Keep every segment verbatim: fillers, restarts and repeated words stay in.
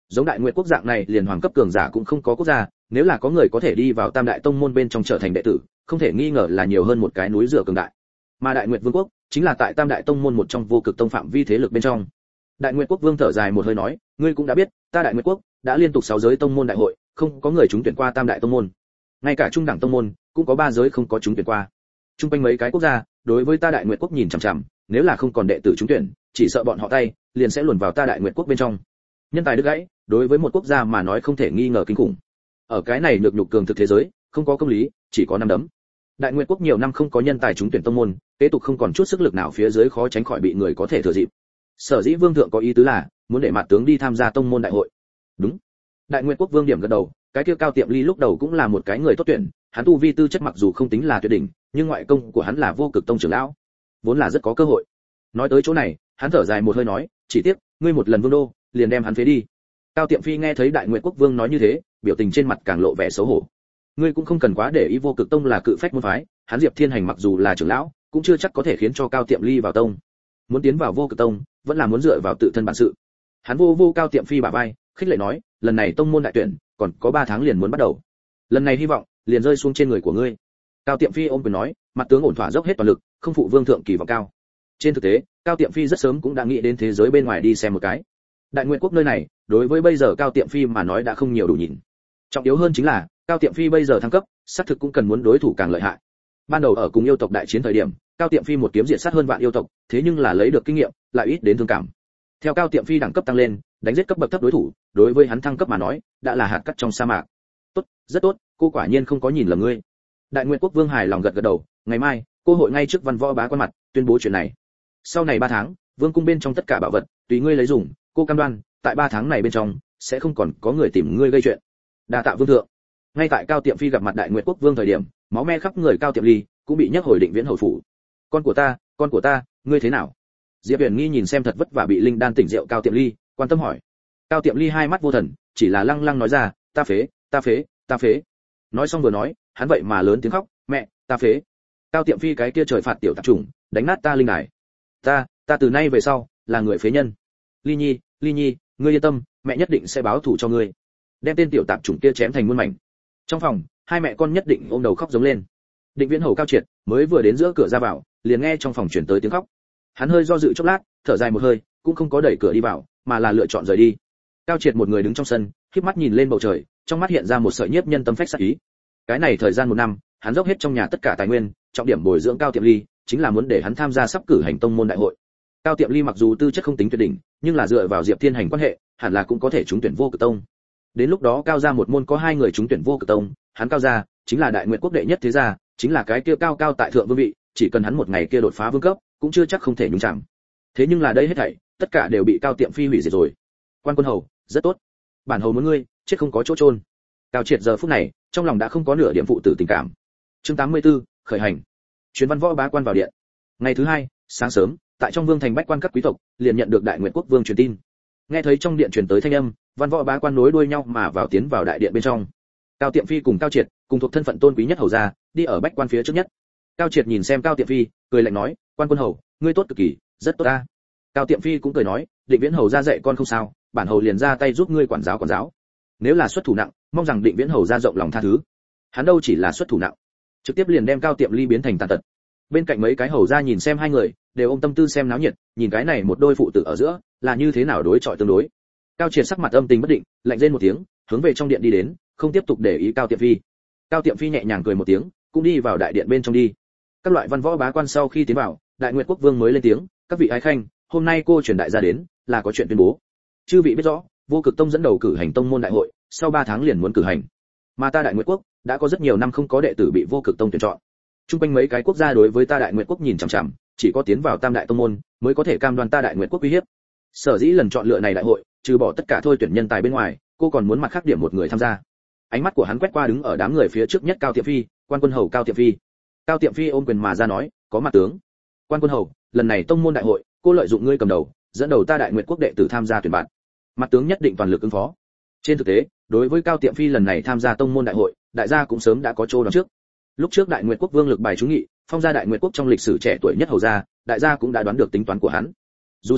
Giống Đại Nguyệt quốc dạng này liền hoàng cấp cường giả cũng không có quốc gia, nếu là có người có thể đi vào Tam đại tông môn bên trong trở thành đệ tử, không thể nghi ngờ là nhiều hơn một cái núi dựa cường đại. Mà Đại Nguyệt Vương quốc chính là tại Tam đại tông môn một trong vô cực tông phạm vi thế lực bên trong. Đại Nguyệt quốc vương thở dài một hơi nói, ngươi cũng đã biết, ta Đại Nguyệt quốc đã liên tục sáu giới tông môn đại hội, không có người trúng tuyển qua Tam đại tông môn. Ngay cả trung đẳng tông môn cũng có ba giới không có trúng tuyển qua. Trung quanh mấy cái quốc gia, đối với ta Đại Nguyệt quốc nhìn chằm chằm, nếu là không còn đệ tử trúng tuyển, chỉ sợ bọn họ tay liền sẽ luồn vào ta Đại Nguyệt quốc bên trong. Nhân tài đứt gãy, đối với một quốc gia mà nói không thể nghi ngờ kinh khủng. Ở cái này nhược nhục cường thực thế giới, không có công lý, chỉ có năm đấm. Đại Nguyệt quốc nhiều năm không có nhân tài trúng tuyển tông môn, kế tục không còn chút sức lực nào phía dưới khó tránh khỏi bị người có thể thừa dịp. Sở dĩ vương thượng có ý tứ là muốn để mặt tướng đi tham gia tông môn đại hội. Đúng. Đại Nguyệt quốc vương điểm gật đầu, cái kia Cao Tiệm Ly lúc đầu cũng là một cái người tốt tuyển, hắn tu vi tư chất mặc dù không tính là tuyệt đỉnh, nhưng ngoại công của hắn là vô cực tông trưởng lão, vốn là rất có cơ hội. Nói tới chỗ này, hắn thở dài một hơi nói, chỉ tiếc, ngươi một lần vương đô, liền đem hắn phế đi. Cao Tiệm Phi nghe thấy Đại Nguyệt quốc vương nói như thế, biểu tình trên mặt càng lộ vẻ xấu hổ. Ngươi cũng không cần quá để ý vô cực tông là cự phách môn phái, hắn Diệp Thiên Hành mặc dù là trưởng lão, cũng chưa chắc có thể khiến cho Cao Tiệm Ly vào tông. Muốn tiến vào vô cực tông, vẫn là muốn dựa vào tự thân bản sự. Hắn vô vô Cao Tiệm Phi bả vai, khích lệ nói, lần này tông môn đại tuyển, còn có ba tháng liền muốn bắt đầu. Lần này hy vọng liền rơi xuống trên người của ngươi. Cao Tiệm Phi ôm quyền nói, mặt tướng ổn thỏa dốc hết toàn lực, không phụ vương thượng kỳ vọng cao. Trên thực tế, Cao Tiệm Phi rất sớm cũng đã nghĩ đến thế giới bên ngoài đi xem một cái. Đại Nguyệt quốc nơi này, đối với bây giờ Cao Tiệm Phi mà nói đã không nhiều đủ nhìn. Trọng yếu hơn chính là, Cao Tiệm Phi bây giờ thăng cấp, xác thực cũng cần muốn đối thủ càng lợi hại. Ban đầu ở cùng yêu tộc đại chiến thời điểm, Cao Tiệm Phi một kiếm diệt sát hơn vạn yêu tộc, thế nhưng là lấy được kinh nghiệm, lại ít đến thương cảm. Theo Cao Tiệm Phi đẳng cấp tăng lên, đánh giết cấp bậc thấp đối thủ, đối với hắn thăng cấp mà nói, đã là hạt cát trong sa mạc. Tốt, rất tốt, cô quả nhiên không có nhìn lầm ngươi. Đại Nguyệt quốc vương hài lòng gật gật đầu, ngày mai, cô hội ngay trước văn võ bá quan mặt, tuyên bố chuyện này. Sau này ba tháng, vương cung bên trong tất cả bảo vật, tùy ngươi lấy dùng, cô cam đoan, tại ba tháng này bên trong, sẽ không còn có người tìm ngươi gây chuyện. Đa tạ vương thượng. Ngay tại Cao Tiệm Phi gặp mặt Đại Nguyệt quốc vương thời điểm, máu me khắp người Cao Tiệm Ly, cũng bị nhấc hồi Định Viễn hầu phủ. Con của ta, con của ta, ngươi thế nào? Diệp Huyền Nghi nhìn xem thật vất vả bị linh đan tỉnh rượu Cao Tiệm Ly, quan tâm hỏi. Cao Tiệm Ly hai mắt vô thần, chỉ là lăng lăng nói ra, ta phế, ta phế, ta phế. Nói xong vừa nói, hắn vậy mà lớn tiếng khóc, mẹ, ta phế. Cao Tiệm Phi cái kia trời phạt tiểu tạp chủng, đánh nát ta linh đài. Ta, ta từ nay về sau là người phế nhân. Ly Nhi, Ly Nhi, ngươi yên tâm, mẹ nhất định sẽ báo thù cho ngươi. Đem tên tiểu tạp chủng kia chém thành muôn mảnh. Trong phòng, hai mẹ con nhất định ôm đầu khóc giống lên. Định Viễn hầu Cao Triệt mới vừa đến giữa cửa ra vào, liền nghe trong phòng truyền tới tiếng khóc. Hắn hơi do dự chốc lát, thở dài một hơi, cũng không có đẩy cửa đi vào, mà là lựa chọn rời đi. Cao Triệt một người đứng trong sân, khép mắt nhìn lên bầu trời, trong mắt hiện ra một sợi nhiếp nhân tâm phách sát ý. Cái này thời gian một năm, hắn dốc hết trong nhà tất cả tài nguyên, trọng điểm bồi dưỡng Cao Tiệm Ly, chính là muốn để hắn tham gia sắp cử hành tông môn đại hội. Cao Tiệm Ly mặc dù tư chất không tính tuyệt đỉnh, nhưng là dựa vào Diệp Thiên Hành quan hệ, hẳn là cũng có thể trúng tuyển vô cực tông. Đến lúc đó Cao gia một môn có hai người trúng tuyển vô cực tông, hắn Cao gia chính là Đại Nguyệt quốc đệ nhất thế gia, chính là cái kia cao cao tại thượng vương vị, chỉ cần hắn một ngày kia đột phá vương cấp, cũng chưa chắc không thể nhúng chạm. Thế nhưng là đây hết thảy, tất cả đều bị Cao Tiệm Phi hủy diệt rồi. Quan Quân hầu, rất tốt. Bản hầu muốn ngươi, chết không có chỗ chôn. Cao Triệt giờ phút này, trong lòng đã không có nửa điểm phụ tử tình cảm. Chương tám mươi tư, khởi hành. Chuyến văn võ bá quan vào điện. Ngày thứ hai, sáng sớm, tại trong vương thành bách quan các quý tộc, liền nhận được Đại Nguyệt quốc vương truyền tin. Nghe thấy trong điện truyền tới thanh âm, văn võ bá quan nối đuôi nhau mà vào tiến vào đại điện bên trong. Cao Tiệm Phi cùng Cao Triệt, cùng thuộc thân phận tôn quý nhất hầu gia, đi ở bách quan phía trước nhất. Cao Triệt nhìn xem Cao Tiệm Phi, cười lạnh nói, Quan Quân hầu, ngươi tốt cực kỳ, rất tốt ta. Cao Tiệm Phi cũng cười nói, Định Viễn hầu gia dạy con không sao, bản hầu liền ra tay giúp ngươi quản giáo quản giáo. Nếu là xuất thủ nặng, mong rằng Định Viễn hầu gia rộng lòng tha thứ. Hắn đâu chỉ là xuất thủ nặng, trực tiếp liền đem Cao Tiệm Ly biến thành tàn tật. Bên cạnh mấy cái hầu gia nhìn xem hai người, đều ôm tâm tư xem náo nhiệt, nhìn cái này một đôi phụ tử ở giữa, là như thế nào đối chọi tương đối. Cao Triệt sắc mặt âm tình bất định, lạnh rên một tiếng, hướng về trong điện đi đến, không tiếp tục để ý Cao Tiệm Phi. Cao Tiệm Phi nhẹ nhàng cười một tiếng, cũng đi vào đại điện bên trong đi. Các loại văn võ bá quan sau khi tiến vào, Đại Nguyệt quốc vương mới lên tiếng, các vị ái khanh, hôm nay cô truyền đại gia đến, là có chuyện tuyên bố. Chư vị biết rõ, vô cực tông dẫn đầu cử hành tông môn đại hội, sau ba tháng liền muốn cử hành. Mà ta Đại Nguyệt quốc đã có rất nhiều năm không có đệ tử bị vô cực tông tuyển chọn. Trung quanh mấy cái quốc gia đối với ta Đại Nguyệt quốc nhìn chằm chằm, chỉ có tiến vào tam đại tông môn mới có thể cam đoan ta Đại Nguyệt quốc uy hiếp. Sở dĩ lần chọn lựa này đại hội, trừ bỏ tất cả thôi tuyển nhân tài bên ngoài, cô còn muốn mặt khác điểm một người tham gia. Ánh mắt của hắn quét qua đứng ở đám người phía trước nhất Cao Tiệm Phi, Quan Quân hầu Cao Tiệm Phi. Cao Tiệm Phi ôm quyền mà ra nói, có mặt tướng. Quan Quân hầu, lần này tông môn đại hội, cô lợi dụng ngươi cầm đầu, dẫn đầu ta Đại Nguyệt quốc đệ tử tham gia tuyển bạn. Mặt tướng nhất định toàn lực ứng phó. Trên thực tế, đối với Cao Tiệm Phi lần này tham gia tông môn đại hội, đại gia cũng sớm đã có chỗ đoán trước. Lúc trước Đại Nguyệt quốc vương lực bài chú nghị, phong gia Đại Nguyệt quốc trong lịch sử trẻ tuổi nhất hầu gia, đại gia cũng đã đoán được tính toán của hắn. Dù sao,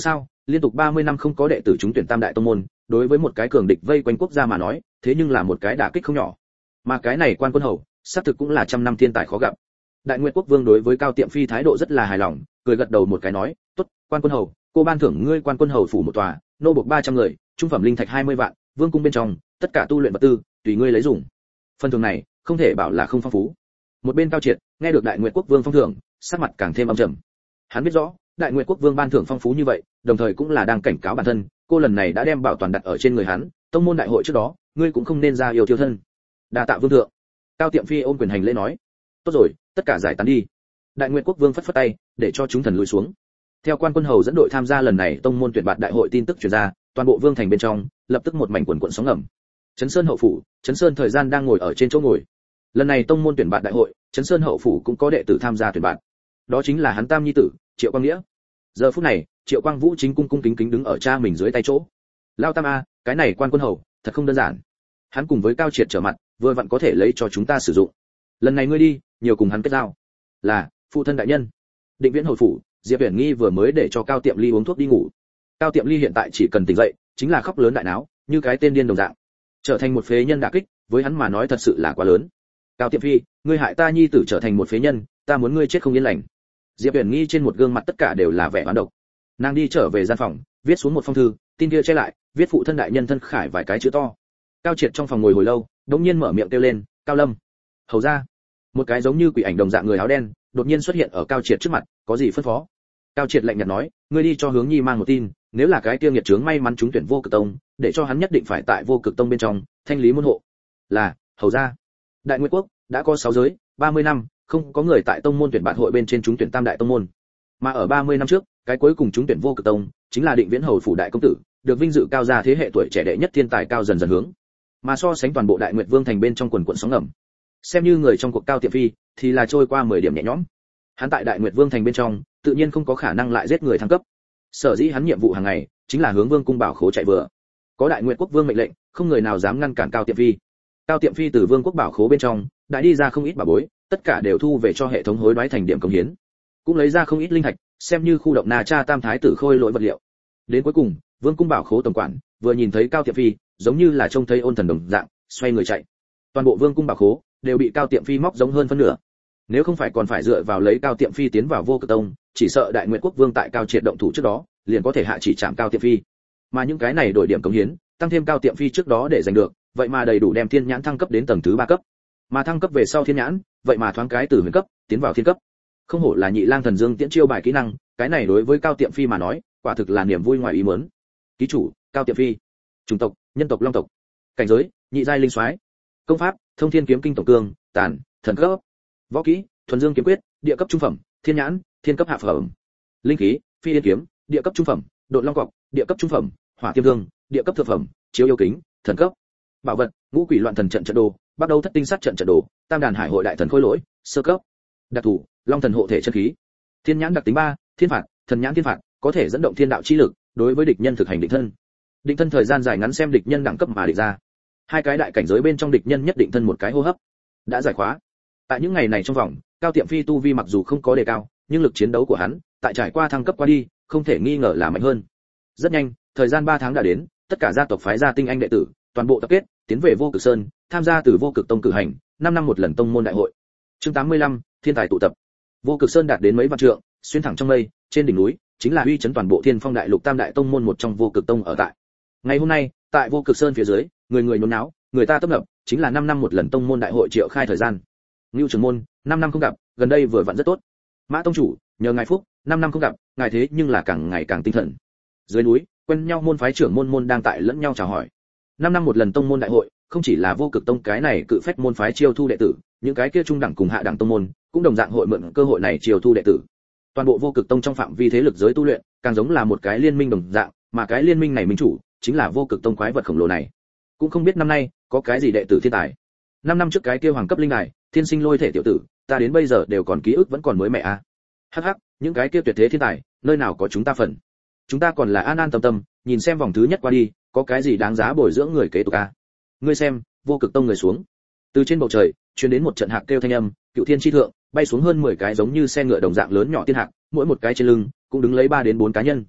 liên tục ba mươi năm không có đệ tử trúng tuyển tam đại tông môn, đối với một cái cường địch vây quanh quốc gia mà nói, thế nhưng là một cái đả kích không nhỏ. Mà cái này Quan Quân Hầu, xác thực cũng là trăm năm thiên tài khó gặp. Đại Nguyệt Quốc Vương đối với Cao Tiệm Phi thái độ rất là hài lòng, cười gật đầu một cái nói, "Tốt, Quan Quân Hầu, cô ban thưởng ngươi Quan Quân Hầu phủ một tòa, nô buộc ba trăm người, trung phẩm linh thạch hai mươi vạn, vương cung bên trong, tất cả tu luyện vật tư, tùy ngươi lấy dùng." Phần thưởng này, không thể bảo là không phong phú. Một bên Cao Triệt, nghe được Đại Nguyệt Quốc Vương phong thưởng, sắc mặt càng thêm âm trầm. Hắn biết rõ, Đại Nguyệt Quốc Vương ban thưởng phong phú như vậy, đồng thời cũng là đang cảnh cáo bản thân, cô lần này đã đem bảo toàn đặt ở trên người hắn, tông môn đại hội trước đó, ngươi cũng không nên ra yêu thiêu thân. Đa tạ vương thượng. Cao Tiệm Phi ôm quyền hành lễ nói, tốt rồi, tất cả giải tán đi. Đại Nguyệt Quốc Vương phất phất tay, để cho chúng thần lùi xuống. Theo Quan Quân Hầu dẫn đội tham gia lần này tông môn tuyển bạt đại hội tin tức truyền ra, toàn bộ vương thành bên trong, lập tức một mảnh quần quần sóng ngầm. Trấn Sơn hậu phủ, Trấn Sơn thời gian đang ngồi ở trên chỗ ngồi. Lần này tông môn tuyển bạt đại hội, Trấn Sơn hậu phủ cũng có đệ tử tham gia tuyển bạt. Đó chính là hắn tam nhi tử, Triệu Quang Nghĩa. Giờ phút này, Triệu Quang Vũ chính cung cung kính kính đứng ở cha mình dưới tay chỗ. Lao tam a, cái này Quan Quân Hầu, thật không đơn giản. Hắn cùng với Cao Triệt trở mặt, vừa vặn có thể lấy cho chúng ta sử dụng. Lần này ngươi đi, nhiều cùng hắn kết giao. Là, phụ thân đại nhân. Định Viễn hầu phủ, Diệp Viễn Nghi vừa mới để cho Cao Tiệm Ly uống thuốc đi ngủ. Cao Tiệm Ly hiện tại chỉ cần tỉnh dậy, chính là khóc lớn đại náo, như cái tên điên đồng dạng. Trở thành một phế nhân đả kích, với hắn mà nói thật sự là quá lớn. Cao Tiệm Phi, ngươi hại ta nhi tử trở thành một phế nhân, ta muốn ngươi chết không yên lành. Diệp Viễn Nghi trên một gương mặt tất cả đều là vẻ oán độc. Nàng đi trở về gian phòng, viết xuống một phong thư, tin kia che lại, viết phụ thân đại nhân thân khải vài cái chữ to. Cao Triệt trong phòng ngồi hồi lâu, đống nhiên mở miệng kêu lên, "Cao Lâm." Hầu ra. Một cái giống như quỷ ảnh đồng dạng người áo đen, đột nhiên xuất hiện ở Cao Triệt trước mặt, có gì phân phó? Cao Triệt lạnh nhạt nói, ngươi đi cho Hướng Nhi mang một tin, nếu là cái kia nghiệt chướng may mắn trúng tuyển Vô Cực Tông, để cho hắn nhất định phải tại Vô Cực Tông bên trong thanh lý môn hộ. Là, hầu ra. Đại Nguyệt Quốc đã có sáu giới, ba mươi năm, không có người tại tông môn tuyển bạt hội bên trên trúng tuyển tam đại tông môn. Mà ở ba mươi năm trước, cái cuối cùng trúng tuyển Vô Cực Tông, chính là Định Viễn hầu phủ đại công tử, được vinh dự cao gia thế hệ tuổi trẻ đệ nhất thiên tài Cao dần dần hướng. Mà so sánh toàn bộ Đại Nguyệt Vương thành bên trong quần quần sóng ngầm, xem như người trong cuộc Cao Tiệm Phi, thì là trôi qua mười điểm nhẹ nhõm. Hắn tại Đại Nguyệt Vương thành bên trong, tự nhiên không có khả năng lại giết người thăng cấp. Sở dĩ hắn nhiệm vụ hàng ngày chính là hướng Vương cung bảo khố chạy vừa. Có Đại Nguyệt Quốc Vương mệnh lệnh, không người nào dám ngăn cản Cao Tiệm Phi. Cao Tiệm Phi từ Vương quốc bảo khố bên trong, đã đi ra không ít bảo bối, tất cả đều thu về cho hệ thống hối đoái thành điểm công hiến. Cũng lấy ra không ít linh thạch, xem như khu động Na Cha Tam thái tử khôi lỗi vật liệu. Đến cuối cùng, Vương cung bảo khố tổng quản vừa nhìn thấy Cao Tiệm Phi, giống như là trông thấy ôn thần đồng dạng, xoay người chạy. Toàn bộ Vương cung bảo khố đều bị Cao Tiệm Phi móc giống hơn phân nửa. Nếu không phải còn phải dựa vào lấy Cao Tiệm Phi tiến vào Vô Cực Tông, chỉ sợ Đại Nguyệt Quốc Vương tại Cao Triệt động thủ trước đó, liền có thể hạ chỉ trảm Cao Tiệm Phi. Mà những cái này đổi điểm công hiến, tăng thêm Cao Tiệm Phi trước đó để giành được, vậy mà đầy đủ đem thiên nhãn thăng cấp đến tầng thứ ba cấp. Mà thăng cấp về sau thiên nhãn, vậy mà thoáng cái từ huyền cấp tiến vào thiên cấp. Không hổ là Nhị Lang Thần Dương tiễn chiêu bài kỹ năng, cái này đối với Cao Tiệm Phi mà nói, quả thực là niềm vui ngoài ý muốn. Ký chủ, Cao Tiệm Phi. Chủng tộc, nhân tộc Long tộc. Cảnh giới, nhị giai linh soái. Công pháp, Thông Thiên Kiếm Kinh tổng cương, tàn, thần cấp. Võ kỹ, Thuần Dương kiếm quyết, địa cấp trung phẩm, thiên nhãn, thiên cấp hạ phẩm. Linh khí, Phi Yên kiếm, địa cấp trung phẩm, Độn Long cọc, địa cấp trung phẩm, Hỏa Tiêm Thương, địa cấp thượng phẩm, Chiếu Yêu kính, thần cấp. Bảo vật, Ngũ Quỷ Loạn Thần trận trận đồ, bắt đầu thất tinh sát trận trận đồ, Tam Đàn Hải hội đại thần khôi lỗi, sơ cấp. Đặc thủ, Long thần hộ thể chân khí. Thiên nhãn đặc tính ba, thiên phạt, thần nhãn thiên phạt, có thể dẫn động thiên đạo chi lực, đối với địch nhân thực hành định thân. Định thân thời gian dài ngắn xem địch nhân đẳng cấp mà định ra. Hai cái đại cảnh giới bên trong địch nhân nhất định thân một cái hô hấp. Đã giải khóa. Tại những ngày này trong vòng, Cao Tiệm Phi tu vi mặc dù không có đề cao, nhưng lực chiến đấu của hắn, tại trải qua thăng cấp qua đi, không thể nghi ngờ là mạnh hơn. Rất nhanh, thời gian ba tháng đã đến, tất cả gia tộc phái ra tinh anh đệ tử, toàn bộ tập kết, tiến về Vô Cực Sơn, tham gia từ Vô Cực Tông cử hành, năm năm một lần tông môn đại hội. Chương tám mươi lăm, thiên tài tụ tập. Vô Cực Sơn đạt đến mấy vạn trượng, xuyên thẳng trong mây, trên đỉnh núi chính là uy chấn toàn bộ Thiên Phong Đại Lục tam đại tông môn một trong Vô Cực Tông ở tại. Ngày hôm nay, tại Vô Cực Sơn phía dưới, người người nhốn náo, người ta tấp nập, chính là năm năm một lần tông môn đại hội triệu khai thời gian. Ngưu trưởng môn, năm năm không gặp, gần đây vừa vặn rất tốt. Mã tông chủ, nhờ ngài phúc, năm năm không gặp, ngài thế nhưng là càng ngày càng tinh thần. Dưới núi, quen nhau môn phái trưởng môn môn đang tại lẫn nhau chào hỏi. Năm năm một lần tông môn đại hội, không chỉ là Vô Cực Tông cái này cự phách môn phái chiêu thu đệ tử, những cái kia trung đẳng cùng hạ đẳng tông môn, cũng đồng dạng hội mượn cơ hội này chiêu thu đệ tử. Toàn bộ Vô Cực Tông trong phạm vi thế lực giới tu luyện, càng giống là một cái liên minh đồng dạng, mà cái liên minh này minh chủ chính là Vô Cực Tông quái vật khổng lồ này. Cũng không biết năm nay có cái gì đệ tử thiên tài. Năm năm trước cái kia hoàng cấp linh đài, thiên sinh lôi thể tiểu tử, ta đến bây giờ đều còn ký ức vẫn còn mới mẻ a. À. Hắc hắc, những cái kia tuyệt thế thiên tài, nơi nào có chúng ta phần. Chúng ta còn là an an tâm tâm, nhìn xem vòng thứ nhất qua đi, có cái gì đáng giá bồi dưỡng người kế tục a. À. Ngươi xem, Vô Cực Tông người xuống. Từ trên bầu trời, truyền đến một trận hạc kêu thanh âm, cựu thiên chi thượng, bay xuống hơn mười cái giống như xe ngựa đồng dạng lớn nhỏ tiên hạc, mỗi một cái trên lưng cũng đứng lấy ba đến bốn cá nhân.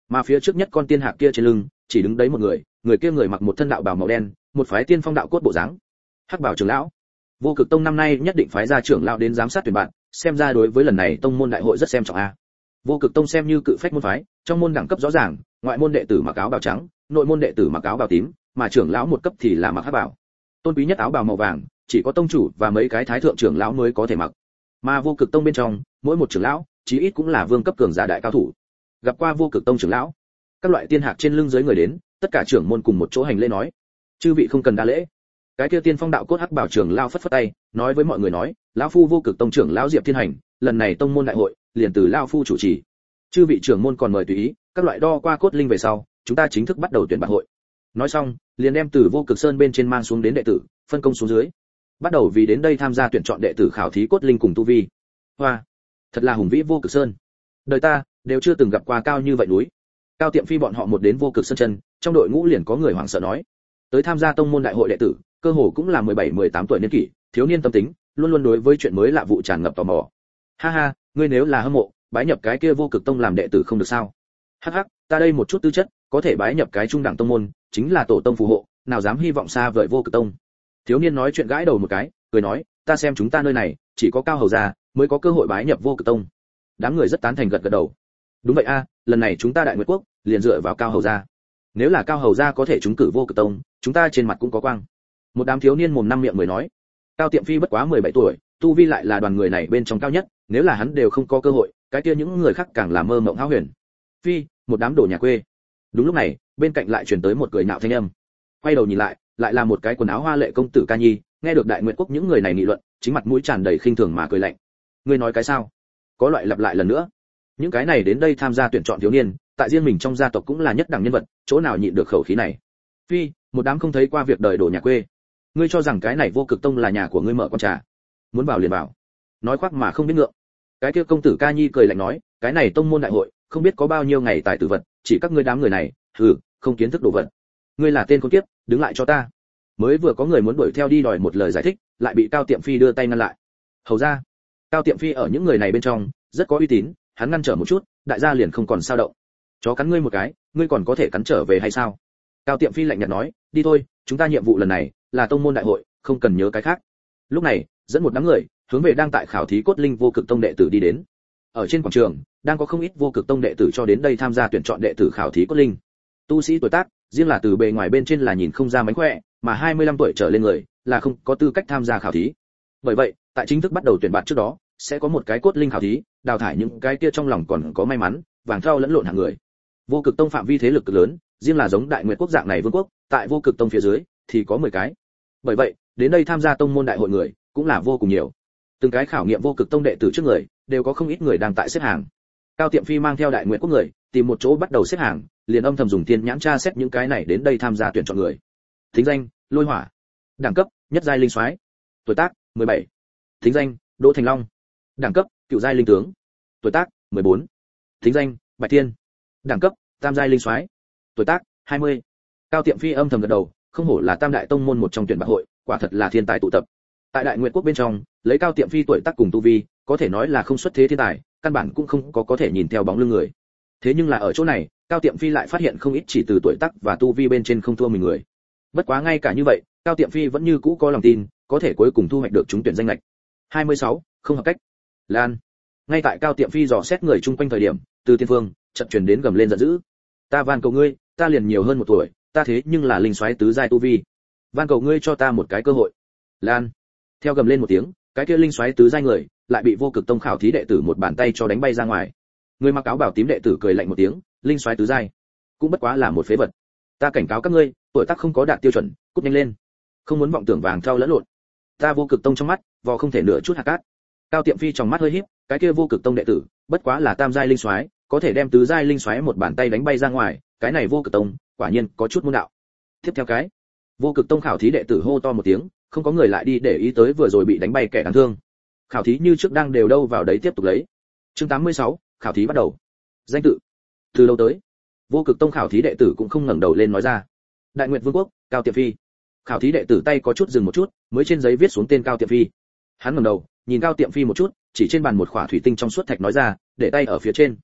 Mà phía trước nhất con tiên hạc kia trên lưng chỉ đứng đấy một người, người kia người mặc một thân đạo bào màu đen, một phái tiên phong đạo cốt bộ dáng. Hắc Bảo trưởng lão. Vô Cực Tông năm nay nhất định phái ra trưởng lão đến giám sát tuyển bạn, xem ra đối với lần này tông môn đại hội rất xem trọng a. Vô Cực Tông xem như cự phách môn phái, trong môn đẳng cấp rõ ràng, ngoại môn đệ tử mặc áo bào trắng, nội môn đệ tử mặc áo bào tím, mà trưởng lão một cấp thì là mặc hắc bảo. Tôn quý nhất áo bào màu vàng, chỉ có tông chủ và mấy cái thái thượng trưởng lão mới có thể mặc. Mà Vô Cực Tông bên trong, mỗi một trưởng lão, chí ít cũng là vương cấp cường giả đại cao thủ. Gặp qua Vô Cực Tông trưởng lão, các loại tiên hạc trên lưng dưới người đến, tất cả trưởng môn cùng một chỗ hành lễ nói: "Chư vị không cần đa lễ." Cái kia tiên phong đạo cốt hắc bảo trưởng lão phất phất tay, nói với mọi người nói: "Lão phu Vô Cực Tông trưởng lão Diệp Thiên Hành, lần này tông môn đại hội, liền từ lão phu chủ trì. Chư vị trưởng môn còn mời tùy ý, các loại đo qua cốt linh về sau, chúng ta chính thức bắt đầu tuyển bạt hội." Nói xong, liền đem từ Vô Cực Sơn bên trên mang xuống đến đệ tử, phân công xuống dưới. Bắt đầu vì đến đây tham gia tuyển chọn đệ tử khảo thí cốt linh cùng tu vi. Hoa, thật là hùng vĩ Vô Cực Sơn. Đời ta đều chưa từng gặp qua cao như vậy núi. Cao Tiệm Phi bọn họ một đến Vô Cực Sơn chân, trong đội ngũ liền có người hoảng sợ nói: tới tham gia tông môn đại hội đệ tử, cơ hồ cũng là mười bảy mười tám tuổi niên kỷ, thiếu niên tâm tính, luôn luôn đối với chuyện mới lạ vụ tràn ngập tò mò. Ha ha, ngươi nếu là hâm mộ, bái nhập cái kia Vô Cực Tông làm đệ tử không được sao? Hắc hắc, ta đây một chút tư chất, có thể bái nhập cái trung đẳng tông môn, chính là tổ tông phù hộ, nào dám hy vọng xa vời Vô Cực Tông. Thiếu niên nói chuyện gãi đầu một cái, cười nói: ta xem chúng ta nơi này, chỉ có cao hầu gia mới có cơ hội bái nhập Vô Cực Tông. Đám người rất tán thành gật gật đầu. Đúng vậy a, lần này chúng ta Đại Nguyệt Quốc liền dựa vào cao hầu gia. Nếu là cao hầu gia có thể trúng cử Vô Cực Tông, chúng ta trên mặt cũng có quang. Một đám thiếu niên mồm năm miệng mười nói. Cao Tiệm Phi bất quá mười bảy tuổi, tu vi lại là đoàn người này bên trong cao nhất, nếu là hắn đều không có cơ hội, cái kia những người khác càng là mơ mộng hão huyền. Phi, một đám đồ nhà quê. Đúng lúc này, bên cạnh lại truyền tới một cười nhạo thanh âm. Quay đầu nhìn lại, lại là một cái quần áo hoa lệ công tử Ca Nhi, nghe được Đại Nguyệt Quốc những người này nghị luận, chính mặt mũi tràn đầy khinh thường mà cười lạnh. Ngươi nói cái sao? Có loại lặp lại lần nữa. Những cái này đến đây tham gia tuyển chọn thiếu niên, tại riêng mình trong gia tộc cũng là nhất đẳng nhân vật, chỗ nào nhịn được khẩu khí này? Phi, một đám không thấy qua việc đời đồ nhà quê. Ngươi cho rằng cái này Vô Cực Tông là nhà của ngươi mở con trà, muốn vào liền vào. Nói khoác mà không biết ngượng. Cái kia công tử Ca Nhi cười lạnh nói, cái này tông môn đại hội, không biết có bao nhiêu ngày tài tử vật, chỉ các ngươi đám người này, hừ, không kiến thức đồ vật. Ngươi là tên con kiếp, đứng lại cho ta. Mới vừa có người muốn đuổi theo đi đòi một lời giải thích, lại bị Cao Tiệm Phi đưa tay ngăn lại. Hầu ra, Cao Tiệm Phi ở những người này bên trong rất có uy tín, hắn ngăn trở một chút, đại gia liền không còn sao động. Chó cắn ngươi một cái, ngươi còn có thể cắn trở về hay sao? Cao Tiệm Phi lạnh nhạt nói, đi thôi, chúng ta nhiệm vụ lần này là tông môn đại hội, không cần nhớ cái khác. Lúc này, dẫn một đám người hướng về đang tại khảo thí cốt linh Vô Cực Tông đệ tử đi đến. Ở trên quảng trường, đang có không ít Vô Cực Tông đệ tử cho đến đây tham gia tuyển chọn đệ tử khảo thí cốt linh. Tu sĩ tuổi tác, riêng là từ bề ngoài bên trên là nhìn không ra mánh khỏe, mà hai mươi lăm tuổi trở lên người là không có tư cách tham gia khảo thí. Bởi vậy, tại chính thức bắt đầu tuyển bạn trước đó, sẽ có một cái cốt linh khảo thí, đào thải những cái kia trong lòng còn có may mắn, vàng thao lẫn lộn hạng người. Vô Cực Tông phạm vi thế lực cực lớn, riêng là giống Đại Nguyệt Quốc dạng này vương quốc, tại Vô Cực Tông phía dưới thì có mười cái. Bởi vậy, đến đây tham gia tông môn đại hội người cũng là vô cùng nhiều. Từng cái khảo nghiệm Vô Cực Tông đệ tử trước người, đều có không ít người đang tại xếp hàng. Cao Tiệm Phi mang theo Đại Nguyệt Quốc người, tìm một chỗ bắt đầu xếp hàng, liền âm thầm dùng tiên nhãn tra xét những cái này đến đây tham gia tuyển chọn người. Thính danh: Lôi Hỏa. Đẳng cấp: nhất giai linh soái. Tuổi tác: mười bảy. Thính danh: Đỗ Thành Long. Đẳng cấp: cựu giai linh tướng. Tuổi tác: mười bốn. Thính danh: Bạch Thiên. Đẳng cấp: tam giai linh soái. Tuổi tác: hai mươi. Cao Tiệm Phi âm thầm gật đầu, không hổ là tam đại tông môn một trong tuyển bạc hội, quả thật là thiên tài tụ tập. Tại Đại Nguyệt Quốc bên trong, lấy Cao Tiệm Phi tuổi tác cùng tu vi, có thể nói là không xuất thế thiên tài, căn bản cũng không có có thể nhìn theo bóng lưng người. Thế nhưng là ở chỗ này, Cao Tiệm Phi lại phát hiện không ít chỉ từ tuổi tác và tu vi bên trên không thua mình người. Bất quá ngay cả như vậy, Cao Tiệm Phi vẫn như cũ có lòng tin, có thể cuối cùng thu hoạch được trúng tuyển danh lệch. hai mươi sáu, không hợp cách. Lan. Ngay tại Cao Tiệm Phi dò xét người chung quanh thời điểm, từ tiên phương, chợt truyền đến gầm lên giận dữ. Ta van cầu ngươi, ta liền nhiều hơn một tuổi, ta thế nhưng là linh soái tứ giai tu vi. Van cầu ngươi cho ta một cái cơ hội. Lan. Theo gầm lên một tiếng, cái kia linh soái tứ giai người lại bị Vô Cực Tông khảo thí đệ tử một bàn tay cho đánh bay ra ngoài. Người mặc áo bào tím đệ tử cười lạnh một tiếng, linh soái tứ giai, cũng bất quá là một phế vật. Ta cảnh cáo các ngươi, tuổi tác không có đạt tiêu chuẩn, cút nhanh lên. Không muốn vọng tưởng vàng thao lẫn lộn. Ta Vô Cực Tông trong mắt, vò không thể nửa chút hạt cát. Cao Tiệm Phi trong mắt hơi híp, cái kia Vô Cực Tông đệ tử, bất quá là tam giai linh soái, có thể đem tứ giai linh soái một bàn tay đánh bay ra ngoài, cái này Vô Cực Tông, quả nhiên có chút môn đạo. Tiếp theo cái, Vô Cực Tông khảo thí đệ tử hô to một tiếng, không có người lại đi để ý tới vừa rồi bị đánh bay kẻ đáng thương. Khảo thí như trước đang đều đâu vào đấy tiếp tục lấy. Chương tám mươi sáu, khảo thí bắt đầu. Danh tự. Từ lâu tới. Vô Cực Tông khảo thí đệ tử cũng không ngẩng đầu lên nói ra. Đại Nguyệt Vương quốc, Cao Tiệm Phi. Khảo thí đệ tử tay có chút dừng một chút, mới trên giấy viết xuống tên Cao Tiệm Phi. Hắn ngẩng đầu, nhìn Cao Tiệm Phi một chút, chỉ trên bàn một khỏa thủy tinh trong suốt thạch nói ra, để tay ở phía trên.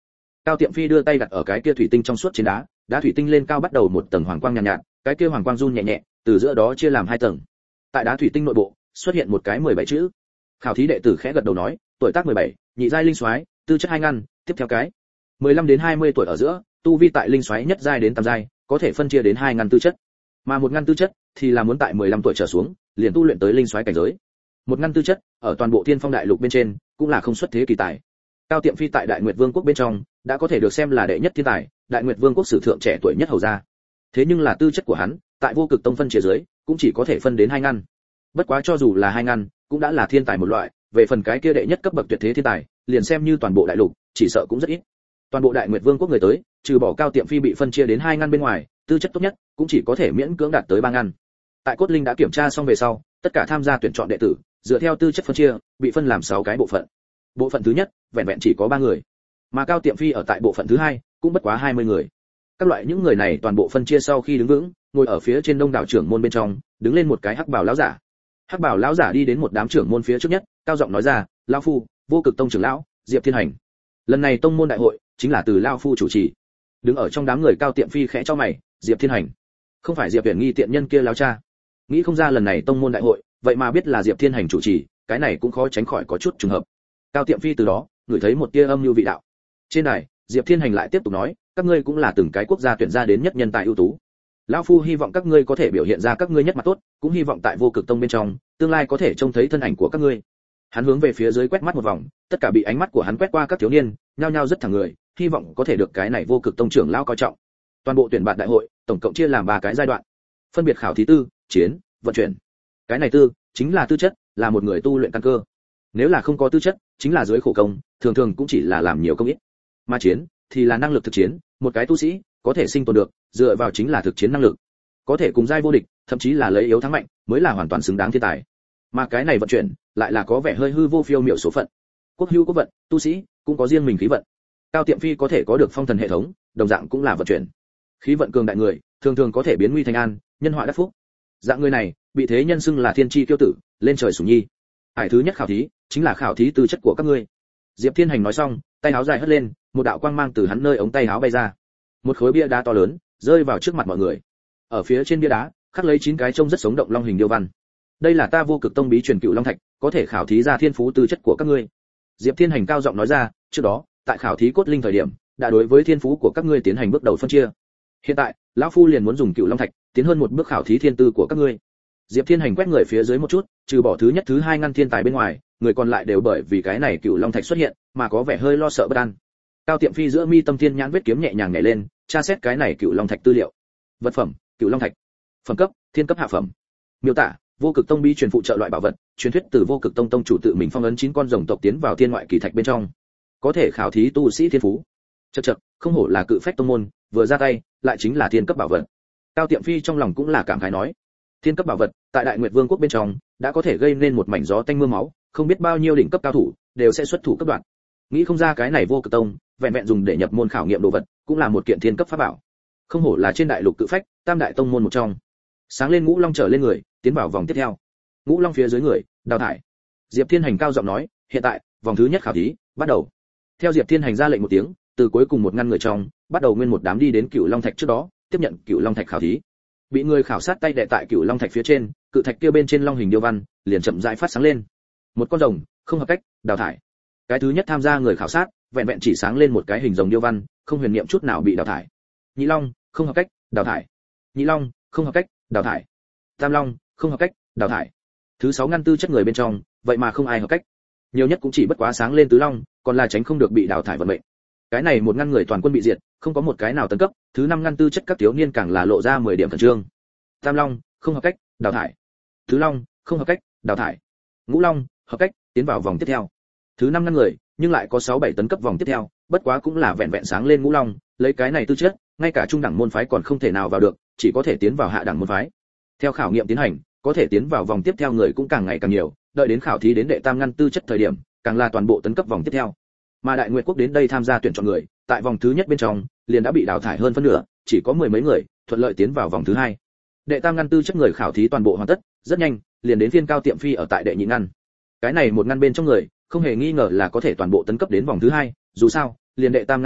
Cao Tiệm Phi đưa tay đặt ở cái kia thủy tinh trong suốt trên đá, đá thủy tinh lên cao bắt đầu một tầng hoàng quang nhàn nhạt, nhạt, cái kia hoàng quang run nhẹ nhẹ, từ giữa đó chia làm hai tầng. Tại đá thủy tinh nội bộ xuất hiện một cái mười bảy chữ. Khảo thí đệ tử khẽ gật đầu nói, tuổi tác mười bảy, nhị giai linh soái, tư chất hai ngăn, tiếp theo cái mười lăm đến hai mươi tuổi ở giữa, tu vi tại linh soái nhất giai đến tam giai, có thể phân chia đến hai ngăn tư chất. Mà một ngăn tư chất thì là muốn tại mười lăm tuổi trở xuống, liền tu luyện tới linh soái cảnh giới. Một ngăn tư chất, ở toàn bộ Thiên Phong đại lục bên trên, cũng là không xuất thế kỳ tài. Cao Tiệm Phi tại Đại Nguyệt Vương quốc bên trong, đã có thể được xem là đệ nhất thiên tài, Đại Nguyệt Vương quốc sử thượng trẻ tuổi nhất hầu gia. Thế nhưng là tư chất của hắn, tại Vô Cực Tông phân chia dưới, cũng chỉ có thể phân đến hai ngăn. Bất quá cho dù là hai ngăn, cũng đã là thiên tài một loại, về phần cái kia đệ nhất cấp bậc tuyệt thế thiên tài, liền xem như toàn bộ đại lục, chỉ sợ cũng rất ít. Toàn bộ Đại Nguyệt Vương quốc người tới, trừ bỏ Cao Tiệm Phi bị phân chia đến hai ngăn bên ngoài, tư chất tốt nhất cũng chỉ có thể miễn cưỡng đạt tới ba ngăn. Tại Cốt Linh đã kiểm tra xong về sau, tất cả tham gia tuyển chọn đệ tử, dựa theo tư chất phân chia, bị phân làm sáu cái bộ phận. Bộ phận thứ nhất, vẹn vẹn chỉ có ba người, mà Cao Tiệm Phi ở tại bộ phận thứ hai, cũng bất quá hai mươi người. Các loại những người này toàn bộ phân chia sau khi đứng vững, ngồi ở phía trên đông đảo trưởng môn bên trong, đứng lên một cái hắc bào lão giả. Hắc bào lão giả đi đến một đám trưởng môn phía trước nhất, cao giọng nói ra, lão phu, Vô Cực Tông trưởng lão, Diệp Thiên Hành. Lần này tông môn đại hội chính là từ lão phu chủ trì. Đứng ở trong đám người Cao Tiệm Phi khẽ cho mày, Diệp Thiên Hành, không phải Diệp Viễn Nghi tiện nhân kia lão cha. Nghĩ không ra lần này tông môn đại hội, vậy mà biết là Diệp Thiên Hành chủ trì, cái này cũng khó tránh khỏi có chút trùng hợp. Cao Tiệm Phi từ đó ngửi thấy một tia âm nhu vị đạo. Trên đài, Diệp Thiên Hành lại tiếp tục nói, các ngươi cũng là từng cái quốc gia tuyển ra đến nhất nhân tài ưu tú. Lão phu hy vọng các ngươi có thể biểu hiện ra các ngươi nhất mặt tốt, cũng hy vọng tại Vô Cực Tông bên trong, tương lai có thể trông thấy thân ảnh của các ngươi. Hắn hướng về phía dưới quét mắt một vòng, tất cả bị ánh mắt của hắn quét qua các thiếu niên, nhao nhao rất thẳng người, hy vọng có thể được cái này Vô Cực Tông trưởng lão coi trọng. Toàn bộ tuyển bạn đại hội, tổng cộng chia làm ba cái giai đoạn. Phân biệt khảo thí tư, chiến, vận chuyển. Cái này tư, chính là tư chất, là một người tu luyện căn cơ. Nếu là không có tư chất, chính là dưới khổ công, thường thường cũng chỉ là làm nhiều công ít. Mà chiến, thì là năng lực thực chiến, một cái tu sĩ có thể sinh tồn được, dựa vào chính là thực chiến năng lực. Có thể cùng giai vô địch, thậm chí là lấy yếu thắng mạnh, mới là hoàn toàn xứng đáng thiên tài. Mà cái này vận chuyển, lại là có vẻ hơi hư vô phiêu miểu số phận. Quốc hữu quốc vận, tu sĩ cũng có riêng mình khí vận. Cao Tiệm Phi có thể có được phong thần hệ thống, đồng dạng cũng là vận chuyển. Khí vận cường đại người, thường thường có thể biến nguy thành an, nhân họa đắc phúc. Dạng người này, bị thế nhân xưng là thiên chi tiêu tử, lên trời sủng nhi. Hải thứ nhất khảo thí, chính là khảo thí tư chất của các ngươi. Diệp Thiên Hành nói xong, tay áo dài hất lên, một đạo quang mang từ hắn nơi ống tay áo bay ra. Một khối bia đá to lớn rơi vào trước mặt mọi người. Ở phía trên bia đá khắc lấy chín cái trông rất sống động long hình điêu văn. Đây là ta Vô Cực Tông bí truyền Cựu Long Thạch, có thể khảo thí ra thiên phú tư chất của các ngươi. Diệp Thiên Hành cao giọng nói ra, trước đó, tại khảo thí cốt linh thời điểm, đã đối với thiên phú của các ngươi tiến hành bước đầu phân chia. Hiện tại, lão phu liền muốn dùng Cựu Long Thạch, tiến hơn một bước khảo thí thiên tư của các ngươi. Diệp Thiên Hành quét người phía dưới một chút, trừ bỏ thứ nhất thứ hai ngăn thiên tài bên ngoài, người còn lại đều bởi vì cái này Cựu Long Thạch xuất hiện, mà có vẻ hơi lo sợ bất an. Cao Tiệm Phi giữa mi tâm thiên nhãn vết kiếm nhẹ nhàng nhảy lên, tra xét cái này Cựu Long Thạch tư liệu. Vật phẩm, Cựu Long Thạch. Phẩm cấp, thiên cấp hạ phẩm. Miêu tả, Vô Cực Tông bí truyền phụ trợ loại bảo vật, truyền thuyết từ Vô Cực Tông tông chủ tự mình phong ấn chín con rồng tộc tiến vào thiên ngoại kỳ thạch bên trong, có thể khảo thí tu sĩ thiên phú. Chậc chậc, không hổ là cự phách tông môn, vừa ra tay, lại chính là thiên cấp bảo vật. Cao Tiệm Phi trong lòng cũng là cảm khái nói, thiên cấp bảo vật, tại Đại Nguyệt Vương quốc bên trong, đã có thể gây nên một mảnh gió tanh mưa máu, không biết bao nhiêu đỉnh cấp cao thủ đều sẽ xuất thủ cấp đoạn. Nghĩ không ra cái này Vô Cực Tông, vẹn vẹn dùng để nhập môn khảo nghiệm đồ vật, cũng là một kiện thiên cấp pháp bảo. Không hổ là trên đại lục cự phách, tam đại tông môn một trong. Sáng lên Ngũ Long trở lên người, tiến vào vòng tiếp theo. Ngũ Long phía dưới người, đào thải. Diệp Thiên Hành cao giọng nói, hiện tại, vòng thứ nhất khảo thí, bắt đầu. Theo Diệp Thiên Hành ra lệnh một tiếng, từ cuối cùng một ngăn người trong, bắt đầu nguyên một đám đi đến Cựu Long Thạch trước đó, tiếp nhận Cựu Long Thạch khảo thí. Bị người khảo sát tay đè tại Cựu Long Thạch phía trên, cự thạch kia bên trên long hình điêu văn, liền chậm rãi phát sáng lên. Một con rồng, không hợp cách, đào thải. Cái thứ nhất tham gia người khảo sát, vẹn vẹn chỉ sáng lên một cái hình rồng điêu văn, không huyền niệm chút nào bị đào thải. Nhị Long, không hợp cách, đào thải. Nhị Long, không hợp cách, đào thải. Tam Long, không hợp cách, đào thải. Thứ sáu ngăn tư chất người bên trong, vậy mà không ai hợp cách. Nhiều nhất cũng chỉ bất quá sáng lên tứ long, còn là tránh không được bị đào thải vận mệnh. Cái này một ngăn người toàn quân bị diệt, không có một cái nào tấn cấp, thứ năm ngăn tư chất các thiếu niên càng là lộ ra mười điểm khẩn trương. Tam Long, không hợp cách, đào thải. Tứ Long, không hợp cách, đào thải. Ngũ Long, hợp cách, tiến vào vòng tiếp theo. Thứ năm ngăn người, nhưng lại có sáu bảy tấn cấp vòng tiếp theo, bất quá cũng là vẹn vẹn sáng lên Ngũ Long, lấy cái này tư chất, ngay cả trung đẳng môn phái còn không thể nào vào được, chỉ có thể tiến vào hạ đẳng môn phái. Theo khảo nghiệm tiến hành, có thể tiến vào vòng tiếp theo người cũng càng ngày càng nhiều, đợi đến khảo thí đến đệ tam ngăn tư chất thời điểm, càng là toàn bộ tấn cấp vòng tiếp theo. Mà Đại Nguyệt quốc đến đây tham gia tuyển chọn người, tại vòng thứ nhất bên trong, liền đã bị đào thải hơn phân nửa, chỉ có mười mấy người thuận lợi tiến vào vòng thứ hai. Đệ tam ngăn tư chất người khảo thí toàn bộ hoàn tất, rất nhanh, liền đến phiên Cao Tiệm Phi ở tại đệ nhị ngăn. Cái này một ngăn bên trong người, không hề nghi ngờ là có thể toàn bộ tấn cấp đến vòng thứ hai, dù sao, liền đệ tam ngăn người,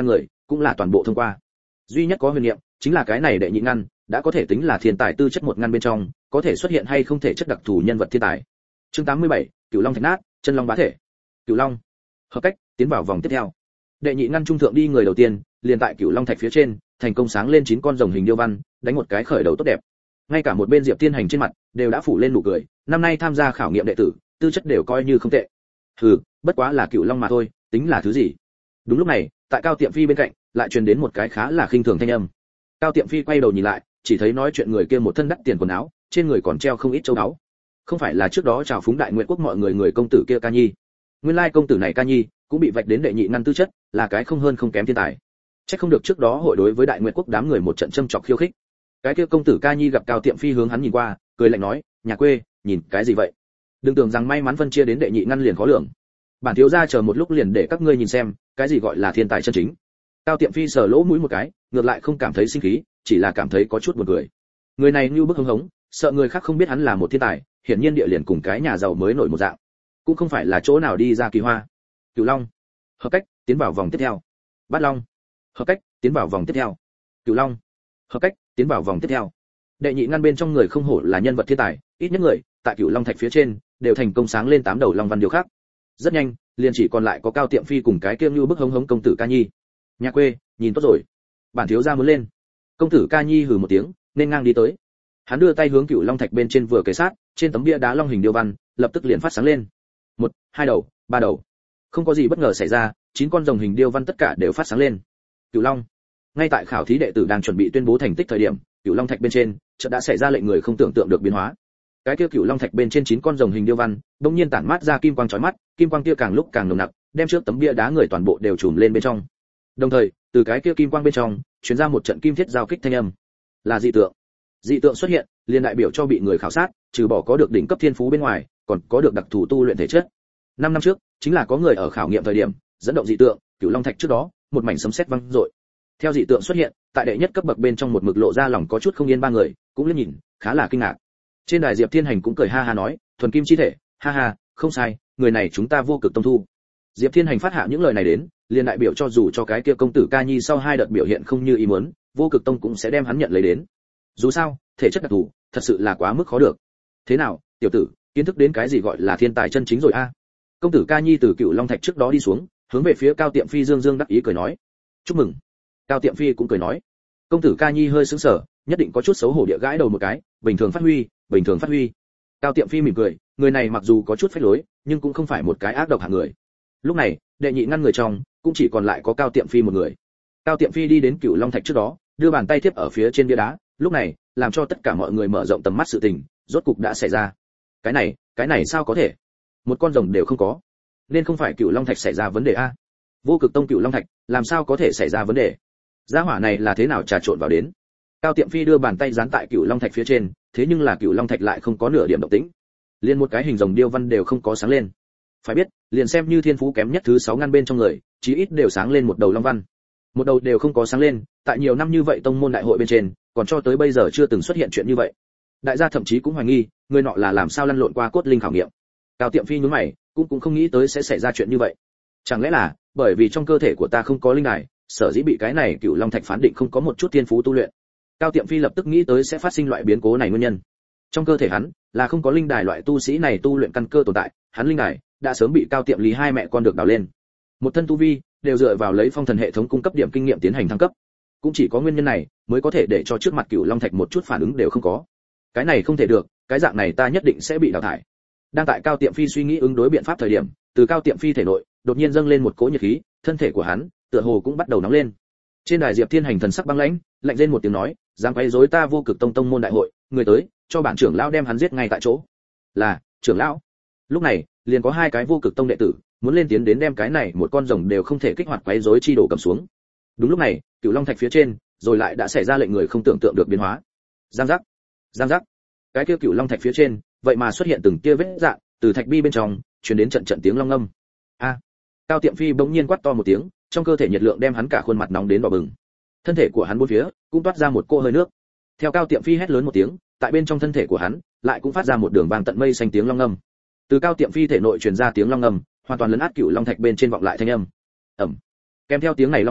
cũng là toàn bộ thông qua. Duy nhất có huyền niệm chính là cái này đệ nhị ngăn đã có thể tính là thiên tài tư chất một ngăn bên trong, có thể xuất hiện hay không thể chất đặc thù nhân vật thiên tài. Chương tám mươi bảy, Cửu Long thạch nát, chân long bá thể. Cửu Long hợp cách tiến vào vòng tiếp theo. Đệ nhị ngăn trung thượng đi người đầu tiên, liền tại Cửu Long thạch phía trên, thành công sáng lên chín con rồng hình điêu văn, đánh một cái khởi đầu tốt đẹp. Ngay cả một bên Diệp Thiên Hành trên mặt đều đã phủ lên nụ cười, năm nay tham gia khảo nghiệm đệ tử, tư chất đều coi như không tệ. Hừ, bất quá là Cửu Long mà thôi, tính là thứ gì? Đúng lúc này, tại Cao Tiệm Phi bên cạnh, lại truyền đến một cái khá là khinh thường thanh âm. Cao Tiệm Phi quay đầu nhìn lại, chỉ thấy nói chuyện người kia một thân đắt tiền quần áo, trên người còn treo không ít châu áo. Không phải là trước đó chào phúng Đại Nguyệt quốc mọi người người công tử kia Ca Nhi. Nguyên lai công tử này Ca Nhi cũng bị vạch đến đệ nhị ngăn tư chất, là cái không hơn không kém thiên tài. Chắc không được trước đó hội đối với Đại Nguyệt quốc đám người một trận châm chọc khiêu khích. Cái kia công tử Ca Nhi gặp Cao Tiệm Phi hướng hắn nhìn qua, cười lạnh nói, nhà quê, nhìn cái gì vậy? Đừng tưởng rằng may mắn phân chia đến đệ nhị ngăn liền khó lường. Bản thiếu gia chờ một lúc liền để các ngươi nhìn xem, cái gì gọi là thiên tài chân chính. Cao Tiệm Phi sờ lỗ mũi một cái, ngược lại không cảm thấy sinh khí, chỉ là cảm thấy có chút buồn cười. Người này như bức hứng hống, sợ người khác không biết hắn là một thiên tài, hiển nhiên địa liền cùng cái nhà giàu mới nổi một dạng, cũng không phải là chỗ nào đi ra kỳ hoa. Cửu Long hợp cách tiến vào vòng tiếp theo. Bát Long hợp cách tiến vào vòng tiếp theo. Cửu Long hợp cách tiến vào vòng tiếp theo. Đệ nhị ngăn bên trong người không hổ là nhân vật thiên tài, ít nhất người tại Cửu Long thạch phía trên đều thành công sáng lên tám đầu long văn điều khác. Rất nhanh, liền chỉ còn lại có Cao Tiệm Phi cùng cái kia như bức hống hống công tử Ca Nhi. Nhà quê, nhìn tốt rồi. Bản thiếu gia muốn lên. Công tử Ca Nhi hừ một tiếng, nên ngang đi tới. Hắn đưa tay hướng Cửu Long thạch bên trên vừa kề sát, trên tấm bia đá long hình điêu văn lập tức liền phát sáng lên. Một, hai đầu, ba đầu. Không có gì bất ngờ xảy ra, chín con rồng hình điêu văn tất cả đều phát sáng lên. Cửu Long. Ngay tại khảo thí đệ tử đang chuẩn bị tuyên bố thành tích thời điểm, Cửu Long thạch bên trên chợt đã xảy ra lệnh người không tưởng tượng được biến hóa. Cái kia Cửu Long thạch bên trên chín con rồng hình điêu văn, đột nhiên tản mát ra kim quang chói mắt, kim quang kia càng lúc càng nồng nặc, đem trước tấm bia đá người toàn bộ đều trùm lên bên trong. Đồng thời, từ cái kia kim quang bên trong, truyền ra một trận kim thiết giao kích thanh âm. Là dị tượng. Dị tượng xuất hiện, liền đại biểu cho bị người khảo sát, trừ bỏ có được đỉnh cấp thiên phú bên ngoài, còn có được đặc thù tu luyện thể chất. Năm năm trước, chính là có người ở khảo nghiệm thời điểm, dẫn động dị tượng, Cửu Long thạch trước đó, một mảnh sấm sét vang dội. Theo dị tượng xuất hiện, tại đệ nhất cấp bậc bên trong một mực lộ ra lòng có chút không yên ba người, cũng liếc nhìn, khá là kinh ngạc. Trên đài Diệp Thiên Hành cũng cười ha ha nói, thuần kim chi thể, ha ha, không sai, người này chúng ta vô cực tông thu. Diệp Thiên Hành phát hạ những lời này đến, liền đại biểu cho dù cho cái kia công tử Ca Nhi sau hai đợt biểu hiện không như ý muốn, vô cực tông cũng sẽ đem hắn nhận lấy đến. Dù sao, thể chất đặc thù, thật sự là quá mức khó được. Thế nào, tiểu tử, kiến thức đến cái gì gọi là thiên tài chân chính rồi a? Công tử Ca Nhi từ Cửu Long thạch trước đó đi xuống, hướng về phía Cao Tiệm Phi dương dương đắc ý cười nói, chúc mừng. Cao Tiệm Phi cũng cười nói, công tử Ca Nhi hơi sững sờ, nhất định có chút xấu hổ địa gãi đầu một cái, bình thường phát huy, bình thường phát huy. Cao Tiệm Phi mỉm cười, người này mặc dù có chút phách lối, nhưng cũng không phải một cái ác độc hạng người. Lúc này, đệ nhị ngăn người trong, cũng chỉ còn lại có Cao Tiệm Phi một người. Cao Tiệm Phi đi đến Cửu Long thạch trước đó, đưa bàn tay tiếp ở phía trên bia đá, lúc này, làm cho tất cả mọi người mở rộng tầm mắt sự tình, rốt cục đã xảy ra. Cái này, cái này sao có thể? Một con rồng đều không có. Nên không phải Cửu Long thạch xảy ra vấn đề a? Vô Cực tông Cửu Long thạch, làm sao có thể xảy ra vấn đề? Gia hỏa này là thế nào trà trộn vào đến? Cao Tiệm Phi đưa bàn tay dán tại Cửu Long thạch phía trên, thế nhưng là Cửu Long thạch lại không có nửa điểm động tĩnh. Liên một cái hình rồng điêu văn đều không có sáng lên. Phải biết, liền xem như thiên phú kém nhất thứ sáu ngăn bên trong người, chí ít đều sáng lên một đầu long văn. Một đầu đều không có sáng lên, tại nhiều năm như vậy tông môn đại hội bên trên, còn cho tới bây giờ chưa từng xuất hiện chuyện như vậy. Đại gia thậm chí cũng hoài nghi, người nọ là làm sao lăn lộn qua cốt linh khảo nghiệm. Cao Tiệm Phi nhướng mày, cũng cũng không nghĩ tới sẽ xảy ra chuyện như vậy. Chẳng lẽ là bởi vì trong cơ thể của ta không có linh đài, sở dĩ bị cái này Cửu Long thạch phán định không có một chút thiên phú tu luyện. Cao Tiệm Phi lập tức nghĩ tới sẽ phát sinh loại biến cố này nguyên nhân. Trong cơ thể hắn là không có linh đài loại tu sĩ này tu luyện căn cơ tồn tại, hắn linh đài đã sớm bị Cao Tiệm Lý hai mẹ con được đào lên. Một thân tu vi đều dựa vào lấy phong thần hệ thống cung cấp điểm kinh nghiệm tiến hành thăng cấp. Cũng chỉ có nguyên nhân này mới có thể để cho trước mặt Cửu Long thạch một chút phản ứng đều không có. Cái này không thể được, cái dạng này ta nhất định sẽ bị đào thải. Đang tại Cao Tiệm Phi suy nghĩ ứng đối biện pháp thời điểm, từ Cao Tiệm Phi thể nội đột nhiên dâng lên một cỗ nhiệt khí, thân thể của hắn tựa hồ cũng bắt đầu nóng lên. Trên đài Diệp Thiên Hành thần sắc băng lãnh, lạnh lên một tiếng nói, dám quấy rối ta Vô Cực tông tông môn đại hội, người tới, cho bản trưởng lão đem hắn giết ngay tại chỗ. Là, trưởng lão. Lúc này, liền có hai cái Vô Cực tông đệ tử muốn lên tiến đến đem cái này một con rồng đều không thể kích hoạt quấy rối chi đồ cầm xuống. Đúng lúc này, Cửu Long thạch phía trên, rồi lại đã xảy ra lệnh người không tưởng tượng được biến hóa. Giang giác, giang giác. Cái kia Cửu Long thạch phía trên, vậy mà xuất hiện từng tia vết rạn, từ thạch bi bên trong truyền đến trận trận tiếng long ngâm. A! Cao Tiệm Phi bỗng nhiên quát to một tiếng, trong cơ thể nhiệt lượng đem hắn cả khuôn mặt nóng đến đỏ bừng. Thân thể của hắn bốn phía cũng toát ra một cỗ hơi nước. Theo Cao Tiệm Phi hét lớn một tiếng, tại bên trong thân thể của hắn lại cũng phát ra một đường vàng tận mây xanh tiếng long ngâm. Từ Cao Tiệm Phi thể nội truyền ra tiếng long ngâm, hoàn toàn lấn át Cửu Long thạch bên trên vọng lại thanh âm. Ầm. Kèm theo tiếng này long ngâm,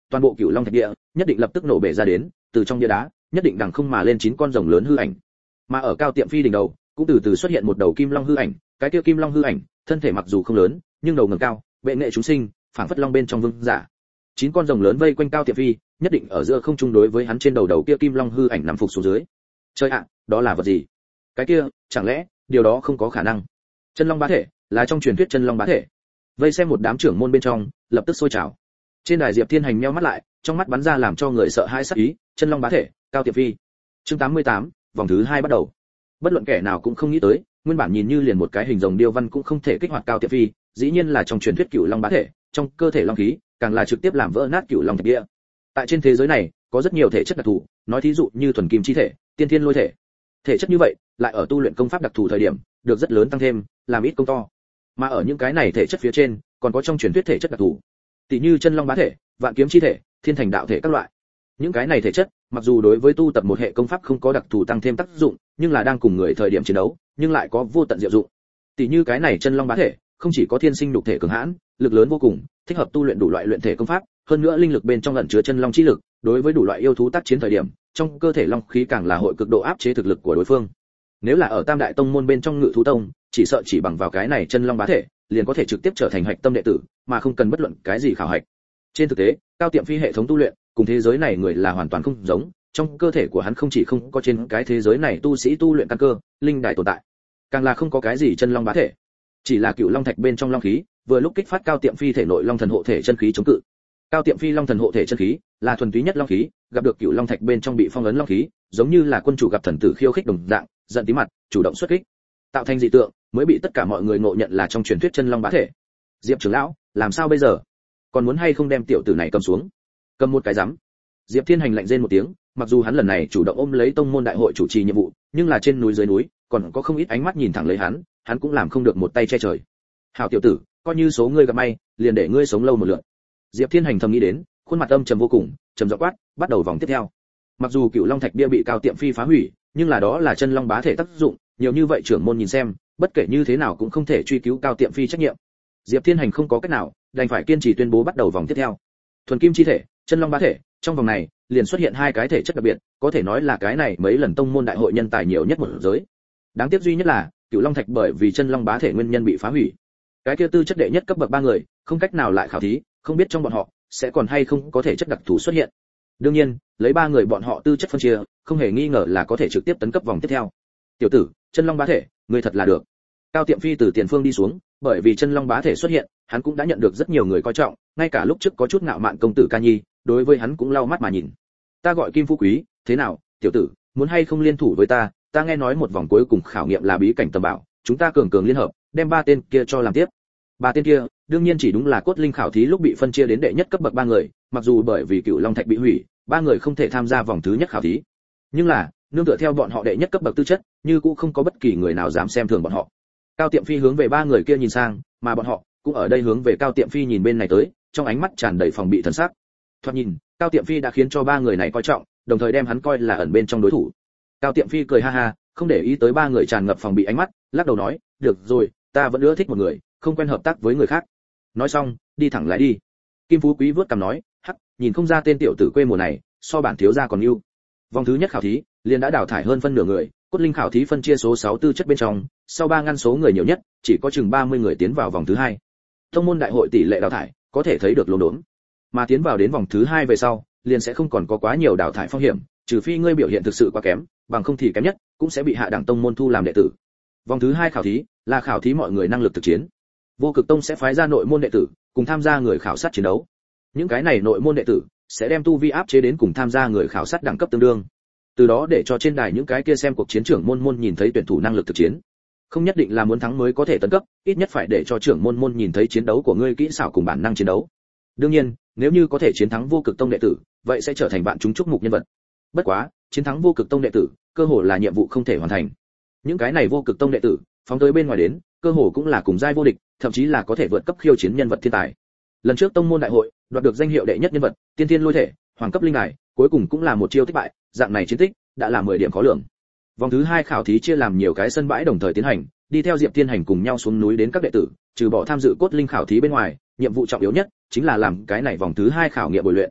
toàn bộ Cửu Long thạch địa nhất định lập tức nổ bể ra đến, từ trong bia đá nhất định đằng không mà lên chín con rồng lớn hư ảnh. Mà ở Cao Tiệm Phi đỉnh đầu cũng từ từ xuất hiện một đầu kim long hư ảnh, cái kia kim long hư ảnh thân thể mặc dù không lớn nhưng đầu ngẩng cao, bệ nghệ chúng sinh, phảng phất long bên trong vương giả. Chín con rồng lớn vây quanh Cao Tiệm Phi, nhất định ở giữa không trung đối với hắn trên đầu đầu kia kim long hư ảnh nằm phục xuống dưới. Trời ạ, đó là vật gì? Cái kia, chẳng lẽ điều đó không có khả năng? Chân long bá thể, là trong truyền thuyết chân long bá thể. Vây xem một đám trưởng môn bên trong, lập tức sôi trào. Trên đài Diệp Thiên Hành nheo mắt lại, trong mắt bắn ra làm cho người sợ hãi sắc ý, chân long bá thể, Cao Tiệm Phi. Chương tám mươi tám, vòng thứ hai bắt đầu. Bất luận kẻ nào cũng không nghĩ tới, nguyên bản nhìn như liền một cái hình rồng điêu văn cũng không thể kích hoạt Cao Tiệm Phi, dĩ nhiên là trong truyền thuyết Cửu Long bá thể, trong cơ thể long khí, càng là trực tiếp làm vỡ nát Cửu Long thạch địa. Tại trên thế giới này, có rất nhiều thể chất đặc thù, nói thí dụ như thuần kim chi thể, tiên thiên lôi thể. Thể chất như vậy, lại ở tu luyện công pháp đặc thù thời điểm, được rất lớn tăng thêm, làm ít công to. Mà ở những cái này thể chất phía trên, còn có trong truyền thuyết thể chất đặc thù, tỷ như chân long bá thể, vạn kiếm chi thể, thiên thành đạo thể các loại. Những cái này thể chất, mặc dù đối với tu tập một hệ công pháp không có đặc thù tăng thêm tác dụng, nhưng là đang cùng người thời điểm chiến đấu, nhưng lại có vô tận diệu dụng. Tỷ như cái này chân long bá thể, không chỉ có thiên sinh nhục thể cường hãn, lực lớn vô cùng, thích hợp tu luyện đủ loại luyện thể công pháp, hơn nữa linh lực bên trong ẩn chứa chân long chi lực, đối với đủ loại yêu thú tác chiến thời điểm, trong cơ thể long khí càng là hội cực độ áp chế thực lực của đối phương. Nếu là ở Tam Đại Tông môn bên trong Ngự Thú Tông, chỉ sợ chỉ bằng vào cái này chân long bá thể, liền có thể trực tiếp trở thành hạch tâm đệ tử, mà không cần bất luận cái gì khảo hạch. Trên thực tế, Cao Tiệm Phi hệ thống tu luyện, cùng thế giới này người là hoàn toàn không giống, trong cơ thể của hắn không chỉ không có trên cái thế giới này tu sĩ tu luyện căn cơ, linh đài tồn tại, càng là không có cái gì chân long bá thể, chỉ là Cửu Long thạch bên trong long khí, vừa lúc kích phát Cao Tiệm Phi thể nội long thần hộ thể chân khí chống cự. Cao Tiệm Phi long thần hộ thể chân khí, là thuần túy nhất long khí, gặp được Cửu Long thạch bên trong bị phong ấn long khí, giống như là quân chủ gặp thần tử khiêu khích đồng dạng, giận tí mặt, chủ động xuất kích, tạo thành dị tượng, mới bị tất cả mọi người ngộ nhận là trong truyền thuyết chân long bá thể. Diệp trưởng lão, làm sao bây giờ? Còn muốn hay không đem tiểu tử này cầm xuống? Cầm một cái rắm. Diệp Thiên Hành lạnh rên một tiếng, mặc dù hắn lần này chủ động ôm lấy tông môn đại hội chủ trì nhiệm vụ, nhưng là trên núi dưới núi, còn có không ít ánh mắt nhìn thẳng lấy hắn, hắn cũng làm không được một tay che trời. Hảo tiểu tử, coi như số ngươi gặp may, liền để ngươi sống lâu một lượt. Diệp Thiên Hành thầm nghĩ đến, khuôn mặt âm trầm vô cùng, trầm giọng quát, bắt đầu vòng tiếp theo. Mặc dù Cửu Long thạch bia bị Cao Tiệm Phi phá hủy, nhưng là đó là chân long bá thể tác dụng, nhiều như vậy trưởng môn nhìn xem, bất kể như thế nào cũng không thể truy cứu Cao Tiệm Phi trách nhiệm. Diệp Thiên Hành không có cách nào, đành phải kiên trì tuyên bố bắt đầu vòng tiếp theo. Thuần kim chi thể, chân long bá thể, trong vòng này liền xuất hiện hai cái thể chất đặc biệt, có thể nói là cái này mấy lần tông môn đại hội nhân tài nhiều nhất một giới. Đáng tiếc duy nhất là, Cửu Long thạch bởi vì chân long bá thể nguyên nhân bị phá hủy. Cái kia tư chất đệ nhất cấp bậc ba người, không cách nào lại khảo thí, không biết trong bọn họ sẽ còn hay không có thể chất đặc thù xuất hiện. Đương nhiên, lấy ba người bọn họ tư chất phân chia, không hề nghi ngờ là có thể trực tiếp tấn cấp vòng tiếp theo. Tiểu tử, chân long bá thể, ngươi thật là được. Cao Tiệm Phi từ tiền phương đi xuống, bởi vì chân long bá thể xuất hiện, hắn cũng đã nhận được rất nhiều người coi trọng, ngay cả lúc trước có chút ngạo mạn công tử Ca Nhi, đối với hắn cũng lau mắt mà nhìn. Ta gọi Kim Phú Quý, thế nào, tiểu tử, muốn hay không liên thủ với ta? Ta nghe nói một vòng cuối cùng khảo nghiệm là bí cảnh tầm bảo, chúng ta cường cường liên hợp, đem ba tên kia cho làm tiếp. Ba tên kia, đương nhiên chỉ đúng là cốt linh khảo thí lúc bị phân chia đến đệ nhất cấp bậc ba người, mặc dù bởi vì Cửu Long thạch bị hủy, ba người không thể tham gia vòng thứ nhất khảo thí. Nhưng là, nương tựa theo bọn họ đệ nhất cấp bậc tư chất, như cũng không có bất kỳ người nào dám xem thường bọn họ. Cao Tiệm Phi hướng về ba người kia nhìn sang, mà bọn họ cũng ở đây hướng về Cao Tiệm Phi nhìn bên này tới, trong ánh mắt tràn đầy phòng bị thần sắc. Thoạt nhìn, Cao Tiệm Phi đã khiến cho ba người này coi trọng, đồng thời đem hắn coi là ẩn bên trong đối thủ. Cao Tiệm Phi cười ha ha, không để ý tới ba người tràn ngập phòng bị ánh mắt, lắc đầu nói, được rồi, ta vẫn ưa thích một người, không quen hợp tác với người khác. Nói xong, đi thẳng lại đi. Kim Phú Quý vớt cằm nói, hắc, nhìn không ra tên tiểu tử quê mùa này, so bản thiếu gia còn ưu. Vòng thứ nhất khảo thí, liền đã đào thải hơn phân nửa người, cốt linh khảo thí phân chia số sáu tư chất bên trong, sau ba ngăn số người nhiều nhất, chỉ có chừng ba mươi người tiến vào vòng thứ hai. Tông môn đại hội tỷ lệ đào thải, có thể thấy được lồn đốn. Mà tiến vào đến vòng thứ hai về sau, liền sẽ không còn có quá nhiều đào thải phong hiểm, trừ phi ngươi biểu hiện thực sự quá kém, bằng không thì kém nhất cũng sẽ bị hạ đẳng tông môn thu làm đệ tử. Vòng thứ hai khảo thí là khảo thí mọi người năng lực thực chiến. Vô Cực Tông sẽ phái ra nội môn đệ tử, cùng tham gia người khảo sát chiến đấu. Những cái này nội môn đệ tử sẽ đem tu vi áp chế đến cùng tham gia người khảo sát đẳng cấp tương đương. Từ đó để cho trên đài những cái kia xem cuộc chiến trưởng môn môn nhìn thấy tuyển thủ năng lực thực chiến. Không nhất định là muốn thắng mới có thể tấn cấp, ít nhất phải để cho trưởng môn môn nhìn thấy chiến đấu của ngươi kỹ xảo cùng bản năng chiến đấu. Đương nhiên, nếu như có thể chiến thắng Vô Cực Tông đệ tử, vậy sẽ trở thành vạn chúng chúc mục nhân vật. Bất quá, chiến thắng Vô Cực Tông đệ tử, cơ hội là nhiệm vụ không thể hoàn thành. Những cái này Vô Cực Tông đệ tử, phóng tới bên ngoài đến, cơ hội cũng là cùng giai vô địch, thậm chí là có thể vượt cấp khiêu chiến nhân vật thiên tài. Lần trước tông môn đại hội, đoạt được danh hiệu đệ nhất nhân vật, tiên thiên lôi thể, hoàng cấp linh đài, cuối cùng cũng là một chiêu thất bại, dạng này chiến tích đã là mười điểm khó lường. Vòng thứ hai khảo thí chia làm nhiều cái sân bãi đồng thời tiến hành, đi theo Diệp Thiên Hành cùng nhau xuống núi đến các đệ tử, trừ bỏ tham dự cốt linh khảo thí bên ngoài, nhiệm vụ trọng yếu nhất chính là làm cái này vòng thứ hai khảo nghiệm bồi luyện.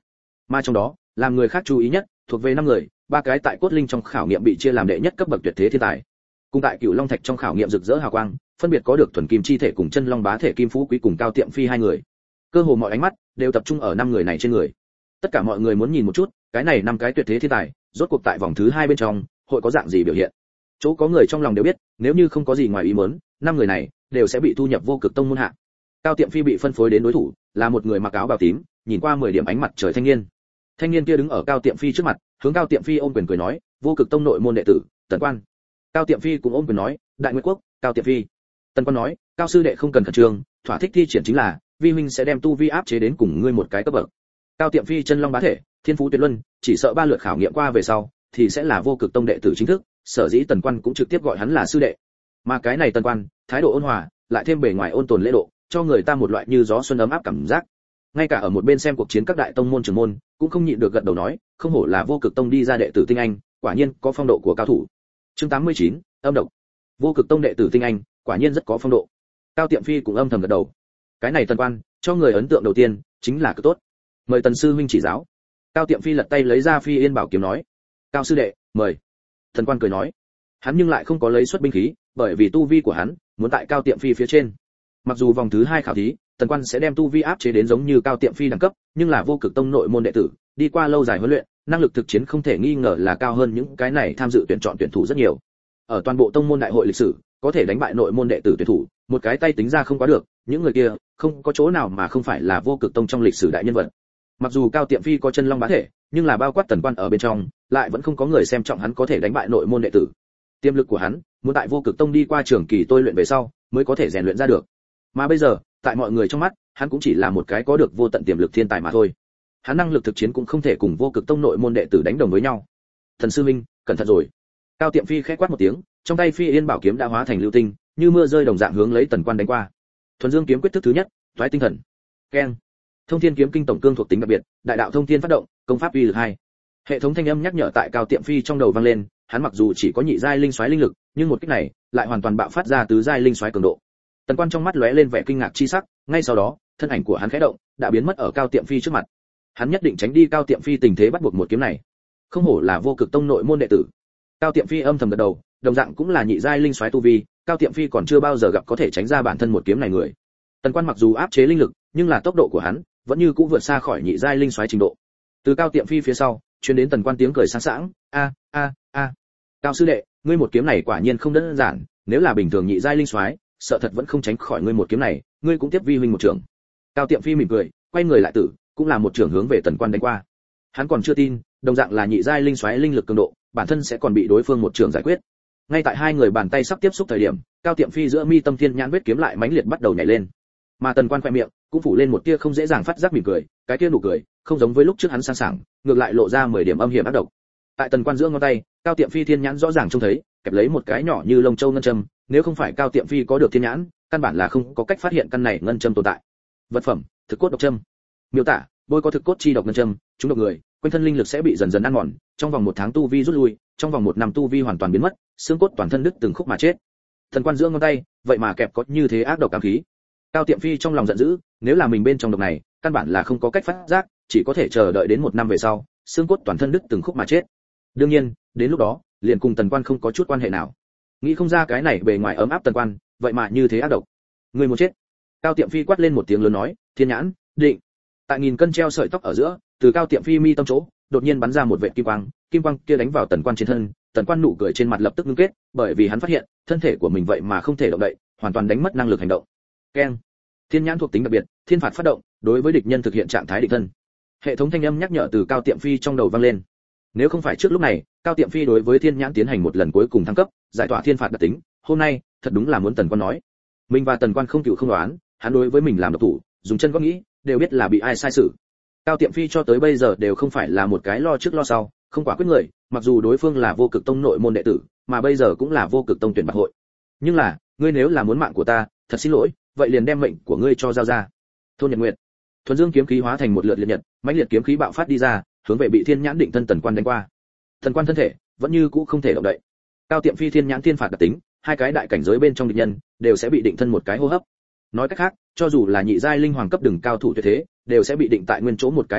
Mà trong đó, làm người khác chú ý nhất, thuộc về năm người, ba cái tại cốt linh trong khảo nghiệm bị chia làm đệ nhất cấp bậc tuyệt thế thiên tài. Cùng tại Cửu Long Thạch trong khảo nghiệm rực rỡ hào quang, phân biệt có được thuần kim chi thể cùng chân long bá thể Kim Phú Quý cùng Cao Tiệm Phi hai người. Cơ hồ mọi ánh mắt đều tập trung ở năm người này trên người. Tất cả mọi người muốn nhìn một chút, cái này năm cái tuyệt thế thiên tài, rốt cuộc tại vòng thứ hai bên trong, hội có dạng gì biểu hiện. Chỗ có người trong lòng đều biết, nếu như không có gì ngoài ý muốn, năm người này đều sẽ bị thu nhập Vô Cực Tông môn hạ. Cao Tiệm Phi bị phân phối đến đối thủ, là một người mặc áo bào tím, nhìn qua mười điểm ánh mặt trời thanh niên. Thanh niên kia đứng ở Cao Tiệm Phi trước mặt, hướng Cao Tiệm Phi ôm quyền cười nói, Vô Cực Tông nội môn đệ tử, Tần Quan. Cao Tiệm Phi cũng ôm quyền nói, Đại Nguyệt Quốc, Cao Tiệm Phi. Tần Quan nói, Cao sư đệ không cần khẩn trương, thỏa thích thi triển chính là, vi huynh sẽ đem tu vi áp chế đến cùng ngươi một cái cấp bậc. Cao Tiệm Phi chân long bá thể, thiên phú tuyệt luân, chỉ sợ ba lượt khảo nghiệm qua về sau, thì sẽ là Vô Cực Tông đệ tử chính thức, sở dĩ Tần Quan cũng trực tiếp gọi hắn là sư đệ. Mà cái này Tần Quan, thái độ ôn hòa, lại thêm bề ngoài ôn tồn lễ độ, cho người ta một loại như gió xuân ấm áp cảm giác. Ngay cả ở một bên xem cuộc chiến các đại tông môn trưởng môn, cũng không nhịn được gật đầu nói, không hổ là Vô Cực Tông đi ra đệ tử tinh anh, quả nhiên có phong độ của cao thủ. Chương tám mươi chín, âm độc. Vô Cực Tông đệ tử tinh anh, quả nhiên rất có phong độ. Cao Tiệm Phi cũng âm thầm gật đầu. Cái này Tần Quan, cho người ấn tượng đầu tiên chính là cực tốt. Mời Tần sư huynh chỉ giáo. Cao Tiệm Phi lật tay lấy ra Phi Yên Bảo kiếm nói, Cao sư đệ, mời. Tần Quan cười nói, hắn nhưng lại không có lấy xuất binh khí, bởi vì tu vi của hắn muốn tại Cao Tiệm Phi phía trên. Mặc dù vòng thứ hai khảo thí, Tần Quan sẽ đem tu vi áp chế đến giống như Cao Tiệm Phi đẳng cấp, nhưng là Vô Cực Tông nội môn đệ tử, đi qua lâu dài huấn luyện, năng lực thực chiến không thể nghi ngờ là cao hơn những cái này tham dự tuyển chọn tuyển thủ rất nhiều. Ở toàn bộ tông môn đại hội lịch sử, có thể đánh bại nội môn đệ tử tuyển thủ, một cái tay tính ra không quá được, những người kia không có chỗ nào mà không phải là Vô Cực Tông trong lịch sử đại nhân vật. Mặc dù Cao Tiệm Phi có chân long bá thể, nhưng là bao quát Tần Quan ở bên trong, lại vẫn không có người xem trọng hắn có thể đánh bại nội môn đệ tử. Tiềm lực của hắn, muốn tại Vô Cực Tông đi qua trường kỳ tôi luyện về sau, mới có thể rèn luyện ra được. Mà bây giờ, tại mọi người trong mắt, hắn cũng chỉ là một cái có được vô tận tiềm lực thiên tài mà thôi. Hắn năng lực thực chiến cũng không thể cùng Vô Cực Tông nội môn đệ tử đánh đồng với nhau. Thần sư minh, cẩn thận rồi. Cao Tiệm Phi khẽ quát một tiếng, trong tay Phi Yên Bảo kiếm đã hóa thành lưu tinh, như mưa rơi đồng dạng hướng lấy Tần Quan đánh qua. Thuần Dương kiếm quyết thức thứ nhất, Toái tinh thần. Keng. Thông Thiên kiếm kinh tổng cương thuộc tính đặc biệt, đại đạo thông thiên phát động, công pháp uy lực hai. Hệ thống thanh âm nhắc nhở tại Cao Tiệm Phi trong đầu vang lên, hắn mặc dù chỉ có nhị giai linh xoáy linh lực, nhưng một kích này lại hoàn toàn bạo phát ra tứ giai linh xoáy cường độ. Tần Quan trong mắt lóe lên vẻ kinh ngạc chi sắc, ngay sau đó, thân ảnh của hắn khẽ động, đã biến mất ở Cao Tiệm Phi trước mặt. Hắn nhất định tránh đi Cao Tiệm Phi tình thế bắt buộc một kiếm này. Không hổ là Vô Cực Tông nội môn đệ tử. Cao Tiệm Phi âm thầm gật đầu, đồng dạng cũng là nhị giai linh xoáy tu vi, Cao Tiệm Phi còn chưa bao giờ gặp có thể tránh ra bản thân một kiếm này người. Tần Quan mặc dù áp chế linh lực, nhưng là tốc độ của hắn vẫn như cũ vượt xa khỏi nhị giai linh xoáy trình độ. Từ Cao Tiệm Phi phía sau, truyền đến Tần Quan tiếng cười sáng sảng, "A, a, a. Cao sư đệ, ngươi một kiếm này quả nhiên không đơn giản, nếu là bình thường nhị giai linh xoáy, sợ thật vẫn không tránh khỏi ngươi một kiếm này, ngươi cũng tiếp vi huynh một trường." Cao Tiệm Phi mỉm cười, quay người lại tử, cũng là một trường hướng về Tần Quan đánh qua. Hắn còn chưa tin, đồng dạng là nhị giai linh xoáy linh lực cường độ, bản thân sẽ còn bị đối phương một trường giải quyết. Ngay tại hai người bàn tay sắp tiếp xúc thời điểm, Cao Tiệm Phi giữa mi tâm thiên nhãn vết kiếm lại mãnh liệt bắt đầu nhảy lên. Mà Tần Quan khẽ miệng, cũng phủ lên một tia không dễ dàng phát giác mỉm cười, cái tia nụ cười, không giống với lúc trước hắn sang sảng, ngược lại lộ ra mười điểm âm hiểm ác độc. Tại Tần Quan giữa ngón tay, Cao Tiệm Phi thiên nhãn rõ ràng trông thấy, kẹp lấy một cái nhỏ như lông châu ngân châm, nếu không phải Cao Tiệm Phi có được thiên nhãn, căn bản là không có cách phát hiện căn này ngân châm tồn tại. Vật phẩm, thực cốt độc châm. Miêu tả, bôi có thực cốt chi độc ngân châm, chúng độc người, quanh thân linh lực sẽ bị dần dần ăn mòn, trong vòng một tháng tu vi rút lui, trong vòng một năm tu vi hoàn toàn biến mất, xương cốt toàn thân đứt từng khúc mà chết. Tần Quan giữa ngón tay, vậy mà kẹp có như thế ác độc ám khí. Cao Tiệm Phi trong lòng giận dữ, nếu là mình bên trong độc này, căn bản là không có cách phát giác, chỉ có thể chờ đợi đến một năm về sau, xương cốt toàn thân đứt từng khúc mà chết. Đương nhiên, đến lúc đó, liền cùng Tần Quan không có chút quan hệ nào. Nghĩ không ra cái này bề ngoài ấm áp Tần Quan, vậy mà như thế ác độc. Người muốn chết. Cao Tiệm Phi quát lên một tiếng lớn nói, thiên nhãn, định. Tại nghìn cân treo sợi tóc ở giữa, từ Cao Tiệm Phi mi tâm chỗ, đột nhiên bắn ra một vệt kim quang, kim quang kia đánh vào Tần Quan trên thân, Tần Quan nụ cười trên mặt lập tức ngưng kết, bởi vì hắn phát hiện, thân thể của mình vậy mà không thể động đậy, hoàn toàn đánh mất năng lực hành động. Keng. Thiên nhãn thuộc tính đặc biệt, thiên phạt phát động, đối với địch nhân thực hiện trạng thái định thân. Hệ thống thanh âm nhắc nhở từ Cao Tiệm Phi trong đầu vang lên. Nếu không phải trước lúc này, Cao Tiệm Phi đối với thiên nhãn tiến hành một lần cuối cùng thăng cấp, giải tỏa thiên phạt đặc tính, hôm nay, thật đúng là muốn Tần Quan nói. Mình và Tần Quan không cựu không đoán, hắn đối với mình làm độc thủ, dùng chân góp nghĩ, đều biết là bị ai sai xử. Cao Tiệm Phi cho tới bây giờ đều không phải là một cái lo trước lo sau, không quả quyết người, mặc dù đối phương là Vô Cực Tông nội môn đệ tử, mà bây giờ cũng là Vô Cực Tông tuyển bạc hội. Nhưng là, ngươi nếu là muốn mạng của ta, thật xin lỗi, vậy liền đem mệnh của ngươi cho giao ra. Thôn Nhật Nguyệt. Thuần Dương kiếm khí hóa thành một lượt liệt nhật, mãnh liệt kiếm khí bạo phát đi ra, hướng về bị thiên nhãn định thân Tần Quan đánh qua. Tần Quan thân thể vẫn như cũ không thể động đậy. Cao Tiệm Phi thiên nhãn thiên phạt đặc tính, hai cái đại cảnh giới bên trong địch nhân đều sẽ bị định thân một cái hô hấp. Nói cách khác, cho dù là nhị giai linh hoàng cấp đừng cao thủ tuyệt thế, đều sẽ bị định tại nguyên chỗ một cái hô hấp,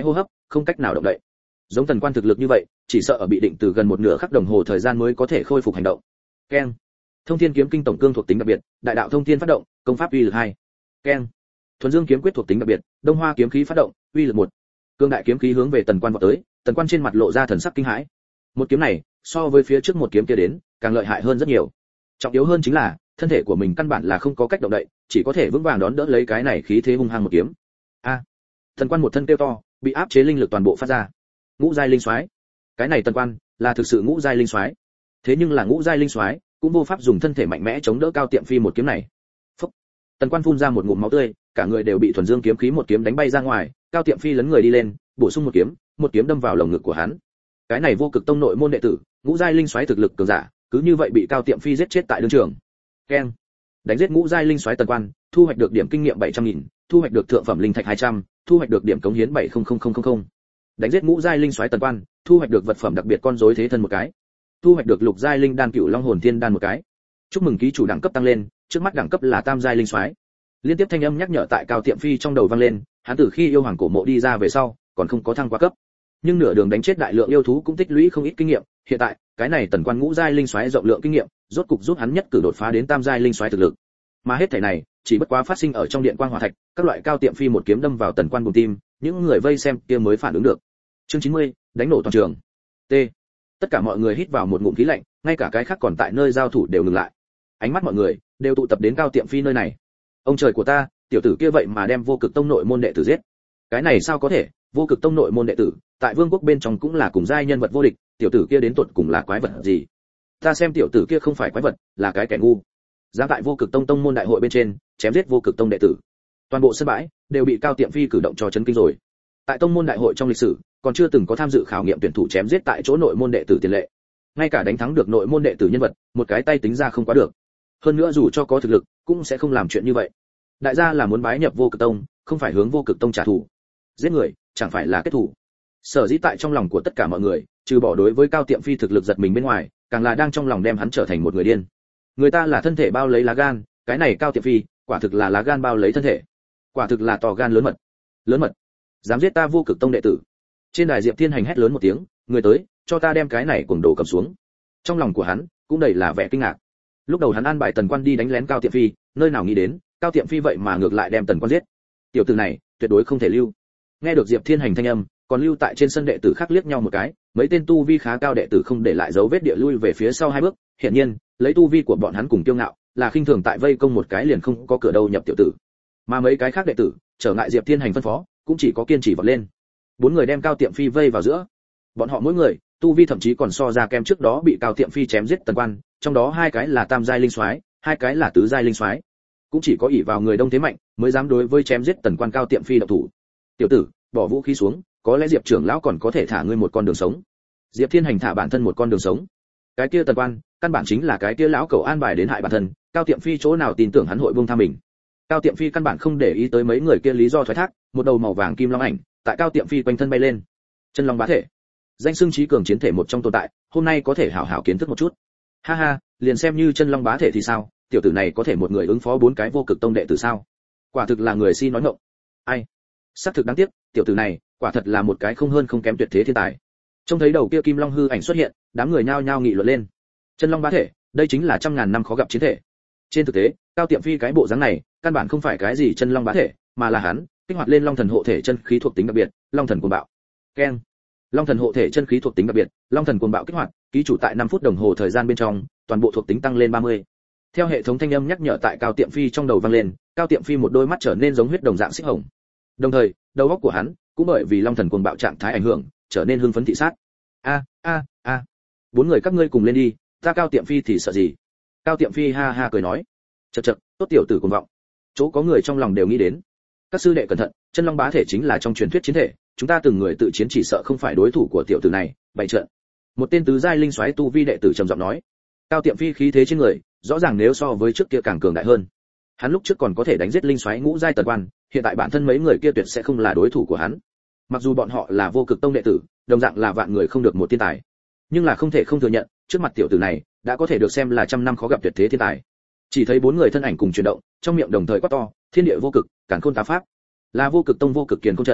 không cách nào động đậy. Giống Tần Quan thực lực như vậy, chỉ sợ ở bị định từ gần một nửa khắc đồng hồ thời gian mới có thể khôi phục hành động. Keng. Thông Thiên kiếm kinh tổng cương thuộc tính đặc biệt, đại đạo thông thiên phát động, công pháp uy lực hai. Keng. Thuần Dương kiếm quyết thuộc tính đặc biệt, Đông Hoa kiếm khí phát động, uy lực một. Cương đại kiếm khí hướng về Tần Quan vọt tới, Tần Quan trên mặt lộ ra thần sắc kinh hãi. Một kiếm này, so với phía trước một kiếm kia đến, càng lợi hại hơn rất nhiều. Trọng yếu hơn chính là, thân thể của mình căn bản là không có cách động đậy, chỉ có thể vững vàng đón đỡ lấy cái này khí thế hung hăng một kiếm. A. À, Tần Quan một thân kêu to, bị áp chế linh lực toàn bộ phát ra. Ngũ giai linh soái. Cái này Tần Quan, là thực sự ngũ giai linh soái. Thế nhưng là ngũ giai linh soái, cũng vô pháp dùng thân thể mạnh mẽ chống đỡ Cao Tiệm Phi một kiếm này. Phốc. Tần Quan phun ra một ngụm máu tươi, cả người đều bị Thuần Dương kiếm khí một kiếm đánh bay ra ngoài, Cao Tiệm Phi lấn người đi lên, bổ sung một kiếm, một kiếm đâm vào lồng ngực của hắn. Cái này Vô Cực Tông nội môn đệ tử, ngũ giai linh soái thực lực cường giả, cứ như vậy bị Cao Tiệm Phi giết chết tại đương trường. Keng. Đánh giết ngũ giai linh soái Tần Quan, thu hoạch được điểm kinh nghiệm bảy trăm nghìn, thu hoạch được thượng phẩm linh thạch hai trăm, thu hoạch được điểm cống hiến bảy không không không không. Đánh giết ngũ giai linh soái Tần Quan, thu hoạch được vật phẩm đặc biệt con rối thế thân một cái, thu hoạch được lục giai linh đan cựu long hồn thiên đan một cái. Chúc mừng ký chủ đẳng cấp tăng lên, trước mắt đẳng cấp là tam giai linh soái. Liên tiếp thanh âm nhắc nhở tại Cao Tiệm Phi trong đầu vang lên, hắn từ khi yêu hoàng cổ mộ đi ra về sau, còn không có thăng qua cấp. Nhưng nửa đường đánh chết đại lượng yêu thú cũng tích lũy không ít kinh nghiệm, hiện tại, cái này Tần Quan ngũ giai linh soái rộng lượng kinh nghiệm, rốt cục giúp hắn nhất cử đột phá đến tam giai linh soái thực lực. Mà hết thảy này, chỉ bất quá phát sinh ở trong điện quang hỏa thạch, các loại Cao Tiệm Phi một kiếm đâm vào Tần Quan bụng tim, những người vây xem kia mới phản ứng được. Chương chín mươi, đánh nổ toàn trường. T. Tất cả mọi người hít vào một ngụm khí lạnh, ngay cả cái khác còn tại nơi giao thủ đều ngừng lại. Ánh mắt mọi người đều tụ tập đến Cao Tiệm Phi nơi này. Ông trời của ta, tiểu tử kia vậy mà đem Vô Cực Tông nội môn đệ tử giết. Cái này sao có thể? Vô Cực Tông nội môn đệ tử, tại vương quốc bên trong cũng là cùng giai nhân vật vô địch, tiểu tử kia đến tuột cùng là quái vật gì? Ta xem tiểu tử kia không phải quái vật, là cái kẻ ngu. Dám tại Vô Cực Tông tông môn đại hội bên trên, chém giết Vô Cực Tông đệ tử. Toàn bộ sân bãi đều bị Cao Tiệm Phi cử động cho chấn kinh rồi. Tại tông môn đại hội trong lịch sử, còn chưa từng có tham dự khảo nghiệm tuyển thủ chém giết tại chỗ nội môn đệ tử tiền lệ. Ngay cả đánh thắng được nội môn đệ tử nhân vật, một cái tay tính ra không quá được. Hơn nữa dù cho có thực lực, cũng sẽ không làm chuyện như vậy. Đại gia là muốn bái nhập Vô Cực Tông, không phải hướng Vô Cực Tông trả thù. Giết người, chẳng phải là kết thù. Sở dĩ tại trong lòng của tất cả mọi người, trừ bỏ đối với Cao Tiệm Phi thực lực giật mình bên ngoài, càng là đang trong lòng đem hắn trở thành một người điên. Người ta là thân thể bao lấy lá gan, cái này Cao Tiệm Phi, quả thực là lá gan bao lấy thân thể. Quả thực là to gan lớn mật. Lớn mật. Dám giết ta Vô Cực Tông đệ tử. Trên đài Diệp Thiên Hành hét lớn một tiếng, người tới, cho ta đem cái này cuồng đồ cầm xuống. Trong lòng của hắn cũng đầy là vẻ kinh ngạc. Lúc đầu hắn an bài Tần Quan đi đánh lén Cao Tiệm Phi, nơi nào nghĩ đến, Cao Tiệm Phi vậy mà ngược lại đem Tần Quan giết. Tiểu tử này, tuyệt đối không thể lưu. Nghe được Diệp Thiên Hành thanh âm, còn lưu tại trên sân đệ tử khác liếc nhau một cái, mấy tên tu vi khá cao đệ tử không để lại dấu vết địa lui về phía sau hai bước, hiển nhiên, lấy tu vi của bọn hắn cùng kiêu ngạo, là khinh thường tại vây công một cái liền không có cửa đâu nhập tiểu tử. Mà mấy cái khác đệ tử, trở ngại Diệp Thiên Hành phân phó, cũng chỉ có kiên trì vọt lên. Bốn người đem Cao Tiệm Phi vây vào giữa. Bọn họ mỗi người, tu vi thậm chí còn so ra kem trước đó bị Cao Tiệm Phi chém giết Tần Quan, trong đó hai cái là tam giai linh soái, hai cái là tứ giai linh soái. Cũng chỉ có ỷ vào người đông thế mạnh, mới dám đối với chém giết Tần Quan Cao Tiệm Phi động thủ. Tiểu tử, bỏ vũ khí xuống, có lẽ Diệp trưởng lão còn có thể thả ngươi một con đường sống. Diệp Thiên Hành thả bản thân một con đường sống. Cái kia Tần Quan, căn bản chính là cái kia lão cẩu an bài đến hại bản thân, Cao Tiệm Phi chỗ nào tin tưởng hắn hội buông tha mình. Cao Tiệm Phi căn bản không để ý tới mấy người kia lý do thoái thác, một đầu màu vàng kim long ảnh, tại Cao Tiệm Phi quanh thân bay lên. Chân long bá thể, danh xưng trí cường chiến thể một trong tồn tại, hôm nay có thể hảo hảo kiến thức một chút. Ha ha, liền xem như chân long bá thể thì sao, tiểu tử này có thể một người ứng phó bốn cái Vô Cực Tông đệ tử sao? Quả thực là người si nói ngọng. Ai? Xác thực đáng tiếc, tiểu tử này, quả thật là một cái không hơn không kém tuyệt thế thiên tài. Trông thấy đầu kia kim long hư ảnh xuất hiện, đám người nhao nhao nghị luận lên. Chân long bá thể, đây chính là trăm ngàn năm khó gặp chiến thể. Trên thực tế, Cao Tiệm Phi cái bộ dáng này, căn bản không phải cái gì chân long bá thể, mà là hắn kích hoạt lên long thần hộ thể chân khí thuộc tính đặc biệt, long thần cuồng bạo. Keng. Long thần hộ thể chân khí thuộc tính đặc biệt, long thần cuồng bạo kích hoạt, ký chủ tại năm phút đồng hồ thời gian bên trong, toàn bộ thuộc tính tăng lên ba mươi. Theo hệ thống thanh âm nhắc nhở tại Cao Tiệm Phi trong đầu vang lên, Cao Tiệm Phi một đôi mắt trở nên giống huyết đồng dạng xích hồng. Đồng thời, đầu óc của hắn cũng bởi vì long thần cuồng bạo trạng thái ảnh hưởng, trở nên hưng phấn thị sát. A a a, bốn người các ngươi cùng lên đi, ta Cao Tiệm Phi thì sợ gì? Cao Tiệm Phi ha ha cười nói. Chậc chậc, tốt tiểu tử cuồng vọng. Chỗ có người trong lòng đều nghĩ đến. Các sư đệ cẩn thận, chân long bá thể chính là trong truyền thuyết chiến thể, chúng ta từng người tự chiến chỉ sợ không phải đối thủ của tiểu tử này, bày trận. Một tên tứ giai linh soái tu vi đệ tử trầm giọng nói. Cao Tiệm Phi khí thế trên người, rõ ràng nếu so với trước kia càng cường đại hơn. Hắn lúc trước còn có thể đánh giết linh soái ngũ giai Tần Quan, hiện tại bản thân mấy người kia tuyệt sẽ không là đối thủ của hắn. Mặc dù bọn họ là Vô Cực Tông đệ tử, đồng dạng là vạn người không được một thiên tài, nhưng là không thể không thừa nhận, trước mặt tiểu tử này, đã có thể được xem là trăm năm khó gặp tuyệt thế thiên tài. Chỉ thấy bốn người thân ảnh cùng chuyển động, trong miệng đồng thời quát to, thiên địa vô cực, càn khôn tá pháp, là Vô Cực Tông vô cực kiền khôn trận.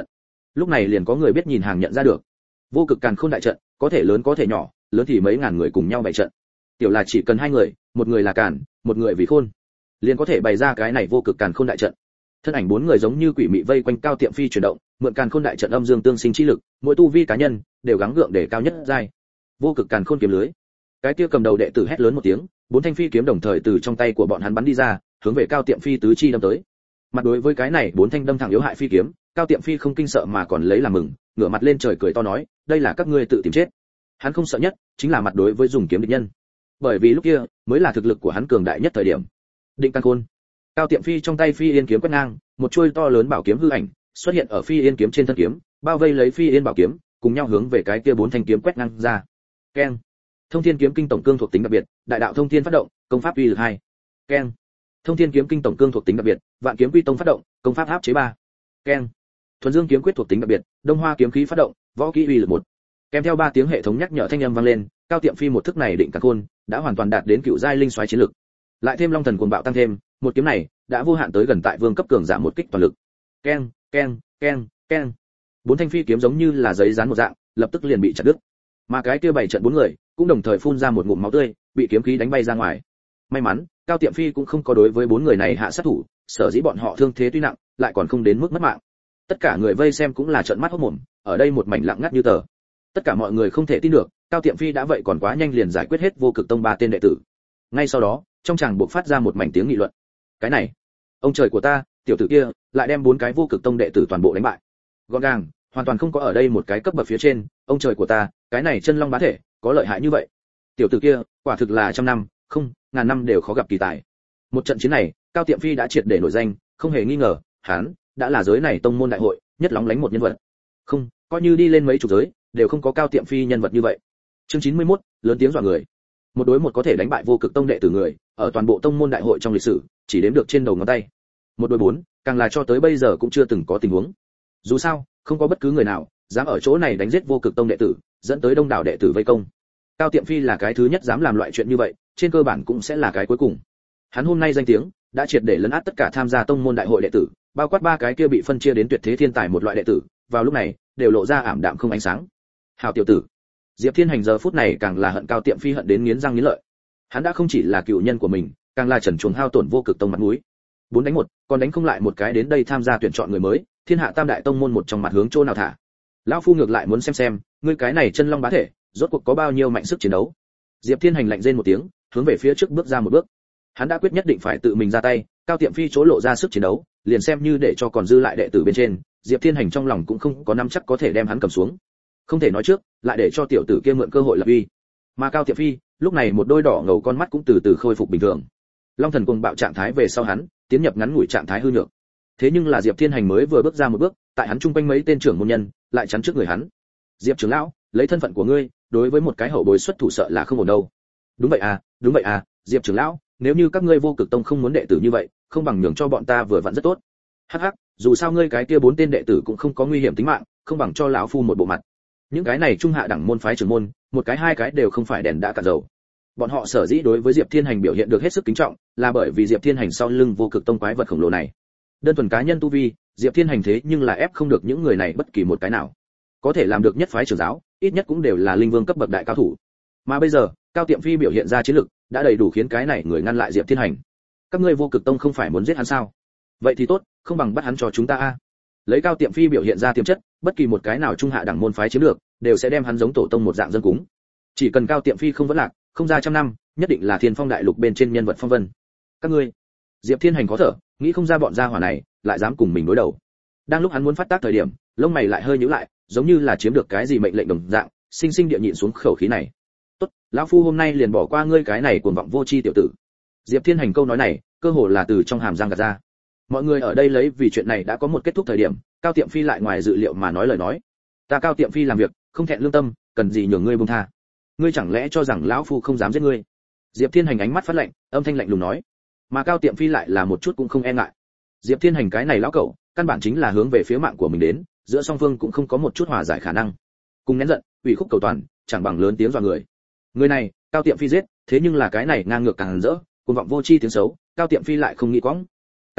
Lúc này liền có người biết nhìn hàng nhận ra được. Vô cực càn khôn đại trận, có thể lớn có thể nhỏ, lớn thì mấy ngàn người cùng nhau bày trận. Tiểu là chỉ cần hai người, một người là càn, một người vì khôn, liền có thể bày ra cái này vô cực càn khôn đại trận. Thân ảnh bốn người giống như quỷ mị vây quanh Cao Tiệm Phi chuyển động, mượn càn khôn đại trận âm dương tương sinh chi lực, mỗi tu vi cá nhân đều gắng gượng để cao nhất giai. Vô cực càn khôn kiếm lưới. Cái kia cầm đầu đệ tử hét lớn một tiếng, bốn thanh phi kiếm đồng thời từ trong tay của bọn hắn bắn đi ra, hướng về Cao Tiệm Phi tứ chi đâm tới. Mặt đối với cái này bốn thanh đâm thẳng yếu hại phi kiếm, Cao Tiệm Phi không kinh sợ mà còn lấy làm mừng, ngửa mặt lên trời cười to nói, đây là các ngươi tự tìm chết. Hắn không sợ nhất, chính là mặt đối với dùng kiếm địch nhân. Bởi vì lúc kia mới là thực lực của hắn cường đại nhất thời điểm. Định căn khôn. Cao Tiệm Phi trong tay phi yên kiếm quét ngang, một chuôi to lớn bảo kiếm hư ảnh xuất hiện ở phi yên kiếm trên thân kiếm, bao vây lấy phi yên bảo kiếm, cùng nhau hướng về cái kia bốn thanh kiếm quét ngang ra. Keng. Thông Thiên kiếm kinh tổng cương thuộc tính đặc biệt, đại đạo thông thiên phát động, công pháp uy lực hai. Keng. Thông Thiên kiếm kinh tổng cương thuộc tính đặc biệt, vạn kiếm quy tông phát động, công pháp áp chế ba. Keng. Thuần Dương kiếm quyết thuộc tính đặc biệt, Đông Hoa kiếm khí phát động, võ kỹ uy lực một. Kèm theo ba tiếng hệ thống nhắc nhở thanh âm vang lên, Cao Tiệm Phi một thức này định cả khôn, đã hoàn toàn đạt đến cựu giai linh xoáy chiến lực. Lại thêm Long Thần cuồng bạo tăng thêm, một kiếm này đã vô hạn tới gần tại vương cấp cường giả một kích toàn lực. Keng, keng, keng, keng. Bốn thanh phi kiếm giống như là giấy dán một dạng, lập tức liền bị chặt đứt. Mà cái kia bảy trận bốn người cũng đồng thời phun ra một ngụm máu tươi, bị kiếm khí đánh bay ra ngoài. May mắn, Cao Tiệm Phi cũng không có đối với bốn người này hạ sát thủ, sở dĩ bọn họ thương thế tuy nặng, lại còn không đến mức mất mạng. Tất cả người vây xem cũng là trợn mắt hốt mồm, ở đây một mảnh lặng ngắt như tờ. Tất cả mọi người không thể tin được, Cao Tiệm Phi đã vậy còn quá nhanh liền giải quyết hết vô cực tông ba tên đệ tử. Ngay sau đó, trong tràng buộc phát ra một mảnh tiếng nghị luận. Cái này, ông trời của ta, tiểu tử kia lại đem bốn cái vô cực tông đệ tử toàn bộ đánh bại. Gọn gàng, hoàn toàn không có ở đây một cái cấp bậc phía trên, ông trời của ta, cái này chân long bá thể, có lợi hại như vậy. Tiểu tử kia, quả thực là trăm năm, không, ngàn năm đều khó gặp kỳ tài. Một trận chiến này, Cao Tiệm Phi đã triệt để nổi danh, không hề nghi ngờ, hắn đã là giới này tông môn đại hội nhất lóng lánh một nhân vật. Không, coi như đi lên mấy chục giới, đều không có Cao Tiệm Phi nhân vật như vậy. Chương chín mươi mốt, lớn tiếng dọa người. Một đối một có thể đánh bại vô cực tông đệ tử người, ở toàn bộ tông môn đại hội trong lịch sử, chỉ đếm được trên đầu ngón tay. Một đối bốn, càng là cho tới bây giờ cũng chưa từng có tình huống. Dù sao, không có bất cứ người nào dám ở chỗ này đánh giết vô cực tông đệ tử, dẫn tới đông đảo đệ tử vây công. Cao Tiệm Phi là cái thứ nhất dám làm loại chuyện như vậy, trên cơ bản cũng sẽ là cái cuối cùng. Hắn hôm nay danh tiếng đã triệt để lấn át tất cả tham gia tông môn đại hội đệ tử, bao quát ba cái kia bị phân chia đến tuyệt thế thiên tài một loại đệ tử, vào lúc này đều lộ ra ảm đạm không ánh sáng. Hảo tiểu tử. Diệp Thiên Hành giờ phút này càng là hận Cao Tiệm Phi hận đến nghiến răng nghiến lợi. Hắn đã không chỉ là cựu nhân của mình, càng là trần truồng hao tổn vô cực tông mặt mũi. Bốn đánh một, còn đánh không lại một cái đến đây tham gia tuyển chọn người mới, thiên hạ tam đại tông môn một trong mặt hướng chỗ nào thả. Lão phu ngược lại muốn xem xem, ngươi cái này chân long bá thể, rốt cuộc có bao nhiêu mạnh sức chiến đấu. Diệp Thiên Hành lạnh rên một tiếng, hướng về phía trước bước ra một bước. Hắn đã quyết nhất định phải tự mình ra tay, Cao Tiệm Phi chỗ lộ ra sức chiến đấu, liền xem như để cho còn dư lại đệ tử bên trên, Diệp Thiên Hành trong lòng cũng không có nắm chắc có thể đem hắn cầm xuống. Không thể nói trước, lại để cho tiểu tử kia mượn cơ hội lập uy. Mà Cao Tiệm Phi, lúc này một đôi đỏ ngầu con mắt cũng từ từ khôi phục bình thường. Long thần cuồng bạo trạng thái về sau hắn, tiến nhập ngắn ngủi trạng thái hư nhược. Thế nhưng là Diệp Thiên Hành mới vừa bước ra một bước, tại hắn trung quanh mấy tên trưởng môn nhân lại chắn trước người hắn. Diệp trưởng lão, lấy thân phận của ngươi, đối với một cái hậu bối xuất thủ sợ là không ổn đâu. Đúng vậy à, đúng vậy à, Diệp trưởng lão, nếu như các ngươi vô cực tông không muốn đệ tử như vậy, không bằng nhường cho bọn ta vừa vặn rất tốt. Hắc hắc, dù sao ngươi cái kia bốn tên đệ tử cũng không có nguy hiểm tính mạng, không bằng cho lão phu một bộ mặt. Những cái này trung hạ đẳng môn phái trưởng môn, một cái hai cái đều không phải đèn đã cạn dầu. Bọn họ sở dĩ đối với Diệp Thiên Hành biểu hiện được hết sức kính trọng, là bởi vì Diệp Thiên Hành sau lưng vô cực tông quái vật khổng lồ này. Đơn thuần cá nhân tu vi, Diệp Thiên Hành thế nhưng là ép không được những người này bất kỳ một cái nào. Có thể làm được nhất phái trưởng giáo, ít nhất cũng đều là linh vương cấp bậc đại cao thủ. Mà bây giờ, Cao Tiệm Phi biểu hiện ra chiến lực, đã đầy đủ khiến cái này người ngăn lại Diệp Thiên Hành. Các ngươi vô cực tông không phải muốn giết hắn sao? Vậy thì tốt, không bằng bắt hắn cho chúng ta a. Lấy Cao Tiệm Phi biểu hiện ra tiềm chất, bất kỳ một cái nào trung hạ đẳng môn phái chiếm được, đều sẽ đem hắn giống tổ tông một dạng dân cúng. Chỉ cần Cao Tiệm Phi không vấn lạc, không ra trăm năm, nhất định là Thiên Phong đại lục bên trên nhân vật phong vân. Các ngươi, Diệp Thiên Hành khó thở, nghĩ không ra bọn gia hỏa này lại dám cùng mình đối đầu. Đang lúc hắn muốn phát tác thời điểm, lông mày lại hơi nhíu lại, giống như là chiếm được cái gì mệnh lệnh đồng dạng, sinh sinh địa nhịn xuống khẩu khí này. Tốt, lão phu hôm nay liền bỏ qua ngươi cái này cuồng vọng vô tri tiểu tử. Diệp Thiên Hành câu nói này, cơ hồ là từ trong hàm răng gạt ra. Mọi người ở đây lấy vì chuyện này đã có một kết thúc thời điểm, Cao Tiệm Phi lại ngoài dự liệu mà nói lời nói. Ta Cao Tiệm Phi làm việc, không thẹn lương tâm, cần gì nhường ngươi buông tha. Ngươi chẳng lẽ cho rằng lão phu không dám giết ngươi? Diệp Thiên Hành ánh mắt phát lạnh, âm thanh lạnh lùng nói. Mà Cao Tiệm Phi lại là một chút cũng không e ngại. Diệp Thiên Hành cái này lão cẩu, căn bản chính là hướng về phía mạng của mình đến, giữa song phương cũng không có một chút hòa giải khả năng. Cùng nén giận, ủy khúc cầu toàn, chẳng bằng lớn tiếng dọa người. Người này, Cao Tiệm Phi giết, thế nhưng là cái này ngang ngược càng rỡ, cuồng vọng vô tri tiếng xấu, Cao Tiệm Phi lại không nghĩ quõng.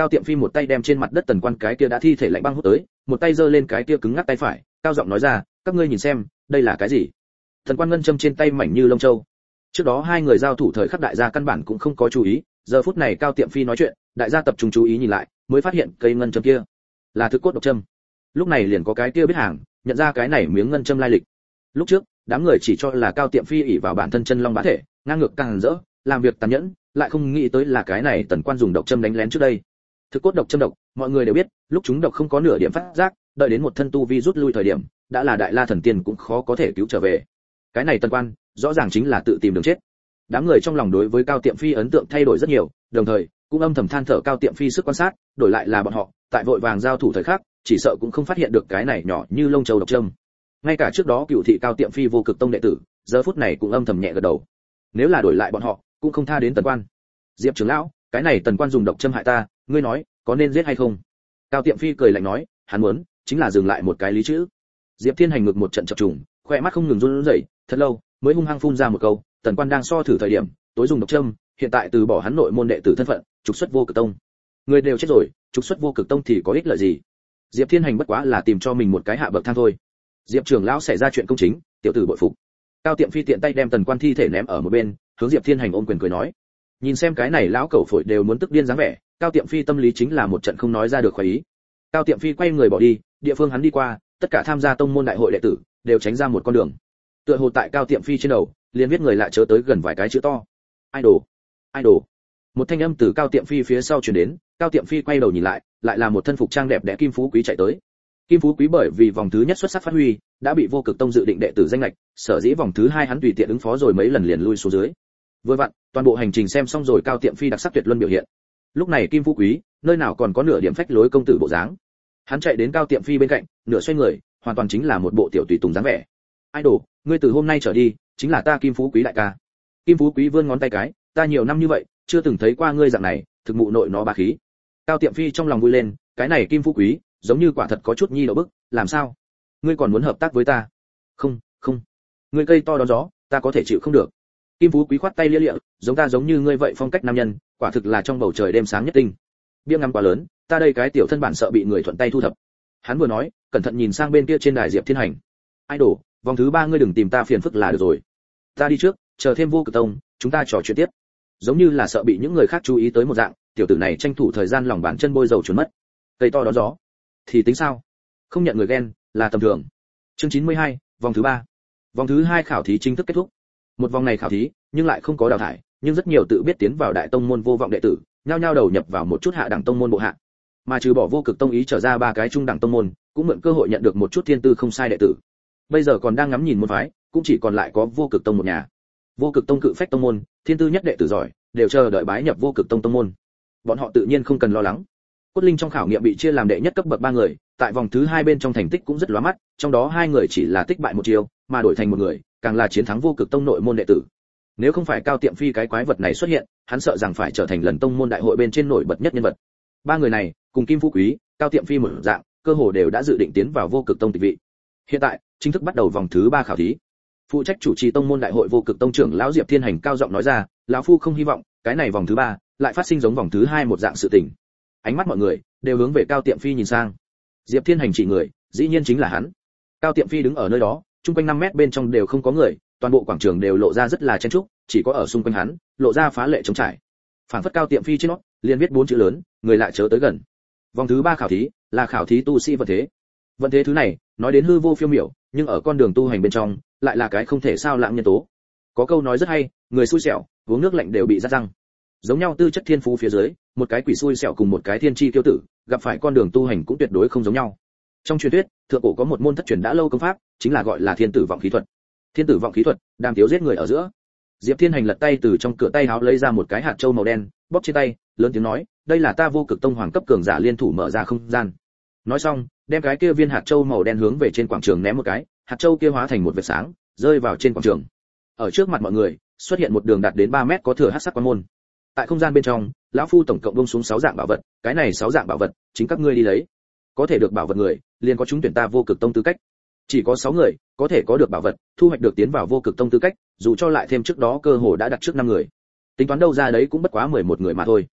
Cao Tiệm Phi một tay đem trên mặt đất tần quan cái kia đã thi thể lạnh băng hút tới, một tay giơ lên cái kia cứng ngắc tay phải, cao giọng nói ra, các ngươi nhìn xem, đây là cái gì? Thần quan ngân châm trên tay mảnh như lông châu. Trước đó hai người giao thủ thời khắc đại gia căn bản cũng không có chú ý, giờ phút này Cao Tiệm Phi nói chuyện, đại gia tập trung chú ý nhìn lại, mới phát hiện cây ngân châm kia là thực cốt độc châm. Lúc này liền có cái kia biết hàng, nhận ra cái này miếng ngân châm lai lịch. Lúc trước, đám người chỉ cho là Cao Tiệm Phi ỷ vào bản thân chân long bá thể, ngang ngược càng rỡ, làm việc tàn nhẫn, lại không nghĩ tới là cái này tần quan dùng độc châm đánh lén trước đây. Thực cốt độc châm độc, mọi người đều biết, lúc chúng độc không có nửa điểm phát giác, đợi đến một thân tu vi rút lui thời điểm, đã là đại la thần tiên cũng khó có thể cứu trở về. Cái này tần quan, rõ ràng chính là tự tìm đường chết. Đám người trong lòng đối với Cao Tiệm Phi ấn tượng thay đổi rất nhiều, đồng thời cũng âm thầm than thở Cao Tiệm Phi sức quan sát, đổi lại là bọn họ, tại vội vàng giao thủ thời khắc, chỉ sợ cũng không phát hiện được cái này nhỏ như lông châu độc châm. Ngay cả trước đó cựu thị Cao Tiệm Phi vô cực tông đệ tử, giờ phút này cũng âm thầm nhẹ gật đầu. Nếu là đổi lại bọn họ, cũng không tha đến tần quan. Diệp trưởng lão, cái này tần quan dùng độc châm hại ta, ngươi nói, có nên giết hay không? Cao Tiệm Phi cười lạnh nói, hắn muốn chính là dừng lại một cái lý chữ. Diệp Thiên Hành ngực một trận chập trùng, khỏe mắt không ngừng run rẩy, thật lâu mới hung hăng phun ra một câu, tần quan đang so thử thời điểm, tối dùng độc châm, hiện tại từ bỏ hắn nội môn đệ tử thân phận, trục xuất vô cực tông. Người đều chết rồi, trục xuất vô cực tông thì có ích lợi gì? Diệp Thiên Hành bất quá là tìm cho mình một cái hạ bậc thang thôi. Diệp trưởng lão xảy ra chuyện công chính, tiểu tử bội phục. Cao Tiệm Phi tiện tay đem tần quan thi thể ném ở một bên, hướng Diệp Thiên Hành ôm quyền cười nói, nhìn xem cái này lão cẩu phổi đều muốn tức điên dáng vẻ, Cao Tiệm Phi tâm lý chính là một trận không nói ra được khoái ý. Cao Tiệm Phi quay người bỏ đi, địa phương hắn đi qua, tất cả tham gia tông môn đại hội đệ tử đều tránh ra một con đường. Tựa hồ tại Cao Tiệm Phi trên đầu, liền viết người lạ chớ tới gần vài cái chữ to. Idol, idol. Một thanh âm từ Cao Tiệm Phi phía sau truyền đến, Cao Tiệm Phi quay đầu nhìn lại, lại là một thân phục trang đẹp đẽ Kim Phú Quý chạy tới. Kim Phú Quý bởi vì vòng thứ nhất xuất sắc phát huy, đã bị vô cực tông dự định đệ tử danh lệch, sở dĩ vòng thứ hai hắn tùy tiện ứng phó rồi mấy lần liền lui xuống dưới. Vừa vặn, toàn bộ hành trình xem xong rồi Cao Tiệm Phi đặc sắc tuyệt luân biểu hiện. Lúc này Kim Phú Quý, nơi nào còn có nửa điểm phách lối công tử bộ dáng. Hắn chạy đến Cao Tiệm Phi bên cạnh, nửa xoay người, hoàn toàn chính là một bộ tiểu tùy tùng dáng vẻ. Idol, ngươi từ hôm nay trở đi, chính là ta Kim Phú Quý đại ca. Kim Phú Quý vươn ngón tay cái, ta nhiều năm như vậy, chưa từng thấy qua ngươi dạng này, thực mụ nội nó bá khí. Cao Tiệm Phi trong lòng vui lên, cái này Kim Phú Quý, giống như quả thật có chút nhi đậu bức, làm sao? Ngươi còn muốn hợp tác với ta? Không, không. Ngươi cây to đón gió, ta có thể chịu không được. Kim Phú Quý khoát tay lia lịa, giống ta giống như ngươi vậy phong cách nam nhân, quả thực là trong bầu trời đêm sáng nhất tinh. Bia ngắm quá lớn, ta đây cái tiểu thân bản sợ bị người thuận tay thu thập. Hắn vừa nói, cẩn thận nhìn sang bên kia trên đài Diệp Thiên Hành. Idol, vòng thứ ba ngươi đừng tìm ta phiền phức là được rồi. Ta đi trước, chờ thêm vô cực tông, chúng ta trò chuyện tiếp. Giống như là sợ bị những người khác chú ý tới một dạng, tiểu tử này tranh thủ thời gian lòng bàn chân bôi dầu trốn mất. Cây to đón gió, thì tính sao? Không nhận người ghen, là tầm thường. Chương chín mươi hai, vòng thứ ba. Vòng thứ hai khảo thí chính thức kết thúc. Một vòng này khảo thí, nhưng lại không có đào thải, nhưng rất nhiều tự biết tiến vào đại tông môn vô vọng đệ tử, nhao nhao đầu nhập vào một chút hạ đẳng tông môn bộ hạ. Mà trừ bỏ vô cực tông ý trở ra ba cái trung đẳng tông môn, cũng mượn cơ hội nhận được một chút thiên tư không sai đệ tử. Bây giờ còn đang ngắm nhìn môn phái, cũng chỉ còn lại có vô cực tông một nhà. Vô cực tông cự phách tông môn, thiên tư nhất đệ tử giỏi, đều chờ đợi bái nhập vô cực tông tông môn. Bọn họ tự nhiên không cần lo lắng. Cốt Linh trong khảo nghiệm bị chia làm đệ nhất cấp bậc ba người, tại vòng thứ hai bên trong thành tích cũng rất lóa mắt, trong đó hai người chỉ là tích bại một chiêu, mà đổi thành một người, càng là chiến thắng vô cực tông nội môn đệ tử. Nếu không phải Cao Tiệm Phi cái quái vật này xuất hiện, hắn sợ rằng phải trở thành lần tông môn đại hội bên trên nổi bật nhất nhân vật. Ba người này, cùng Kim Phú Quý, Cao Tiệm Phi một dạng, cơ hồ đều đã dự định tiến vào vô cực tông tịch vị. Hiện tại, chính thức bắt đầu vòng thứ ba khảo thí. Phụ trách chủ trì tông môn đại hội vô cực tông trưởng lão Diệp Thiên Hành cao giọng nói ra, lão phu không hy vọng cái này vòng thứ ba lại phát sinh giống vòng thứ hai một dạng sự tình. Ánh mắt mọi người đều hướng về Cao Tiệm Phi nhìn sang. Diệp Thiên Hành chỉ người, dĩ nhiên chính là hắn. Cao Tiệm Phi đứng ở nơi đó, chung quanh năm mét bên trong đều không có người, toàn bộ quảng trường đều lộ ra rất là chen chúc, chỉ có ở xung quanh hắn, lộ ra phá lệ trống trải. Phản phất Cao Tiệm Phi trên nó, liền viết bốn chữ lớn, người lại chớ tới gần. Vòng thứ ba khảo thí là khảo thí tu sĩ vận thế. Vận thế thứ này, nói đến hư vô phiêu miểu, nhưng ở con đường tu hành bên trong, lại là cái không thể sao lãng nhân tố. Có câu nói rất hay, người xui xẻo, uống nước lạnh đều bị rát răng. Giống nhau tư chất thiên phú phía dưới, một cái quỷ xui xẻo cùng một cái thiên chi kiêu tử, gặp phải con đường tu hành cũng tuyệt đối không giống nhau. Trong truyền thuyết, thượng cổ có một môn thất truyền đã lâu công pháp, chính là gọi là thiên tử vọng khí thuật. Thiên tử vọng khí thuật, đang thiếu giết người ở giữa. Diệp Thiên Hành lật tay từ trong cửa tay áo lấy ra một cái hạt châu màu đen, bóp trên tay, lớn tiếng nói, đây là ta vô cực tông hoàng cấp cường giả liên thủ mở ra không gian. Nói xong, đem cái kia viên hạt châu màu đen hướng về trên quảng trường ném một cái, hạt châu kia hóa thành một vệt sáng, rơi vào trên quảng trường. Ở trước mặt mọi người, xuất hiện một đường đạt đến ba mét có thừa hắc sắc quan môn. Tại không gian bên trong, lão phu tổng cộng buông xuống sáu dạng bảo vật, cái này sáu dạng bảo vật, chính các ngươi đi lấy. Có thể được bảo vật người, liền có chúng tuyển ta vô cực tông tư cách. Chỉ có sáu người có thể có được bảo vật, thu hoạch được tiến vào vô cực tông tư cách, dù cho lại thêm trước đó cơ hồ đã đặt trước năm người. Tính toán đâu ra đấy cũng bất quá mười một người mà thôi.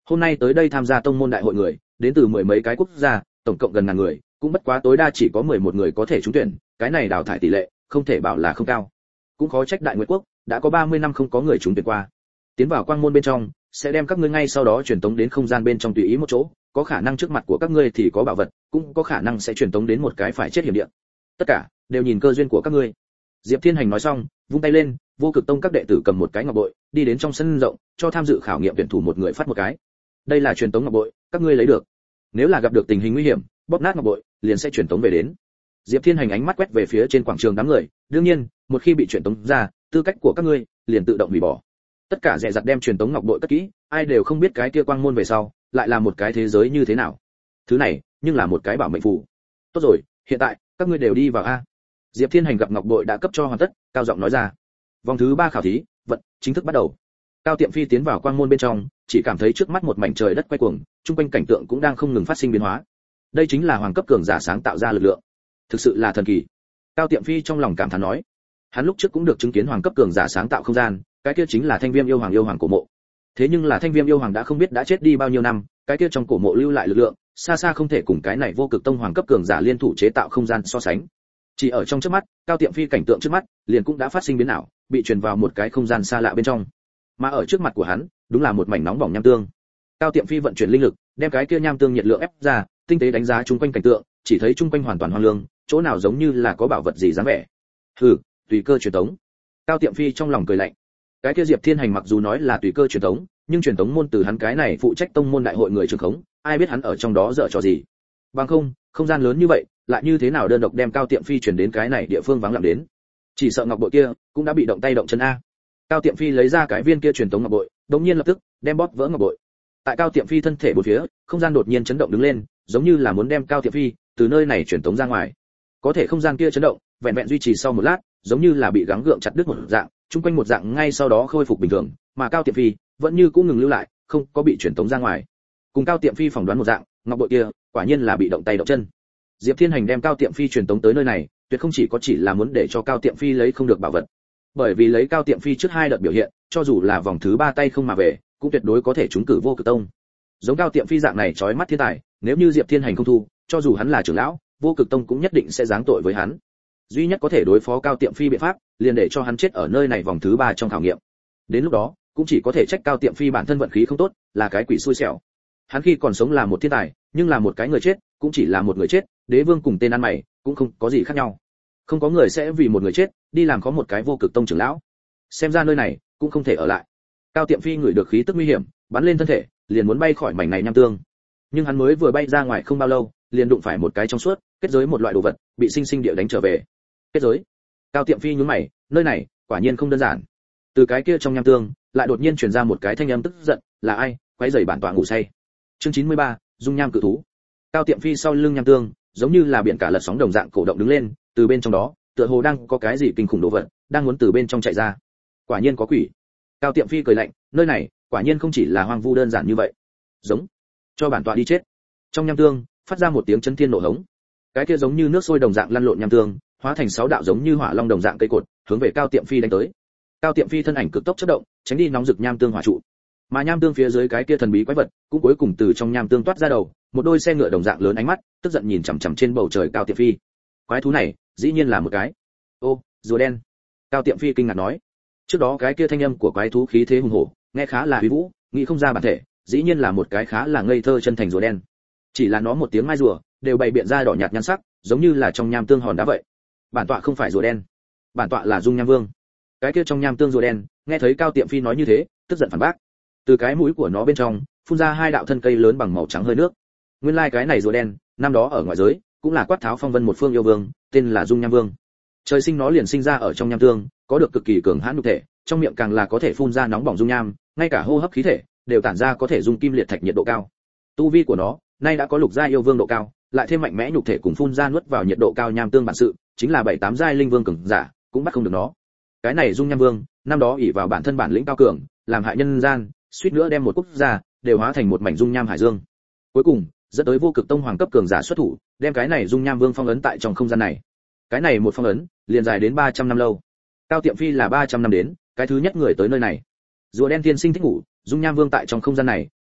hôm nay tới đây tham gia tông môn đại hội người đến từ mười mấy cái quốc gia, tổng cộng gần ngàn người, cũng bất quá tối đa chỉ có mười một người có thể trúng tuyển, cái này đào thải tỷ lệ không thể bảo là không cao. Cũng khó trách Đại Nguyệt quốc đã có ba mươi năm không có người trúng tuyển qua. Tiến vào quang môn bên trong, sẽ đem các ngươi ngay sau đó truyền tống đến không gian bên trong tùy ý một chỗ, có khả năng trước mặt của các ngươi thì có bảo vật, cũng có khả năng sẽ truyền tống đến một cái phải chết hiểm địa. Tất cả đều nhìn cơ duyên của các ngươi. Diệp Thiên Hành nói xong, vung tay lên, Vô Cực Tông các đệ tử cầm một cái ngọc bội, đi đến trong sân rộng, cho tham dự khảo nghiệm tuyển thủ một người phát một cái. Đây là truyền tống ngọc bội, các ngươi lấy được. Nếu là gặp được tình hình nguy hiểm, bóp nát ngọc bội, liền sẽ truyền tống về đến. Diệp Thiên Hành ánh mắt quét về phía trên quảng trường đám người, đương nhiên, một khi bị truyền tống ra, tư cách của các ngươi liền tự động hủy bỏ. Tất cả dè dặt đem truyền tống ngọc bội cất kỹ, ai đều không biết cái kia quang môn về sau, lại là một cái thế giới như thế nào. Thứ này, nhưng là một cái bảo mệnh phù. Tốt rồi, hiện tại, các ngươi đều đi vào a. Diệp Thiên Hành gặp ngọc bội đã cấp cho hoàn tất, cao giọng nói ra. Vòng thứ ba khảo thí, vận chính thức bắt đầu. Cao Tiệm Phi tiến vào quang môn bên trong, chỉ cảm thấy trước mắt một mảnh trời đất quay cuồng, trung quanh cảnh tượng cũng đang không ngừng phát sinh biến hóa. Đây chính là hoàng cấp cường giả sáng tạo ra lực lượng, thực sự là thần kỳ. Cao Tiệm Phi trong lòng cảm thán nói. Hắn lúc trước cũng được chứng kiến hoàng cấp cường giả sáng tạo không gian, cái kia chính là Thanh Viêm yêu hoàng yêu hoàng cổ mộ. Thế nhưng là Thanh Viêm yêu hoàng đã không biết đã chết đi bao nhiêu năm, cái kia trong cổ mộ lưu lại lực lượng, xa xa không thể cùng cái này Vô Cực Tông hoàng cấp cường giả liên thủ chế tạo không gian so sánh. Chỉ ở trong trước mắt, Cao Tiệm Phi cảnh tượng trước mắt, liền cũng đã phát sinh biến ảo, bị truyền vào một cái không gian xa lạ bên trong. Mà ở trước mặt của hắn, đúng là một mảnh nóng bỏng nham tương. Cao Tiệm Phi vận chuyển linh lực, đem cái kia nham tương nhiệt lượng ép ra, tinh tế đánh giá chung quanh cảnh tượng, chỉ thấy chung quanh hoàn toàn hoang lương, chỗ nào giống như là có bảo vật gì dáng vẻ. Hừ, tùy cơ truyền tống. Cao Tiệm Phi trong lòng cười lạnh. Cái kia Diệp Thiên Hành mặc dù nói là tùy cơ truyền tống, nhưng truyền tống môn từ hắn cái này phụ trách tông môn đại hội người trường khống, ai biết hắn ở trong đó dở trò gì. Bằng không, không gian lớn như vậy, lại như thế nào đơn độc đem Cao Tiệm Phi chuyển đến cái này địa phương vắng lặng đến. Chỉ sợ ngọc bội kia cũng đã bị động tay động chân a. Cao Tiệm Phi lấy ra cái viên kia truyền tống ngọc bội, đột nhiên lập tức đem bóp vỡ ngọc bội. Tại Cao Tiệm Phi thân thể bốn phía, không gian đột nhiên chấn động đứng lên, giống như là muốn đem Cao Tiệm Phi từ nơi này truyền tống ra ngoài. Có thể không gian kia chấn động, vẹn vẹn duy trì sau một lát, giống như là bị gắng gượng chặt đứt một dạng, chung quanh một dạng ngay sau đó khôi phục bình thường, mà Cao Tiệm Phi vẫn như cũng ngừng lưu lại, không có bị truyền tống ra ngoài. Cùng Cao Tiệm Phi phỏng đoán một dạng, ngọc bội kia quả nhiên là bị động tay động chân. Diệp Thiên Hành đem Cao Tiệm Phi truyền tống tới nơi này, tuyệt không chỉ có chỉ là muốn để cho Cao Tiệm Phi lấy không được bảo vật. Bởi vì lấy Cao Tiệm Phi trước hai đợt biểu hiện, cho dù là vòng thứ ba tay không mà về, cũng tuyệt đối có thể trúng cử Vô Cực Tông. Giống Cao Tiệm Phi dạng này chói mắt thiên tài, nếu như Diệp Thiên Hành không thu, cho dù hắn là trưởng lão, Vô Cực Tông cũng nhất định sẽ giáng tội với hắn. Duy nhất có thể đối phó Cao Tiệm Phi biện pháp, liền để cho hắn chết ở nơi này vòng thứ ba trong khảo nghiệm. Đến lúc đó, cũng chỉ có thể trách Cao Tiệm Phi bản thân vận khí không tốt, là cái quỷ xui xẻo. Hắn khi còn sống là một thiên tài, nhưng là một cái người chết, cũng chỉ là một người chết, đế vương cùng tên ăn mày, cũng không có gì khác nhau. Không có người sẽ vì một người chết, đi làm có một cái Vô Cực Tông trưởng lão. Xem ra nơi này cũng không thể ở lại. Cao Tiệm Phi ngửi được khí tức nguy hiểm, bắn lên thân thể, liền muốn bay khỏi mảnh này nham tương. Nhưng hắn mới vừa bay ra ngoài không bao lâu, liền đụng phải một cái trong suốt, kết giới một loại đồ vật, bị sinh sinh địa đánh trở về. Kết giới? Cao Tiệm Phi nhướng mày, nơi này quả nhiên không đơn giản. Từ cái kia trong nham tương, lại đột nhiên truyền ra một cái thanh âm tức giận, là ai, quấy rầy bản tọa ngủ say. Chương chín mươi ba, dung nham cự thú. Cao Tiệm Phi sau lưng nham tương, giống như là biển cả lật sóng đồng dạng cổ động đứng lên, từ bên trong đó, tựa hồ đang có cái gì kinh khủng đồ vật, đang muốn từ bên trong chạy ra. Quả nhiên có quỷ. Cao Tiệm Phi cười lạnh, nơi này, quả nhiên không chỉ là hoang vu đơn giản như vậy. Giống, cho bản tọa đi chết. Trong nham tương, phát ra một tiếng chấn thiên nổ hống. Cái kia giống như nước sôi đồng dạng lăn lộn nham tương, hóa thành sáu đạo giống như hỏa long đồng dạng cây cột, hướng về Cao Tiệm Phi đánh tới. Cao Tiệm Phi thân ảnh cực tốc chớp động, tránh đi nóng rực nham tương hỏa trụ. Mà nham tương phía dưới cái kia thần bí quái vật, cũng cuối cùng từ trong nham tương toát ra đầu, một đôi xe ngựa đồng dạng lớn ánh mắt, tức giận nhìn chằm chằm trên bầu trời Cao Tiệm Phi. Quái thú này, dĩ nhiên là một cái. Ô, rùa đen. Cao Tiệm Phi kinh ngạc nói. Trước đó cái kia thanh âm của quái thú khí thế hùng hổ, nghe khá là uy vũ, nghĩ không ra bản thể, dĩ nhiên là một cái khá là ngây thơ chân thành rùa đen. Chỉ là nó một tiếng mai rùa, đều bày biện ra đỏ nhạt nhan sắc, giống như là trong nham tương hòn đá vậy. Bản tọa không phải rùa đen, bản tọa là Dung Nham Vương. Cái kia trong nham tương rùa đen, nghe thấy Cao Tiệm Phi nói như thế, tức giận phản bác. Từ cái mũi của nó bên trong, phun ra hai đạo thân cây lớn bằng màu trắng hơi nước. Nguyên lai like cái này rùa đen, năm đó ở ngoại giới, cũng là quát tháo phong vân một phương yêu vương, tên là Dung Nham Vương. Trời sinh nó liền sinh ra ở trong nham tương, có được cực kỳ cường hãn nhục thể, trong miệng càng là có thể phun ra nóng bỏng dung nham, ngay cả hô hấp khí thể đều tản ra có thể dung kim liệt thạch nhiệt độ cao. Tu vi của nó, nay đã có lục giai yêu vương độ cao, lại thêm mạnh mẽ nhục thể cùng phun ra nuốt vào nhiệt độ cao nham tương bản sự, chính là bảy tám giai linh vương cường giả, cũng bắt không được nó. Cái này Dung Nham Vương, năm đó ỷ vào bản thân bản lĩnh cao cường, làm hại nhân gian, suýt nữa đem một quốc gia đều hóa thành một mảnh dung nham hải dương. Cuối cùng, dẫn tới Vô Cực Tông hoàng cấp cường giả xuất thủ, đem cái này Dung Nham Vương phong ấn tại trong không gian này. Cái này một phong ấn, liền dài đến ba trăm năm lâu. Cao Tiệm Phi là ba trăm năm đến, cái thứ nhất người tới nơi này. Rùa đen tiên sinh thích ngủ, Dung Nham Vương tại trong không gian này,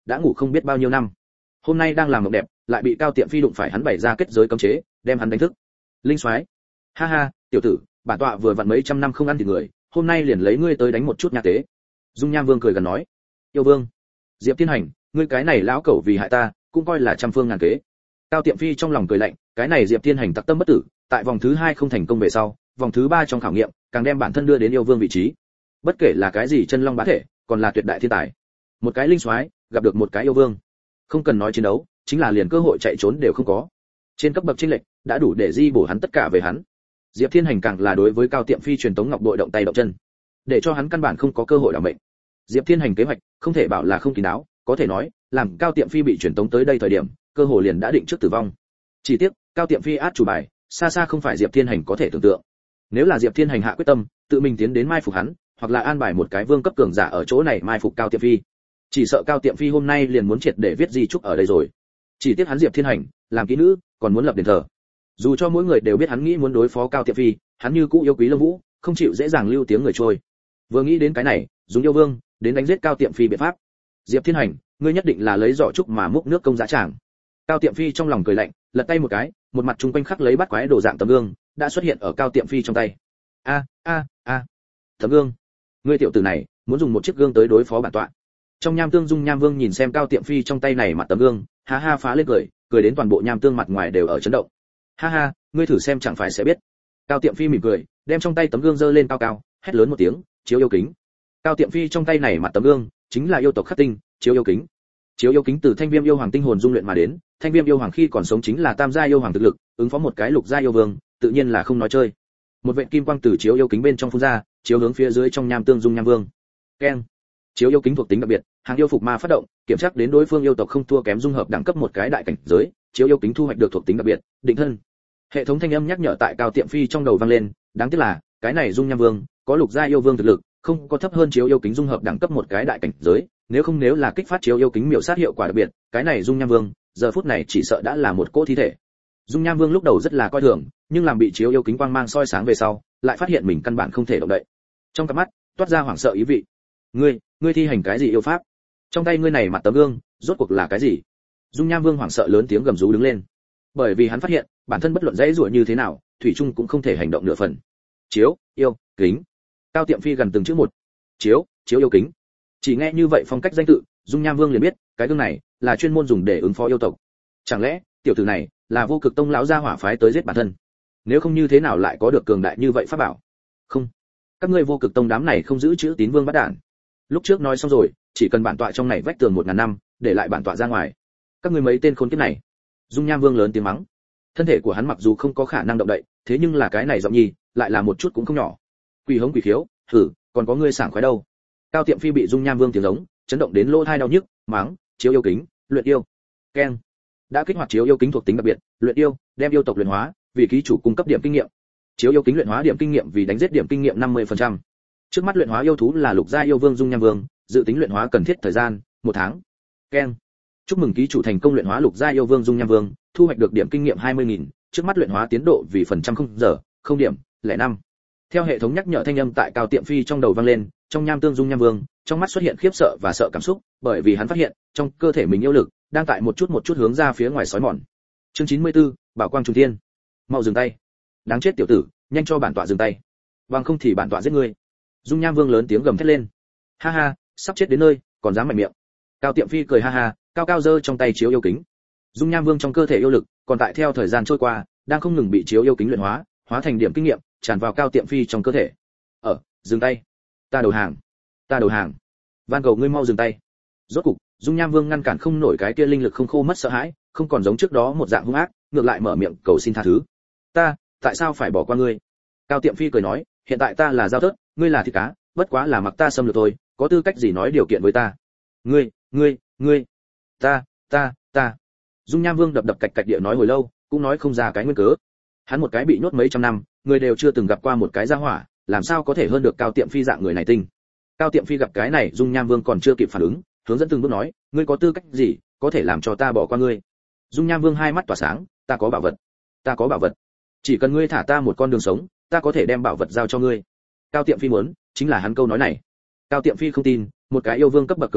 đã ngủ không biết bao nhiêu năm. Hôm nay đang làm mộng đẹp, lại bị Cao Tiệm Phi đụng phải hắn bày ra kết giới cấm chế, đem hắn đánh thức. Linh soái, ha ha, tiểu tử, bản tọa vừa vặn mấy trăm năm không ăn thịt người, hôm nay liền lấy ngươi tới đánh một chút nha tế. Dung Nham Vương cười gần nói. Yêu Vương, Diệp Thiên Hành, ngươi cái này lão cẩu vì hại ta, cũng coi là trăm phương ngàn kế. Cao Tiệm Phi trong lòng cười lạnh, cái này Diệp Thiên Hành tặc tâm bất tử, tại vòng thứ hai không thành công về sau, vòng thứ ba trong khảo nghiệm, càng đem bản thân đưa đến yêu vương vị trí. Bất kể là cái gì chân long bá thể, còn là tuyệt đại thiên tài. Một cái linh soái, gặp được một cái yêu vương, không cần nói chiến đấu, chính là liền cơ hội chạy trốn đều không có. Trên cấp bậc chênh lệch, đã đủ để di bổ hắn tất cả về hắn. Diệp Thiên Hành càng là đối với Cao Tiệm Phi truyền tống ngọc bội động tay động chân, để cho hắn căn bản không có cơ hội đảm mệnh. Diệp Thiên Hành kế hoạch, không thể bảo là không kín đáo, có thể nói, làm Cao Tiệm Phi bị truyền tống tới đây thời điểm, cơ hội liền đã định trước tử vong. Chỉ tiếc, Cao Tiệm Phi át chủ bài, xa xa không phải Diệp Thiên Hành có thể tưởng tượng. Nếu là Diệp Thiên Hành hạ quyết tâm, tự mình tiến đến mai phục hắn, hoặc là an bài một cái vương cấp cường giả ở chỗ này mai phục Cao Tiệm Phi, chỉ sợ Cao Tiệm Phi hôm nay liền muốn triệt để viết di chúc ở đây rồi. Chỉ tiếc hắn Diệp Thiên Hành, làm kỹ nữ, còn muốn lập đền thờ. Dù cho mỗi người đều biết hắn nghĩ muốn đối phó Cao Tiệm Phi, hắn như cũ yêu quý Lâm Vũ, không chịu dễ dàng lưu tiếng người trôi. Vừa nghĩ đến cái này, dùng yêu vương đến đánh giết Cao Tiệm Phi biện pháp. Diệp Thiên Hành, ngươi nhất định là lấy giỏ trúc mà múc nước công giá tràng. Cao Tiệm Phi trong lòng cười lạnh, lật tay một cái, một mặt trung quanh khắc lấy bát quái đồ dạng tấm gương, đã xuất hiện ở Cao Tiệm Phi trong tay. A a a, tấm gương, ngươi tiểu tử này muốn dùng một chiếc gương tới đối phó bản tọa. Trong Nham Tương Dung Nham Vương nhìn xem Cao Tiệm Phi trong tay này mặt tấm gương, ha ha phá lên cười, cười đến toàn bộ Nham Tương mặt ngoài đều ở chấn động. Ha ha, ngươi thử xem chẳng phải sẽ biết. Cao Tiệm Phi mỉm cười, đem trong tay tấm gương giơ lên cao cao, hét lớn một tiếng, chiếu yêu kính. Cao Tiệm Phi trong tay này mặt tấm gương, chính là yêu tộc khắc tinh, chiếu yêu kính. Chiếu yêu kính từ Thanh Viêm yêu hoàng tinh hồn dung luyện mà đến, Thanh Viêm yêu hoàng khi còn sống chính là tam gia yêu hoàng thực lực, ứng phó một cái lục gia yêu vương, tự nhiên là không nói chơi. Một vệt kim quang từ chiếu yêu kính bên trong phun ra, chiếu hướng phía dưới trong Nham Tương Dung Nham Vương. Keng. Chiếu yêu kính thuộc tính đặc biệt, hàng yêu phục ma phát động, kiểm tra đến đối phương yêu tộc không thua kém dung hợp đẳng cấp một cái đại cảnh giới, chiếu yêu kính thu hoạch được thuộc tính đặc biệt, định thân. Hệ thống thanh âm nhắc nhở tại Cao Tiệm Phi trong đầu vang lên, đáng tiếc là, cái này Dung Nham Vương, có lục gia yêu vương thực lực, không có thấp hơn chiếu yêu kính dung hợp đẳng cấp một cái đại cảnh giới, nếu không nếu là kích phát chiếu yêu kính miểu sát hiệu quả đặc biệt, cái này Dung Nham Vương, giờ phút này chỉ sợ đã là một cỗ thi thể. Dung Nham Vương lúc đầu rất là coi thường, nhưng làm bị chiếu yêu kính quang mang soi sáng về sau, lại phát hiện mình căn bản không thể động đậy. Trong cặp mắt toát ra hoảng sợ ý vị. Ngươi, ngươi thi hành cái gì yêu pháp? Trong tay ngươi này mặt tấm gương, rốt cuộc là cái gì? Dung Nham Vương hoảng sợ lớn tiếng gầm rú đứng lên. Bởi vì hắn phát hiện, bản thân bất luận dãy rủa như thế nào, thủy chung cũng không thể hành động nửa phần. Chiếu, yêu, kính. Cao Tiệm Phi gần từng chữ một. Chiếu, chiếu yêu kính. Chỉ nghe như vậy phong cách danh tự, Dung Nham Vương liền biết, cái gương này là chuyên môn dùng để ứng phó yêu tộc. Chẳng lẽ, tiểu tử này là Vô Cực Tông lão gia hỏa phái tới giết bản thân? Nếu không như thế nào lại có được cường đại như vậy pháp bảo? Không, các ngươi Vô Cực Tông đám này không giữ chữ tín vương bắt đản. Lúc trước nói xong rồi, chỉ cần bản tọa trong này vách tường một ngàn năm, để lại bản tọa ra ngoài. Các ngươi mấy tên khốn kiếp này. Dung Nham Vương lớn tiếng mắng. Thân thể của hắn mặc dù không có khả năng động đậy, thế nhưng là cái này giọng nhi, lại là một chút cũng không nhỏ. Quỷ hống quỷ khiếu, thử, còn có ngươi sảng khoái đâu? Cao Tiệm Phi bị Dung Nham Vương tiếng giống, chấn động đến lỗ tai đau nhức, mắng, chiếu yêu kính, luyện yêu. Keng. Đã kích hoạt chiếu yêu kính thuộc tính đặc biệt, luyện yêu, đem yêu tộc luyện hóa, vì ký chủ cung cấp điểm kinh nghiệm. Chiếu yêu kính luyện hóa điểm kinh nghiệm vì đánh giết điểm kinh nghiệm năm mươi phần trăm. Trước mắt luyện hóa yêu thú là lục gia yêu vương Dung Nham Vương, dự tính luyện hóa cần thiết thời gian một tháng. Keng. Chúc mừng ký chủ thành công luyện hóa lục gia yêu vương Dung Nham Vương, thu hoạch được điểm kinh nghiệm hai mươi nghìn, trước mắt luyện hóa tiến độ vì phần trăm không giờ, không điểm, lẻ năm. Theo hệ thống nhắc nhở thanh âm tại Cao Tiệm Phi trong đầu vang lên, trong Nham Tương Dung Nham Vương, trong mắt xuất hiện khiếp sợ và sợ cảm xúc, bởi vì hắn phát hiện, trong cơ thể mình yêu lực đang tại một chút một chút hướng ra phía ngoài sói mòn. Chương chín mươi tư, Bảo Quang Trùng Thiên. Mau dừng tay. Đáng chết tiểu tử, nhanh cho bản tọa dừng tay. Bằng không thì bản tọa giết ngươi. Dung Nham Vương lớn tiếng gầm thét lên. Ha ha, sắp chết đến nơi, còn dám mạnh miệng. Cao Tiệm Phi cười ha ha, cao cao giơ trong tay chiếu yêu kính. Dung Nham Vương trong cơ thể yêu lực, còn tại theo thời gian trôi qua, đang không ngừng bị chiếu yêu kính luyện hóa, hóa thành điểm kinh nghiệm, tràn vào Cao Tiệm Phi trong cơ thể. Ở, dừng tay. Ta đầu hàng. Ta đầu hàng. Van cầu ngươi mau dừng tay. Rốt cục, Dung Nham Vương ngăn cản không nổi cái kia linh lực không khô mất sợ hãi, không còn giống trước đó một dạng hung ác, ngược lại mở miệng cầu xin tha thứ. Ta, tại sao phải bỏ qua ngươi? Cao Tiệm Phi cười nói, hiện tại ta là giao thớt, ngươi là thịt cá, bất quá là mặc ta xâm lược thôi, có tư cách gì nói điều kiện với ta? Ngươi, ngươi, ngươi, ta, ta, ta. Dung Nham Vương đập đập cạch cạch địa nói hồi lâu, cũng nói không ra cái nguyên cớ. Hắn một cái bị nhốt mấy trăm năm, người đều chưa từng gặp qua một cái gia hỏa, làm sao có thể hơn được Cao Tiệm Phi dạng người này tinh. Cao Tiệm Phi gặp cái này, Dung Nham Vương còn chưa kịp phản ứng, hướng dẫn từng bước nói, ngươi có tư cách gì, có thể làm cho ta bỏ qua ngươi? Dung Nham Vương hai mắt tỏa sáng, ta có bảo vật, ta có bảo vật, chỉ cần ngươi thả ta một con đường sống, ta có thể đem bảo vật giao cho ngươi. Cao Tiệm Phi muốn, chính là hắn câu nói này. Cao Tiệm Phi không tin, một cái yêu vương cấp bậc cường giả,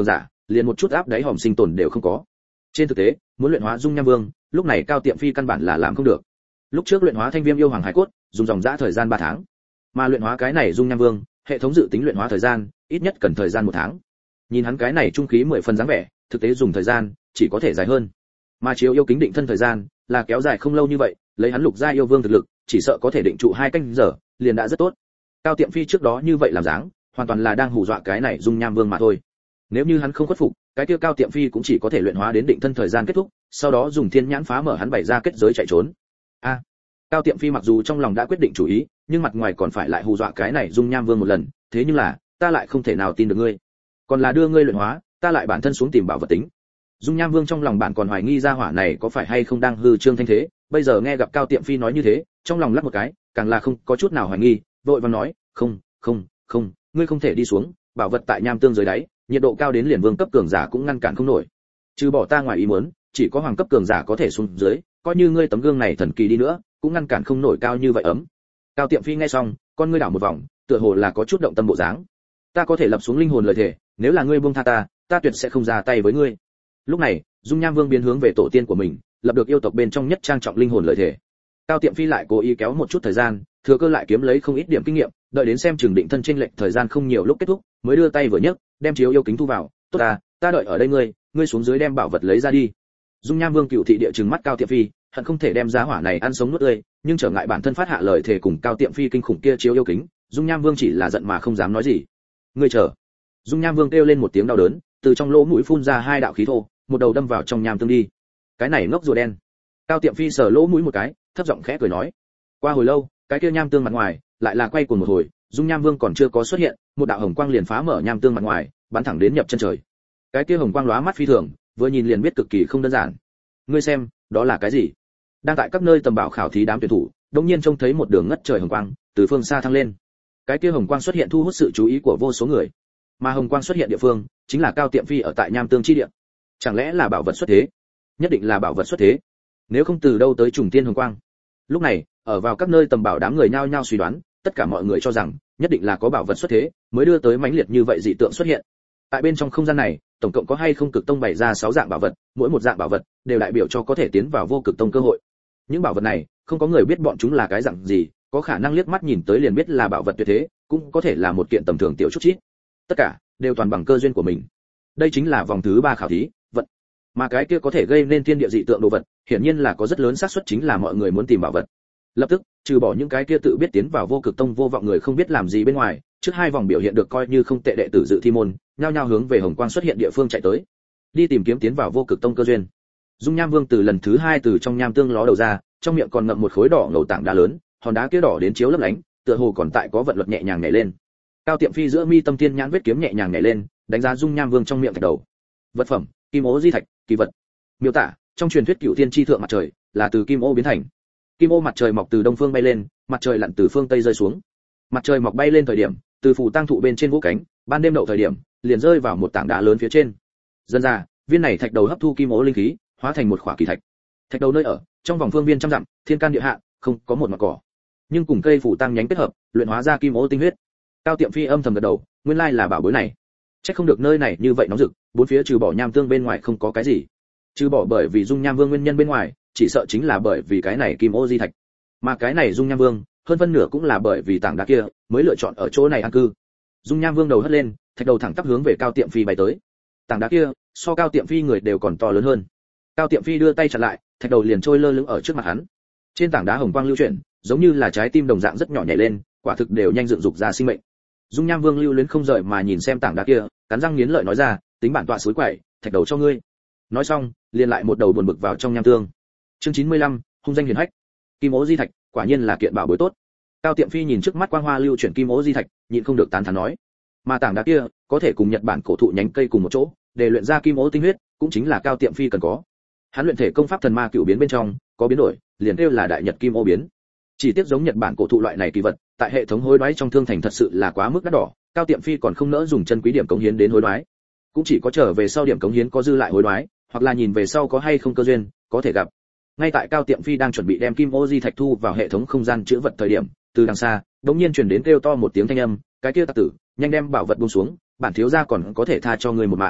liền một chút áp đáy hòm sinh tồn đều không có. Trên thực tế, muốn luyện hóa dung nham vương, lúc này Cao Tiệm Phi căn bản là làm không được. Lúc trước luyện hóa thanh viêm yêu hoàng hải cốt, dùng dòng dã thời gian ba tháng. Mà luyện hóa cái này dung nham vương, hệ thống dự tính luyện hóa thời gian, ít nhất cần thời gian một tháng. Nhìn hắn cái này trung khí mười phần dáng vẻ, thực tế dùng thời gian chỉ có thể dài hơn. Mà chiếu yêu kính định thân thời gian, là kéo dài không lâu như vậy, lấy hắn lục gia yêu vương thực lực, chỉ sợ có thể định trụ hai canh giờ, liền đã rất tốt. Cao Tiệm Phi trước đó như vậy làm dáng, hoàn toàn là đang hù dọa cái này dung nham vương mà thôi. Nếu như hắn không khuất phục, cái kia Cao Tiệm Phi cũng chỉ có thể luyện hóa đến định thân thời gian kết thúc, sau đó dùng thiên nhãn phá mở hắn bày ra kết giới chạy trốn. A, à, Cao Tiệm Phi mặc dù trong lòng đã quyết định chủ ý, nhưng mặt ngoài còn phải lại hù dọa cái này dung nham vương một lần, thế nhưng là, ta lại không thể nào tin được ngươi. Còn là đưa ngươi luyện hóa, ta lại bản thân xuống tìm bảo vật tính. Dung nham vương trong lòng bạn còn hoài nghi ra hỏa này có phải hay không đang hư trương thanh thế, bây giờ nghe gặp Cao Tiệm Phi nói như thế, trong lòng lắc một cái, càng là không có chút nào hoài nghi, vội vàng nói, không, không, không, ngươi không thể đi xuống, bảo vật tại nham tương dưới đáy, nhiệt độ cao đến liền vương cấp cường giả cũng ngăn cản không nổi. Trừ bỏ ta ngoài ý muốn, chỉ có hoàng cấp cường giả có thể xuống dưới, coi như ngươi tấm gương này thần kỳ đi nữa, cũng ngăn cản không nổi cao như vậy ấm. Cao Tiệm Phi nghe xong, con ngươi đảo một vòng, tựa hồ là có chút động tâm bộ dáng. Ta có thể lập xuống linh hồn lời thề, nếu là ngươi buông tha ta, ta tuyệt sẽ không ra tay với ngươi. Lúc này, dung nham vương biến hướng về tổ tiên của mình, lập được yêu tộc bên trong nhất trang trọng linh hồn lợi thể. Cao Tiệm Phi lại cố ý kéo một chút thời gian, thừa cơ lại kiếm lấy không ít điểm kinh nghiệm, đợi đến xem trường định thân chênh lệch thời gian không nhiều lúc kết thúc, mới đưa tay vừa nhấc, đem chiếu yêu kính thu vào. Tốt ta, ta đợi ở đây ngươi, ngươi xuống dưới đem bảo vật lấy ra đi. Dung nham vương cựu thị địa trừng mắt Cao Tiệm Phi, hận không thể đem giá hỏa này ăn sống nuốt tươi, nhưng trở ngại bản thân phát hạ lời thề cùng Cao Tiệm Phi kinh khủng kia chiếu yêu kính, dung nham vương chỉ là giận mà không dám nói gì. Ngươi chờ. Dung nham vương kêu lên một tiếng đau đớn, từ trong lỗ mũi phun ra hai đạo khí thô, một đầu đâm vào trong nham tương đi. Cái này ngốc rùa đen. Cao Tiệm Phi sờ lỗ mũi một cái, thấp giọng khẽ cười nói. Qua hồi lâu, cái kia nham tương mặt ngoài lại là quay cuồng một hồi, dung nham vương còn chưa có xuất hiện, một đạo hồng quang liền phá mở nham tương mặt ngoài, bắn thẳng đến nhập chân trời. Cái kia hồng quang lóa mắt phi thường, vừa nhìn liền biết cực kỳ không đơn giản. Ngươi xem, đó là cái gì? Đang tại các nơi tầm bảo khảo thí đám tuyển thủ, đột nhiên trông thấy một đường ngất trời hồng quang từ phương xa thăng lên. Cái kia hồng quang xuất hiện thu hút sự chú ý của vô số người. Mà hồng quang xuất hiện địa phương, chính là Cao Tiệm Phi ở tại nham tương chi địa. Chẳng lẽ là bảo vật xuất thế? Nhất định là bảo vật xuất thế. Nếu không từ đâu tới trùng tiên hồng quang? Lúc này, ở vào các nơi tầm bảo đám người nhao nhao suy đoán, tất cả mọi người cho rằng nhất định là có bảo vật xuất thế, mới đưa tới mãnh liệt như vậy dị tượng xuất hiện. Tại bên trong không gian này, tổng cộng có hay không cực tông bày ra sáu dạng bảo vật, mỗi một dạng bảo vật đều đại biểu cho có thể tiến vào vô cực tông cơ hội. Những bảo vật này, không có người biết bọn chúng là cái dạng gì, có khả năng liếc mắt nhìn tới liền biết là bảo vật tuyệt thế, cũng có thể là một kiện tầm thường tiểu chút chít. Tất cả đều toàn bằng cơ duyên của mình. Đây chính là vòng thứ ba khảo thí, vận. Mà cái kia có thể gây nên thiên địa dị tượng đồ vật, hiển nhiên là có rất lớn xác suất chính là mọi người muốn tìm bảo vật. Lập tức, trừ bỏ những cái kia tự biết tiến vào vô cực tông vô vọng người không biết làm gì bên ngoài, trước hai vòng biểu hiện được coi như không tệ đệ tử dự thi môn, nhao nhao hướng về hồng quang xuất hiện địa phương chạy tới, đi tìm kiếm tiến vào vô cực tông cơ duyên. Dung nham vương từ lần thứ hai từ trong nham tương ló đầu ra, trong miệng còn ngậm một khối đỏ ngầu tảng đá lớn, hòn đá kia đỏ đến chiếu lấp lánh, tựa hồ còn tại có vận luật nhẹ nhàng nhảy lên. Cao Tiệm Phi giữa mi tâm tiên nhãn vết kiếm nhẹ nhàng nhảy lên, đánh giá dung nham vương trong miệng thạch đầu. Vật phẩm, kim ô di thạch, kỳ vật. Miêu tả, trong truyền thuyết cựu thiên chi thượng mặt trời là từ kim ô biến thành. Kim ô mặt trời mọc từ đông phương bay lên, mặt trời lặn từ phương tây rơi xuống. Mặt trời mọc bay lên thời điểm, từ phù tang thụ bên trên vũ cánh, ban đêm đậu thời điểm, liền rơi vào một tảng đá lớn phía trên. Dần ra, viên này thạch đầu hấp thu kim ô linh khí, hóa thành một khỏa kỳ thạch. Thạch đầu nơi ở, trong vòng phương viên trăm dặm, thiên can địa hạ, không có một mảng cỏ. Nhưng cùng cây phù tang nhánh kết hợp, luyện hóa ra kim ô tinh huyết. Cao Tiệm Phi âm thầm gật đầu, nguyên lai là bảo bối này. Chắc không được nơi này như vậy nóng rực, bốn phía trừ bỏ nham tương bên ngoài không có cái gì. Trừ bỏ bởi vì dung nham vương nguyên nhân bên ngoài, chỉ sợ chính là bởi vì cái này kim ô di thạch. Mà cái này dung nham vương, hơn phân nửa cũng là bởi vì tảng đá kia mới lựa chọn ở chỗ này an cư. Dung nham vương đầu hất lên, thạch đầu thẳng tắp hướng về Cao Tiệm Phi bay tới. Tảng đá kia, so Cao Tiệm Phi người đều còn to lớn hơn. Cao Tiệm Phi đưa tay chặn lại, thạch đầu liền trôi lơ lửng ở trước mặt hắn. Trên tảng đá hồng quang lưu chuyển, giống như là trái tim đồng dạng rất nhỏ nhảy lên, quả thực đều nhanh dựng dục ra sinh mệnh. Dung nham vương lưu luyến không rời mà nhìn xem tảng đá kia, cắn răng nghiến lợi nói ra, tính bản tọa suối quậy, thạch đầu cho ngươi. Nói xong, liền lại một đầu buồn bực vào trong nham tương. Chương chín mươi lăm, hung danh hiển hách. Kim ố di thạch, quả nhiên là kiện bảo bối tốt. Cao Tiệm Phi nhìn trước mắt quang hoa lưu chuyển kim ố di thạch, nhịn không được tán thán nói, mà tảng đá kia có thể cùng Nhật Bản cổ thụ nhánh cây cùng một chỗ, để luyện ra kim ố tinh huyết, cũng chính là Cao Tiệm Phi cần có. Hắn luyện thể công pháp thần ma cửu biến bên trong, có biến đổi, liền kêu là đại nhật kim ô biến. Chỉ tiếc giống Nhật Bản cổ thụ loại này kỳ vật, tại hệ thống hối đoái trong thương thành thật sự là quá mức đắt đỏ, Cao Tiệm Phi còn không nỡ dùng chân quý điểm cống hiến đến hối đoái. Cũng chỉ có trở về sau điểm cống hiến có dư lại hối đoái, hoặc là nhìn về sau có hay không cơ duyên, có thể gặp. Ngay tại Cao Tiệm Phi đang chuẩn bị đem kim ô di thạch thu vào hệ thống không gian chứa vật thời điểm, từ đằng xa, đột nhiên truyền đến kêu to một tiếng thanh âm, cái kia tặc tử, nhanh đem bảo vật buông xuống, bản thiếu gia còn có thể tha cho ngươi một mạng.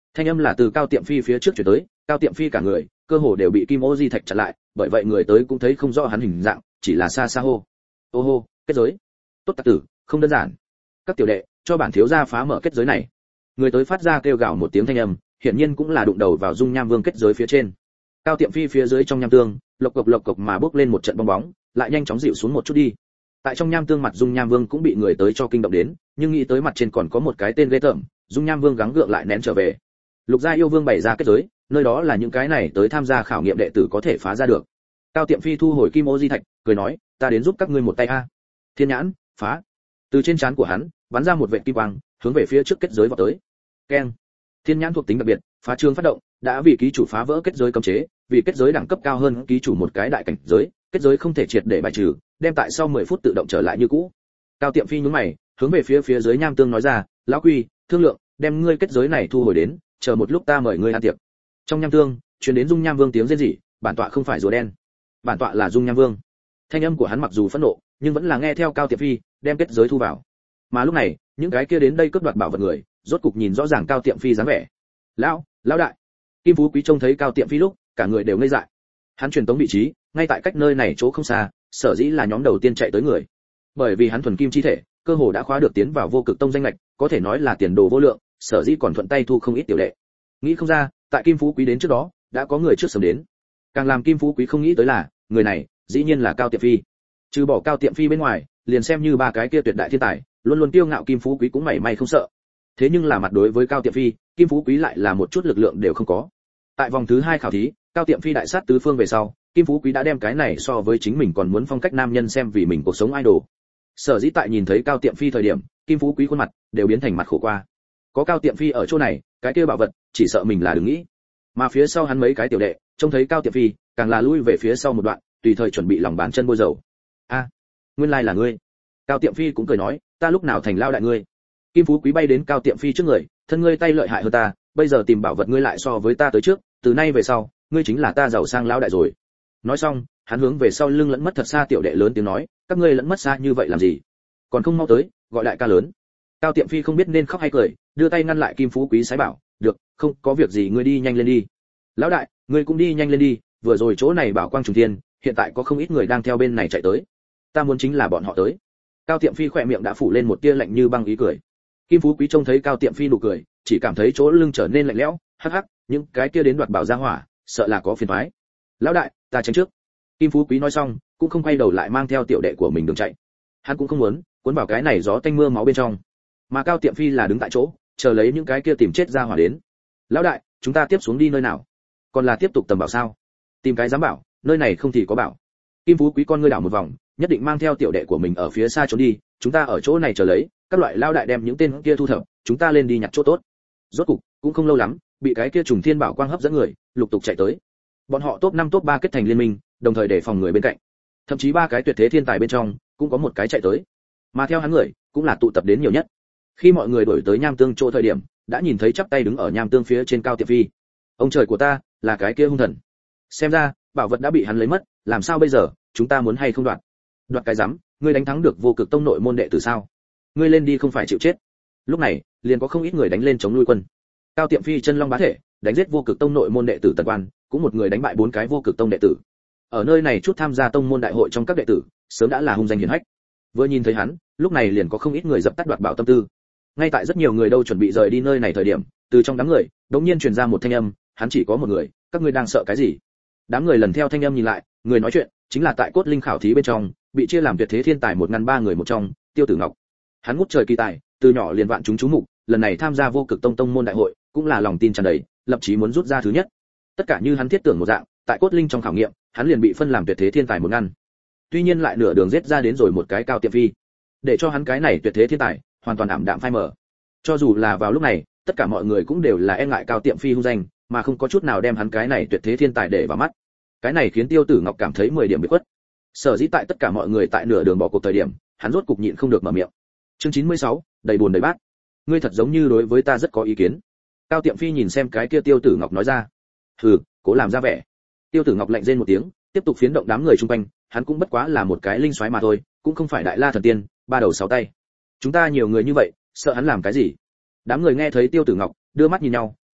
Thanh âm là từ Cao Tiệm Phi phía trước chuyển tới, Cao Tiệm Phi cả người, cơ hồ đều bị kim ô di thạch chặn lại, bởi vậy người tới cũng thấy không rõ hắn hình dạng, chỉ là xa xa hô. Ô hô, kết giới. Tốt tặc tử, không đơn giản. Các tiểu đệ, cho bản thiếu gia phá mở kết giới này. Người tới phát ra kêu gào một tiếng thanh âm, hiển nhiên cũng là đụng đầu vào dung nham vương kết giới phía trên. Cao Tiệm Phi phía dưới trong nham tương, lộc cộc lộc cộc mà bước lên một trận bong bóng, lại nhanh chóng dịu xuống một chút đi. Tại trong nham tương mặt dung nham vương cũng bị người tới cho kinh động đến, nhưng nghĩ tới mặt trên còn có một cái tên ghê tởm, dung nham vương gắng gượng lại nén trở về. Lục gia yêu vương bày ra kết giới, nơi đó là những cái này tới tham gia khảo nghiệm đệ tử có thể phá ra được. Cao Tiệm Phi thu hồi kim ô di thạch, cười nói, ta đến giúp các ngươi một tay a. Thiên nhãn, phá. Từ trên trán của hắn bắn ra một vệt kim quang, hướng về phía trước kết giới vọt tới. Keng. Thiên nhãn thuộc tính đặc biệt, phá trương phát động, đã vì ký chủ phá vỡ kết giới cấm chế, vì kết giới đẳng cấp cao hơn ký chủ một cái đại cảnh giới, kết giới không thể triệt để bài trừ, đem tại sau mười phút tự động trở lại như cũ. Cao Tiệm Phi nhướng mày, hướng về phía phía dưới nham tương nói ra, lão quy, thương lượng, đem ngươi kết giới này thu hồi đến, chờ một lúc ta mời ngươi ăn tiệc. Trong nham tương truyền đến dung nham vương tiếng rên rỉ, bản tọa không phải rùa đen, bản tọa là dung nham vương. Thanh âm của hắn mặc dù phẫn nộ, nhưng vẫn là nghe theo Cao Tiệm Phi, đem kết giới thu vào. Mà lúc này, những cái kia đến đây cướp đoạt bảo vật người, rốt cục nhìn rõ ràng Cao Tiệm Phi dáng vẻ. Lão, lão đại. Kim Phú Quý trông thấy Cao Tiệm Phi lúc, cả người đều ngây dại. Hắn truyền tống vị trí, ngay tại cách nơi này chỗ không xa, sở dĩ là nhóm đầu tiên chạy tới người. Bởi vì hắn thuần kim chi thể, cơ hồ đã khóa được tiến vào vô cực tông danh lệch, có thể nói là tiền đồ vô lượng, sở dĩ còn thuận tay thu không ít tiểu đệ. Nghĩ không ra, tại Kim Phú Quý đến trước đó, đã có người trước sớm đến. Càng làm Kim Phú Quý không nghĩ tới là, người này, dĩ nhiên là Cao Tiệm Phi. Trừ bỏ Cao Tiệm Phi bên ngoài, liền xem như ba cái kia tuyệt đại thiên tài, luôn luôn kiêu ngạo Kim Phú Quý cũng mảy may không sợ. Thế nhưng là mặt đối với Cao Tiệm Phi, Kim Phú Quý lại là một chút lực lượng đều không có. Tại vòng thứ hai khảo thí, Cao Tiệm Phi đại sát tứ phương về sau, Kim Phú Quý đã đem cái này so với chính mình còn muốn phong cách nam nhân xem vì mình cuộc sống idol. Sở dĩ tại nhìn thấy Cao Tiệm Phi thời điểm, Kim Phú Quý khuôn mặt đều biến thành mặt khổ qua. Có Cao Tiệm Phi ở chỗ này, cái kia bảo vật, chỉ sợ mình là đừng nghĩ. Mà phía sau hắn mấy cái tiểu đệ, trông thấy Cao Tiệm Phi, càng là lui về phía sau một đoạn, tùy thời chuẩn bị lòng bàn chân bôi dầu. A, nguyên lai là ngươi. Cao Tiệm Phi cũng cười nói, ta lúc nào thành lao đại ngươi. Kim Phú Quý bay đến Cao Tiệm Phi trước người, thân ngươi tay lợi hại hơn ta, bây giờ tìm bảo vật ngươi lại so với ta tới trước, từ nay về sau, ngươi chính là ta giàu sang lão đại rồi. Nói xong, hắn hướng về sau lưng lẫn mất thật xa tiểu đệ lớn tiếng nói, các ngươi lẫn mất xa như vậy làm gì? Còn không mau tới, gọi đại ca lớn. Cao Tiệm Phi không biết nên khóc hay cười, đưa tay ngăn lại Kim Phú Quý sái bảo, được, không có việc gì ngươi đi nhanh lên đi. Lão đại, ngươi cũng đi nhanh lên đi, vừa rồi chỗ này bảo quang trùng thiên, hiện tại có không ít người đang theo bên này chạy tới. Ta muốn chính là bọn họ tới. Cao Tiệm Phi khỏe miệng đã phủ lên một tia lạnh như băng ý cười. Kim Phú Quý trông thấy Cao Tiệm Phi nụ cười, chỉ cảm thấy chỗ lưng trở nên lạnh lẽo, hắc hắc, những cái kia đến đoạt bảo gia hỏa, sợ là có phiền toái. Lão đại, ta tránh trước. Kim Phú Quý nói xong, cũng không quay đầu lại mang theo tiểu đệ của mình đường chạy. Hắn cũng không muốn cuốn vào cái này gió tanh mưa máu bên trong. Mà Cao Tiệm Phi là đứng tại chỗ, chờ lấy những cái kia tìm chết ra hỏa đến. Lão đại, chúng ta tiếp xuống đi nơi nào? Còn là tiếp tục tầm bảo sao? Tìm cái dám bảo, nơi này không thì có bảo. Kim Phú Quý con ngươi đảo một vòng, nhất định mang theo tiểu đệ của mình ở phía xa trốn đi, chúng ta ở chỗ này chờ lấy, các loại lao đại đem những tên kia thu thập, chúng ta lên đi nhặt chỗ tốt. Rốt cục, cũng không lâu lắm, bị cái kia trùng thiên bảo quang hấp dẫn người, lục tục chạy tới. Bọn họ top năm top ba kết thành liên minh, đồng thời để phòng người bên cạnh. Thậm chí ba cái tuyệt thế thiên tài bên trong, cũng có một cái chạy tới. Mà theo hắn người, cũng là tụ tập đến nhiều nhất. Khi mọi người đuổi tới nham tương chỗ thời điểm, đã nhìn thấy chắp tay đứng ở nham tương phía trên Cao Tiệm Phi. Ông trời của ta, là cái kia hung thần. Xem ra, bảo vật đã bị hắn lấy mất, làm sao bây giờ, chúng ta muốn hay không đoạt? Đoạt cái rắm, ngươi đánh thắng được vô cực tông nội môn đệ tử sao? Ngươi lên đi không phải chịu chết. Lúc này, liền có không ít người đánh lên chống nuôi quân. Cao Tiệm Phi chân long bá thể, đánh giết vô cực tông nội môn đệ tử Tần Quan, cũng một người đánh bại bốn cái vô cực tông đệ tử. Ở nơi này chút tham gia tông môn đại hội trong các đệ tử, sớm đã là hung danh hiển hách. Vừa nhìn thấy hắn, lúc này liền có không ít người dập tắt đoạt bảo tâm tư. Ngay tại rất nhiều người đâu chuẩn bị rời đi nơi này thời điểm, từ trong đám người, đột nhiên truyền ra một thanh âm, hắn chỉ có một người, các ngươi đang sợ cái gì? Đám người lần theo thanh âm nhìn lại, người nói chuyện chính là tại cốt linh khảo thí bên trong, bị chia làm tuyệt thế thiên tài một ngàn ba người một trong, Tiêu Tử Ngọc. Hắn ngút trời kỳ tài, từ nhỏ liền vạn chúng chú mục, lần này tham gia vô cực tông tông môn đại hội, cũng là lòng tin tràn đầy, lập chí muốn rút ra thứ nhất. Tất cả như hắn thiết tưởng một dạng, tại cốt linh trong khảo nghiệm, hắn liền bị phân làm tuyệt thế thiên tài một ngăn. Tuy nhiên lại nửa đường giết ra đến rồi một cái Cao Tiệm Phi, để cho hắn cái này tuyệt thế thiên tài hoàn toàn ảm đạm phai mờ. Cho dù là vào lúc này, tất cả mọi người cũng đều là e ngại Cao Tiệm Phi hung danh, mà không có chút nào đem hắn cái này tuyệt thế thiên tài để vào mắt. Cái này khiến Tiêu Tử Ngọc cảm thấy mười điểm bị khuất. Sở dĩ tại tất cả mọi người tại nửa đường bỏ cuộc thời điểm, hắn rốt cục nhịn không được mở miệng. Chương chín mươi sáu, đầy buồn đầy bát. Ngươi thật giống như đối với ta rất có ý kiến. Cao Tiệm Phi nhìn xem cái kia Tiêu Tử Ngọc nói ra. Hừ, cố làm ra vẻ. Tiêu Tử Ngọc lạnh rên một tiếng, tiếp tục phiến động đám người xung quanh, hắn cũng bất quá là một cái linh soái mà thôi, cũng không phải đại la thần tiên, ba đầu sáu tay. Chúng ta nhiều người như vậy, sợ hắn làm cái gì? Đám người nghe thấy Tiêu Tử Ngọc, đưa mắt nhìn nhau,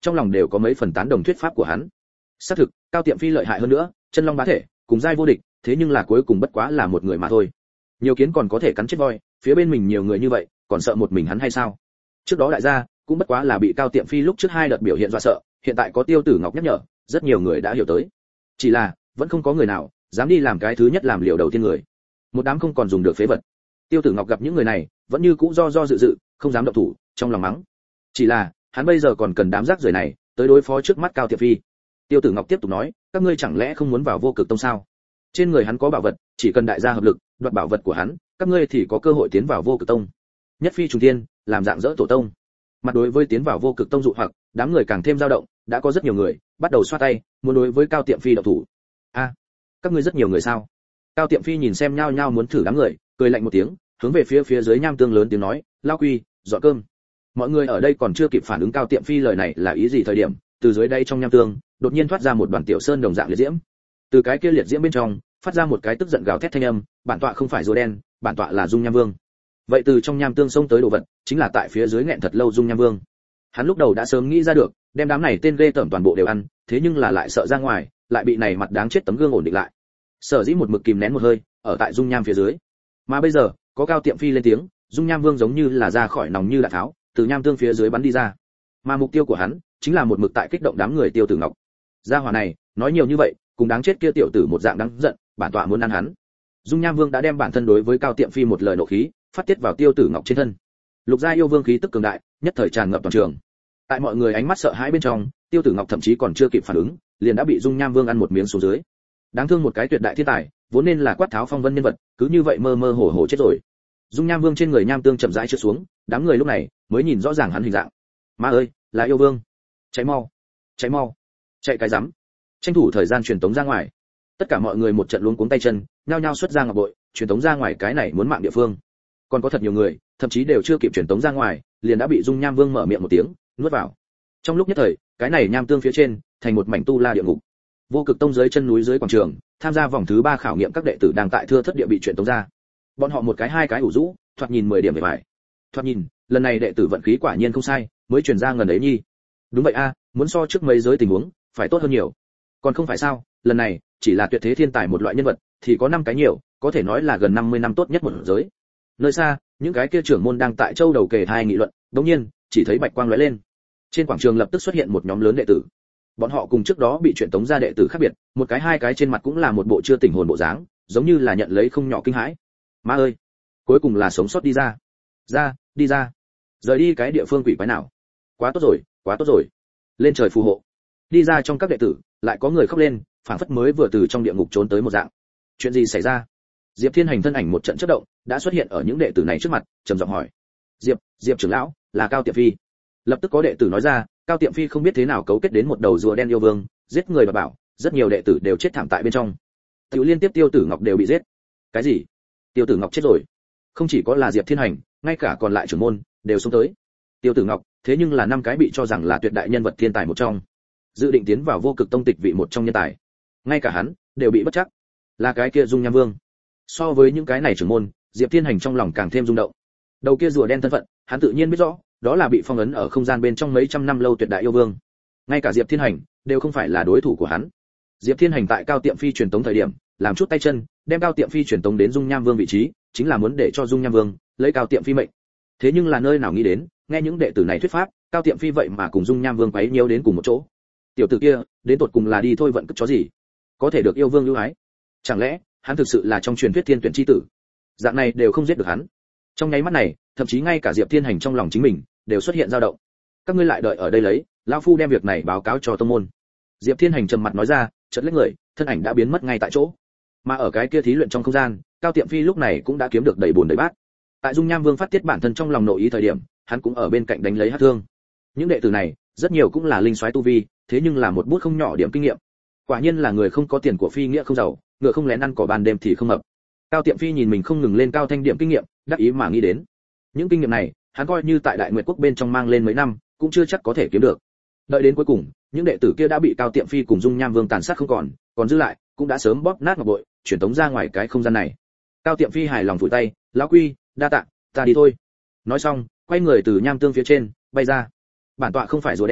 trong lòng đều có mấy phần tán đồng thuyết pháp của hắn. Xác thực, Cao Tiệm Phi lợi hại hơn nữa, chân long bá thể, cùng giai vô địch, thế nhưng là cuối cùng bất quá là một người mà thôi. Nhiều kiến còn có thể cắn chết voi, phía bên mình nhiều người như vậy, còn sợ một mình hắn hay sao? Trước đó đại gia cũng bất quá là bị Cao Tiệm Phi lúc trước hai đợt biểu hiện dọa sợ, hiện tại có Tiêu Tử Ngọc nhắc nhở, rất nhiều người đã hiểu tới. Chỉ là vẫn không có người nào dám đi làm cái thứ nhất làm liều đầu tiên người. Một đám không còn dùng được phế vật. Tiêu Tử Ngọc gặp những người này, vẫn như cũ do do dự dự, không dám động thủ, trong lòng mắng. Chỉ là, hắn bây giờ còn cần đám rác rưởi này tới đối phó trước mắt Cao Tiệm Phi. Tiêu Tử Ngọc tiếp tục nói, các ngươi chẳng lẽ không muốn vào Vô Cực Tông sao? Trên người hắn có bảo vật, chỉ cần đại gia hợp lực, đoạt bảo vật của hắn, các ngươi thì có cơ hội tiến vào Vô Cực Tông. Nhất phi trùng thiên, làm dạng dỡ tổ tông. Mặt đối với tiến vào Vô Cực Tông dụ hoặc, đám người càng thêm dao động, đã có rất nhiều người bắt đầu xoa tay, muốn đối với Cao Tiệm Phi động thủ. A, các ngươi rất nhiều người sao? Cao Tiệm Phi nhìn xem nhao nhao muốn thử đám người, cười lạnh một tiếng, hướng về phía phía dưới nham tương lớn tiếng nói, lao quy, dọn cơm. Mọi người ở đây còn chưa kịp phản ứng Cao Tiệm Phi lời này là ý gì thời điểm, từ dưới đây trong nham tương đột nhiên thoát ra một đoàn tiểu sơn đồng dạng liệt diễm. Từ cái kia liệt diễm bên trong phát ra một cái tức giận gào thét thanh âm, bản tọa không phải rùa đen, bản tọa là Dung Nham Vương. Vậy từ trong nham tương xông tới đồ vật, chính là tại phía dưới nghẹn thật lâu Dung Nham Vương. Hắn lúc đầu đã sớm nghĩ ra được, đem đám này tên ghê tởm toàn bộ đều ăn, thế nhưng là lại sợ ra ngoài, lại bị này mặt đáng chết tấm gương ổn định lại. Sở dĩ một mực kìm nén một hơi, ở tại Dung Nham phía dưới. Mà bây giờ, có Cao Tiệm Phi lên tiếng, Dung Nham Vương giống như là ra khỏi nòng như đạn tháo, từ nham tương phía dưới bắn đi ra. Mà mục tiêu của hắn chính là một mực tại kích động đám người Tiêu Tử Ngọc. Gia hỏa này, nói nhiều như vậy, cùng đáng chết kia tiểu tử một dạng đáng giận, bản tọa muốn ăn hắn. Dung Nham Vương đã đem bản thân đối với Cao Tiệm Phi một lời nộ khí, phát tiết vào Tiêu Tử Ngọc trên thân. Lục gia yêu vương khí tức cường đại, nhất thời tràn ngập toàn trường. Tại mọi người ánh mắt sợ hãi bên trong, Tiêu Tử Ngọc thậm chí còn chưa kịp phản ứng, liền đã bị Dung Nham Vương ăn một miếng xuống dưới. Đáng thương một cái tuyệt đại thiên tài, vốn nên là quát tháo phong vân nhân vật, cứ như vậy mơ mơ hồ hồ chết rồi. Dung Nham Vương trên người nham tương chậm rãi trượt xuống, đám người lúc này mới nhìn rõ ràng hắn hình dạng. Ma ơi, là yêu vương! Cháy mau, cháy mau, chạy cái rắm! Tranh thủ thời gian truyền tống ra ngoài. Tất cả mọi người một trận luống cuống tay chân, nhao nhao xuất ra ngọc bội, truyền tống ra ngoài cái này muốn mạng địa phương. Còn có thật nhiều người, thậm chí đều chưa kịp truyền tống ra ngoài, liền đã bị Dung Nham Vương mở miệng một tiếng, nuốt vào. Trong lúc nhất thời, cái này nham tương phía trên thành một mảnh tu la địa ngục. Vô Cực Tông dưới chân núi dưới quảng trường, tham gia vòng thứ ba khảo nghiệm các đệ tử đang tại thưa thất địa bị truyền tống ra. Bọn họ một cái hai cái ủ rũ, thoạt nhìn mười điểm về vải. Thoạt nhìn, lần này đệ tử vận khí quả nhiên không sai, mới truyền ra ngần ấy nhi. Đúng vậy a, muốn so trước mấy giới tình huống, phải tốt hơn nhiều. Còn không phải sao, lần này chỉ là tuyệt thế thiên tài một loại nhân vật, thì có năm cái nhiều, có thể nói là gần năm mươi năm tốt nhất một giới. Nơi xa, những cái kia trưởng môn đang tại châu đầu kề hai nghị luận, đống nhiên, chỉ thấy bạch quang lóe lên. Trên quảng trường lập tức xuất hiện một nhóm lớn đệ tử. Bọn họ cùng trước đó bị truyền tống ra đệ tử khác biệt, một cái hai cái trên mặt cũng là một bộ chưa tỉnh hồn bộ dáng, giống như là nhận lấy không nhỏ kinh hãi. Ma ơi, cuối cùng là sống sót đi ra. Ra, đi ra. Rời đi cái địa phương quỷ quái nào. Quá tốt rồi, quá tốt rồi. Lên trời phù hộ. Đi ra trong các đệ tử, lại có người khóc lên, phảng phất mới vừa từ trong địa ngục trốn tới một dạng. Chuyện gì xảy ra? Diệp Thiên Hành thân ảnh một trận chớp động, đã xuất hiện ở những đệ tử này trước mặt, trầm giọng hỏi. Diệp, Diệp trưởng lão, là Cao Tiệm Phi. Lập tức có đệ tử nói ra, Cao Tiệm Phi không biết thế nào cấu kết đến một đầu rùa đen yêu vương, giết người và bảo, rất nhiều đệ tử đều chết thảm tại bên trong. Tiểu liên tiếp Tiêu Tử Ngọc đều bị giết. Cái gì? Tiêu Tử Ngọc chết rồi? Không chỉ có là Diệp Thiên Hành, ngay cả còn lại trưởng môn đều xông tới. Tiêu Tử Ngọc, thế nhưng là năm cái bị cho rằng là tuyệt đại nhân vật thiên tài một trong, dự định tiến vào Vô Cực Tông tịch vị một trong nhân tài. Ngay cả hắn đều bị bất chắc. Là cái kia Dung Nham Vương. So với những cái này trưởng môn, Diệp Thiên Hành trong lòng càng thêm rung động. Đầu kia rùa đen thân phận, hắn tự nhiên biết rõ, đó là bị phong ấn ở không gian bên trong mấy trăm năm lâu tuyệt đại yêu vương. Ngay cả Diệp Thiên Hành đều không phải là đối thủ của hắn. Diệp Thiên Hành tại Cao Tiệm Phi truyền tống thời điểm, làm chút tay chân, đem Cao Tiệm Phi truyền tống đến Dung Nham Vương vị trí, chính là muốn để cho Dung Nham Vương lấy Cao Tiệm Phi mệnh. Thế nhưng là nơi nào nghĩ đến, nghe những đệ tử này thuyết pháp, Cao Tiệm Phi vậy mà cùng Dung Nham Vương quấy nhiễu đến cùng một chỗ. Tiểu tử kia, đến tột cùng là đi thôi vận cất chó gì, có thể được yêu vương lưu ái? Chẳng lẽ hắn thực sự là trong truyền thuyết thiên tuyển chi tử? Dạng này đều không giết được hắn. Trong nháy mắt này, thậm chí ngay cả Diệp Thiên Hành trong lòng chính mình đều xuất hiện dao động. Các ngươi lại đợi ở đây lấy, lão phu đem việc này báo cáo cho tông môn. Diệp Thiên Hành trầm mặt nói ra, chợt lách người, thân ảnh đã biến mất ngay tại chỗ. Mà ở cái kia thí luyện trong không gian, Cao Tiệm Phi lúc này cũng đã kiếm được đầy bồn đầy bát. Tại Dung Nham Vương phát tiết bản thân trong lòng nội ý thời điểm, hắn cũng ở bên cạnh đánh lấy hắc thương. Những đệ tử này, rất nhiều cũng là linh soái tu vi, thế nhưng là một bút không nhỏ điểm kinh nghiệm. Quả nhiên là người không có tiền của phi nghĩa không giàu, ngựa không lén ăn cỏ ban đêm thì không mập. Cao Tiệm Phi nhìn mình không ngừng lên cao thanh điểm kinh nghiệm, đắc ý mà nghĩ đến. Những kinh nghiệm này, hắn coi như tại Đại Nguyệt Quốc bên trong mang lên mấy năm, cũng chưa chắc có thể kiếm được. Đợi đến cuối cùng, những đệ tử kia đã bị Cao Tiệm Phi cùng Dung Nham Vương tàn sát không còn, còn dư lại cũng đã sớm bóp nát ngọc bội, chuyển tống ra ngoài cái không gian này. Cao Tiệm Phi hài lòng vùi tay, "Lão Quy, đa tạ, ta đi thôi." Nói xong, quay người từ nham tương phía trên bay ra. Bản tọa không phải rùa đen,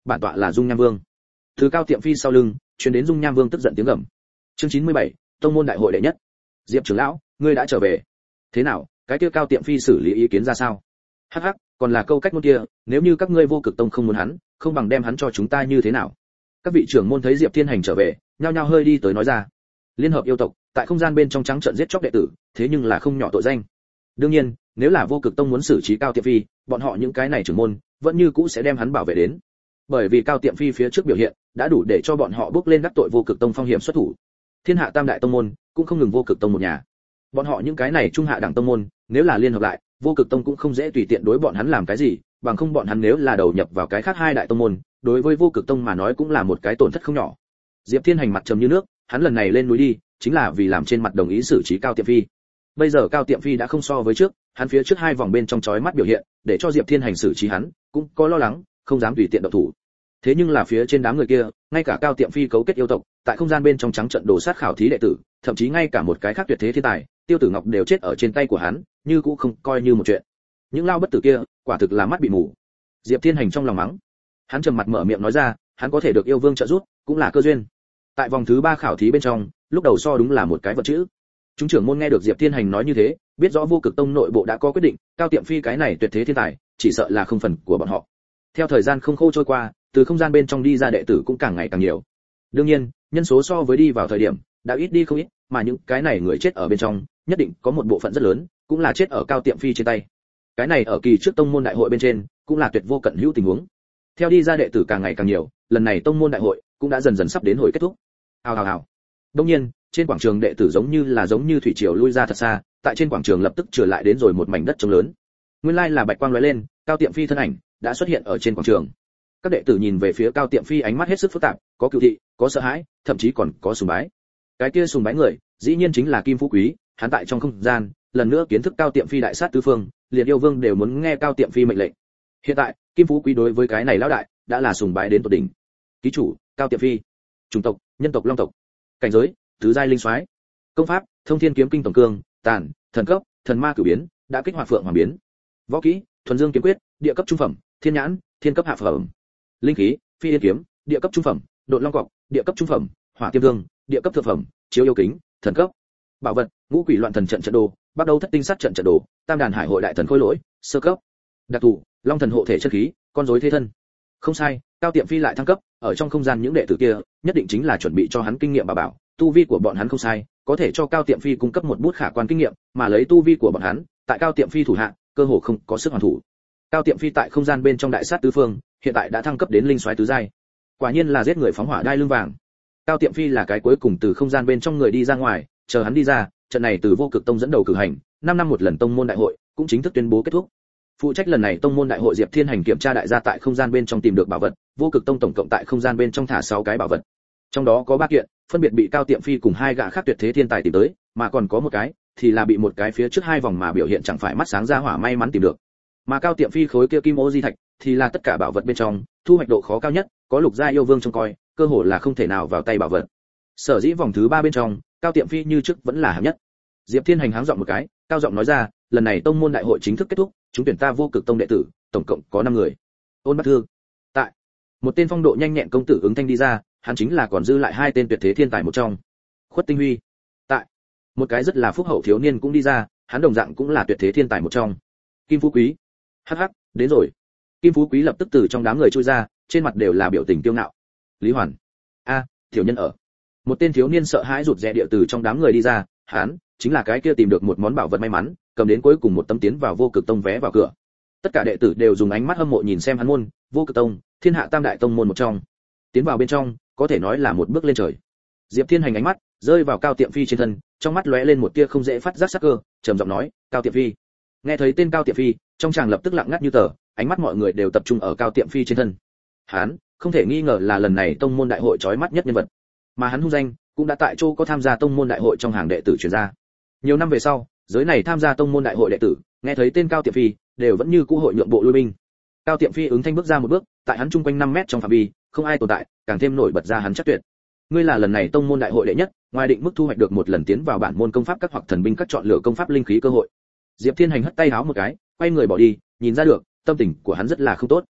bản tọa là Dung Nham Vương. Từ Cao Tiệm Phi sau lưng truyền đến Dung Nham Vương tức giận tiếng gầm. Chương chín mươi bảy, tông môn đại hội đệ nhất. Diệp trưởng lão, ngươi đã trở về. Thế nào, cái kia Cao Tiệm Phi xử lý ý kiến ra sao? Hắc hắc, còn là câu cách ngôn kia, nếu như các ngươi Vô Cực Tông không muốn hắn, không bằng đem hắn cho chúng ta như thế nào? Các vị trưởng môn thấy Diệp Thiên Hành trở về, nhao nhao hơi đi tới nói ra. Liên hợp yêu tộc, tại không gian bên trong trắng trợn giết chóc đệ tử, thế nhưng là không nhỏ tội danh. Đương nhiên, nếu là Vô Cực Tông muốn xử trí Cao Tiệm Phi, bọn họ những cái này trưởng môn, vẫn như cũ sẽ đem hắn bảo vệ đến. Bởi vì Cao Tiệm Phi phía trước biểu hiện, đã đủ để cho bọn họ bước lên đắc tội Vô Cực Tông phong hiểm xuất thủ. Thiên hạ tam đại tông môn, cũng không ngừng Vô Cực Tông một nhà. Bọn họ những cái này trung hạ đẳng tông môn, nếu là liên hợp lại, Vô Cực Tông cũng không dễ tùy tiện đối bọn hắn làm cái gì, bằng không bọn hắn nếu là đầu nhập vào cái khác hai đại tông môn, đối với Vô Cực Tông mà nói cũng là một cái tổn thất không nhỏ. Diệp Thiên Hành mặt trầm như nước, hắn lần này lên núi đi, chính là vì làm trên mặt đồng ý xử trí Cao Tiệm Phi. Bây giờ Cao Tiệm Phi đã không so với trước, hắn phía trước hai vòng bên trong chói mắt biểu hiện, để cho Diệp Thiên Hành xử trí hắn, cũng có lo lắng, không dám tùy tiện động thủ. Thế nhưng là phía trên đám người kia, ngay cả Cao Tiệm Phi cấu kết yêu tộc, tại không gian bên trong trắng trận đổ sát khảo thí đệ tử, thậm chí ngay cả một cái khác tuyệt thế thiên tài, Tiêu Tử Ngọc đều chết ở trên tay của hắn, như cũng không coi như một chuyện. Những lao bất tử kia, quả thực là mắt bị mù. Diệp Thiên Hành trong lòng mắng. Hắn trầm mặt mở miệng nói ra, hắn có thể được yêu vương trợ giúp, cũng là cơ duyên. Tại vòng thứ ba khảo thí bên trong, lúc đầu so đúng là một cái vật chữ. Chúng trưởng môn nghe được Diệp Thiên Hành nói như thế, biết rõ Vô Cực Tông nội bộ đã có quyết định, Cao Tiệm Phi cái này tuyệt thế thiên tài, chỉ sợ là không phần của bọn họ. Theo thời gian không khô trôi qua, từ không gian bên trong đi ra đệ tử cũng càng ngày càng nhiều. Đương nhiên, nhân số so với đi vào thời điểm, đã ít đi không ít, mà những cái này người chết ở bên trong, nhất định có một bộ phận rất lớn, cũng là chết ở Cao Tiệm Phi trên tay. Cái này ở kỳ trước tông môn đại hội bên trên, cũng là tuyệt vô cận hữu tình huống. Theo đi ra đệ tử càng ngày càng nhiều, lần này tông môn đại hội cũng đã dần dần sắp đến hồi kết thúc. Hào hào hào. Đương nhiên, trên quảng trường đệ tử giống như là giống như thủy triều lui ra thật xa, tại trên quảng trường lập tức trở lại đến rồi một mảnh đất trống lớn. Nguyên lai là bạch quang lóe lên, Cao Tiệm Phi thân ảnh đã xuất hiện ở trên quảng trường. Các đệ tử nhìn về phía Cao Tiệm Phi ánh mắt hết sức phức tạp, có cựu thị, có sợ hãi, thậm chí còn có sùng bái. Cái kia sùng bái người, dĩ nhiên chính là Kim Phú Quý, hắn tại trong không gian, lần nữa kiến thức Cao Tiệm Phi đại sát tứ phương, liền yêu vương đều muốn nghe Cao Tiệm Phi mệnh lệnh. Hiện tại, Kim Phú Quý đối với cái này lão đại, đã là sùng bái đến tột đỉnh. Ký chủ, Cao Tiệm Phi. Chủng tộc, nhân tộc Long tộc. Cảnh giới, tứ giai linh soái. Công pháp, Thông Thiên Kiếm Kinh tổng cương, tàn, thần cấp, thần ma cửu biến, đã kích hoạt phượng hoàng biến. Võ kỹ, Thuần Dương kiếm quyết, địa cấp trung phẩm, Thiên nhãn, thiên cấp hạ phẩm. Linh khí, Phi Yên kiếm, địa cấp trung phẩm, Độn Long cọc, địa cấp trung phẩm, Hỏa Tiêm Thương, địa cấp thượng phẩm, Chiếu yêu kính, thần cấp. Bảo vật, Ngũ Quỷ loạn thần trận trận đồ, bắt đầu thất tinh sát trận trận đồ, Tam đàn hải hội đại thần khôi lỗi, sơ cấp. Đặc thù, Long thần hộ thể chân khí, con rối thế thân. Không sai, Cao Tiệm Phi lại thăng cấp, ở trong không gian những đệ tử kia, nhất định chính là chuẩn bị cho hắn kinh nghiệm bảo bảo, tu vi của bọn hắn không sai, có thể cho Cao Tiệm Phi cung cấp một bút khả quan kinh nghiệm, mà lấy tu vi của bọn hắn, tại Cao Tiệm Phi thủ hạ, cơ hồ không có sức hoàn thủ. Cao Tiệm Phi tại không gian bên trong đại sát tứ phương, hiện tại đã thăng cấp đến linh soái tứ giai. Quả nhiên là giết người phóng hỏa đai lưng vàng. Cao Tiệm Phi là cái cuối cùng từ không gian bên trong người đi ra ngoài, chờ hắn đi ra, trận này từ Vô Cực Tông dẫn đầu cử hành, năm năm một lần tông môn đại hội, cũng chính thức tuyên bố kết thúc. Phụ trách lần này tông môn đại hội Diệp Thiên Hành kiểm tra đại gia tại không gian bên trong tìm được bảo vật, Vô Cực Tông tổng cộng tại không gian bên trong thả sáu cái bảo vật. Trong đó có ba kiện, phân biệt bị Cao Tiệm Phi cùng hai gã khác tuyệt thế thiên tài tìm tới, mà còn có một cái thì là bị một cái phía trước hai vòng mà biểu hiện chẳng phải mắt sáng ra hỏa may mắn tìm được. Mà Cao Tiệm Phi khối kia kim ô di thạch thì là tất cả bảo vật bên trong thu hoạch độ khó cao nhất, có lục gia yêu vương trông coi, cơ hồ là không thể nào vào tay bảo vật. Sở dĩ vòng thứ ba bên trong, Cao Tiệm Phi như trước vẫn là hạng nhất. Diệp Thiên Hành háng giọng một cái, cao giọng nói ra, lần này tông môn đại hội chính thức kết thúc, chúng tuyển ta Vô Cực Tông đệ tử, tổng cộng có năm người. Ôn Bát Thương, tại. Một tên phong độ nhanh nhẹn công tử ứng thanh đi ra, hắn chính là còn dư lại hai tên tuyệt thế thiên tài một trong. Khuất Tinh Huy, tại. Một cái rất là phúc hậu thiếu niên cũng đi ra, hắn đồng dạng cũng là tuyệt thế thiên tài một trong. Kim Phú Quý, hắc hắc, đến rồi. Kim Phú Quý lập tức từ trong đám người chui ra, trên mặt đều là biểu tình kiêu ngạo. Lý Hoàn, a, tiểu nhân ở. Một tên thiếu niên sợ hãi rụt rè địa từ trong đám người đi ra, hắn chính là cái kia tìm được một món bảo vật may mắn, cầm đến cuối cùng một tấm tiến vào Vô Cực Tông vé vào cửa. Tất cả đệ tử đều dùng ánh mắt hâm mộ nhìn xem hắn môn, Vô Cực Tông, thiên hạ tam đại tông môn một trong. Tiến vào bên trong, có thể nói là một bước lên trời. Diệp Thiên Hành ánh mắt rơi vào Cao Tiệm Phi trên thân, trong mắt lóe lên một tia không dễ phát giác sắc cơ, trầm giọng nói, "Cao Tiệm Phi." Nghe thấy tên Cao Tiệm Phi, trong tràng lập tức lặng ngắt như tờ, ánh mắt mọi người đều tập trung ở Cao Tiệm Phi trên thân. Hắn, không thể nghi ngờ là lần này tông môn đại hội chói mắt nhất nhân vật. Mà hắn hung danh cũng đã tại chỗ có tham gia tông môn đại hội trong hàng đệ tử truyền ra. Nhiều năm về sau, giới này tham gia tông môn đại hội đệ tử, nghe thấy tên Cao Tiệm Phi, đều vẫn như cũ hội nhượng bộ lui binh. Cao Tiệm Phi ứng thanh bước ra một bước, tại hắn chung quanh năm mét trong phạm vi, không ai tồn tại, càng thêm nổi bật ra hắn chắc tuyệt. Ngươi là lần này tông môn đại hội đệ nhất, ngoài định mức thu hoạch được một lần tiến vào bản môn công pháp các hoặc thần binh các chọn lựa công pháp linh khí cơ hội. Diệp Thiên Hành hất tay háo một cái, quay người bỏ đi, nhìn ra được, tâm tình của hắn rất là không tốt.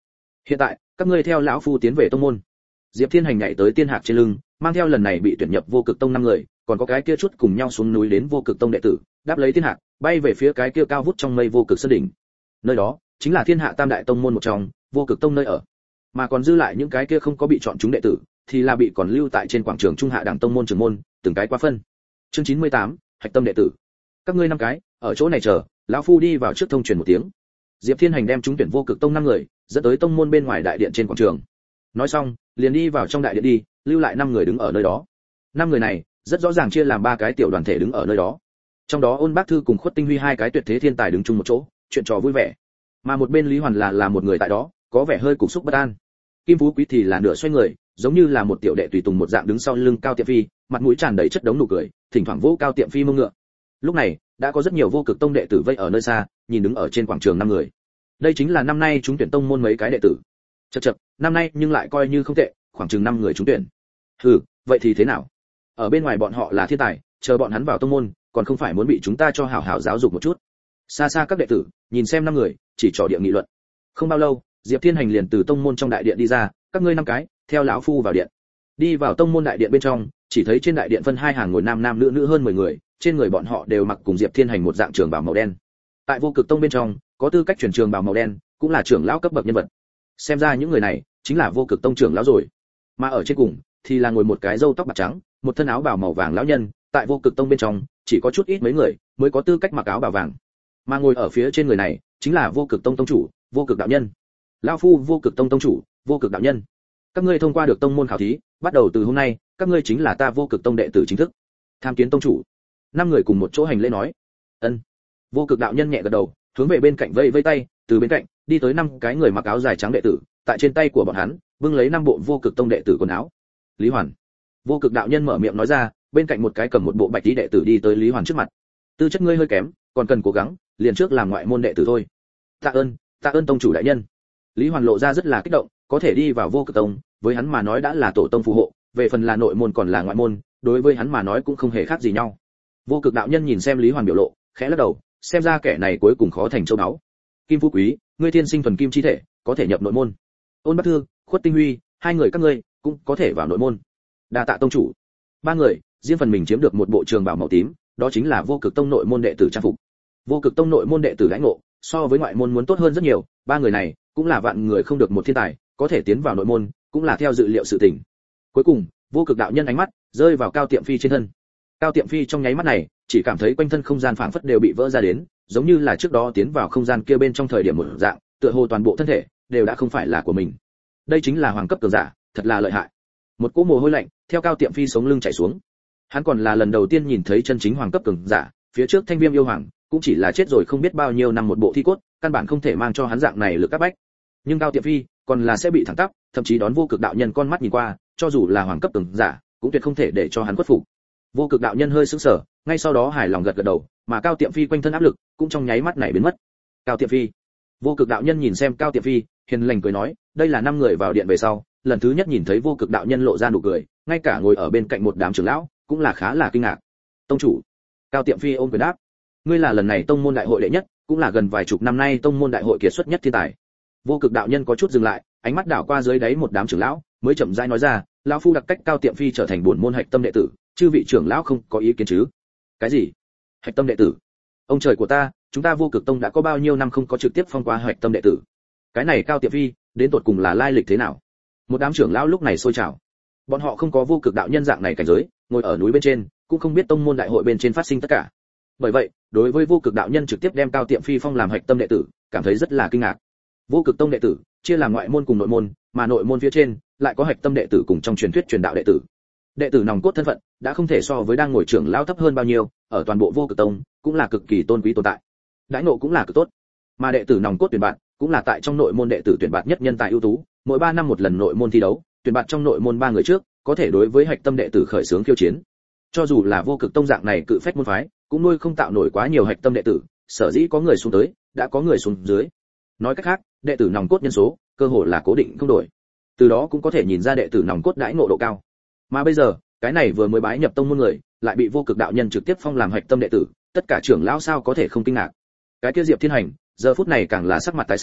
Hiện tại, các ngươi theo lão phu tiến về tông môn. Diệp Thiên Hành nhảy tới tiên hạc trên lưng, mang theo lần này bị tuyển nhập vô cực tông năm người, còn có cái kia chút cùng nhau xuống núi đến vô cực tông đệ tử, đáp lấy tiên hạc, bay về phía cái kia cao vút trong mây vô cực sơn đỉnh. Nơi đó chính là thiên hạ tam đại tông môn một trong, vô cực tông nơi ở. Mà còn dư lại những cái kia không có bị chọn chúng đệ tử, thì là bị còn lưu tại trên quảng trường trung hạ đẳng tông môn trưởng môn, từng cái qua phân. Chương chín mươi tám, hạch tâm đệ tử. Các ngươi năm cái, ở chỗ này chờ, lão phu đi vào trước thông truyền một tiếng. Diệp Thiên Hành đem chúng tuyển vô cực tông năm người, dẫn tới tông môn bên ngoài đại điện trên quảng trường. Nói xong, liền đi vào trong đại điện đi, lưu lại năm người đứng ở nơi đó. Năm người này, rất rõ ràng chia làm ba cái tiểu đoàn thể đứng ở nơi đó. Trong đó Ôn Bác Thư cùng Khuất Tinh Huy hai cái tuyệt thế thiên tài đứng chung một chỗ, chuyện trò vui vẻ. Mà một bên Lý Hoàn là là một người tại đó, có vẻ hơi cục xúc bất an. Kim Phú Quý thì là nửa xoay người, giống như là một tiểu đệ tùy tùng một dạng đứng sau lưng Cao Tiệm Phi, mặt mũi tràn đầy chất đống nụ cười, thỉnh thoảng vỗ Cao Tiệm Phi mông ngựa. Lúc này, đã có rất nhiều vô cực tông đệ tử vây ở nơi xa, nhìn đứng ở trên quảng trường năm người. Đây chính là năm nay chúng tuyển tông môn mấy cái đệ tử. Chậc chậc, năm nay nhưng lại coi như không tệ, khoảng chừng năm người chúng tuyển. Hừ, vậy thì thế nào? Ở bên ngoài bọn họ là thiên tài, chờ bọn hắn vào tông môn, còn không phải muốn bị chúng ta cho hảo hảo giáo dục một chút. Xa xa các đệ tử, nhìn xem năm người, chỉ trò địa nghị luận. Không bao lâu, Diệp Thiên Hành liền từ tông môn trong đại điện đi ra, các ngươi năm cái, theo lão phu vào điện. Đi vào tông môn đại điện bên trong, chỉ thấy trên đại điện phân hai hàng ngồi nam nam nữ nữ hơn mười người, trên người bọn họ đều mặc cùng Diệp Thiên Hành một dạng trường bào màu đen. Tại vô cực tông bên trong, có tư cách truyền trường bào màu đen, cũng là trưởng lão cấp bậc nhân vật. Xem ra những người này chính là vô cực tông trưởng lão rồi. Mà ở trên cùng thì là ngồi một cái râu tóc bạc trắng, một thân áo bào màu vàng lão nhân, tại vô cực tông bên trong, chỉ có chút ít mấy người mới có tư cách mặc áo bào vàng. Mà ngồi ở phía trên người này, chính là vô cực tông tông chủ, vô cực đạo nhân. Lão phu vô cực tông tông chủ, vô cực đạo nhân. Các ngươi thông qua được tông môn khảo thí, bắt đầu từ hôm nay, các ngươi chính là ta vô cực tông đệ tử chính thức. Tham kiến tông chủ. Năm người cùng một chỗ hành lễ nói. Ân. Vô cực đạo nhân nhẹ gật đầu, hướng về bên cạnh vây vây tay, từ bên cạnh đi tới năm cái người mặc áo dài trắng đệ tử, tại trên tay của bọn hắn bưng lấy năm bộ vô cực tông đệ tử quần áo. Lý Hoàn. Vô cực đạo nhân mở miệng nói ra, bên cạnh một cái cầm một bộ bạch tí đệ tử đi tới Lý Hoàn trước mặt. Tư chất ngươi hơi kém, còn cần cố gắng, liền trước làm ngoại môn đệ tử thôi. Tạ ơn, tạ ơn tông chủ đại nhân. Lý Hoàn lộ ra rất là kích động, có thể đi vào vô cực tông, với hắn mà nói đã là tổ tông phù hộ, về phần là nội môn còn là ngoại môn, đối với hắn mà nói cũng không hề khác gì nhau. Vô cực đạo nhân nhìn xem Lý Hoàn biểu lộ, khẽ lắc đầu, xem ra kẻ này cuối cùng khó thành châu báu. Kim Phú Quý, ngươi thiên sinh thuần kim chi thể, có thể nhập nội môn. Ôn Bác Thư, Khuất Tinh Huy, hai người các ngươi cũng có thể vào nội môn. Đa tạ tông chủ. Ba người, riêng phần mình chiếm được một bộ trường bào màu tím, đó chính là vô cực tông nội môn đệ tử trang phục. Vô cực tông nội môn đệ tử lãnh ngộ, so với ngoại môn muốn tốt hơn rất nhiều, ba người này cũng là vạn người không được một thiên tài, có thể tiến vào nội môn, cũng là theo dự liệu sự tình. Cuối cùng, vô cực đạo nhân ánh mắt rơi vào Cao Tiệm Phi trên thân. Cao Tiệm Phi trong nháy mắt này, chỉ cảm thấy quanh thân không gian phảng phất đều bị vỡ ra đến, giống như là trước đó tiến vào không gian kia bên trong thời điểm một dạng, tựa hồ toàn bộ thân thể đều đã không phải là của mình. Đây chính là hoàng cấp cường giả, thật là lợi hại. Một cỗ mồ hôi lạnh theo Cao Tiệm Phi sống lưng chảy xuống. Hắn còn là lần đầu tiên nhìn thấy chân chính hoàng cấp cường giả, phía trước Thanh Viêm yêu hoàng cũng chỉ là chết rồi không biết bao nhiêu năm một bộ thi cốt, căn bản không thể mang cho hắn dạng này lực áp bách. Nhưng Cao Tiệm Phi còn là sẽ bị thẳng tắp, thậm chí đón vô cực đạo nhân con mắt nhìn qua, cho dù là hoàng cấp cường giả, cũng tuyệt không thể để cho hắn khuất phục. Vô cực đạo nhân hơi sững sờ, ngay sau đó hài lòng gật gật đầu, mà Cao Tiệm Phi quanh thân áp lực cũng trong nháy mắt này biến mất. Cao Tiệm Phi. Vô cực đạo nhân nhìn xem Cao Tiệm Phi, hiền lành cười nói, đây là năm người vào điện về sau, lần thứ nhất nhìn thấy vô cực đạo nhân lộ ra nụ cười, ngay cả ngồi ở bên cạnh một đám trưởng lão cũng là khá là kinh ngạc. Tông chủ. Cao Tiệm Phi ôm quyền đáp, ngươi là lần này tông môn đại hội đệ nhất, cũng là gần vài chục năm nay tông môn đại hội kiệt xuất nhất thiên tài. Vô cực đạo nhân có chút dừng lại, ánh mắt đảo qua dưới đáy một đám trưởng lão, mới chậm rãi nói ra, lão phu đặc cách Cao Tiệm Phi trở thành bổn môn hạch tâm đệ tử, chư vị trưởng lão không có ý kiến chứ? Cái gì? Hạch tâm đệ tử? Ông trời của ta, chúng ta vô cực tông đã có bao nhiêu năm không có trực tiếp phong qua hạch tâm đệ tử? Cái này Cao Tiệm Phi, đến tột cùng là lai lịch thế nào? Một đám trưởng lão lúc này sôi trào. Bọn họ không có vô cực đạo nhân dạng này cảnh giới, ngồi ở núi bên trên, cũng không biết tông môn đại hội bên trên phát sinh tất cả. Bởi vậy, đối với vô cực đạo nhân trực tiếp đem Cao Tiệm Phi phong làm hạch tâm đệ tử, cảm thấy rất là kinh ngạc. Vô cực tông đệ tử chia làm ngoại môn cùng nội môn, mà nội môn phía trên lại có hạch tâm đệ tử cùng trong truyền thuyết truyền đạo đệ tử. Đệ tử nòng cốt thân phận đã không thể so với đang ngồi trưởng lão thấp hơn bao nhiêu, ở toàn bộ vô cực tông cũng là cực kỳ tôn quý tồn tại. Đãi ngộ cũng là cực tốt. Mà đệ tử nòng cốt tuyển bạn cũng là tại trong nội môn đệ tử tuyển bạn nhất nhân tài ưu tú, mỗi ba năm một lần nội môn thi đấu, tuyển bạn trong nội môn ba người trước, có thể đối với hạch tâm đệ tử khởi xướng khiêu chiến. Cho dù là vô cực tông dạng này cự phách môn phái, cũng nuôi không tạo nổi quá nhiều hạch tâm đệ tử, sở dĩ có người xuống tới, đã có người xuống dưới. Nói cách khác, đệ tử nòng cốt nhân số, cơ hội là cố định không đổi. Từ đó cũng có thể nhìn ra đệ tử nòng cốt đãi ngộ độ cao. Mà bây giờ, cái này vừa mới bái nhập tông môn người, lại bị vô cực đạo nhân trực tiếp phong làm hạch tâm đệ tử, tất cả trưởng lão sao có thể không kinh ngạc. Cái kia Diệp Thiên Hành, giờ phút này càng là sắc mặt tái xanh,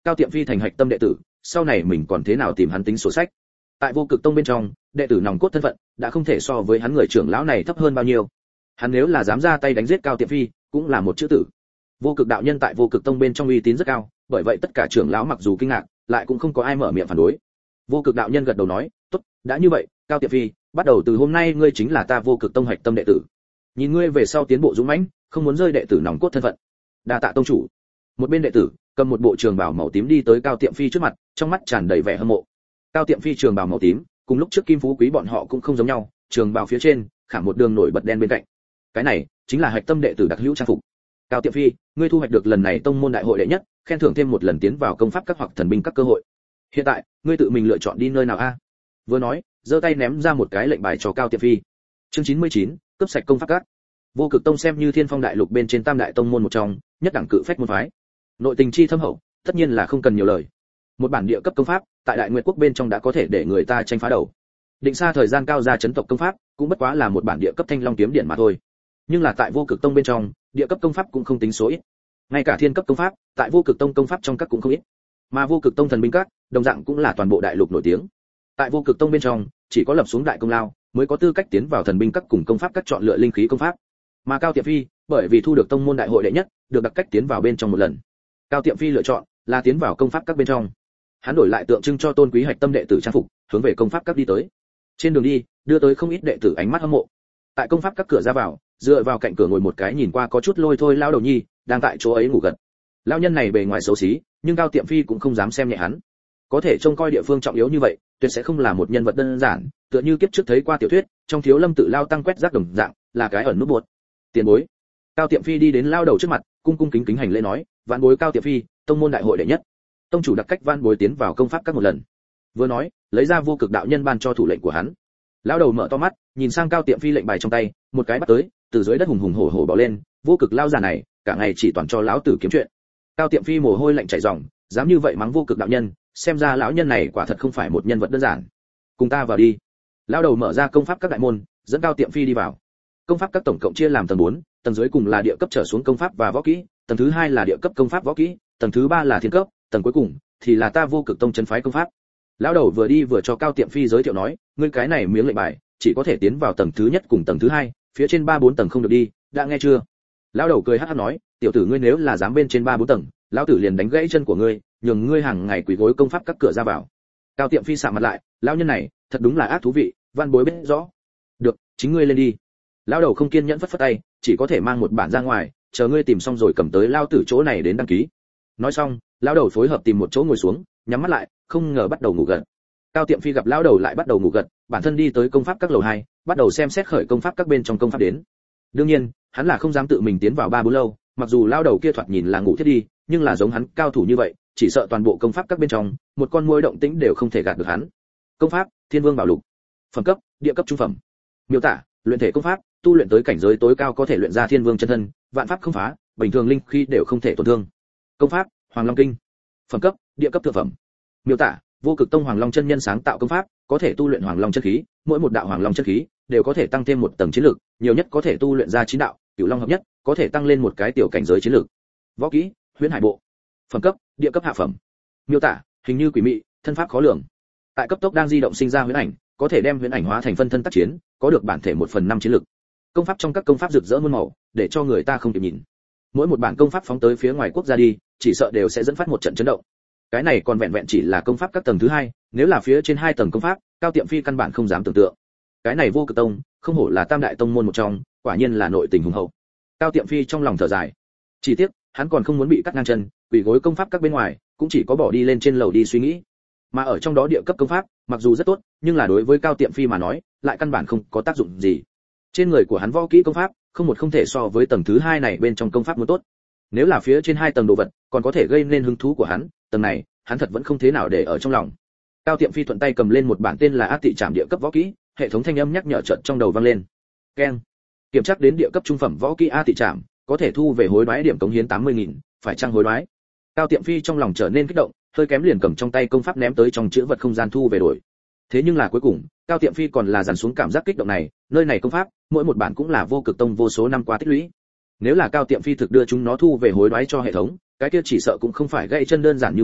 Cao Tiệm Phi thành hạch tâm đệ tử, sau này mình còn thế nào tìm hắn tính sổ sách. Tại Vô Cực Tông bên trong, đệ tử nòng cốt thân phận đã không thể so với hắn người trưởng lão này thấp hơn bao nhiêu. Hắn nếu là dám ra tay đánh giết Cao Tiệm Phi, cũng là một chữ tử. Vô Cực đạo nhân tại Vô Cực Tông bên trong uy tín rất cao, bởi vậy tất cả trưởng lão mặc dù kinh ngạc, lại cũng không có ai mở miệng phản đối. Vô Cực đạo nhân gật đầu nói, "Tốt, đã như vậy, Cao Tiệm Phi, bắt đầu từ hôm nay ngươi chính là ta Vô Cực Tông hạch tâm đệ tử. Nhìn ngươi về sau tiến bộ dũng mãnh, không muốn rơi đệ tử nòng cốt thân phận." Đa tạ tông chủ. Một bên đệ tử cầm một bộ trường bào màu tím đi tới Cao Tiệm Phi trước mặt, trong mắt tràn đầy vẻ hâm mộ. Cao Tiệm Phi trường bào màu tím, cùng lúc trước Kim Phú Quý bọn họ cũng không giống nhau, trường bào phía trên khảm một đường nổi bật đen bên cạnh. Cái này chính là hạch tâm đệ tử đặc hữu trang phục. Cao Tiệm Phi, ngươi thu hoạch được lần này tông môn đại hội đệ nhất, khen thưởng thêm một lần tiến vào công pháp các hoặc thần binh các cơ hội. Hiện tại, ngươi tự mình lựa chọn đi nơi nào a? Vừa nói, giơ tay ném ra một cái lệnh bài cho Cao Tiệm Phi. Chương chín mươi chín, cấp sạch công pháp các. Vô Cực Tông xem như Thiên Phong đại lục bên trên tam đại tông môn một trong, nhất đẳng cự phách môn phái. Nội tình chi thâm hậu, tất nhiên là không cần nhiều lời. Một bản địa cấp công pháp, tại Đại Nguyệt quốc bên trong đã có thể để người ta tranh phá đầu. Định xa thời gian cao ra chấn tộc công pháp, cũng bất quá là một bản địa cấp Thanh Long kiếm điện mà thôi. Nhưng là tại Vô Cực Tông bên trong, địa cấp công pháp cũng không tính số ít. Ngay cả thiên cấp công pháp, tại Vô Cực Tông công pháp trong các cũng không ít. Mà Vô Cực Tông thần binh các, đồng dạng cũng là toàn bộ đại lục nổi tiếng. Tại Vô Cực Tông bên trong, chỉ có lập xuống đại công lao, mới có tư cách tiến vào thần binh các cùng công pháp các chọn lựa linh khí công pháp. Mà Cao Tiệm Phi, bởi vì thu được tông môn đại hội đệ nhất, được đặc cách tiến vào bên trong một lần. Cao Tiệm Phi lựa chọn là tiến vào công pháp các bên trong. Hắn đổi lại tượng trưng cho tôn quý hạch tâm đệ tử trang phục, hướng về công pháp các đi tới. Trên đường đi, đưa tới không ít đệ tử ánh mắt hâm mộ. Tại công pháp các cửa ra vào, dựa vào cạnh cửa ngồi một cái nhìn qua có chút lôi thôi lao đầu nhi, đang tại chỗ ấy ngủ gật. Lão nhân này bề ngoài xấu xí, nhưng Cao Tiệm Phi cũng không dám xem nhẹ hắn. Có thể trông coi địa phương trọng yếu như vậy, tuyệt sẽ không là một nhân vật đơn giản, tựa như kiếp trước thấy qua tiểu thuyết, trong Thiếu Lâm tự lao tăng quét rác đồng dạng, là cái ẩn nút buột. Tiền bối. Cao Tiệm Phi đi đến lao đầu trước mặt, cung cung kính kính hành lễ nói, "Vạn bối Cao Tiệm Phi, tông môn đại hội đệ nhất." Tông chủ đặc cách Vạn bối tiến vào công pháp các một lần. Vừa nói, lấy ra Vô Cực đạo nhân ban cho thủ lệnh của hắn. Lão đầu mở to mắt, nhìn sang Cao Tiệm Phi lệnh bài trong tay, một cái bắt tới, từ dưới đất hùng hùng hổ hổ bò lên, Vô Cực lao già này, cả ngày chỉ toàn cho lão tử kiếm chuyện. Cao Tiệm Phi mồ hôi lạnh chảy ròng, dám như vậy mắng Vô Cực đạo nhân, xem ra lão nhân này quả thật không phải một nhân vật đơn giản. Cùng ta vào đi. Lão đầu mở ra công pháp các đại môn, dẫn Cao Tiệm Phi đi vào. Công pháp các tổng cộng chia làm tầng bốn, tầng dưới cùng là địa cấp trở xuống công pháp và võ kỹ, tầng thứ hai là địa cấp công pháp võ kỹ, tầng thứ ba là thiên cấp, tầng cuối cùng thì là ta Vô Cực Tông trấn phái công pháp. Lão đầu vừa đi vừa cho Cao Tiệm Phi giới thiệu nói, ngươi cái này miếng lệnh bài, chỉ có thể tiến vào tầng thứ nhất cùng tầng thứ hai, phía trên ba bốn tầng không được đi, đã nghe chưa? Lão đầu cười hắc hắc nói, tiểu tử ngươi nếu là dám bên trên ba bốn tầng, lão tử liền đánh gãy chân của ngươi, nhường ngươi hàng ngày quỳ gối công pháp các cửa ra vào. Cao Tiệm Phi sạm mặt lại, lão nhân này, thật đúng là ác thú vị, Văn bối biết rõ. Được, chính ngươi lên đi. Lão đầu không kiên nhẫn phất phất tay, chỉ có thể mang một bản ra ngoài, chờ ngươi tìm xong rồi cầm tới lao tử chỗ này đến đăng ký. Nói xong, lão đầu phối hợp tìm một chỗ ngồi xuống, nhắm mắt lại, không ngờ bắt đầu ngủ gật. Cao Tiệm Phi gặp lão đầu lại bắt đầu ngủ gật, bản thân đi tới công pháp các lầu hai, bắt đầu xem xét khởi công pháp các bên trong công pháp đến. Đương nhiên, hắn là không dám tự mình tiến vào ba bốn lâu, mặc dù lão đầu kia thoạt nhìn là ngủ thiết đi, nhưng là giống hắn cao thủ như vậy, chỉ sợ toàn bộ công pháp các bên trong, một con muỗi động tĩnh đều không thể gạt được hắn. Công pháp, Thiên Vương Bảo Lục. Phẩm cấp, địa cấp trung phẩm. Miêu tả, luyện thể công pháp, tu luyện tới cảnh giới tối cao có thể luyện ra Thiên Vương chân thân, vạn pháp không phá, bình thường linh khí đều không thể tổn thương. Công pháp, Hoàng Long Kinh. Phẩm cấp, địa cấp thượng phẩm. Miêu tả, Vô Cực Tông Hoàng Long chân nhân sáng tạo công pháp, có thể tu luyện Hoàng Long chân khí, mỗi một đạo Hoàng Long chân khí đều có thể tăng thêm một tầng chiến lực, nhiều nhất có thể tu luyện ra chín đạo, Cửu Long hợp nhất, có thể tăng lên một cái tiểu cảnh giới chiến lực. Võ kỹ, Huyễn Hải Bộ. Phẩm cấp, địa cấp hạ phẩm. Miêu tả, hình như quỷ mị, thân pháp khó lường. Tại cấp tốc đang di động sinh ra huyễn ảnh, có thể đem huyễn ảnh hóa thành phân thân tác chiến, có được bản thể một phần năm chiến lực. Công pháp trong các công pháp rực rỡ muôn màu, để cho người ta không kịp nhìn. Mỗi một bản công pháp phóng tới phía ngoài quốc gia đi, chỉ sợ đều sẽ dẫn phát một trận chấn động. Cái này còn vẹn vẹn chỉ là công pháp các tầng thứ hai, nếu là phía trên hai tầng công pháp, Cao Tiệm Phi căn bản không dám tưởng tượng. Cái này Vô Cực Tông, không hổ là tam đại tông môn một trong, quả nhiên là nội tình hùng hậu. Cao Tiệm Phi trong lòng thở dài. Chỉ tiếc, hắn còn không muốn bị cắt ngang chân, quỳ gối công pháp các bên ngoài, cũng chỉ có bỏ đi lên trên lầu đi suy nghĩ. Mà ở trong đó địa cấp công pháp, mặc dù rất tốt, nhưng là đối với Cao Tiệm Phi mà nói, lại căn bản không có tác dụng gì. Trên người của hắn võ kỹ công pháp, không một không thể so với tầng thứ hai này bên trong công pháp muốn tốt. Nếu là phía trên hai tầng đồ vật, còn có thể gây nên hứng thú của hắn, tầng này, hắn thật vẫn không thế nào để ở trong lòng. Cao Tiệm Phi thuận tay cầm lên một bản tên là Ác Tị Trảm địa cấp võ kỹ, hệ thống thanh âm nhắc nhở chợt trong đầu vang lên. Keng. Kiểm tra đến địa cấp trung phẩm võ kỹ Ác Tị Trảm, có thể thu về hối đoái điểm cống hiến tám mươi nghìn, phải chăng hối đoái? Cao Tiệm Phi trong lòng trở nên kích động, hơi kém liền cầm trong tay công pháp ném tới trong chữ vật không gian thu về đổi. Thế nhưng là cuối cùng, Cao Tiệm Phi còn là dằn xuống cảm giác kích động này, nơi này công pháp, mỗi một bản cũng là Vô Cực Tông vô số năm qua tích lũy. Nếu là Cao Tiệm Phi thực đưa chúng nó thu về hối đoái cho hệ thống, cái kia chỉ sợ cũng không phải gãy chân đơn giản như vậy,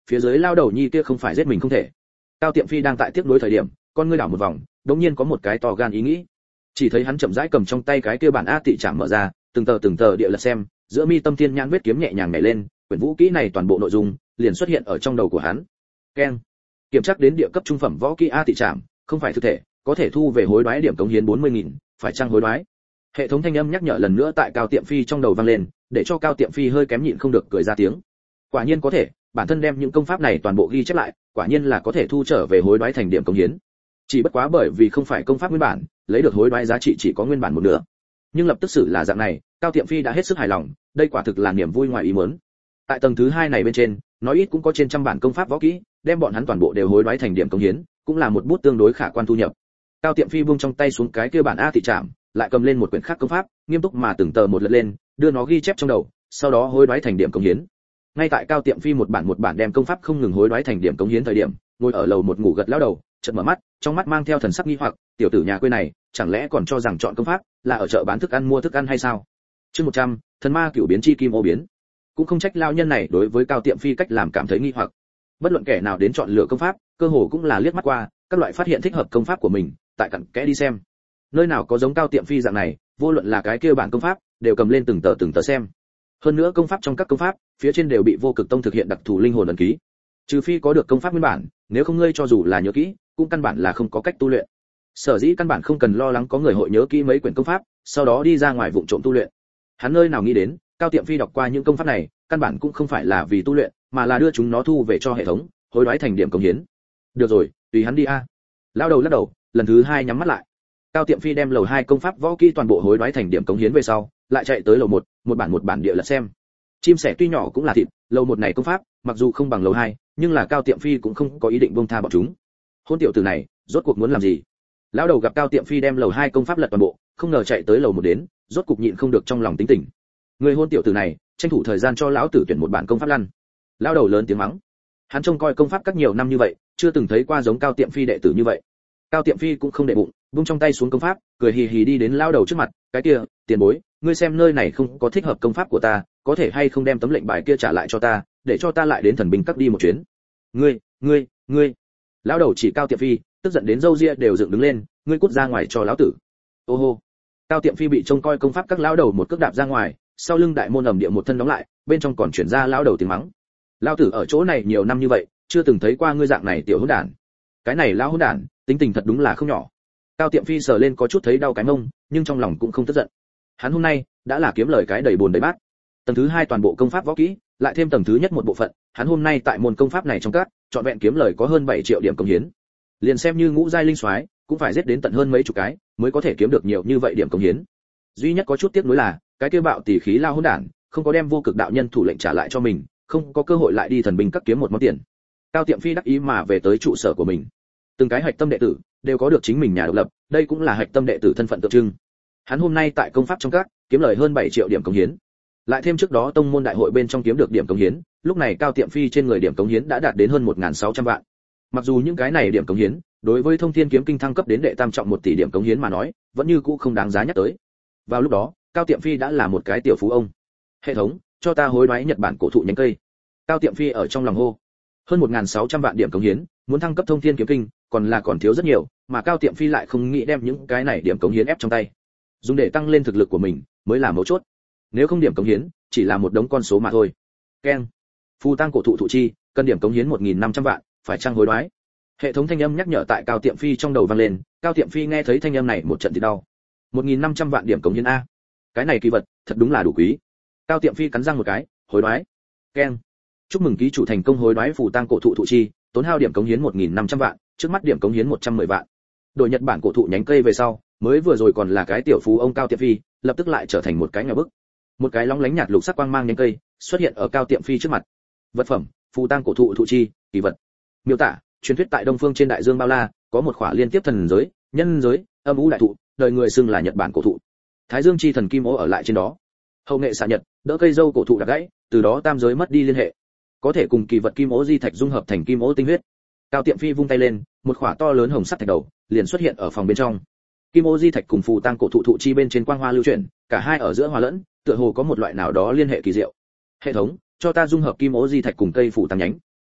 phía dưới lao đầu nhi kia không phải giết mình không thể. Cao Tiệm Phi đang tại tiếp nối thời điểm, con ngươi đảo một vòng, đống nhiên có một cái to gan ý nghĩ. Chỉ thấy hắn chậm rãi cầm trong tay cái kia bản A Tị Trảm mở ra, từng tờ từng tờ địa lật xem, giữa mi tâm thiên nhãn vết kiếm nhẹ nhàng nhảy lên, quyển vũ kỹ này toàn bộ nội dung liền xuất hiện ở trong đầu của hắn. Keng. Kiểm tra đến địa cấp trung phẩm võ kỹ A Tị Trảm, không phải thực thể, có thể thu về hối đoái điểm cống hiến bốn mươi nghìn, phải chăng hối đoái? Hệ thống thanh âm nhắc nhở lần nữa tại Cao Tiệm Phi trong đầu vang lên, để cho Cao Tiệm Phi hơi kém nhịn không được cười ra tiếng. Quả nhiên có thể, bản thân đem những công pháp này toàn bộ ghi chép lại, quả nhiên là có thể thu trở về hối đoái thành điểm cống hiến. Chỉ bất quá bởi vì không phải công pháp nguyên bản, lấy được hối đoái giá trị chỉ có nguyên bản một nửa. Nhưng lập tức xử là dạng này, Cao Tiệm Phi đã hết sức hài lòng, đây quả thực là niềm vui ngoài ý muốn. Tại tầng thứ hai này bên trên, nói ít cũng có trên trăm bản công pháp võ kỹ, đem bọn hắn toàn bộ đều hối đoái thành điểm cống hiến, cũng là một bút tương đối khả quan thu nhập. Cao Tiệm Phi buông trong tay xuống cái kia bản A Tị Trảm, lại cầm lên một quyển khác công pháp, nghiêm túc mà từng tờ một lật lên, đưa nó ghi chép trong đầu, sau đó hối đoái thành điểm cống hiến. Ngay tại Cao Tiệm Phi một bản một bản đem công pháp không ngừng hối đoái thành điểm cống hiến thời điểm, ngồi ở lầu một ngủ gật lão đầu, chợt mở mắt, trong mắt mang theo thần sắc nghi hoặc, tiểu tử nhà quê này, chẳng lẽ còn cho rằng chọn công pháp là ở chợ bán thức ăn mua thức ăn hay sao? Chương một trăm, thần ma cửu biến chi kim ô biến. Cũng không trách lão nhân này đối với Cao Tiệm Phi cách làm cảm thấy nghi hoặc. Bất luận kẻ nào đến chọn lựa công pháp, cơ hồ cũng là liếc mắt qua, các loại phát hiện thích hợp công pháp của mình, tại cặn kẽ đi xem. Nơi nào có giống Cao Tiệm Phi dạng này, vô luận là cái kia bản công pháp, đều cầm lên từng tờ từng tờ xem. Hơn nữa công pháp trong các công pháp, phía trên đều bị Vô Cực Tông thực hiện đặc thù linh hồn ấn ký. Trừ phi có được công pháp nguyên bản, nếu không ngươi cho dù là nhớ kỹ, cũng căn bản là không có cách tu luyện. Sở dĩ căn bản không cần lo lắng có người hội nhớ kỹ mấy quyển công pháp, sau đó đi ra ngoài vụng trộm tu luyện. Hắn nơi nào nghĩ đến, Cao Tiệm Phi đọc qua những công pháp này, căn bản cũng không phải là vì tu luyện, mà là đưa chúng nó thu về cho hệ thống, hối đoái thành điểm cống hiến. Được rồi, tùy hắn đi a. Lão đầu lắc đầu, lần thứ hai nhắm mắt lại. Cao Tiệm Phi đem lầu hai công pháp võ kỹ toàn bộ hối đoái thành điểm cống hiến về sau, lại chạy tới lầu một, một bản một bản địa lật xem. Chim sẻ tuy nhỏ cũng là thịt, lầu một này công pháp, mặc dù không bằng lầu hai, nhưng là Cao Tiệm Phi cũng không có ý định buông tha bọn chúng. Hôn tiểu tử này, rốt cuộc muốn làm gì? Lão đầu gặp Cao Tiệm Phi đem lầu hai công pháp lật toàn bộ, không ngờ chạy tới lầu một đến, rốt cục nhịn không được trong lòng tính tình. Người hôn tiểu tử này, tranh thủ thời gian cho lão tử tuyển một bản công pháp lăn. Lão đầu lớn tiếng mắng. Hắn trông coi công pháp các nhiều năm như vậy, chưa từng thấy qua giống Cao Tiệm Phi đệ tử như vậy. Cao Tiệm Phi cũng không để bụng, buông trong tay xuống công pháp, cười hì hì đi đến lão đầu trước mặt, cái kia, tiền bối, ngươi xem nơi này không có thích hợp công pháp của ta, có thể hay không đem tấm lệnh bài kia trả lại cho ta, để cho ta lại đến thần binh các đi một chuyến. Ngươi, ngươi, ngươi. Lão đầu chỉ Cao Tiệm Phi, tức giận đến râu ria đều dựng đứng lên, ngươi cút ra ngoài cho lão tử. Ô hô. Cao Tiệm Phi bị trông coi công pháp các lão đầu một cước đạp ra ngoài, sau lưng đại môn ầm địa một thân đóng lại, bên trong còn chuyển ra lão đầu tiếng mắng. Lão tử ở chỗ này nhiều năm như vậy, chưa từng thấy qua ngươi dạng này tiểu hỗn đản. Cái này lão hỗn đản, tính tình thật đúng là không nhỏ. Cao Tiệm Phi sờ lên có chút thấy đau cái mông, nhưng trong lòng cũng không tức giận. Hắn hôm nay đã là kiếm lời cái đầy buồn đầy bát. Tầng thứ hai toàn bộ công pháp võ kỹ, lại thêm tầng thứ nhất một bộ phận, hắn hôm nay tại môn công pháp này trong các, chọn vẹn kiếm lời có hơn bảy triệu điểm công hiến. Liền xem như ngũ giai linh soái, cũng phải giết đến tận hơn mấy chục cái, mới có thể kiếm được nhiều như vậy điểm công hiến. Duy nhất có chút tiếc nuối là, cái kia bạo tỷ khí lao hỗn đản, không có đem Vô Cực đạo nhân thủ lệnh trả lại cho mình, không có cơ hội lại đi thần binh các kiếm một món tiền. Cao Tiệm Phi đắc ý mà về tới trụ sở của mình. Từng cái hạch tâm đệ tử đều có được chính mình nhà độc lập, đây cũng là hạch tâm đệ tử thân phận tượng trưng. Hắn hôm nay tại công pháp trong các kiếm lời hơn bảy triệu điểm công hiến. Lại thêm trước đó tông môn đại hội bên trong kiếm được điểm công hiến, lúc này Cao Tiệm Phi trên người điểm công hiến đã đạt đến hơn một nghìn sáu trăm vạn. Mặc dù những cái này điểm công hiến, đối với Thông Thiên kiếm kinh thăng cấp đến đệ tam trọng một tỷ điểm công hiến mà nói, vẫn như cũ không đáng giá nhắc tới. Vào lúc đó, Cao Tiệm Phi đã là một cái tiểu phú ông. Hệ thống, cho ta hối đoái Nhật Bản cổ thụ nhánh cây. Cao Tiệm Phi ở trong lòng hô. Hơn một nghìn sáu trăm vạn điểm công hiến, muốn thăng cấp Thông Thiên kiếm kinh, còn là còn thiếu rất nhiều, mà Cao Tiệm Phi lại không nghĩ đem những cái này điểm công hiến ép trong tay. Dùng để tăng lên thực lực của mình, mới là mấu chốt. Nếu không điểm công hiến, chỉ là một đống con số mà thôi. Keng. Phù tang cổ thụ thụ chi, cần điểm công hiến một nghìn năm trăm vạn, phải chăng hối đoái? Hệ thống thanh âm nhắc nhở tại Cao Tiệm Phi trong đầu vang lên, Cao Tiệm Phi nghe thấy thanh âm này một trận thì đau. một nghìn năm trăm vạn điểm công hiến a. Cái này kỳ vật, thật đúng là đủ quý. Cao Tiệm Phi cắn răng một cái, hối đoái. Keng. Chúc mừng ký chủ thành công hối đoái phù tang cổ thụ thụ chi, tốn hao điểm công hiến một nghìn năm trăm vạn, trước mắt điểm công hiến một trăm mười vạn. Đổi Nhật Bản cổ thụ nhánh cây về sau, mới vừa rồi còn là cái tiểu phú ông Cao Tiệm Phi, lập tức lại trở thành một cái nghèo bức. Một cái lóng lánh nhạt lục sắc quang mang nhánh cây xuất hiện ở Cao Tiệm Phi trước mặt. Vật phẩm, phù tang cổ thụ thụ chi, kỳ vật. Miêu tả, truyền thuyết tại Đông Phương trên đại dương bao la, có một khỏa liên tiếp thần giới, nhân giới, âm u đại thụ, đời người xưng là Nhật Bản cổ thụ. Thái Dương chi thần Kim Ô ở lại trên đó. Hậu nghệ xạ nhật, đỡ cây dâu cổ thụ đã gãy, từ đó tam giới mất đi liên hệ. Có thể cùng kỳ vật Kim Ô di thạch dung hợp thành Kim Ô tinh huyết. Cao Tiệm Phi vung tay lên, một khỏa to lớn hồng sắt thạch đầu liền xuất hiện ở phòng bên trong. Kim Ô di thạch cùng phù tang cổ thụ thụ chi bên trên quang hoa lưu chuyển, cả hai ở giữa hòa lẫn, tựa hồ có một loại nào đó liên hệ kỳ diệu. Hệ thống, cho ta dung hợp Kim Ô di thạch cùng cây phù tang nhánh.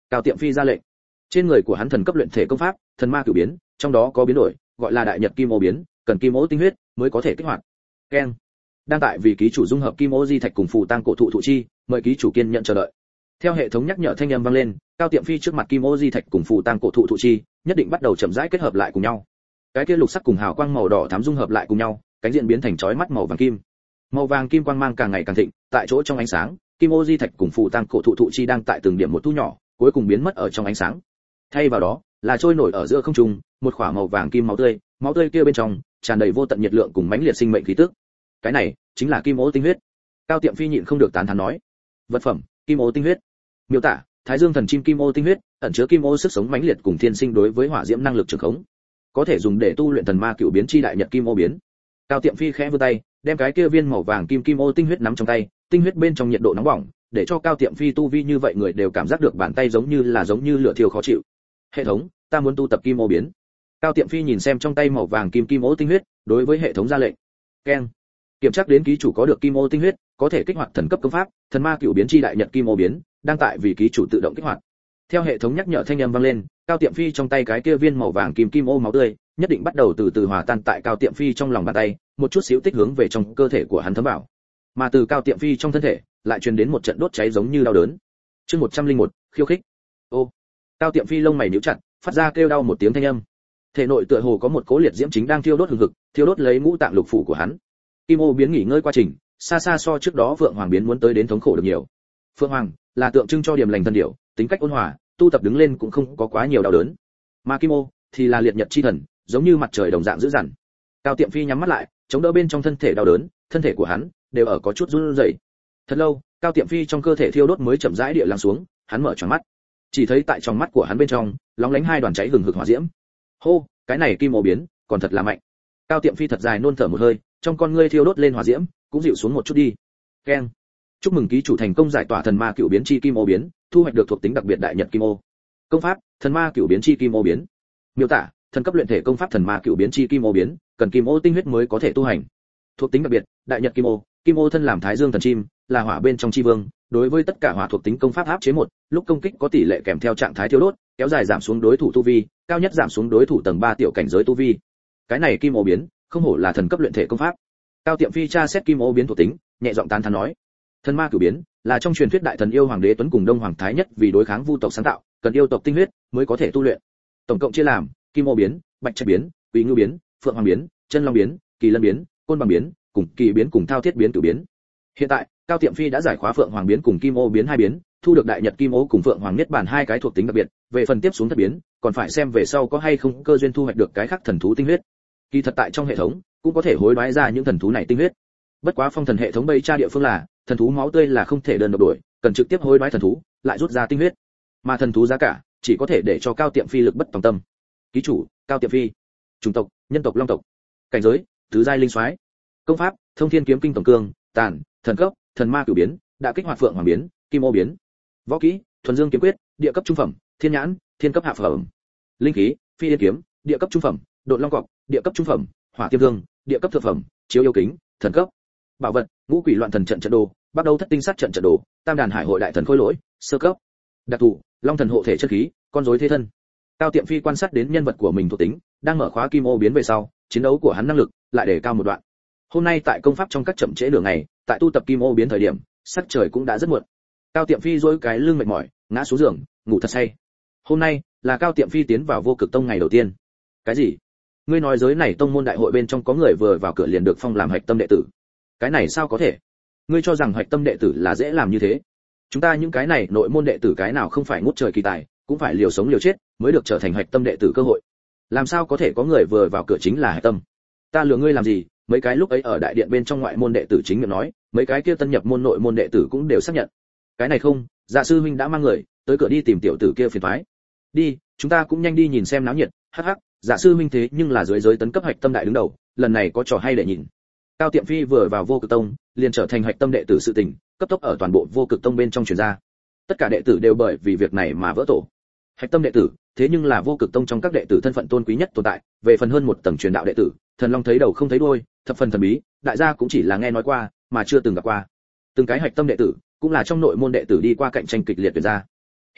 Cao Tiệm Phi ra lệnh. Trên người của hắn thần cấp luyện thể công pháp, thần ma cửu biến, trong đó có biến đổi, gọi là đại nhật kim ô biến, cần kim ô tinh huyết mới có thể kích hoạt. Keng. Đang tại vì ký chủ dung hợp kim ô di thạch cùng phù tang cổ thụ thụ chi, mời ký chủ kiên nhận chờ đợi. Theo hệ thống nhắc nhở thanh âm vang lên, Cao Tiệm Phi trước mặt kim ô di thạch cùng phù tang cổ thụ thụ chi, nhất định bắt đầu chậm rãi kết hợp lại cùng nhau. Cái kia lục sắc cùng hào quang màu đỏ thắm dung hợp lại cùng nhau, cánh diện biến thành chói mắt màu vàng kim. Màu vàng kim quang mang càng ngày càng thịnh, tại chỗ trong ánh sáng, kim ô di thạch cùng phù tang cổ thụ thụ chi đang tại từng điểm một thu nhỏ, cuối cùng biến mất ở trong ánh sáng. Thay vào đó, là trôi nổi ở giữa không trung, một khỏa màu vàng kim máu tươi, máu tươi kia bên trong tràn đầy vô tận nhiệt lượng cùng mãnh liệt sinh mệnh khí tức. Cái này chính là kim ô tinh huyết. Cao Tiệm Phi nhịn không được tán thán nói. Vật phẩm, kim ô tinh huyết. Miêu tả, Thái Dương thần chim kim ô tinh huyết, ẩn chứa kim ô sức sống mãnh liệt cùng thiên sinh đối với hỏa diễm năng lực trường khống, có thể dùng để tu luyện thần ma cửu biến chi đại nhật kim ô biến. Cao Tiệm Phi khẽ vươn tay, đem cái kia viên màu vàng kim kim ô tinh huyết nắm trong tay, tinh huyết bên trong nhiệt độ nóng bỏng, để cho Cao Tiệm Phi tu vi như vậy người đều cảm giác được bàn tay giống như là giống như lửa thiêu khó chịu. Hệ thống, ta muốn tu tập kim ô biến. Cao Tiệm Phi nhìn xem trong tay màu vàng kim kim ô tinh huyết, đối với hệ thống ra lệnh. Keng. Kiểm tra đến ký chủ có được kim ô tinh huyết, có thể kích hoạt thần cấp công pháp, thần ma cửu biến chi đại nhật kim ô biến, đang tại vì ký chủ tự động kích hoạt. Theo hệ thống nhắc nhở thanh âm vang lên, Cao Tiệm Phi trong tay cái kia viên màu vàng kim kim ô máu tươi, nhất định bắt đầu từ từ hòa tan tại Cao Tiệm Phi trong lòng bàn tay, một chút xíu tích hướng về trong cơ thể của hắn thấm vào. Mà từ Cao Tiệm Phi trong thân thể, lại truyền đến một trận đốt cháy giống như đau đớn. Chương một trăm lẻ một, khiêu khích. Ô. Cao Tiệm Phi lông mày nhíu chặt, phát ra kêu đau một tiếng thanh âm. Thể nội tựa hồ có một cỗ liệt diễm chính đang thiêu đốt hừng hực, thiêu đốt lấy ngũ tạng lục phủ của hắn. Kim ô biến nghỉ ngơi quá trình, xa xa so trước đó Phượng Hoàng biến muốn tới đến thống khổ được nhiều. Phượng Hoàng là tượng trưng cho điềm lành thân điểu, tính cách ôn hòa, tu tập đứng lên cũng không có quá nhiều đau đớn. Mà Kim ô thì là liệt nhật chi thần, giống như mặt trời đồng dạng dữ dằn. Cao Tiệm Phi nhắm mắt lại, chống đỡ bên trong thân thể đau đớn, thân thể của hắn đều ở có chút run rẩy. Thật lâu, Cao Tiệm Phi trong cơ thể thiêu đốt mới chậm rãi địa lắng xuống, hắn mở tròn mắt. Chỉ thấy tại trong mắt của hắn bên trong, lóng lánh hai đoàn cháy hừng hực hỏa diễm. Hô, cái này Kim ô biến, còn thật là mạnh. Cao Tiệm Phi thật dài nôn thở một hơi, trong con ngươi thiêu đốt lên hỏa diễm, cũng dịu xuống một chút đi. Keng. Chúc mừng ký chủ thành công giải tỏa thần ma cửu biến chi kim ô biến, thu hoạch được thuộc tính đặc biệt đại nhật kim ô. Công pháp, thần ma cửu biến chi kim ô biến. Miêu tả, thần cấp luyện thể công pháp thần ma cửu biến chi kim ô biến, cần kim ô tinh huyết mới có thể tu hành. Thuộc tính đặc biệt, đại nhật kim ô, kim ô thân làm Thái Dương thần chim, là hỏa bên trong chi vương, đối với tất cả hỏa thuộc tính công pháp áp chế một, lúc công kích có tỷ lệ kèm theo trạng thái thiêu đốt, kéo dài giảm xuống đối thủ tu vi, cao nhất giảm xuống đối thủ tầng ba tiểu cảnh giới tu vi. Cái này kim ô biến, không hổ là thần cấp luyện thể công pháp. Cao Tiệm Phi tra xét kim ô biến thuộc tính, nhẹ giọng tán thán nói: thần ma cửu biến là trong truyền thuyết đại thần yêu hoàng đế tuấn cùng đông hoàng thái nhất vì đối kháng vu tộc sáng tạo, cần yêu tộc tinh huyết mới có thể tu luyện. Tổng cộng chia làm kim ô biến, bạch trạch biến, quý ngưu biến, phượng hoàng biến, chân long biến, kỳ lân biến, côn bằng biến, cùng kỳ biến cùng thao thiết biến cửu biến. Hiện tại, Cao Tiệm Phi đã giải khóa phượng hoàng biến cùng kim ô biến hai biến, thu được đại nhật kim ô cùng phượng hoàng niết bàn hai cái thuộc tính đặc biệt, về phần tiếp xuống thất biến, còn phải xem về sau có hay không cơ duyên thu hoạch được cái khác thần thú tinh huyết. Kỳ thật tại trong hệ thống, cũng có thể hối đoái ra những thần thú này tinh huyết. Bất quá phong thần hệ thống bây tra địa phương là, thần thú máu tươi là không thể đơn độc đổi, cần trực tiếp hối đoái thần thú, lại rút ra tinh huyết. Mà thần thú giá cả, chỉ có thể để cho Cao Tiệm Phi lực bất tòng tâm. Ký chủ, Cao Tiệm Phi. Chủng tộc, nhân tộc Long tộc. Cảnh giới, tứ giai linh soái. Công pháp, Thông Thiên kiếm kinh tổng cương, tàn, thần cấp, thần ma cửu biến, đã kích hoạt phượng hoàng biến, kim ô biến. Võ kỹ, Thuần Dương kiếm quyết, địa cấp trung phẩm, thiên nhãn, thiên cấp hạ phẩm. Linh khí, Phi Yên kiếm, địa cấp trung phẩm, Độn Long cọc, địa cấp trung phẩm, Hỏa Tiêm Thương, địa cấp thượng phẩm, Chiếu yêu kính, thần cấp. Bảo vật, Ngũ Quỷ loạn thần trận trận đồ, bắt đầu thất tinh sát trận trận đồ, Tam đàn hải hội đại thần khôi lỗi, sơ cấp. Đặc thù, Long thần hộ thể chất khí, con rối thế thân. Cao Tiệm Phi quan sát đến nhân vật của mình thuộc tính, đang mở khóa kim ô biến về sau, chiến đấu của hắn năng lực lại để cao một đoạn. Hôm nay tại công pháp trong các chậm trễ nửa ngày, tại tu tập kim ô biến thời điểm, sắc trời cũng đã rất muộn. Cao Tiệm Phi duỗi cái lưng mệt mỏi, ngã xuống giường, ngủ thật say. Hôm nay là Cao Tiệm Phi tiến vào Vô Cực Tông ngày đầu tiên. Cái gì? Ngươi nói giới này tông môn đại hội bên trong có người vừa vào cửa liền được phong làm hạch tâm đệ tử? Cái này sao có thể? Ngươi cho rằng hạch tâm đệ tử là dễ làm như thế? Chúng ta những cái này nội môn đệ tử cái nào không phải ngút trời kỳ tài, cũng phải liều sống liều chết mới được trở thành hạch tâm đệ tử cơ hội. Làm sao có thể có người vừa vào cửa chính là hạch tâm? Ta lừa ngươi làm gì? Mấy cái lúc ấy ở đại điện bên trong ngoại môn đệ tử chính miệng nói, mấy cái kia tân nhập môn nội môn đệ tử cũng đều xác nhận. Cái này không, Dạ sư huynh đã mang người tới cửa đi tìm tiểu tử kia phiền toái. Đi, chúng ta cũng nhanh đi nhìn xem náo nhiệt. Hắc hắc, Dạ sư huynh thế nhưng là dưới giới tấn cấp hạch tâm đại đứng đầu, lần này có trò hay để nhìn. Cao Tiệm Phi vừa vào Vô Cực Tông, liền trở thành hạch tâm đệ tử sự tình, cấp tốc ở toàn bộ Vô Cực Tông bên trong truyền ra. Tất cả đệ tử đều bởi vì việc này mà vỡ tổ. Hạch tâm đệ tử, thế nhưng là Vô Cực Tông trong các đệ tử thân phận tôn quý nhất tồn tại, về phần hơn một tầng truyền đạo đệ tử, Thần Long thấy đầu không thấy đuôi, thập phần thần bí, đại gia cũng chỉ là nghe nói qua, mà chưa từng gặp qua. Từng cái hạch tâm đệ tử, cũng là trong nội môn đệ tử đi qua cạnh tranh kịch liệt tuyển ra.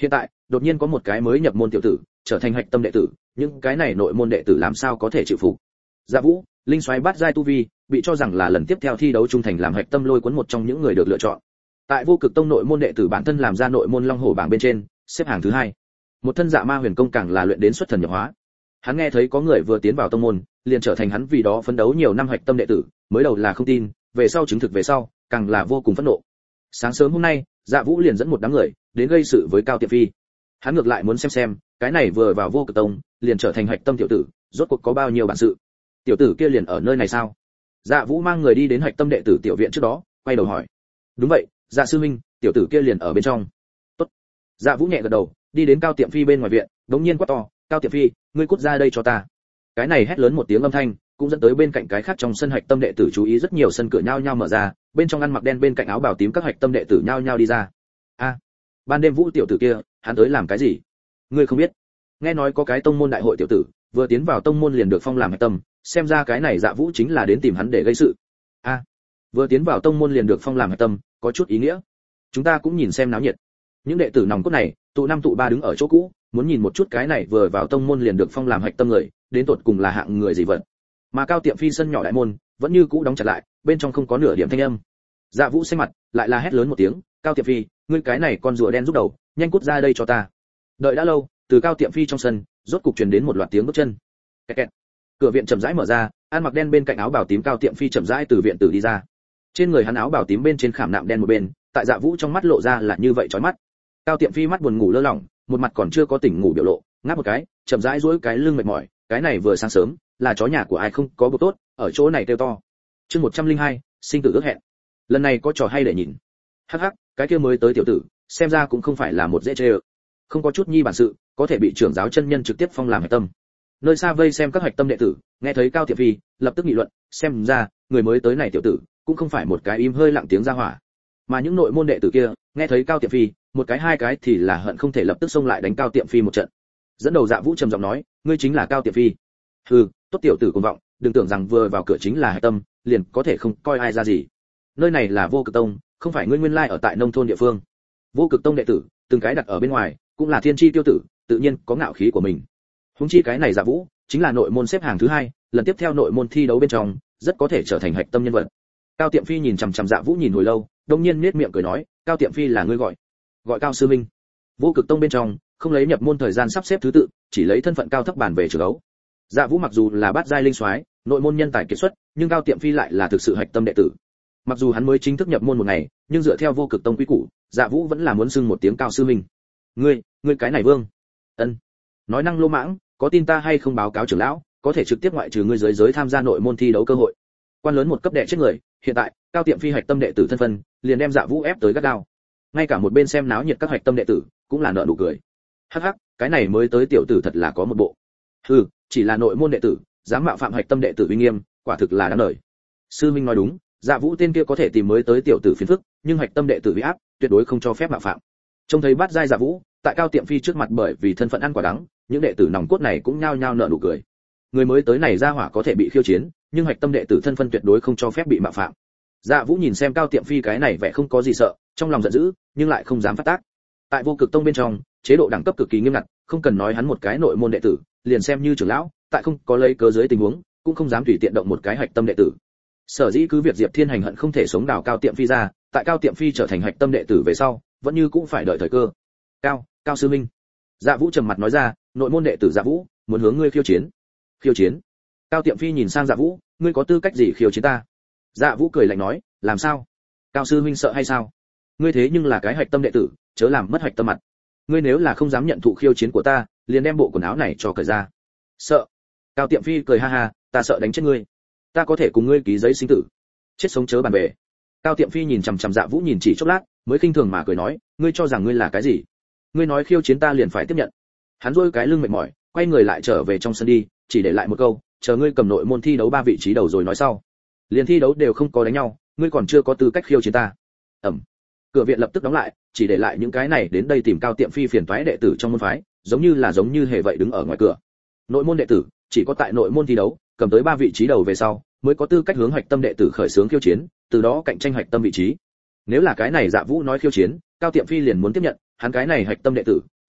Hiện tại đột nhiên có một cái mới nhập môn tiểu tử trở thành hạch tâm đệ tử, những cái này nội môn đệ tử làm sao có thể chịu phục. Dạ Vũ, linh xoáy bát giai tu vi, bị cho rằng là lần tiếp theo thi đấu trung thành làm hạch tâm lôi cuốn một trong những người được lựa chọn. Tại Vô Cực Tông nội môn đệ tử bản thân làm ra nội môn long hổ bảng bên trên, xếp hàng thứ hai. Một thân Dạ Ma huyền công càng là luyện đến xuất thần nhập hóa. Hắn nghe thấy có người vừa tiến vào tông môn, liền trở thành hắn vì đó phấn đấu nhiều năm hạch tâm đệ tử, mới đầu là không tin, về sau chứng thực về sau, càng là vô cùng phẫn nộ. Sáng sớm hôm nay, Dạ Vũ liền dẫn một đám người đến gây sự với Cao Tiệm Phi. Hắn ngược lại muốn xem xem, cái này vừa vào Vô Cực Tông, liền trở thành hạch tâm tiểu tử, rốt cuộc có bao nhiêu bản sự. Tiểu tử kia liền ở nơi này sao? Dạ Vũ mang người đi đến hạch tâm đệ tử tiểu viện trước đó, quay đầu hỏi. Đúng vậy, Dạ sư huynh, tiểu tử kia liền ở bên trong. Tốt. Dạ Vũ nhẹ gật đầu, đi đến Cao Tiệm Phi bên ngoài viện, đống nhiên quát to, Cao Tiệm Phi, ngươi cút ra đây cho ta. Cái này hét lớn một tiếng âm thanh, cũng dẫn tới bên cạnh cái khác trong sân hạch tâm đệ tử chú ý, rất nhiều sân cửa nhao nhao mở ra, bên trong ăn mặc đen bên cạnh áo bào tím các hạch tâm đệ tử nhao nhao đi ra. A, ban đêm Vũ tiểu tử kia, hắn tới làm cái gì? Ngươi không biết? Nghe nói có cái tông môn đại hội tiểu tử, vừa tiến vào tông môn liền được phong làm hạch tâm, xem ra cái này Dạ Vũ chính là đến tìm hắn để gây sự. A, vừa tiến vào tông môn liền được phong làm hạch tâm, có chút ý nghĩa. Chúng ta cũng nhìn xem náo nhiệt. Những đệ tử nòng cốt này, tụ năm tụ ba đứng ở chỗ cũ, muốn nhìn một chút cái này vừa vào tông môn liền được phong làm hạch tâm người, đến tột cùng là hạng người gì vậy. Mà Cao Tiệm Phi sân nhỏ đại môn vẫn như cũ đóng chặt lại, bên trong không có nửa điểm thanh âm. Dạ Vũ xanh mặt, lại là hét lớn một tiếng, Cao Tiệm Phi, ngươi cái này con rùa đen rút đầu, nhanh cút ra đây cho ta. Đợi đã lâu, từ Cao Tiệm Phi trong sân, rốt cục truyền đến một loạt tiếng bước chân. Kẹt kẹt. Cửa viện chậm rãi mở ra, ăn mặc đen bên cạnh áo bào tím Cao Tiệm Phi chậm rãi từ viện tử đi ra. Trên người hắn áo bào tím bên trên khảm nạm đen một bên, tại Dạ Vũ trong mắt lộ ra là như vậy chói mắt. Cao Tiệm Phi mắt buồn ngủ lơ lỏng, một mặt còn chưa có tỉnh ngủ biểu lộ, ngáp một cái, chậm rãi duỗi cái lưng mệt mỏi, cái này vừa sáng sớm, là chó nhà của ai không có bộ tốt, ở chỗ này kêu to. Chương một trăm linh hai, sinh tử ước hẹn. Lần này có trò hay để nhìn. Hắc hắc, cái kia mới tới tiểu tử, xem ra cũng không phải là một dễ chơi. Không có chút nhi bản sự, có thể bị trưởng giáo chân nhân trực tiếp phong làm hạch tâm. Nơi xa vây xem các hạch tâm đệ tử, nghe thấy Cao Tiệm Phi, lập tức nghị luận, xem ra, người mới tới này tiểu tử, cũng không phải một cái im hơi lặng tiếng ra hỏa. Mà những nội môn đệ tử kia, nghe thấy Cao Tiệm Phi, một cái hai cái thì là hận không thể lập tức xông lại đánh Cao Tiệm Phi một trận. Dẫn đầu Dạ Vũ trầm giọng nói, ngươi chính là Cao Tiệm Phi. Hừ, tốt tiểu tử cuồng vọng, đừng tưởng rằng vừa vào cửa chính là hạch tâm, liền có thể không coi ai ra gì. Nơi này là Vô Cực Tông, không phải ngươi nguyên lai ở tại nông thôn địa phương. Vô Cực Tông đệ tử, từng cái đặt ở bên ngoài, cũng là thiên chi tiêu tử, tự nhiên có ngạo khí của mình. Huống chi cái này Dạ Vũ, chính là nội môn xếp hàng thứ hai, lần tiếp theo nội môn thi đấu bên trong, rất có thể trở thành hạch tâm nhân vật. Cao Tiệm Phi nhìn chằm chằm Dạ Vũ nhìn hồi lâu, đột nhiên nhếch miệng cười nói, Cao Tiệm Phi là ngươi gọi? Gọi Cao sư minh. Vô Cực Tông bên trong, không lấy nhập môn thời gian sắp xếp thứ tự, chỉ lấy thân phận cao thấp bản về trường ấu. Dạ Vũ mặc dù là bát giai linh soái, nội môn nhân tài kiệt xuất, nhưng Cao Tiệm Phi lại là thực sự hạch tâm đệ tử. Mặc dù hắn mới chính thức nhập môn một ngày, nhưng dựa theo Vô Cực Tông quy củ, Dạ Vũ vẫn là muốn xưng một tiếng Cao sư minh. Ngươi, ngươi cái này vương. Ân. Nói năng lô mãng, có tin ta hay không báo cáo trưởng lão, có thể trực tiếp ngoại trừ ngươi giới giới tham gia nội môn thi đấu cơ hội. Quan lớn một cấp đệ chết người, hiện tại, Cao Tiệm Phi hạch tâm đệ tử thân phân, liền đem Dạ Vũ ép tới gắt gao. Ngay cả một bên xem náo nhiệt các hạch tâm đệ tử, cũng là nở nụ cười. Hắc hắc, cái này mới tới tiểu tử thật là có một bộ. Hừ, chỉ là nội môn đệ tử, dám mạo phạm hạch tâm đệ tử uy nghiêm, quả thực là đáng đời. Sư minh nói đúng, Dạ Vũ tên kia có thể tìm mới tới tiểu tử phiền phức, nhưng hạch tâm đệ tử uy áp, tuyệt đối không cho phép mạo phạm. Trông thấy bát giai Dạ Vũ, tại Cao Tiệm Phi trước mặt bởi vì thân phận ăn quả đắng, những đệ tử nòng cốt này cũng nhao nhao nở nụ cười. Người mới tới này ra hỏa có thể bị khiêu chiến, nhưng hạch tâm đệ tử thân phận tuyệt đối không cho phép bị mạo phạm. Dạ Vũ nhìn xem Cao Tiệm Phi cái này vẻ không có gì sợ, trong lòng giận dữ, nhưng lại không dám phát tác. Tại Vô Cực Tông bên trong, chế độ đẳng cấp cực kỳ nghiêm ngặt, không cần nói hắn một cái nội môn đệ tử, liền xem như trưởng lão, tại không có lấy cớ dưới tình huống, cũng không dám tùy tiện động một cái hạch tâm đệ tử. Sở dĩ cứ việc Diệp Thiên Hành hận không thể sống đào Cao Tiệm Phi ra, tại Cao Tiệm Phi trở thành hạch tâm đệ tử về sau, vẫn như cũng phải đợi thời cơ. Cao, Cao sư minh. Dạ Vũ trầm mặt nói ra, nội môn đệ tử Dạ Vũ, muốn hướng ngươi khiêu chiến. Khiêu chiến? Cao Tiệm Phi nhìn sang Dạ Vũ, ngươi có tư cách gì khiêu chiến ta? Dạ Vũ cười lạnh nói, làm sao? Cao sư huynh sợ hay sao? Ngươi thế nhưng là cái hạch tâm đệ tử, chớ làm mất hạch tâm mặt. Ngươi nếu là không dám nhận thụ khiêu chiến của ta, liền đem bộ quần áo này cho cởi ra. Sợ? Cao Tiệm Phi cười ha ha, ta sợ đánh chết ngươi. Ta có thể cùng ngươi ký giấy sinh tử. Chết sống chớ bàn về. Cao Tiệm Phi nhìn chằm chằm Dạ Vũ nhìn chỉ chốc lát, mới khinh thường mà cười nói, ngươi cho rằng ngươi là cái gì? Ngươi nói khiêu chiến ta liền phải tiếp nhận. Hắn duỗi cái lưng mệt mỏi, quay người lại trở về trong sân đi, chỉ để lại một câu, chờ ngươi cầm nội môn thi đấu ba vị trí đầu rồi nói sau. Liền thi đấu đều không có đánh nhau, ngươi còn chưa có tư cách khiêu chiến ta. Ẩm. Cửa viện lập tức đóng lại, chỉ để lại những cái này đến đây tìm Cao Tiệm Phi phiền toái đệ tử trong môn phái, giống như là giống như hề vậy đứng ở ngoài cửa. Nội môn đệ tử, chỉ có tại nội môn thi đấu, cầm tới ba vị trí đầu về sau, mới có tư cách hướng hạch tâm đệ tử khởi xướng khiêu chiến, từ đó cạnh tranh hạch tâm vị trí. Nếu là cái này Dạ Vũ nói khiêu chiến, Cao Tiệm Phi liền muốn tiếp nhận, hắn cái này hạch tâm đệ tử,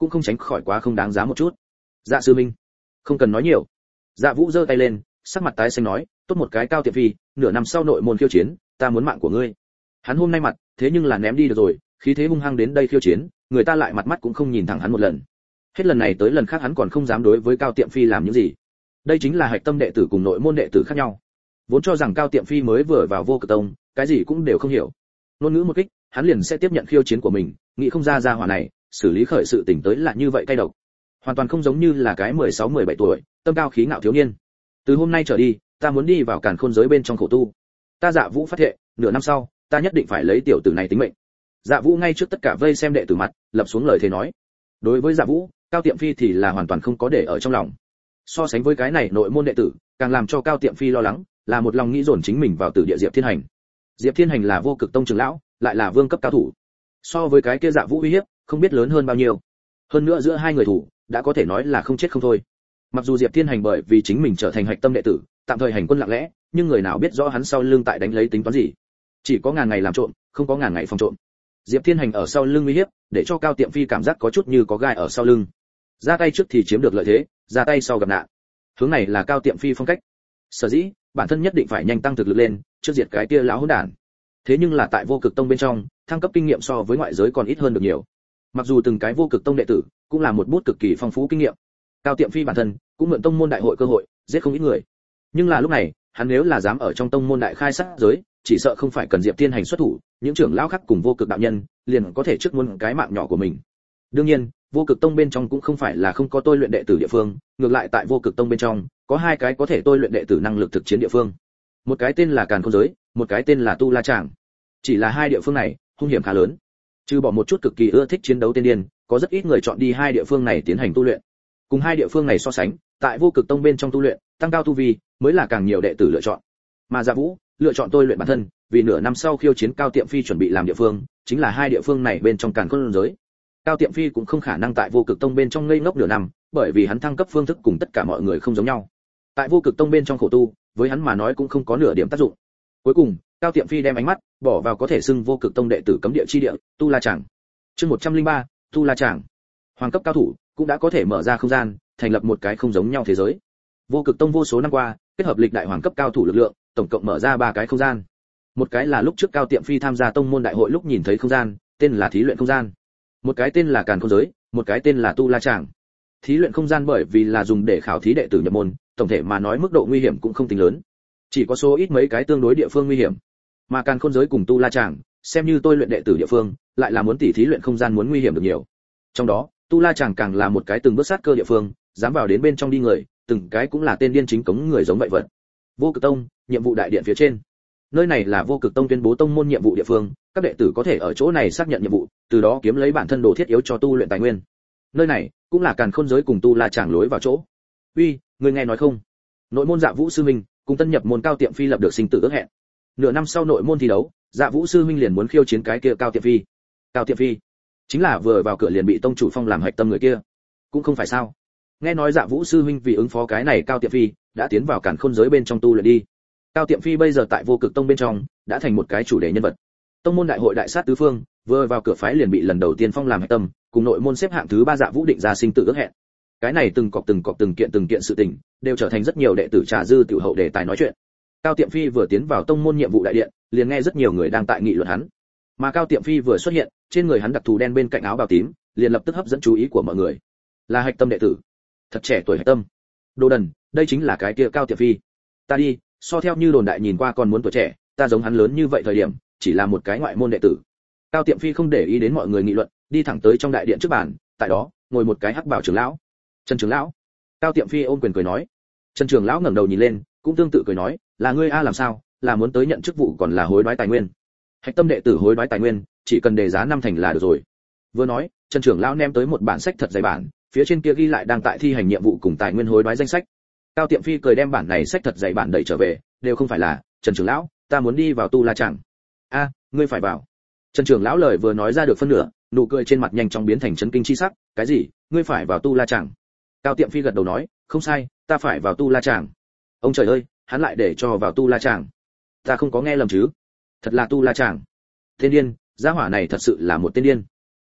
cũng không tránh khỏi quá không đáng giá một chút. Dạ sư minh, không cần nói nhiều. Dạ Vũ giơ tay lên, sắc mặt tái xanh nói, tốt một cái Cao Tiệm Phi, nửa năm sau nội môn khiêu chiến, ta muốn mạng của ngươi. Hắn hôm nay mặt, thế nhưng là ném đi được rồi, khí thế hung hăng đến đây khiêu chiến, người ta lại mặt mắt cũng không nhìn thẳng hắn một lần. Hết lần này tới lần khác hắn còn không dám đối với Cao Tiệm Phi làm những gì. Đây chính là hạch tâm đệ tử cùng nội môn đệ tử khác nhau. Vốn cho rằng Cao Tiệm Phi mới vừa vào Vô Cực Tông, cái gì cũng đều không hiểu. Ngôn ngữ một kích, hắn liền sẽ tiếp nhận khiêu chiến của mình, nghĩ không ra ra hỏa này, xử lý khởi sự tình tới là như vậy cay độc. Hoàn toàn không giống như là cái mười sáu mười bảy tuổi, tâm cao khí ngạo thiếu niên. Từ hôm nay trở đi, ta muốn đi vào càn khôn giới bên trong khổ tu. Ta Dạ Vũ phát thệ, nửa năm sau, ta nhất định phải lấy tiểu tử này tính mệnh. Dạ Vũ ngay trước tất cả vây xem đệ tử mặt, lập xuống lời thề nói. Đối với Dạ Vũ, Cao Tiệm Phi thì là hoàn toàn không có để ở trong lòng. So sánh với cái này nội môn đệ tử, càng làm cho Cao Tiệm Phi lo lắng, là một lòng nghĩ dồn chính mình vào tử địa Diệp Thiên Hành. Diệp Thiên Hành là Vô Cực Tông trưởng lão, lại là vương cấp cao thủ. So với cái kia Dạ Vũ uy hiếp, không biết lớn hơn bao nhiêu. Hơn nữa giữa hai người thủ, đã có thể nói là không chết không thôi. Mặc dù Diệp Thiên Hành bởi vì chính mình trở thành hạch tâm đệ tử, tạm thời hành quân lặng lẽ, nhưng người nào biết rõ hắn sau lưng tại đánh lấy tính toán gì. Chỉ có ngàn ngày làm trộm, không có ngàn ngày phòng trộm. Diệp Thiên Hành ở sau lưng uy hiếp, để cho Cao Tiệm Phi cảm giác có chút như có gai ở sau lưng. Ra tay trước thì chiếm được lợi thế, ra tay sau gặp nạn. Hướng này là Cao Tiệm Phi phong cách. Sở dĩ, bản thân nhất định phải nhanh tăng thực lực lên, trước diệt cái kia lão hỗn đản. Thế nhưng là tại Vô Cực Tông bên trong, thăng cấp kinh nghiệm so với ngoại giới còn ít hơn được nhiều. Mặc dù từng cái Vô Cực Tông đệ tử cũng là một bút cực kỳ phong phú kinh nghiệm. Cao Tiệm Phi bản thân cũng mượn tông môn đại hội cơ hội, giết không ít người. Nhưng là lúc này, hắn nếu là dám ở trong tông môn đại khai sát giới, chỉ sợ không phải cần Diệp Thiên Hành xuất thủ, những trưởng lão khác cùng Vô Cực đạo nhân liền có thể trước muôn cái mạng nhỏ của mình. Đương nhiên, Vô Cực Tông bên trong cũng không phải là không có tôi luyện đệ tử địa phương, ngược lại tại Vô Cực Tông bên trong, có hai cái có thể tôi luyện đệ tử năng lực thực chiến địa phương. Một cái tên là Càn Khôn Giới, một cái tên là Tu La Tràng. Chỉ là hai địa phương này, hung hiểm khá lớn. Trừ bỏ một chút cực kỳ ưa thích chiến đấu tiên điên, có rất ít người chọn đi hai địa phương này tiến hành tu luyện. Cùng hai địa phương này so sánh, tại Vô Cực Tông bên trong tu luyện, tăng cao tu vi mới là càng nhiều đệ tử lựa chọn. Mà Dạ Vũ lựa chọn tôi luyện bản thân, vì nửa năm sau khiêu chiến Cao Tiệm Phi chuẩn bị làm địa phương, chính là hai địa phương này bên trong Càn Khôn Giới. Cao Tiệm Phi cũng không khả năng tại Vô Cực Tông bên trong ngây ngốc nửa năm, bởi vì hắn thăng cấp phương thức cùng tất cả mọi người không giống nhau. Tại Vô Cực Tông bên trong khổ tu, với hắn mà nói cũng không có nửa điểm tác dụng. Cuối cùng, Cao Tiệm Phi đem ánh mắt bỏ vào có thể xưng Vô Cực Tông đệ tử cấm địa chi địa, Tu La Tràng. Chương một trăm lẻ ba, Tu La Tràng. Hoàng cấp cao thủ cũng đã có thể mở ra không gian, thành lập một cái không giống nhau thế giới. Vô Cực Tông vô số năm qua, kết hợp lịch đại hoàng cấp cao thủ lực lượng, tổng cộng mở ra ba cái không gian. Một cái là lúc trước Cao Tiệm Phi tham gia tông môn đại hội lúc nhìn thấy không gian, tên là Thí luyện không gian. Một cái tên là Càn Khôn Giới, một cái tên là Tu La Tràng. Thí luyện không gian bởi vì là dùng để khảo thí đệ tử nhập môn, tổng thể mà nói mức độ nguy hiểm cũng không tính lớn. Chỉ có số ít mấy cái tương đối địa phương nguy hiểm. Mà Càn Khôn Giới cùng Tu La Tràng, xem như tôi luyện đệ tử địa phương, lại là muốn tỉ thí luyện không gian muốn nguy hiểm được nhiều. Trong đó, Tu La Tràng càng là một cái từng bước sát cơ địa phương, dám vào đến bên trong đi người, từng cái cũng là tên điên chính cống người giống vậy vật. Vô Cực Tông, nhiệm vụ đại điện phía trên. Nơi này là Vô Cực Tông tuyên bố tông môn nhiệm vụ địa phương, các đệ tử có thể ở chỗ này xác nhận nhiệm vụ, từ đó kiếm lấy bản thân đồ thiết yếu cho tu luyện tài nguyên. Nơi này cũng là Càn Khôn Giới cùng Tu La Tràng lối vào chỗ. Uy, người nghe nói không? Nội môn Dạ Vũ sư huynh cùng tân nhập môn Cao Tiệm Phi lập được sinh tử ước hẹn. Nửa năm sau nội môn thi đấu, Dạ Vũ sư huynh liền muốn khiêu chiến cái kia Cao Tiệm Phi. Cao Tiệm Phi chính là vừa vào cửa liền bị tông chủ phong làm hạch tâm người kia, cũng không phải sao? Nghe nói Dạ Vũ sư huynh vì ứng phó cái này Cao Tiệm Phi, đã tiến vào Càn Khôn Giới bên trong tu luyện đi. Cao Tiệm Phi bây giờ tại Vô Cực Tông bên trong, đã thành một cái chủ đề nhân vật. Tông môn đại hội đại sát tứ phương, vừa vào cửa phái liền bị lần đầu tiên phong làm hạch tâm, cùng nội môn xếp hạng thứ ba Dạ Vũ định ra sinh tử ước hẹn. Cái này từng cọc từng cọc từng kiện từng kiện sự tình, đều trở thành rất nhiều đệ tử trà dư tiểu hậu đề tài nói chuyện. Cao Tiệm Phi vừa tiến vào tông môn nhiệm vụ đại điện, liền nghe rất nhiều người đang tại nghị luận hắn. Mà Cao Tiệm Phi vừa xuất hiện, trên người hắn đặc thù đen bên cạnh áo bào tím, liền lập tức hấp dẫn chú ý của mọi người. Là hạch tâm đệ tử, thật trẻ tuổi hạch tâm. Đồ đần, đây chính là cái kia Cao Tiệm Phi. Ta đi, so theo như đồn đại nhìn qua còn muốn tuổi trẻ, ta giống hắn lớn như vậy thời điểm, chỉ là một cái ngoại môn đệ tử. Cao Tiệm Phi không để ý đến mọi người nghị luận, đi thẳng tới trong đại điện trước bàn, tại đó ngồi một cái hắc bào trưởng lão. Trần trưởng lão. Cao Tiệm Phi ôm quyền cười nói. Trần trưởng lão ngẩng đầu nhìn lên, cũng tương tự cười nói, là ngươi a làm sao, là muốn tới nhận chức vụ còn là hối đoái tài nguyên? Hạch tâm đệ tử hối đoái tài nguyên, chỉ cần đề giá năm thành là được rồi. Vừa nói, Trần trưởng lão ném tới một bản sách thật dày bản, phía trên kia ghi lại đang tại thi hành nhiệm vụ cùng tài nguyên hối đoái danh sách. Cao Tiệm Phi cười đem bản này sách thật dày bản đẩy trở về, đều không phải là, Trần trưởng lão, ta muốn đi vào Tu La Tràng. A, ngươi phải vào. Trần trưởng lão lời vừa nói ra được phân nửa, nụ cười trên mặt nhanh chóng biến thành chấn kinh chi sắc, cái gì? Ngươi phải vào Tu La Tràng? Cao Tiệm Phi gật đầu nói, không sai, ta phải vào Tu La Tràng. Ông trời ơi, hắn lại để cho vào Tu La Tràng. Ta không có nghe lầm chứ? Thật là Tu La Tràng. Tên điên, gia hỏa này thật sự là một tên điên.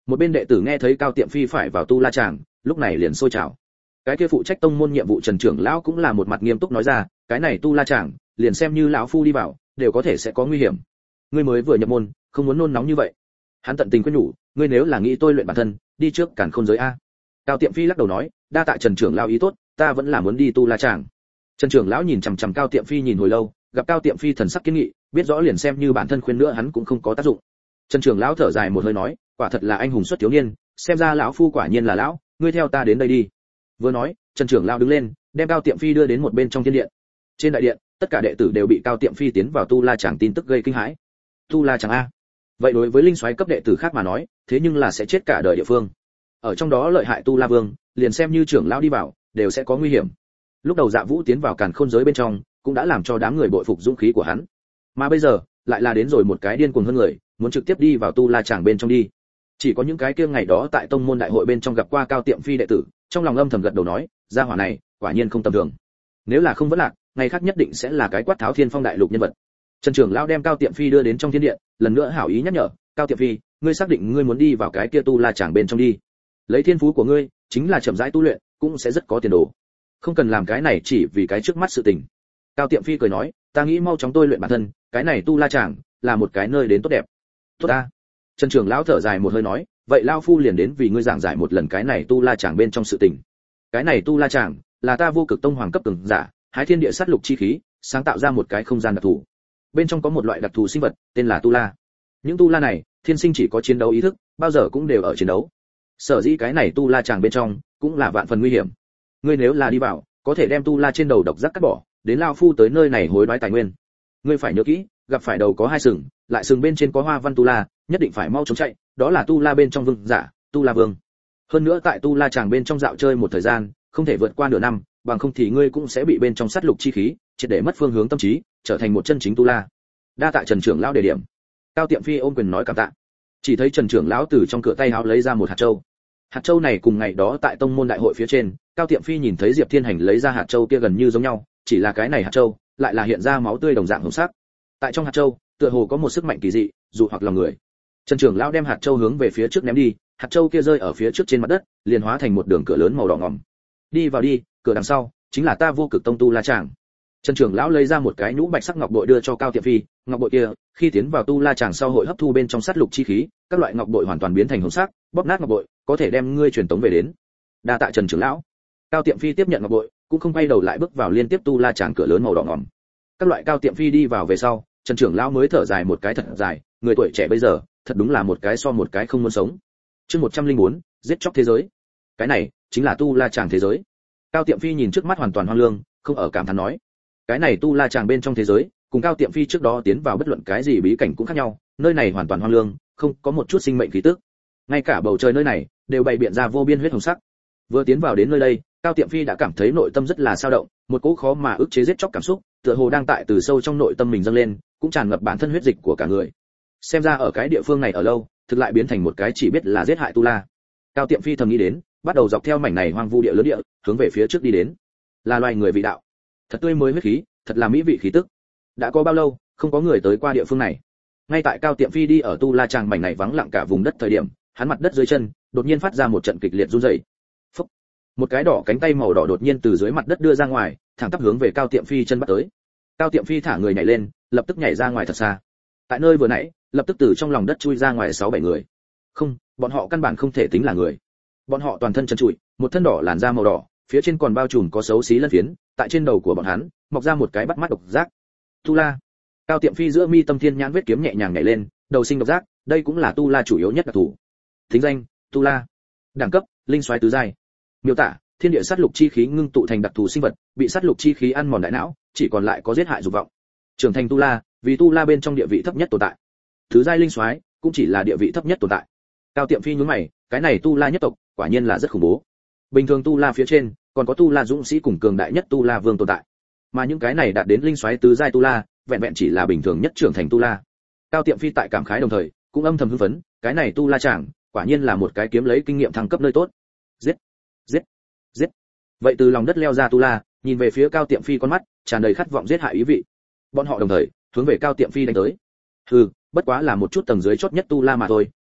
Một bên đệ tử nghe thấy Cao Tiệm Phi phải vào tu la tràng, lúc này liền sôi trào. Cái kia phụ trách tông môn nhiệm vụ Trần trưởng lão cũng là một mặt nghiêm túc nói ra, cái này tu la tràng, liền xem như lão phu đi vào, đều có thể sẽ có nguy hiểm. Ngươi mới vừa nhập môn, không muốn nôn nóng như vậy. Hắn tận tình khuyên nhủ, ngươi nếu là nghĩ tôi luyện bản thân, đi trước càn khôn giới a. Cao Tiệm Phi lắc đầu nói, đa tạ Trần trưởng lão ý tốt, ta vẫn là muốn đi tu la tràng. Trần trưởng lão nhìn chằm chằm Cao Tiệm Phi nhìn hồi lâu, gặp Cao Tiệm Phi thần sắc kiên nghị, biết rõ liền xem như bản thân khuyên nữa hắn cũng không có tác dụng. Trần trưởng lão thở dài một hơi nói, quả thật là anh hùng xuất thiếu niên, xem ra lão phu quả nhiên là lão, ngươi theo ta đến đây đi. Vừa nói, Trần trưởng lão đứng lên, đem Cao Tiệm Phi đưa đến một bên trong thiên điện. Trên đại điện, tất cả đệ tử đều bị Cao Tiệm Phi tiến vào tu la tràng tin tức gây kinh hãi. Tu la tràng a? Vậy đối với linh soái cấp đệ tử khác mà nói, thế nhưng là sẽ chết cả đời địa phương. Ở trong đó lợi hại tu la vương, liền xem như trưởng lão đi vào, đều sẽ có nguy hiểm. Lúc đầu Dạ Vũ tiến vào càn khôn giới bên trong, cũng đã làm cho đám người bội phục dũng khí của hắn. Mà bây giờ, lại là đến rồi một cái điên cuồng hơn người, muốn trực tiếp đi vào tu la tràng bên trong đi. Chỉ có những cái kia ngày đó tại tông môn đại hội bên trong gặp qua Cao Tiệm Phi đệ tử, trong lòng âm thầm gật đầu nói, gia hỏa này, quả nhiên không tầm thường. Nếu là không vẫn lạc, ngày khác nhất định sẽ là cái quát tháo thiên phong đại lục nhân vật. Trần trưởng lão đem Cao Tiệm Phi đưa đến trong thiên điện, lần nữa hảo ý nhắc nhở, Cao Tiệm Phi, ngươi xác định ngươi muốn đi vào cái kia tu la tràng bên trong đi. Lấy thiên phú của ngươi, chính là chậm rãi tu luyện, cũng sẽ rất có tiền đồ. Không cần làm cái này chỉ vì cái trước mắt sự tình. Cao Tiệm Phi cười nói, ta nghĩ mau chóng tôi luyện bản thân, cái này tu la tràng là một cái nơi đến tốt đẹp. Tốt ta. Trần trưởng lão thở dài một hơi nói, vậy lão phu liền đến vì ngươi giảng giải một lần cái này tu la tràng bên trong sự tình. Cái này tu la tràng là ta vô cực tông hoàng cấp cường giả, hái thiên địa sát lục chi khí, sáng tạo ra một cái không gian đặc thù. Bên trong có một loại đặc thù sinh vật, tên là tu la. Những tu la này, thiên sinh chỉ có chiến đấu ý thức, bao giờ cũng đều ở chiến đấu. Sở dĩ cái này tu la tràng bên trong cũng là vạn phần nguy hiểm. Ngươi nếu là đi vào, có thể đem tu la trên đầu độc giác cắt bỏ, đến lão phu tới nơi này hối đoái tài nguyên. Ngươi phải nhớ kỹ, gặp phải đầu có hai sừng, lại sừng bên trên có hoa văn tu la, nhất định phải mau chóng chạy, đó là tu la bên trong vương giả, tu la vương. Hơn nữa tại tu la tràng bên trong dạo chơi một thời gian, không thể vượt qua nửa năm, bằng không thì ngươi cũng sẽ bị bên trong sát lục chi khí, triệt để mất phương hướng tâm trí, trở thành một chân chính tu la. Đa tạ Trần trưởng lão đề điểm. Cao Tiệm Phi ôm quyền nói cảm tạ. Chỉ thấy Trần trưởng lão từ trong cửa tay áo lấy ra một hạt châu. Hạt châu này cùng ngày đó tại tông môn đại hội phía trên, Cao Tiệm Phi nhìn thấy Diệp Thiên Hành lấy ra hạt châu kia gần như giống nhau, chỉ là cái này hạt châu lại là hiện ra máu tươi đồng dạng hồng sắc. Tại trong hạt châu, tựa hồ có một sức mạnh kỳ dị, dụ hoặc lòng người. Trần trưởng lão đem hạt châu hướng về phía trước ném đi, hạt châu kia rơi ở phía trước trên mặt đất, liền hóa thành một đường cửa lớn màu đỏ ngòm. Đi vào đi, cửa đằng sau chính là ta vô cực tông tu la tràng. Trần trưởng lão lấy ra một cái nhũ bạch sắc ngọc bội đưa cho Cao Tiệm Phi, ngọc bội kia khi tiến vào tu la tràng sau hội hấp thu bên trong sát lục chi khí, các loại ngọc bội hoàn toàn biến thành hồng sắc, bóp nát ngọc bội, có thể đem ngươi truyền tống về đến. Đa tạ Trần trưởng lão. Cao Tiệm Phi tiếp nhận ngọc bội, cũng không quay đầu lại bước vào liên tiếp tu la tràng cửa lớn màu đỏ ngòm. Các loại Cao Tiệm Phi đi vào về sau, Trần trưởng lão mới thở dài một cái thật dài, người tuổi trẻ bây giờ, thật đúng là một cái so một cái không muốn sống. Chương một trăm lẻ bốn, giết chóc thế giới. Cái này chính là tu la tràng thế giới. Cao Tiệm Phi nhìn trước mắt hoàn toàn hoang lương, không ở cảm thán nói, cái này tu la tràng bên trong thế giới, cùng Cao Tiệm Phi trước đó tiến vào bất luận cái gì bí cảnh cũng khác nhau, nơi này hoàn toàn hoang lương, không có một chút sinh mệnh khí tức. Ngay cả bầu trời nơi này đều bày biện ra vô biên huyết hồng sắc. Vừa tiến vào đến nơi đây, Cao Tiệm Phi đã cảm thấy nội tâm rất là dao động, một cỗ khó mà ức chế giết chóc cảm xúc, tựa hồ đang tại từ sâu trong nội tâm mình dâng lên, cũng tràn ngập bản thân huyết dịch của cả người. Xem ra ở cái địa phương này ở lâu, thực lại biến thành một cái chỉ biết là giết hại tu la. Cao Tiệm Phi thầm nghĩ đến, bắt đầu dọc theo mảnh này hoang vu địa lớn địa, hướng về phía trước đi đến. Là loài người vị đạo, thật tươi mới huyết khí, thật là mỹ vị khí tức. Đã có bao lâu không có người tới qua địa phương này? Ngay tại Cao Tiệm Phi đi ở tu la tràng mảnh này vắng lặng cả vùng đất thời điểm, hắn mặt đất dưới chân đột nhiên phát ra một trận kịch liệt run rẩy. Phốc. Một cái đỏ cánh tay màu đỏ đột nhiên từ dưới mặt đất đưa ra ngoài, thẳng tắp hướng về Cao Tiệm Phi chân bắt tới. Cao Tiệm Phi thả người nhảy lên, lập tức nhảy ra ngoài thật xa. Tại nơi vừa nãy, lập tức từ trong lòng đất chui ra ngoài sáu bảy người. Không, bọn họ căn bản không thể tính là người. Bọn họ toàn thân trần trụi, một thân đỏ làn da màu đỏ, phía trên còn bao trùm có xấu xí lân phiến, tại trên đầu của bọn hắn mọc ra một cái bắt mắt độc giác. Tu la. Cao Tiệm Phi giữa mi tâm thiên nhãn vết kiếm nhẹ nhàng nhảy lên, đầu sinh độc giác, đây cũng là tu la chủ yếu nhất đặc thù. Thính danh: Tu la. Đẳng cấp: linh soái tứ giai. Miêu tả: thiên địa sát lục chi khí ngưng tụ thành đặc thù sinh vật, bị sát lục chi khí ăn mòn đại não, chỉ còn lại có giết hại dục vọng. Trưởng thành tu la, vì tu la bên trong địa vị thấp nhất tồn tại. Tứ giai linh soái cũng chỉ là địa vị thấp nhất tồn tại. Cao Tiệm Phi nhướng mày, cái này tu la nhất tộc, quả nhiên là rất khủng bố. Bình thường tu la phía trên, còn có tu la dũng sĩ cùng cường đại nhất tu la vương tồn tại. Mà những cái này đạt đến linh soái tứ giai tu la, vẹn vẹn chỉ là bình thường nhất trưởng thành tu la. Cao Tiệm Phi tại cảm khái đồng thời, cũng âm thầm hưng phấn, cái này tu la chẳng, quả nhiên là một cái kiếm lấy kinh nghiệm thăng cấp nơi tốt. Giết, giết, giết. Vậy từ lòng đất leo ra tu la, nhìn về phía Cao Tiệm Phi con mắt tràn đầy khát vọng giết hại ý vị. Bọn họ đồng thời hướng về Cao Tiệm Phi đánh tới. Hừ, bất quá là một chút tầng dưới chót nhất tu la mà thôi,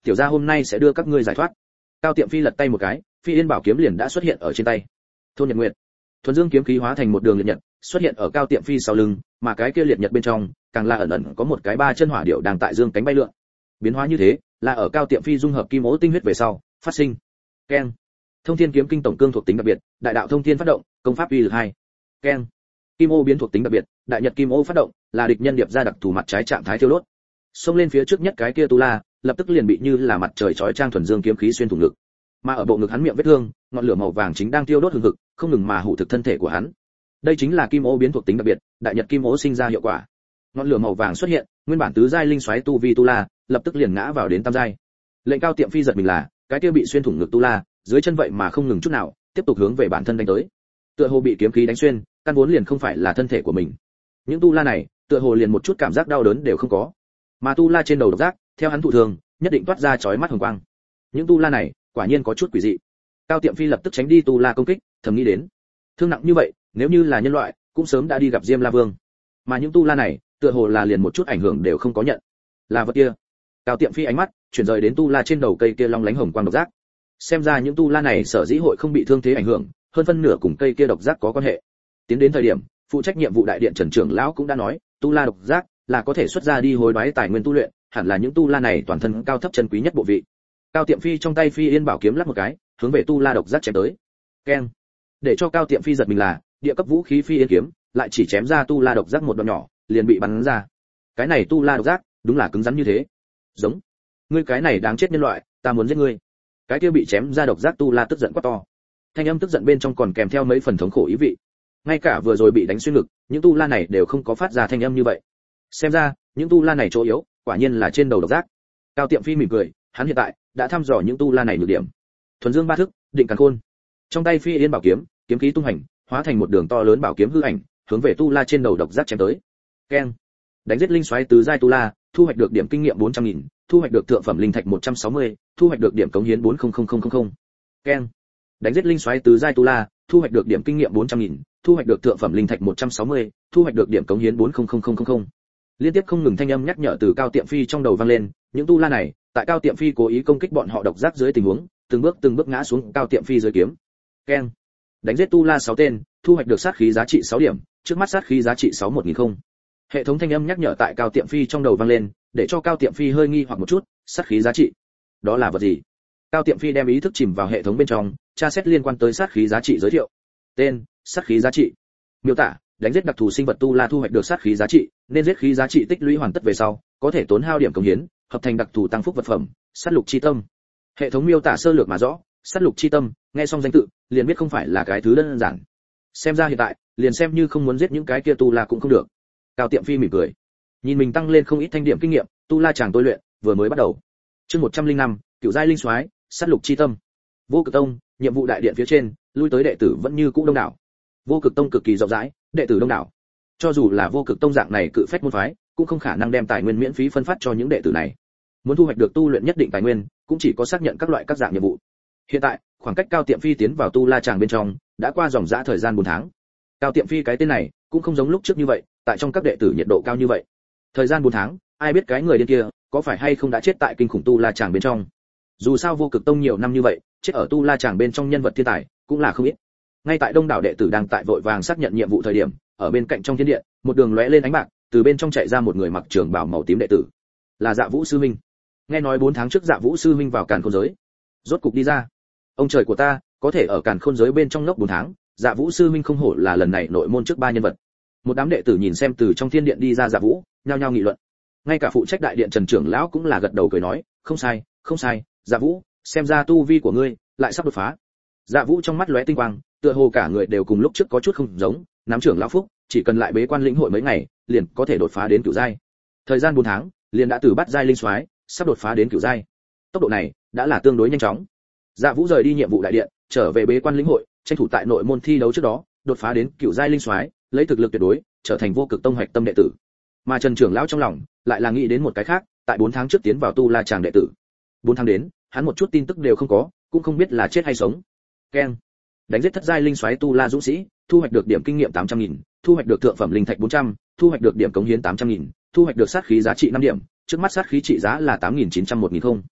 tiểu gia hôm nay sẽ đưa các ngươi giải thoát. Cao Tiệm Phi lật tay một cái, Phi Yên Bảo kiếm liền đã xuất hiện ở trên tay. Thôn Nhật Nguyệt, thuần dương kiếm khí hóa thành một đường liệt nhật, xuất hiện ở Cao Tiệm Phi sau lưng, mà cái kia liệt nhật bên trong, càng là ẩn ẩn có một cái ba chân hỏa điểu đang tại dương cánh bay lượn. Biến hóa như thế, là ở Cao Tiệm Phi dung hợp kim ố tinh huyết về sau, phát sinh. Keng. Thông Thiên kiếm kinh tổng cương thuộc tính đặc biệt, đại đạo thông thiên phát động, công pháp uy lực hai. Keng. Kim ô biến thuộc tính đặc biệt, đại nhật kim ô phát động, là địch nhân điệp ra đặc thù mặt trái trạng thái thiêu đốt. Xông lên phía trước nhất cái kia tu la, lập tức liền bị như là mặt trời chói chang thuần dương kiếm khí xuyên thủng ngực. Mà ở bộ ngực hắn miệng vết thương, ngọn lửa màu vàng chính đang thiêu đốt hừng hực, không ngừng mà hủ thực thân thể của hắn. Đây chính là kim ô biến thuộc tính đặc biệt, đại nhật kim ô sinh ra hiệu quả. Ngọn lửa màu vàng xuất hiện, nguyên bản tứ giai linh xoáy tu vi tu la, lập tức liền ngã vào đến tam giai. Lệnh Cao Tiệm Phi giật mình là, cái kia bị xuyên thủng ngực tu la, dưới chân vậy mà không ngừng chút nào, tiếp tục hướng về bản thân đánh tới. Tựa hồ bị kiếm khí đánh xuyên, căn vốn liền không phải là thân thể của mình. Những tu la này, tựa hồ liền một chút cảm giác đau đớn đều không có. Mà tu la trên đầu độc giác, theo hắn thụ thường, nhất định toát ra chói mắt hồng quang. Những tu la này, quả nhiên có chút quỷ dị. Cao Tiệm Phi lập tức tránh đi tu la công kích, thầm nghĩ đến, thương nặng như vậy, nếu như là nhân loại, cũng sớm đã đi gặp Diêm La Vương. Mà những tu la này, tựa hồ là liền một chút ảnh hưởng đều không có nhận. Là vật kia. Cao Tiệm Phi ánh mắt chuyển rời đến tu la trên đầu cây kia long lánh hồng quang độc giác. Xem ra những tu la này sở dĩ hội không bị thương thế ảnh hưởng, hơn phân nửa cùng cây kia độc giác có quan hệ. Tiến đến thời điểm, phụ trách nhiệm vụ đại điện Trần trưởng lão cũng đã nói, tu la độc giác là có thể xuất ra đi hối đoái tài nguyên tu luyện, hẳn là những tu la này toàn thân cao thấp chân quý nhất bộ vị. Cao Tiệm Phi trong tay Phi Yên Bảo kiếm lắc một cái, hướng về tu la độc giác chém tới. Keng. Để cho Cao Tiệm Phi giật mình là, địa cấp vũ khí Phi Yên kiếm lại chỉ chém ra tu la độc giác một đoạn nhỏ, liền bị bắn ra. Cái này tu la độc giác, đúng là cứng rắn như thế. Giống. Ngươi cái này đáng chết nhân loại, ta muốn giết ngươi. Cái kia bị chém ra độc giác tu la tức giận quá to. Thanh âm tức giận bên trong còn kèm theo mấy phần thống khổ ý vị. Ngay cả vừa rồi bị đánh xuyên ngực, những tu la này đều không có phát ra thanh âm như vậy. Xem ra, những tu la này chỗ yếu, quả nhiên là trên đầu độc giác. Cao Tiệm Phi mỉm cười, hắn hiện tại đã thăm dò những tu la này nhược điểm. Thuần dương ba thức, định càn khôn. Trong tay Phi Yên Bảo kiếm, kiếm khí tung hành, hóa thành một đường to lớn bảo kiếm hư ảnh, hướng về tu la trên đầu độc giác chém tới. Keng. Đánh giết linh xoáy tứ giai tu la, thu hoạch được điểm kinh nghiệm bốn trăm nghìn, thu hoạch được thượng phẩm linh thạch một trăm sáu mươi, thu hoạch được điểm cống hiến bốn không không không không. Keng. Đánh giết linh xoáy tứ giai tu la, thu hoạch được điểm kinh nghiệm bốn trăm nghìn, thu hoạch được thượng phẩm linh thạch một trăm sáu mươi, thu hoạch được điểm cống hiến bốn không không không không. Liên tiếp không ngừng thanh âm nhắc nhở từ Cao Tiệm Phi trong đầu vang lên, những tu la này, tại Cao Tiệm Phi cố ý công kích bọn họ độc giác dưới tình huống, từng bước từng bước ngã xuống Cao Tiệm Phi dưới kiếm. Keng. Đánh giết tu la sáu tên, thu hoạch được sát khí giá trị sáu điểm, trước mắt sát khí giá trị sáu một nghìn không. Hệ thống thanh âm nhắc nhở tại Cao Tiệm Phi trong đầu vang lên, để cho Cao Tiệm Phi hơi nghi hoặc một chút, sát khí giá trị, đó là vật gì? Cao Tiệm Phi đem ý thức chìm vào hệ thống bên trong, tra xét liên quan tới sát khí giá trị giới thiệu. Tên: sát khí giá trị. Miêu tả: đánh giết đặc thù sinh vật tu la thu hoạch được sát khí giá trị, nên giết khí giá trị tích lũy hoàn tất về sau, có thể tốn hao điểm cống hiến, hợp thành đặc thù tăng phúc vật phẩm, sát lục chi tâm. Hệ thống miêu tả sơ lược mà rõ, sát lục chi tâm, nghe xong danh tự, liền biết không phải là cái thứ đơn giản. Xem ra hiện tại, liền xem như không muốn giết những cái kia tu la cũng không được. Cao Tiệm Phi mỉm cười, nhìn mình tăng lên không ít thanh điểm kinh nghiệm, tu la chàng tôi luyện vừa mới bắt đầu. Chương một trăm linh năm, cựu giai linh soái, sát lục chi tâm. Vô Cực Tông, nhiệm vụ đại điện phía trên, lui tới đệ tử vẫn như cũ đông đảo. Vô Cực Tông cực kỳ rộng rãi, đệ tử đông đảo. Cho dù là Vô Cực Tông dạng này cự phách môn phái, cũng không khả năng đem tài nguyên miễn phí phân phát cho những đệ tử này. Muốn thu hoạch được tu luyện nhất định tài nguyên, cũng chỉ có xác nhận các loại các dạng nhiệm vụ. Hiện tại, khoảng cách Cao Tiệm Phi tiến vào tu la tràng bên trong, đã qua dòng dã thời gian bốn tháng. Cao Tiệm Phi cái tên này, cũng không giống lúc trước như vậy, tại trong các đệ tử nhiệt độ cao như vậy. Thời gian bốn tháng, ai biết cái người điên kia có phải hay không đã chết tại kinh khủng tu la tràng bên trong. Dù sao Vô Cực Tông nhiều năm như vậy, chết ở tu la tràng bên trong nhân vật thiên tài cũng là không ít. Ngay tại đông đảo đệ tử đang tại vội vàng xác nhận nhiệm vụ thời điểm, ở bên cạnh trong thiên điện, một đường lóe lên ánh bạc, từ bên trong chạy ra một người mặc trường bào màu tím đệ tử, là Dạ Vũ sư huynh. Nghe nói bốn tháng trước Dạ Vũ sư huynh vào Càn Khôn giới, rốt cục đi ra. Ông trời của ta, có thể ở Càn Khôn giới bên trong ngốc bốn tháng, Dạ Vũ sư huynh không hổ là lần này nội môn trước ba nhân vật. Một đám đệ tử nhìn xem từ trong thiên điện đi ra Dạ Vũ, nhao nhao nghị luận. Ngay cả phụ trách đại điện Trần trưởng lão cũng là gật đầu cười nói, không sai, không sai, Dạ Vũ, xem ra tu vi của ngươi lại sắp đột phá. Dạ Vũ trong mắt lóe tinh quang, tựa hồ cả người đều cùng lúc trước có chút không giống, nắm trưởng lão phúc, chỉ cần lại bế quan lĩnh hội mấy ngày, liền có thể đột phá đến cửu giai. Thời gian bốn tháng, liền đã từ bát giai linh soái, sắp đột phá đến cửu giai. Tốc độ này đã là tương đối nhanh chóng. Dạ Vũ rời đi nhiệm vụ đại điện, trở về bế quan lĩnh hội, tranh thủ tại nội môn thi đấu trước đó, đột phá đến cửu giai linh soái, lấy thực lực tuyệt đối, trở thành Vô Cực Tông hoạch tâm đệ tử. Mà Trần trưởng lão trong lòng lại là nghĩ đến một cái khác, tại bốn tháng trước tiến vào tu la tràng đệ tử. bốn tháng đến, hắn một chút tin tức đều không có, cũng không biết là chết hay sống. Keng. Đánh giết thất giai linh soái tu la dũng sĩ, thu hoạch được điểm kinh nghiệm tám trăm nghìn, thu hoạch được thượng phẩm linh thạch bốn trăm, thu hoạch được điểm cống hiến tám trăm nghìn, thu hoạch được sát khí giá trị năm điểm, trước mắt sát khí trị giá là tám nghìn chín trăm một nghìn không.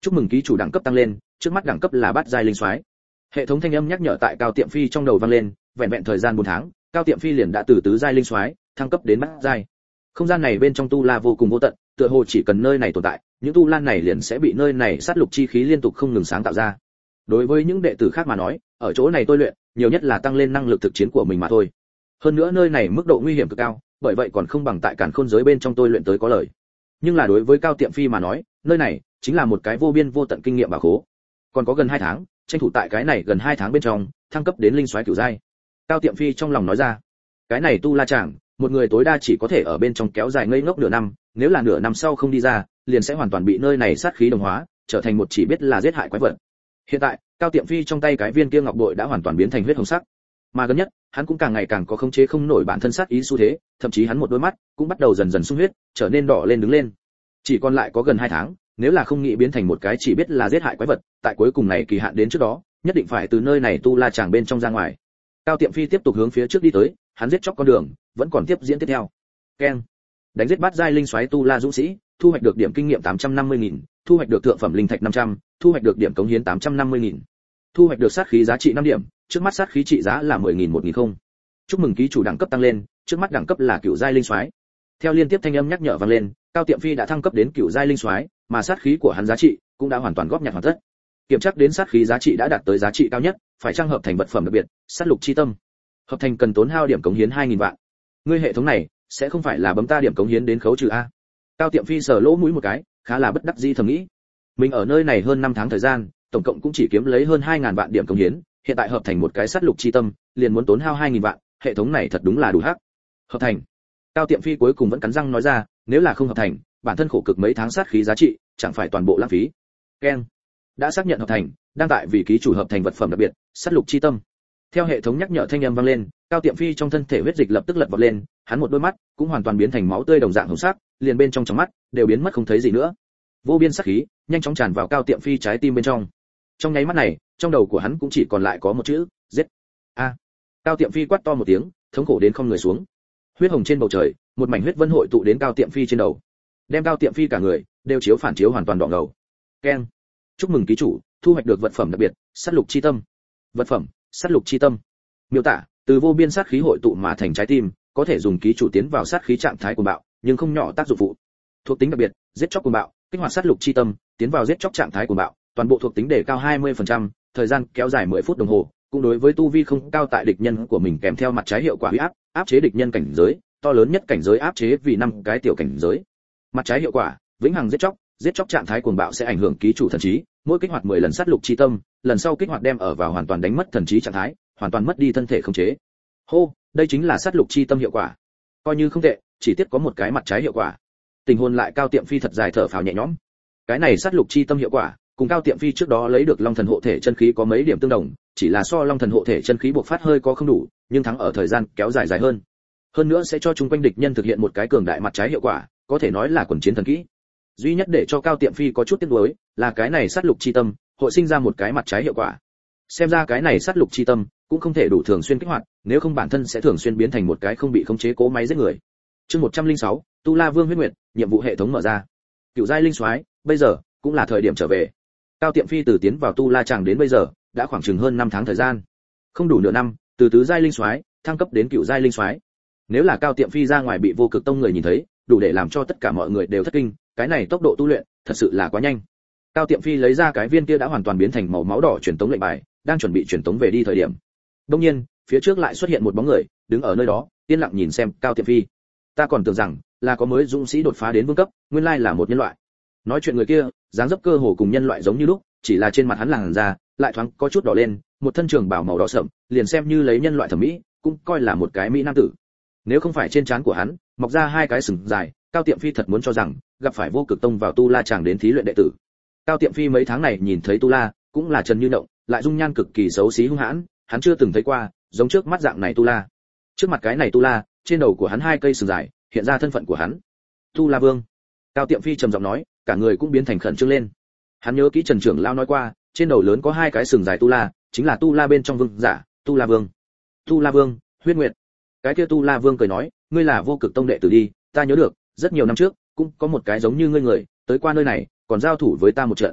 chúc mừng ký chủ đẳng cấp tăng lên, trước mắt đẳng cấp là bát giai linh soái. Hệ thống thanh âm nhắc nhở tại Cao Tiệm Phi trong đầu vang lên, vẹn vẹn thời gian bốn tháng, Cao Tiệm Phi liền đã từ tứ giai linh soái thăng cấp đến bát giai. Không gian này bên trong tu la vô cùng vô tận, tựa hồ chỉ cần nơi này tồn tại, những tu la này liền sẽ bị nơi này sát lục chi khí liên tục không ngừng sáng tạo ra. Đối với những đệ tử khác mà nói, ở chỗ này tôi luyện, nhiều nhất là tăng lên năng lực thực chiến của mình mà thôi. Hơn nữa nơi này mức độ nguy hiểm cực cao, bởi vậy còn không bằng tại Càn Khôn giới bên trong tôi luyện tới có lợi. Nhưng là đối với Cao Tiệm Phi mà nói, nơi này chính là một cái vô biên vô tận kinh nghiệm bảo khố. Còn có gần hai tháng, tranh thủ tại cái này gần hai tháng bên trong, thăng cấp đến linh soái cửu giai. Cao Tiệm Phi trong lòng nói ra, cái này tu la chàng, một người tối đa chỉ có thể ở bên trong kéo dài ngây ngốc nửa năm, nếu là nửa năm sau không đi ra, liền sẽ hoàn toàn bị nơi này sát khí đồng hóa, trở thành một chỉ biết là giết hại quái vật. Hiện tại, Cao Tiệm Phi trong tay cái viên kia ngọc bội đã hoàn toàn biến thành huyết hồng sắc. Mà gần nhất, hắn cũng càng ngày càng có khống chế không nổi bản thân sát ý xu thế, thậm chí hắn một đôi mắt cũng bắt đầu dần dần sung huyết, trở nên đỏ lên đứng lên. Chỉ còn lại có gần hai tháng, nếu là không nghĩ biến thành một cái chỉ biết là giết hại quái vật, tại cuối cùng này kỳ hạn đến trước đó, nhất định phải từ nơi này tu la chàng bên trong ra ngoài. Cao Tiệm Phi tiếp tục hướng phía trước đi tới, hắn giết chóc con đường vẫn còn tiếp diễn tiếp theo. Keng. Đánh giết bát giai linh soái tu la dũng sĩ, thu hoạch được điểm kinh nghiệm tám trăm năm mươi nghìn, thu hoạch được thượng phẩm linh thạch năm trăm, thu hoạch được điểm cống hiến tám trăm năm mươi nghìn. Thu hoạch được sát khí giá trị năm điểm, trước mắt sát khí trị giá là mười nghìn một nghìn không. Chúc mừng ký chủ đẳng cấp tăng lên, trước mắt đẳng cấp là cửu giai linh soái. Theo liên tiếp thanh âm nhắc nhở vang lên, Cao Tiệm Phi đã thăng cấp đến cửu giai linh soái, mà sát khí của hắn giá trị cũng đã hoàn toàn góp nhặt hoàn tất. Kiểm tra đến sát khí giá trị đã đạt tới giá trị cao nhất, phải trang hợp thành vật phẩm đặc biệt, sát lục chi tâm. Hợp thành cần tốn hao điểm cống hiến hai nghìn vạn. Ngươi hệ thống này sẽ không phải là bấm ta điểm cống hiến đến khấu trừ a? Cao Tiệm Phi sờ lỗ mũi một cái, khá là bất đắc dĩ thầm nghĩ. Mình ở nơi này hơn năm tháng thời gian, tổng cộng cũng chỉ kiếm lấy hơn hai nghìn vạn điểm cống hiến, hiện tại hợp thành một cái sát lục chi tâm, liền muốn tốn hao hai nghìn vạn, hệ thống này thật đúng là đủ hắc. Hợp thành. Cao Tiệm Phi cuối cùng vẫn cắn răng nói ra, nếu là không hợp thành, bản thân khổ cực mấy tháng sát khí giá trị, chẳng phải toàn bộ lãng phí. Keng. Đã xác nhận hợp thành, đang tại vì ký chủ hợp thành vật phẩm đặc biệt, sát lục chi tâm. Theo hệ thống nhắc nhở thanh âm vang lên, Cao Tiệm Phi trong thân thể huyết dịch lập tức lật vọt lên, hắn một đôi mắt cũng hoàn toàn biến thành máu tươi đồng dạng hồng sắc, liền bên trong trong mắt đều biến mất không thấy gì nữa. Vô biên sát khí nhanh chóng tràn vào Cao Tiệm Phi trái tim bên trong. Trong nháy mắt này, trong đầu của hắn cũng chỉ còn lại có một chữ, giết. A. Cao Tiệm Phi quát to một tiếng, thống khổ đến không người xuống. Huyết hồng trên bầu trời, một mảnh huyết vân hội tụ đến Cao Tiệm Phi trên đầu, đem Cao Tiệm Phi cả người đều chiếu phản chiếu hoàn toàn đỏ ngầu. Keng. Chúc mừng ký chủ, thu hoạch được vật phẩm đặc biệt, sát lục chi tâm. Vật phẩm, sát lục chi tâm. Miêu tả, từ vô biên sát khí hội tụ mà thành trái tim, có thể dùng ký chủ tiến vào sát khí trạng thái của bạo, nhưng không nhỏ tác dụng phụ. Thuộc tính đặc biệt, giết chóc cuồng bạo, kích hoạt sát lục chi tâm, tiến vào giết chóc trạng thái cuồng bạo, toàn bộ thuộc tính đề cao hai mươi phần trăm, thời gian kéo dài mười phút đồng hồ, cũng đối với tu vi không cao tại địch nhân của mình kèm theo mặt trái hiệu quả uy áp, áp chế địch nhân cảnh giới, to lớn nhất cảnh giới áp chế vì năm cái tiểu cảnh giới. Mặt trái hiệu quả, vĩnh hằng giết chóc, giết chóc trạng thái cuồng bạo sẽ ảnh hưởng ký chủ thần trí, mỗi kích hoạt mười lần sát lục chi tâm, lần sau kích hoạt đem ở vào hoàn toàn đánh mất thần trí trạng thái, hoàn toàn mất đi thân thể khống chế. Hô, đây chính là sát lục chi tâm hiệu quả. Coi như không tệ, chỉ tiếc có một cái mặt trái hiệu quả. Tình hồn lại Cao Tiệm Phi thật dài thở phào nhẹ nhõm. Cái này sát lục chi tâm hiệu quả, cùng Cao Tiệm Phi trước đó lấy được Long Thần hộ thể chân khí có mấy điểm tương đồng, chỉ là so Long Thần hộ thể chân khí bộc phát hơi có không đủ, nhưng thắng ở thời gian kéo dài dài hơn. Hơn nữa sẽ cho chung quanh địch nhân thực hiện một cái cường đại mặt trái hiệu quả, có thể nói là quần chiến thần kỹ. Duy nhất để cho Cao Tiệm Phi có chút tiếc nuối, là cái này sát lục chi tâm, hội sinh ra một cái mặt trái hiệu quả. Xem ra cái này sát lục chi tâm cũng không thể đủ thường xuyên kích hoạt, nếu không bản thân sẽ thường xuyên biến thành một cái không bị khống chế cố máy giết người. Chương một trăm lẻ sáu, Tu La Vương huyết nguyệt, nhiệm vụ hệ thống mở ra. Cửu giai linh soái, bây giờ cũng là thời điểm trở về. Cao Tiệm Phi từ tiến vào Tu La Tràng đến bây giờ, đã khoảng chừng hơn năm tháng thời gian. Không đủ nửa năm, từ tứ giai linh soái thăng cấp đến cửu giai linh soái. Nếu là Cao Tiệm Phi ra ngoài bị Vô Cực Tông người nhìn thấy, đủ để làm cho tất cả mọi người đều thất kinh, cái này tốc độ tu luyện, thật sự là quá nhanh. Cao Tiệm Phi lấy ra cái viên kia đã hoàn toàn biến thành màu máu đỏ truyền tống lệnh bài, đang chuẩn bị truyền tống về đi thời điểm. Đương nhiên, phía trước lại xuất hiện một bóng người, đứng ở nơi đó, yên lặng nhìn xem Cao Tiệm Phi. Ta còn tưởng rằng là có mới dũng sĩ đột phá đến vương cấp, nguyên lai là một nhân loại. Nói chuyện người kia, dáng dấp cơ hồ cùng nhân loại giống như lúc, chỉ là trên mặt hắn làn da lại thoáng có chút đỏ lên, một thân trường bào màu đỏ sẫm, liền xem như lấy nhân loại thẩm mỹ, cũng coi là một cái mỹ nam tử. Nếu không phải trên trán của hắn mọc ra hai cái sừng dài, Cao Tiệm Phi thật muốn cho rằng gặp phải Vô Cực Tông vào Tu La Tràng đến thí luyện đệ tử. Cao Tiệm Phi mấy tháng này nhìn thấy Tu La, cũng là trần như động, lại dung nhan cực kỳ xấu xí hung hãn, hắn chưa từng thấy qua giống trước mắt dạng này Tu La. Trước mặt cái này Tu La, trên đầu của hắn hai cây sừng dài, hiện ra thân phận của hắn. Tu La Vương. Cao Tiệm Phi trầm giọng nói, cả người cũng biến thành khẩn trương lên. Hắn nhớ kỹ Trần trưởng lão nói qua, trên đầu lớn có hai cái sừng dài Tu La, chính là Tu La bên trong vương giả, Tu La Vương. Tu La Vương, huyết nguyệt. Cái kia Tu La Vương cười nói, ngươi là Vô Cực Tông đệ tử đi, ta nhớ được, rất nhiều năm trước, cũng có một cái giống như ngươi người, tới qua nơi này, còn giao thủ với ta một trận.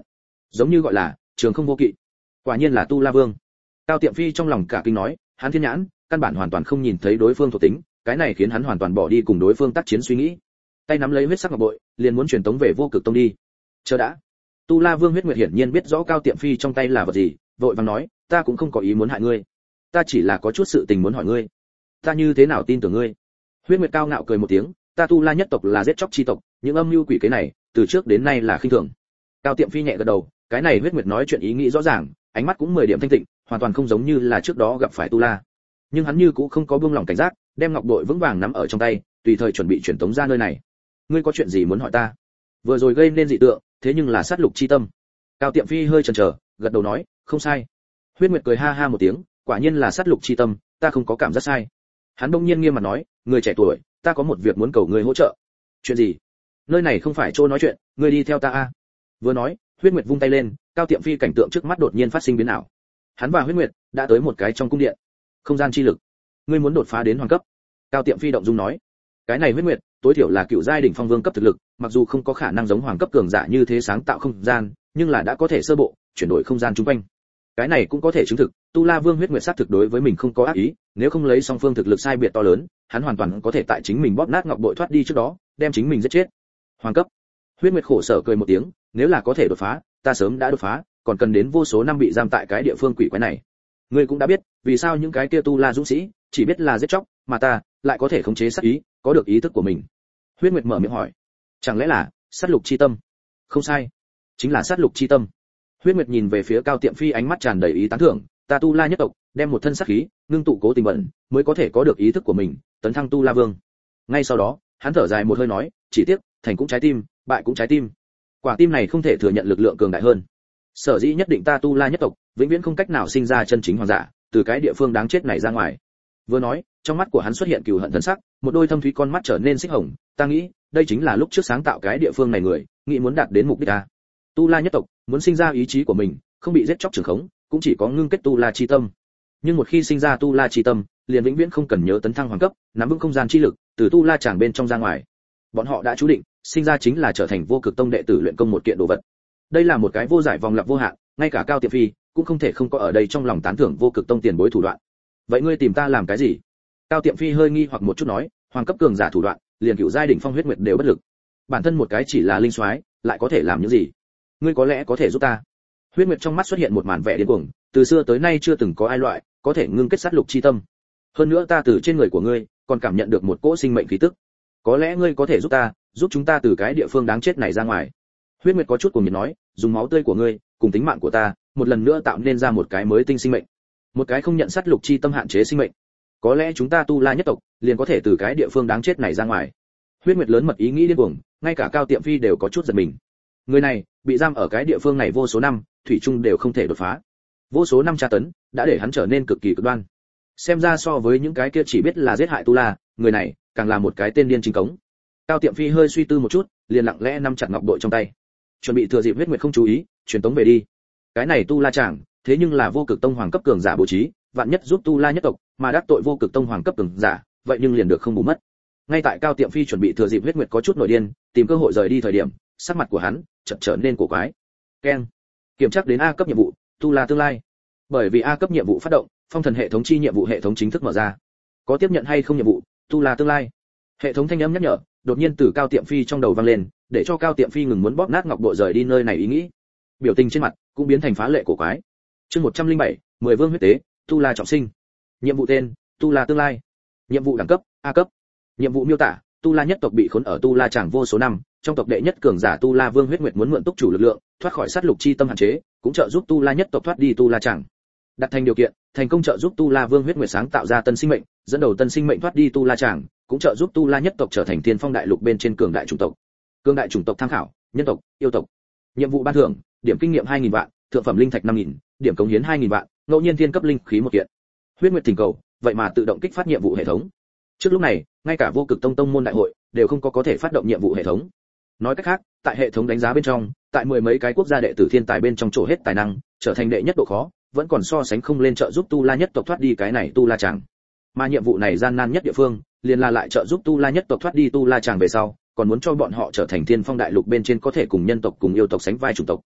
giống như gọi là trường không vô kỵ. Quả nhiên là Tu La Vương. Cao Tiệm Phi trong lòng cả kinh nói, hắn thiên nhãn căn bản hoàn toàn không nhìn thấy đối phương thuộc tính, cái này khiến hắn hoàn toàn bỏ đi cùng đối phương tác chiến suy nghĩ. Tay nắm lấy huyết sắc ngọc bội, liền muốn truyền tống về Vô Cực Tông đi. Chờ đã. Tu La Vương Huyết Nguyệt hiển nhiên biết rõ Cao Tiệm Phi trong tay là vật gì, vội vàng nói, ta cũng không có ý muốn hại ngươi, ta chỉ là có chút sự tình muốn hỏi ngươi. Ta như thế nào tin tưởng ngươi? Huyết Nguyệt cao ngạo cười một tiếng, ta Tu La nhất tộc là giết chóc chi tộc, những âm mưu quỷ kế này, từ trước đến nay là khinh thường. Cao Tiệm Phi nhẹ gật đầu, cái này Huyết Nguyệt nói chuyện ý nghĩ rõ ràng, ánh mắt cũng mười điểm thanh tịnh, hoàn toàn không giống như là trước đó gặp phải Tu La. Nhưng hắn như cũng không có buông lỏng cảnh giác, đem ngọc bội vững vàng nắm ở trong tay, tùy thời chuẩn bị chuyển tống ra nơi này. Ngươi có chuyện gì muốn hỏi ta? Vừa rồi gây nên dị tượng, thế nhưng là sát lục chi tâm. Cao Tiệm Phi hơi chần chờ, gật đầu nói, không sai. Huyết Nguyệt cười ha ha một tiếng, quả nhiên là sát lục chi tâm, ta không có cảm giác sai. Hắn bỗng nhiên nghiêm mặt nói, người trẻ tuổi, ta có một việc muốn cầu ngươi hỗ trợ. Chuyện gì? Nơi này không phải chỗ nói chuyện, ngươi đi theo ta a. Vừa nói, Huyết Nguyệt vung tay lên, Cao Tiệm Phi cảnh tượng trước mắt đột nhiên phát sinh biến ảo. Hắn và Huyết Nguyệt đã tới một cái trong cung điện. Không gian chi lực, ngươi muốn đột phá đến hoàng cấp. Cao Tiệm Phi động dung nói, cái này Huyết Nguyệt, tối thiểu là cựu giai đỉnh phong vương cấp thực lực, mặc dù không có khả năng giống hoàng cấp cường giả như thế sáng tạo không gian, nhưng là đã có thể sơ bộ chuyển đổi không gian chung quanh. Cái này cũng có thể chứng thực, Tu La Vương Huyết Nguyệt sát thực đối với mình không có ác ý, nếu không lấy song phương thực lực sai biệt to lớn, hắn hoàn toàn có thể tại chính mình bóp nát ngọc bội thoát đi trước đó, đem chính mình giết chết. Hoàng cấp. Huyết Nguyệt khổ sở cười một tiếng, nếu là có thể đột phá, ta sớm đã đột phá, còn cần đến vô số năm bị giam tại cái địa phương quỷ quái này. Ngươi cũng đã biết, vì sao những cái kia Tu La dũng sĩ chỉ biết là giết chóc, mà ta lại có thể khống chế sát ý, có được ý thức của mình. Huyết Nguyệt mở miệng hỏi, chẳng lẽ là sát lục chi tâm? Không sai, chính là sát lục chi tâm. Huyết Nguyệt nhìn về phía Cao Tiệm Phi, ánh mắt tràn đầy ý tán thưởng, ta Tu La nhất tộc, đem một thân sát khí, ngưng tụ cố tình bẩn, mới có thể có được ý thức của mình, tấn thăng Tu La Vương. Ngay sau đó, hắn thở dài một hơi nói, chỉ tiếc, thành cũng trái tim, bại cũng trái tim. Quả tim này không thể thừa nhận lực lượng cường đại hơn. Sở dĩ nhất định ta Tu La nhất tộc, vĩnh viễn không cách nào sinh ra chân chính hoàng giả, từ cái địa phương đáng chết này ra ngoài. Vừa nói, trong mắt của hắn xuất hiện cừu hận thần sắc, một đôi thâm thúy con mắt trở nên xích hồng, ta nghĩ, đây chính là lúc trước sáng tạo cái địa phương này người, nghĩ muốn đạt đến mục đích ta. Tu La nhất tộc muốn sinh ra ý chí của mình, không bị giết chóc trường khống, cũng chỉ có ngưng kết Tu La chi tâm. Nhưng một khi sinh ra Tu La chi tâm, liền vĩnh viễn không cần nhớ tấn thăng hoàng cấp, nắm vững không gian chi lực, từ Tu La tràng bên trong ra ngoài. Bọn họ đã chú định, sinh ra chính là trở thành Vô Cực Tông đệ tử luyện công một kiện đồ vật. Đây là một cái vô giải vòng lặp vô hạn, ngay cả Cao Tiệm Phi cũng không thể không có ở đây trong lòng tán thưởng Vô Cực Tông tiền bối thủ đoạn. Vậy ngươi tìm ta làm cái gì? Cao Tiệm Phi hơi nghi hoặc một chút nói, hoàng cấp cường giả thủ đoạn, liền cửu giai đỉnh phong Huyết Nguyệt đều bất lực. Bản thân một cái chỉ là linh soái, lại có thể làm những gì? Ngươi có lẽ có thể giúp ta. Huyết Nguyệt trong mắt xuất hiện một màn vẻ điên cuồng, từ xưa tới nay chưa từng có ai loại có thể ngưng kết sát lục chi tâm. Hơn nữa ta từ trên người của ngươi còn cảm nhận được một cỗ sinh mệnh khí tức. Có lẽ ngươi có thể giúp ta, giúp chúng ta từ cái địa phương đáng chết này ra ngoài. Huyết Nguyệt có chút cuồng nhiệt nói, dùng máu tươi của ngươi cùng tính mạng của ta, một lần nữa tạo nên ra một cái mới tinh sinh mệnh, một cái không nhận sát lục chi tâm hạn chế sinh mệnh. Có lẽ chúng ta Tu La nhất tộc liền có thể từ cái địa phương đáng chết này ra ngoài. Huyết Nguyệt lớn mật ý nghĩ điên cuồng, ngay cả Cao Tiệm Phi đều có chút giật mình. Người này bị giam ở cái địa phương này vô số năm, thủy chung đều không thể đột phá. Vô số năm tra tấn đã để hắn trở nên cực kỳ cực đoan. Xem ra so với những cái kia chỉ biết là giết hại Tu La, người này càng là một cái tên điên chính cống. Cao Tiệm Phi hơi suy tư một chút, liền lặng lẽ nắm chặt ngọc bội trong tay, chuẩn bị thừa dịp Huyết Nguyệt không chú ý, truyền tống về đi. Cái này Tu La chàng, thế nhưng là Vô Cực Tông hoàng cấp cường giả bố trí, vạn nhất giúp Tu La nhất tộc mà đắc tội Vô Cực Tông hoàng cấp cường giả, vậy nhưng liền được không bù mất. Ngay tại Cao Tiệm Phi chuẩn bị thừa dịp Huyết Nguyệt có chút nổi điên, tìm cơ hội rời đi thời điểm, sắc mặt của hắn chợt trở nên cổ quái. Keng. Kiểm tra đến A cấp nhiệm vụ, Tu La tương lai. Bởi vì A cấp nhiệm vụ phát động, phong thần hệ thống chi nhiệm vụ hệ thống chính thức mở ra. Có tiếp nhận hay không nhiệm vụ, Tu La tương lai. Hệ thống thanh âm nhắc nhở, đột nhiên từ Cao Tiệm Phi trong đầu vang lên, để cho Cao Tiệm Phi ngừng muốn bóp nát ngọc bội rời đi nơi này ý nghĩ. Biểu tình trên mặt cũng biến thành phá lệ cổ quái. Chương một trăm linh bảy, mười vương huyết tế, Tu La trọng sinh. Nhiệm vụ tên, Tu La tương lai. Nhiệm vụ đẳng cấp, A cấp. Nhiệm vụ miêu tả, Tu La nhất tộc bị khốn ở Tu La tràng vô số năm, trong tộc đệ nhất cường giả Tu La Vương Huyết Nguyệt muốn mượn túc chủ lực lượng, thoát khỏi sát lục chi tâm hạn chế, cũng trợ giúp Tu La nhất tộc thoát đi Tu La tràng. Đặt thành điều kiện, thành công trợ giúp Tu La Vương Huyết Nguyệt sáng tạo ra tân sinh mệnh, dẫn đầu tân sinh mệnh thoát đi Tu La tràng, cũng trợ giúp Tu La nhất tộc trở thành tiên phong đại lục bên trên cường đại chủng tộc. Cường đại chủng tộc tham khảo, nhân tộc, yêu tộc. Nhiệm vụ ban thưởng, điểm kinh nghiệm hai nghìn vạn, thượng phẩm linh thạch năm nghìn, điểm cống hiến hai nghìn vạn, ngẫu nhiên thiên cấp linh khí một kiện. Huyết Nguyệt thỉnh cầu, vậy mà tự động kích phát nhiệm vụ hệ thống. Trước lúc này, ngay cả Vô Cực Tông tông môn đại hội đều không có có thể phát động nhiệm vụ hệ thống. Nói cách khác, tại hệ thống đánh giá bên trong, tại mười mấy cái quốc gia đệ tử thiên tài bên trong chỗ hết tài năng, trở thành đệ nhất độ khó, vẫn còn so sánh không lên trợ giúp Tu La nhất tộc thoát đi cái này Tu La tràng. Mà nhiệm vụ này gian nan nhất địa phương, liền là lại trợ giúp Tu La nhất tộc thoát đi Tu La tràng về sau, còn muốn cho bọn họ trở thành thiên phong đại lục bên trên có thể cùng nhân tộc cùng yêu tộc sánh vai chủng tộc.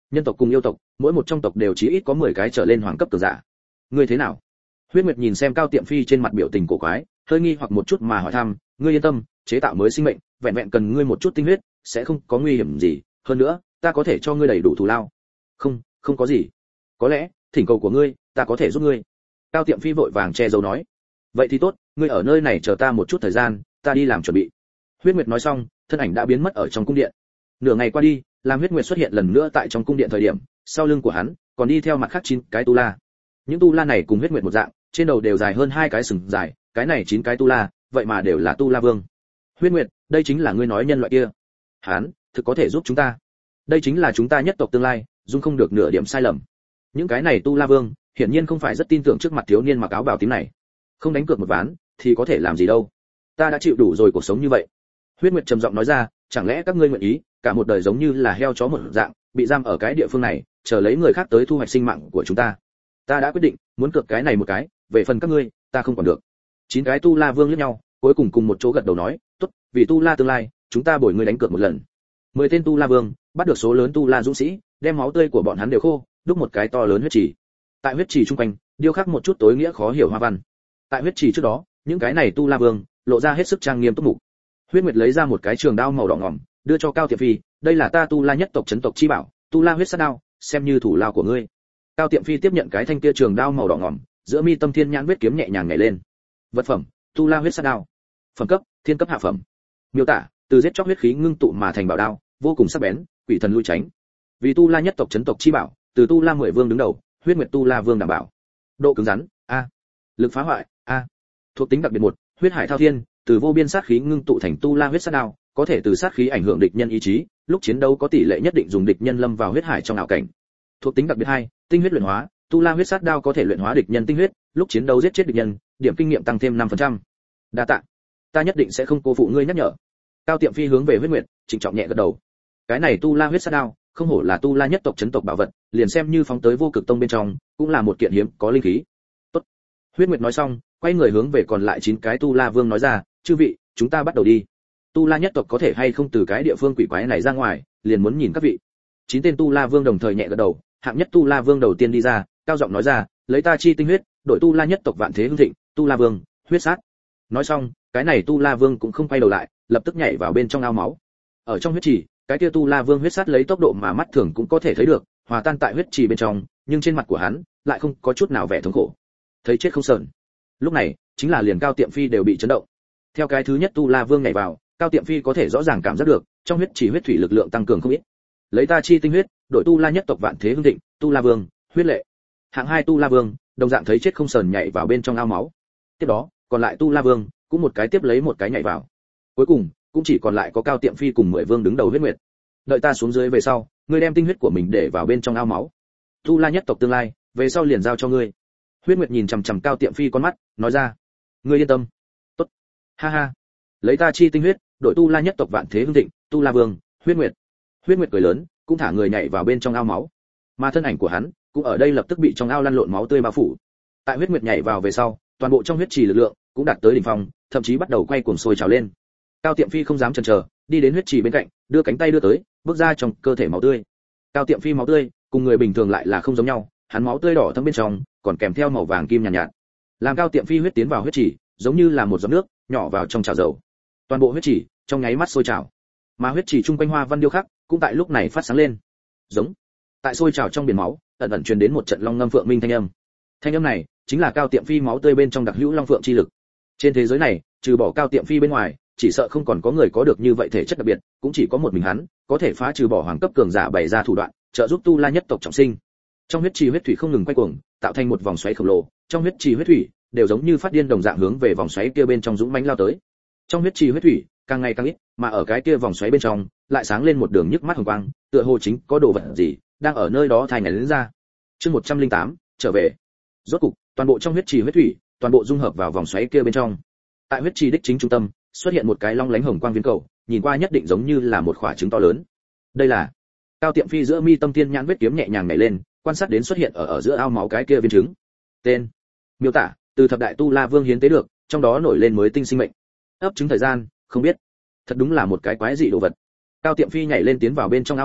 Nhân tộc cùng yêu tộc, mỗi một trong tộc đều chí ít có mười cái trở lên hoàng cấp cường giả. Ngươi thế nào? Huyết Nguyệt nhìn xem Cao Tiệm Phi trên mặt biểu tình cổ quái, hơi nghi hoặc một chút mà hỏi thăm, ngươi yên tâm, chế tạo mới sinh mệnh, vẹn vẹn cần ngươi một chút tinh huyết, sẽ không có nguy hiểm gì, hơn nữa, ta có thể cho ngươi đầy đủ thù lao. Không, không có gì. Có lẽ, thỉnh cầu của ngươi, ta có thể giúp ngươi. Cao Tiệm Phi vội vàng che giấu nói. Vậy thì tốt, ngươi ở nơi này chờ ta một chút thời gian, ta đi làm chuẩn bị. Huyết Nguyệt nói xong, thân ảnh đã biến mất ở trong cung điện. Nửa ngày qua đi, làm Huyết Nguyệt xuất hiện lần nữa tại trong cung điện thời điểm, sau lưng của hắn còn đi theo mặt khác chín cái tu la. Những tu la này cùng Huyết Nguyệt một dạng, trên đầu đều dài hơn hai cái sừng dài, cái này chín cái tu la, vậy mà đều là tu la vương. Huyết Nguyệt, đây chính là ngươi nói nhân loại kia. Hắn, thực có thể giúp chúng ta. Đây chính là chúng ta nhất tộc tương lai, dung không được nửa điểm sai lầm. Những cái này tu la vương, hiển nhiên không phải rất tin tưởng trước mặt thiếu niên mặc áo bào tím này. Không đánh cược một ván, thì có thể làm gì đâu. Ta đã chịu đủ rồi cuộc sống như vậy. Huyết Nguyệt trầm giọng nói ra, chẳng lẽ các ngươi nguyện ý, cả một đời giống như là heo chó một dạng, bị giam ở cái địa phương này, chờ lấy người khác tới thu hoạch sinh mạng của chúng ta. Ta đã quyết định, muốn cược cái này một cái, về phần các ngươi, ta không còn được. Chín cái tu la vương liếc nhau, cuối cùng cùng một chỗ gật đầu nói, tốt, vì tu la tương lai, chúng ta bồi ngươi đánh cược một lần. Mười tên tu la vương, bắt được số lớn tu la dũng sĩ, đem máu tươi của bọn hắn đều khô, đúc một cái to lớn huyết trì. Tại huyết trì trung quanh, điêu khắc một chút tối nghĩa khó hiểu hoa văn. Tại huyết trì trước đó, những cái này tu la vương, lộ ra hết sức trang nghiêm túc mục. Huyết Nguyệt lấy ra một cái trường đao màu đỏ ngòm, đưa cho Cao Tiệm Phi, đây là ta tu la nhất tộc chấn tộc chi bảo, tu la huyết sát đao, xem như thủ lao của ngươi. Cao Tiệm Phi tiếp nhận cái thanh kia trường đao màu đỏ ngòm, giữa mi tâm thiên nhãn huyết kiếm nhẹ nhàng nhảy lên. Vật phẩm, tu la huyết sát đao. Phẩm cấp, thiên cấp hạ phẩm. Miêu tả, từ giết chóc huyết khí ngưng tụ mà thành bảo đao, vô cùng sắc bén, quỷ thần lui tránh. Vì tu la nhất tộc chấn tộc chi bảo, từ tu la mười vương đứng đầu, Huyết Nguyệt tu la vương đảm bảo. Độ cứng rắn, a. Lực phá hoại, a. Thuộc tính đặc biệt một, huyết hải thao thiên, từ vô biên sát khí ngưng tụ thành tu la huyết sát đao, có thể từ sát khí ảnh hưởng địch nhân ý chí, lúc chiến đấu có tỷ lệ nhất định dùng địch nhân lâm vào huyết hải trong ảo cảnh. Thuộc tính đặc biệt hai, tinh huyết luyện hóa, tu la huyết sát đao có thể luyện hóa địch nhân tinh huyết, lúc chiến đấu giết chết địch nhân, điểm kinh nghiệm tăng thêm năm phần trăm. Đa tạ, ta nhất định sẽ không cô phụ ngươi nhắc nhở. Cao Tiệm Phi hướng về Huyết Nguyệt, trịnh trọng nhẹ gật đầu. Cái này tu la huyết sát đao, không hổ là tu la nhất tộc chấn tộc bảo vật, liền xem như phóng tới vô cực tông bên trong, cũng là một kiện hiếm có linh khí. Tốt. Huyết Nguyệt nói xong, quay người hướng về còn lại chín cái tu la vương nói ra, chư vị, chúng ta bắt đầu đi. Tu la nhất tộc có thể hay không từ cái địa phương quỷ quái này ra ngoài, liền muốn nhìn các vị. Chín tên tu la vương đồng thời nhẹ gật đầu, hạng nhất tu la vương đầu tiên đi ra, cao giọng nói ra, lấy ta chi tinh huyết, đổi tu la nhất tộc vạn thế hưng thịnh, tu la vương, huyết sát. Nói xong, cái này tu la vương cũng không quay đầu lại, lập tức nhảy vào bên trong ao máu. Ở trong huyết trì, cái kia tu la vương huyết sát lấy tốc độ mà mắt thường cũng có thể thấy được, hòa tan tại huyết trì bên trong, nhưng trên mặt của hắn lại không có chút nào vẻ thống khổ. Thấy chết không sờn. Lúc này, chính là liền Cao Tiệm Phi đều bị chấn động. Theo cái thứ nhất tu la vương nhảy vào, Cao Tiệm Phi có thể rõ ràng cảm giác được, trong huyết trì huyết thủy lực lượng tăng cường không ít. Lấy ta chi tinh huyết, đội tu la nhất tộc vạn thế hưng thịnh, tu la vương, huyết lệ. Hạng hai tu la vương, đồng dạng thấy chết không sờn nhảy vào bên trong ao máu. Tiếp đó, còn lại tu la vương, cũng một cái tiếp lấy một cái nhảy vào. Cuối cùng, cũng chỉ còn lại có Cao Tiệm Phi cùng mười vương đứng đầu Huyết Nguyệt. Đợi ta xuống dưới về sau, ngươi đem tinh huyết của mình để vào bên trong ao máu. Tu la nhất tộc tương lai, về sau liền giao cho ngươi. Huyết Nguyệt nhìn chằm chằm Cao Tiệm Phi con mắt, nói ra, ngươi yên tâm. Tốt. Ha ha. Lấy ta chi tinh huyết, đội tu la nhất tộc vạn thế hưng thịnh, tu la vương, Huyết Nguyệt. Huyết Nguyệt cười lớn, cũng thả người nhảy vào bên trong ao máu. Mà thân ảnh của hắn, cũng ở đây lập tức bị trong ao lăn lộn máu tươi bao phủ. Tại Huyết Nguyệt nhảy vào về sau, toàn bộ trong huyết trì lực lượng cũng đạt tới đỉnh phong, thậm chí bắt đầu quay cuồng sôi trào lên. Cao Tiệm Phi không dám chần chờ, đi đến huyết trì bên cạnh, đưa cánh tay đưa tới, bước ra trong cơ thể máu tươi. Cao Tiệm Phi máu tươi, cùng người bình thường lại là không giống nhau, hắn máu tươi đỏ thẫm bên trong, còn kèm theo màu vàng kim nhàn nhạt, nhạt. Làm Cao Tiệm Phi huyết tiến vào huyết trì, giống như là một giọt nước nhỏ vào trong chảo dầu. Toàn bộ huyết trì trong nháy mắt sôi trào. Mà huyết trì trung quanh hoa văn điêu khắc, cũng tại lúc này phát sáng lên. Giống. Tại sôi trào trong biển máu, ẩn ẩn truyền đến một trận long ngâm phượng minh thanh âm. Thanh âm này, chính là Cao Tiệm Phi máu tươi bên trong đặc hữu long phượng chi lực. Trên thế giới này, trừ bỏ Cao Tiệm Phi bên ngoài, chỉ sợ không còn có người có được như vậy thể chất đặc biệt, cũng chỉ có một mình hắn, có thể phá trừ bỏ hoàng cấp cường giả bày ra thủ đoạn, trợ giúp tu la nhất tộc trọng sinh. Trong huyết trì huyết thủy không ngừng quay cuồng, tạo thành một vòng xoáy khổng lồ, trong huyết trì huyết thủy đều giống như phát điên đồng dạng hướng về vòng xoáy kia bên trong dũng mãnh lao tới. Trong huyết trì huyết thủy càng ngày càng ít, mà ở cái kia vòng xoáy bên trong lại sáng lên một đường nhức mắt hồng quang, tựa hồ chính có đồ vật gì đang ở nơi đó thay ngày đến ra. Chương một trăm lẻ tám, trở về. Rốt cục, toàn bộ trong huyết trì huyết thủy, toàn bộ dung hợp vào vòng xoáy kia bên trong. Tại huyết trì đích chính trung tâm, xuất hiện một cái long lánh hồng quang viên cầu, nhìn qua nhất định giống như là một quả trứng to lớn. Đây là Cao Tiệm Phi giữa mi tâm tiên nhãn huyết kiếm nhẹ nhàng nhảy lên, quan sát đến xuất hiện ở ở giữa ao máu cái kia viên trứng. Tên, miêu tả, từ thập đại tu la vương hiến tế được, trong đó nổi lên mới tinh sinh mệnh. Ấp trứng thời gian, không biết. Thật đúng là một cái quái dị đồ vật. Cao Tiệm Phi nhảy lên tiến vào bên trong ao máu,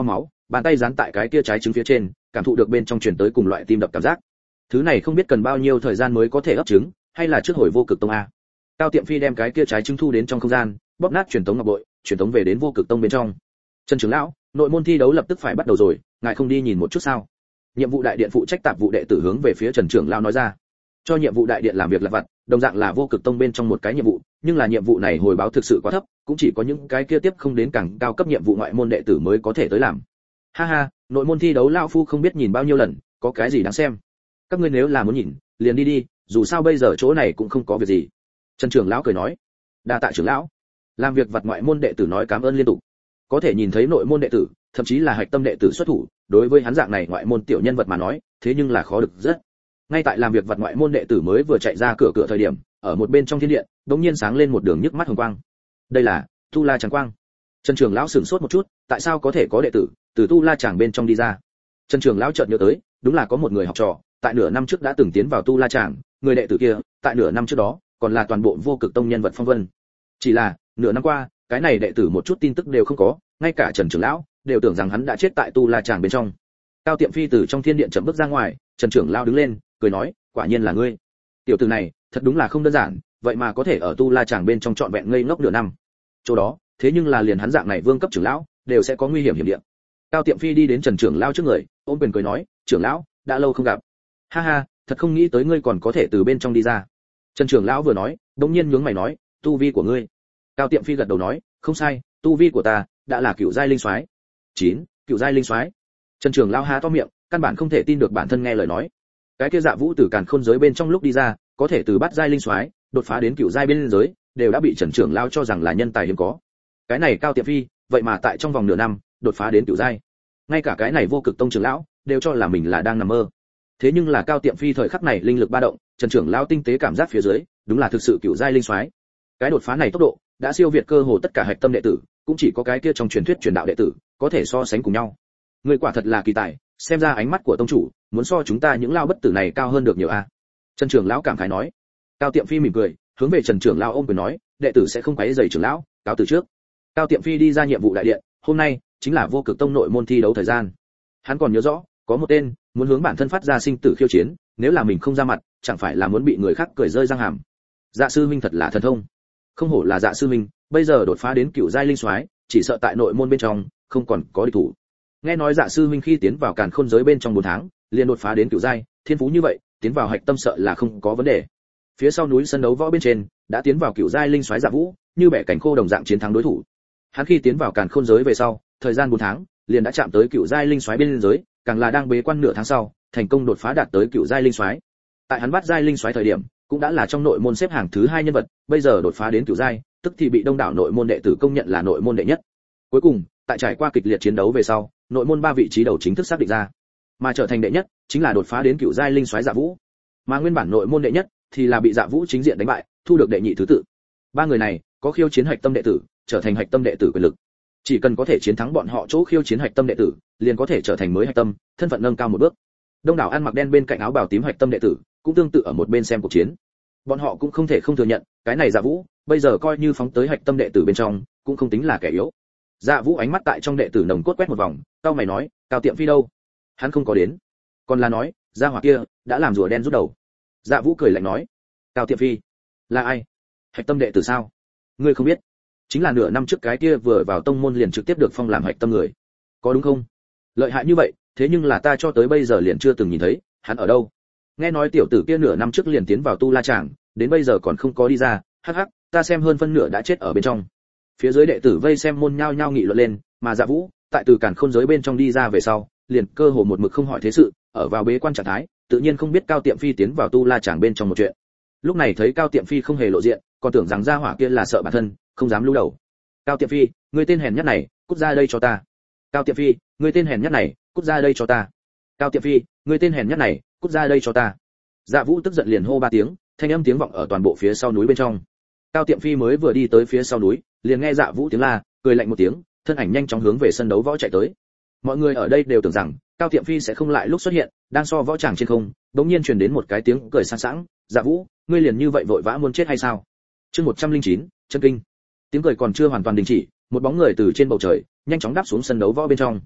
bàn tay dán tại cái kia trái trứng phía trên, cảm thụ được bên trong truyền tới cùng loại tim đập cảm giác. Thứ này không biết cần bao nhiêu thời gian mới có thể ấp trứng, hay là trước hồi vô cực tông a. Cao Tiệm Phi đem cái kia trái trứng thu đến trong không gian, bóp nát truyền tống ngọc bội, truyền tống về đến vô cực tông bên trong. Trần trưởng lão, nội môn thi đấu lập tức phải bắt đầu rồi, ngài không đi nhìn một chút sao? Nhiệm vụ đại điện phụ trách tạp vụ đệ tử hướng về phía Trần trưởng lão nói ra. Cho nhiệm vụ đại điện làm việc lặt vặt, đồng dạng là vô cực tông bên trong một cái nhiệm vụ, nhưng là nhiệm vụ này hồi báo thực sự quá thấp, cũng chỉ có những cái kia tiếp không đến càng cao cấp nhiệm vụ ngoại môn đệ tử mới có thể tới làm. Ha ha, nội môn thi đấu lão phu không biết nhìn bao nhiêu lần, có cái gì đáng xem. Các ngươi nếu là muốn nhìn, liền đi đi, dù sao bây giờ chỗ này cũng không có việc gì. Trần trưởng lão cười nói. Đa tạ trưởng lão. Làm việc vặt ngoại môn đệ tử nói cảm ơn liên tục. Có thể nhìn thấy nội môn đệ tử, thậm chí là hạch tâm đệ tử xuất thủ, đối với hắn dạng này ngoại môn tiểu nhân vật mà nói, thế nhưng là khó được rất. Ngay tại làm việc vặt ngoại môn đệ tử mới vừa chạy ra cửa cửa thời điểm, ở một bên trong thiên điện, đột nhiên sáng lên một đường nhức mắt hồng quang. Đây là Tu La Tràng quang. Trần trưởng lão sửng sốt một chút, tại sao có thể có đệ tử từ Tu La Tràng bên trong đi ra? Trần trưởng lão chợt nhớ tới, đúng là có một người học trò, tại nửa năm trước đã từng tiến vào Tu La Tràng, người đệ tử kia, tại nửa năm trước đó, còn là toàn bộ vô cực tông nhân vật phong vân. Chỉ là, nửa năm qua, cái này đệ tử một chút tin tức đều không có, ngay cả Trần trưởng lão đều tưởng rằng hắn đã chết tại Tu La Tràng bên trong. Cao Tiệm Phi từ trong thiên điện chậm bước ra ngoài, Trần trưởng lão đứng lên, cười nói, quả nhiên là ngươi. Tiểu tử này, thật đúng là không đơn giản, vậy mà có thể ở Tu La Tràng bên trong trọn vẹn ngây ngốc nửa năm. Chỗ đó, thế nhưng là liền hắn dạng này vương cấp trưởng lão, đều sẽ có nguy hiểm hiểm địa. Cao Tiệm Phi đi đến Trần trưởng lão trước người, ôm quyền cười nói, trưởng lão, đã lâu không gặp. Ha ha, thật không nghĩ tới ngươi còn có thể từ bên trong đi ra. Trần trưởng lão vừa nói, đột nhiên nhướng mày nói, tu vi của ngươi. Cao Tiệm Phi gật đầu nói, không sai, tu vi của ta đã là cựu giai linh soái. chín, cựu giai linh soái. Trần trưởng lão há to miệng, căn bản không thể tin được bản thân nghe lời nói. Cái kia Dạ Vũ từ càn khôn giới bên trong lúc đi ra, có thể từ bát giai linh soái đột phá đến cựu giai bên giới, đều đã bị Trần trưởng lão cho rằng là nhân tài hiếm có. Cái này Cao Tiệm Phi, vậy mà tại trong vòng nửa năm, đột phá đến cựu giai. Ngay cả cái này vô cực tông trưởng lão đều cho là mình là đang nằm mơ. Thế nhưng là Cao Tiệm Phi thời khắc này linh lực ba động, Trần trưởng lão tinh tế cảm giác phía dưới, đúng là thực sự cựu giai linh soái. Cái đột phá này tốc độ đã siêu việt cơ hồ tất cả hạch tâm đệ tử, cũng chỉ có cái kia trong truyền thuyết truyền đạo đệ tử có thể so sánh cùng nhau. Người quả thật là kỳ tài, xem ra ánh mắt của tông chủ muốn so chúng ta những lao bất tử này cao hơn được nhiều a. Trần trưởng lão cảm khái nói. Cao Tiệm Phi mỉm cười, hướng về Trần trưởng lão ôm quyền nói, đệ tử sẽ không quấy rầy trưởng lão, cáo từ trước. Cao Tiệm Phi đi ra nhiệm vụ đại điện, hôm nay chính là vô cực tông nội môn thi đấu thời gian. Hắn còn nhớ rõ, có một tên muốn hướng bản thân phát ra sinh tử khiêu chiến, nếu là mình không ra mặt, chẳng phải là muốn bị người khác cười rơi răng hàm. Dạ sư minh thật là thần thông. Không hổ là Dạ sư minh, bây giờ đột phá đến cựu giai linh soái, chỉ sợ tại nội môn bên trong không còn có địch thủ. Nghe nói Dạ sư minh khi tiến vào càn khôn giới bên trong bốn tháng, liền đột phá đến cựu giai, thiên phú như vậy, tiến vào hạch tâm sợ là không có vấn đề. Phía sau núi sân đấu võ bên trên, đã tiến vào cựu giai linh soái Dạ Vũ, như bẻ cảnh khô đồng dạng chiến thắng đối thủ. Hắn khi tiến vào càn khôn giới về sau, thời gian bốn tháng, liền đã chạm tới cựu giai linh soái bên giới, càng là đang bế quan nửa tháng sau, thành công đột phá đạt tới cựu giai linh soái. Tại hắn bắt giai linh soái thời điểm, cũng đã là trong nội môn xếp hàng thứ hai nhân vật, bây giờ đột phá đến cựu giai, tức thì bị đông đảo nội môn đệ tử công nhận là nội môn đệ nhất. Cuối cùng, tại trải qua kịch liệt chiến đấu về sau, nội môn ba vị trí đầu chính thức xác định ra, mà trở thành đệ nhất chính là đột phá đến cựu giai linh soái Dạ Vũ, mà nguyên bản nội môn đệ nhất thì là bị Dạ Vũ chính diện đánh bại, thu được đệ nhị thứ tự. Ba người này có khiêu chiến hạch tâm đệ tử, trở thành hạch tâm đệ tử quyền lực. Chỉ cần có thể chiến thắng bọn họ chỗ khiêu chiến hạch tâm đệ tử, liền có thể trở thành mới hạch tâm, thân phận nâng cao một bước. Đông đảo ăn mặc đen bên cạnh áo bào tím hạch tâm đệ tử, cũng tương tự ở một bên xem cuộc chiến. Bọn họ cũng không thể không thừa nhận, cái này Dạ Vũ, bây giờ coi như phóng tới hạch tâm đệ tử bên trong, cũng không tính là kẻ yếu. Dạ Vũ ánh mắt tại trong đệ tử nồng cốt quét một vòng, cao mày nói, Cao Tiệm Phi đâu? Hắn không có đến. Còn là nói, gia hỏa kia đã làm rùa đen rút đầu. Dạ Vũ cười lạnh nói, Cao Tiệm Phi là ai? Hạch tâm đệ tử sao? Ngươi không biết? Chính là nửa năm trước cái kia vừa vào tông môn liền trực tiếp được phong làm hạch tâm người, có đúng không? Lợi hại như vậy, thế nhưng là ta cho tới bây giờ liền chưa từng nhìn thấy, hắn ở đâu? Nghe nói tiểu tử kia nửa năm trước liền tiến vào Tu La Tràng, đến bây giờ còn không có đi ra, hắc hắc, ta xem hơn phân nửa đã chết ở bên trong. Phía dưới đệ tử vây xem môn nhao nhao nghị luận lên, mà Dạ Vũ, tại từ càn khôn giới bên trong đi ra về sau, liền cơ hồ một mực không hỏi thế sự, ở vào bế quan trạng thái, tự nhiên không biết Cao Tiệm Phi tiến vào Tu La Tràng bên trong một chuyện. Lúc này thấy Cao Tiệm Phi không hề lộ diện, còn tưởng rằng gia hỏa kia là sợ bản thân, không dám lưu đầu. Cao Tiệm Phi, ngươi tên hèn nhất này, cút ra đây cho ta. Cao Tiệm Phi, ngươi tên hèn nhất này, cút ra đây cho ta. Cao Tiệm Phi, ngươi tên hèn nhất này, cút ra đây cho ta. Dạ Vũ tức giận liền hô ba tiếng, thanh âm tiếng vọng ở toàn bộ phía sau núi bên trong. Cao Tiệm Phi mới vừa đi tới phía sau núi, liền nghe Dạ Vũ tiếng la, cười lạnh một tiếng, thân ảnh nhanh chóng hướng về sân đấu võ chạy tới. Mọi người ở đây đều tưởng rằng Cao Tiệm Phi sẽ không lại lúc xuất hiện, đang so võ tràng trên không, đột nhiên truyền đến một cái tiếng cười sang sảng, "Dạ Vũ, ngươi liền như vậy vội vã muốn chết hay sao?" Chương một trăm lẻ chín, chân kinh. Tiếng cười còn chưa hoàn toàn đình chỉ, một bóng người từ trên bầu trời nhanh chóng đáp xuống sân đấu võ bên trong.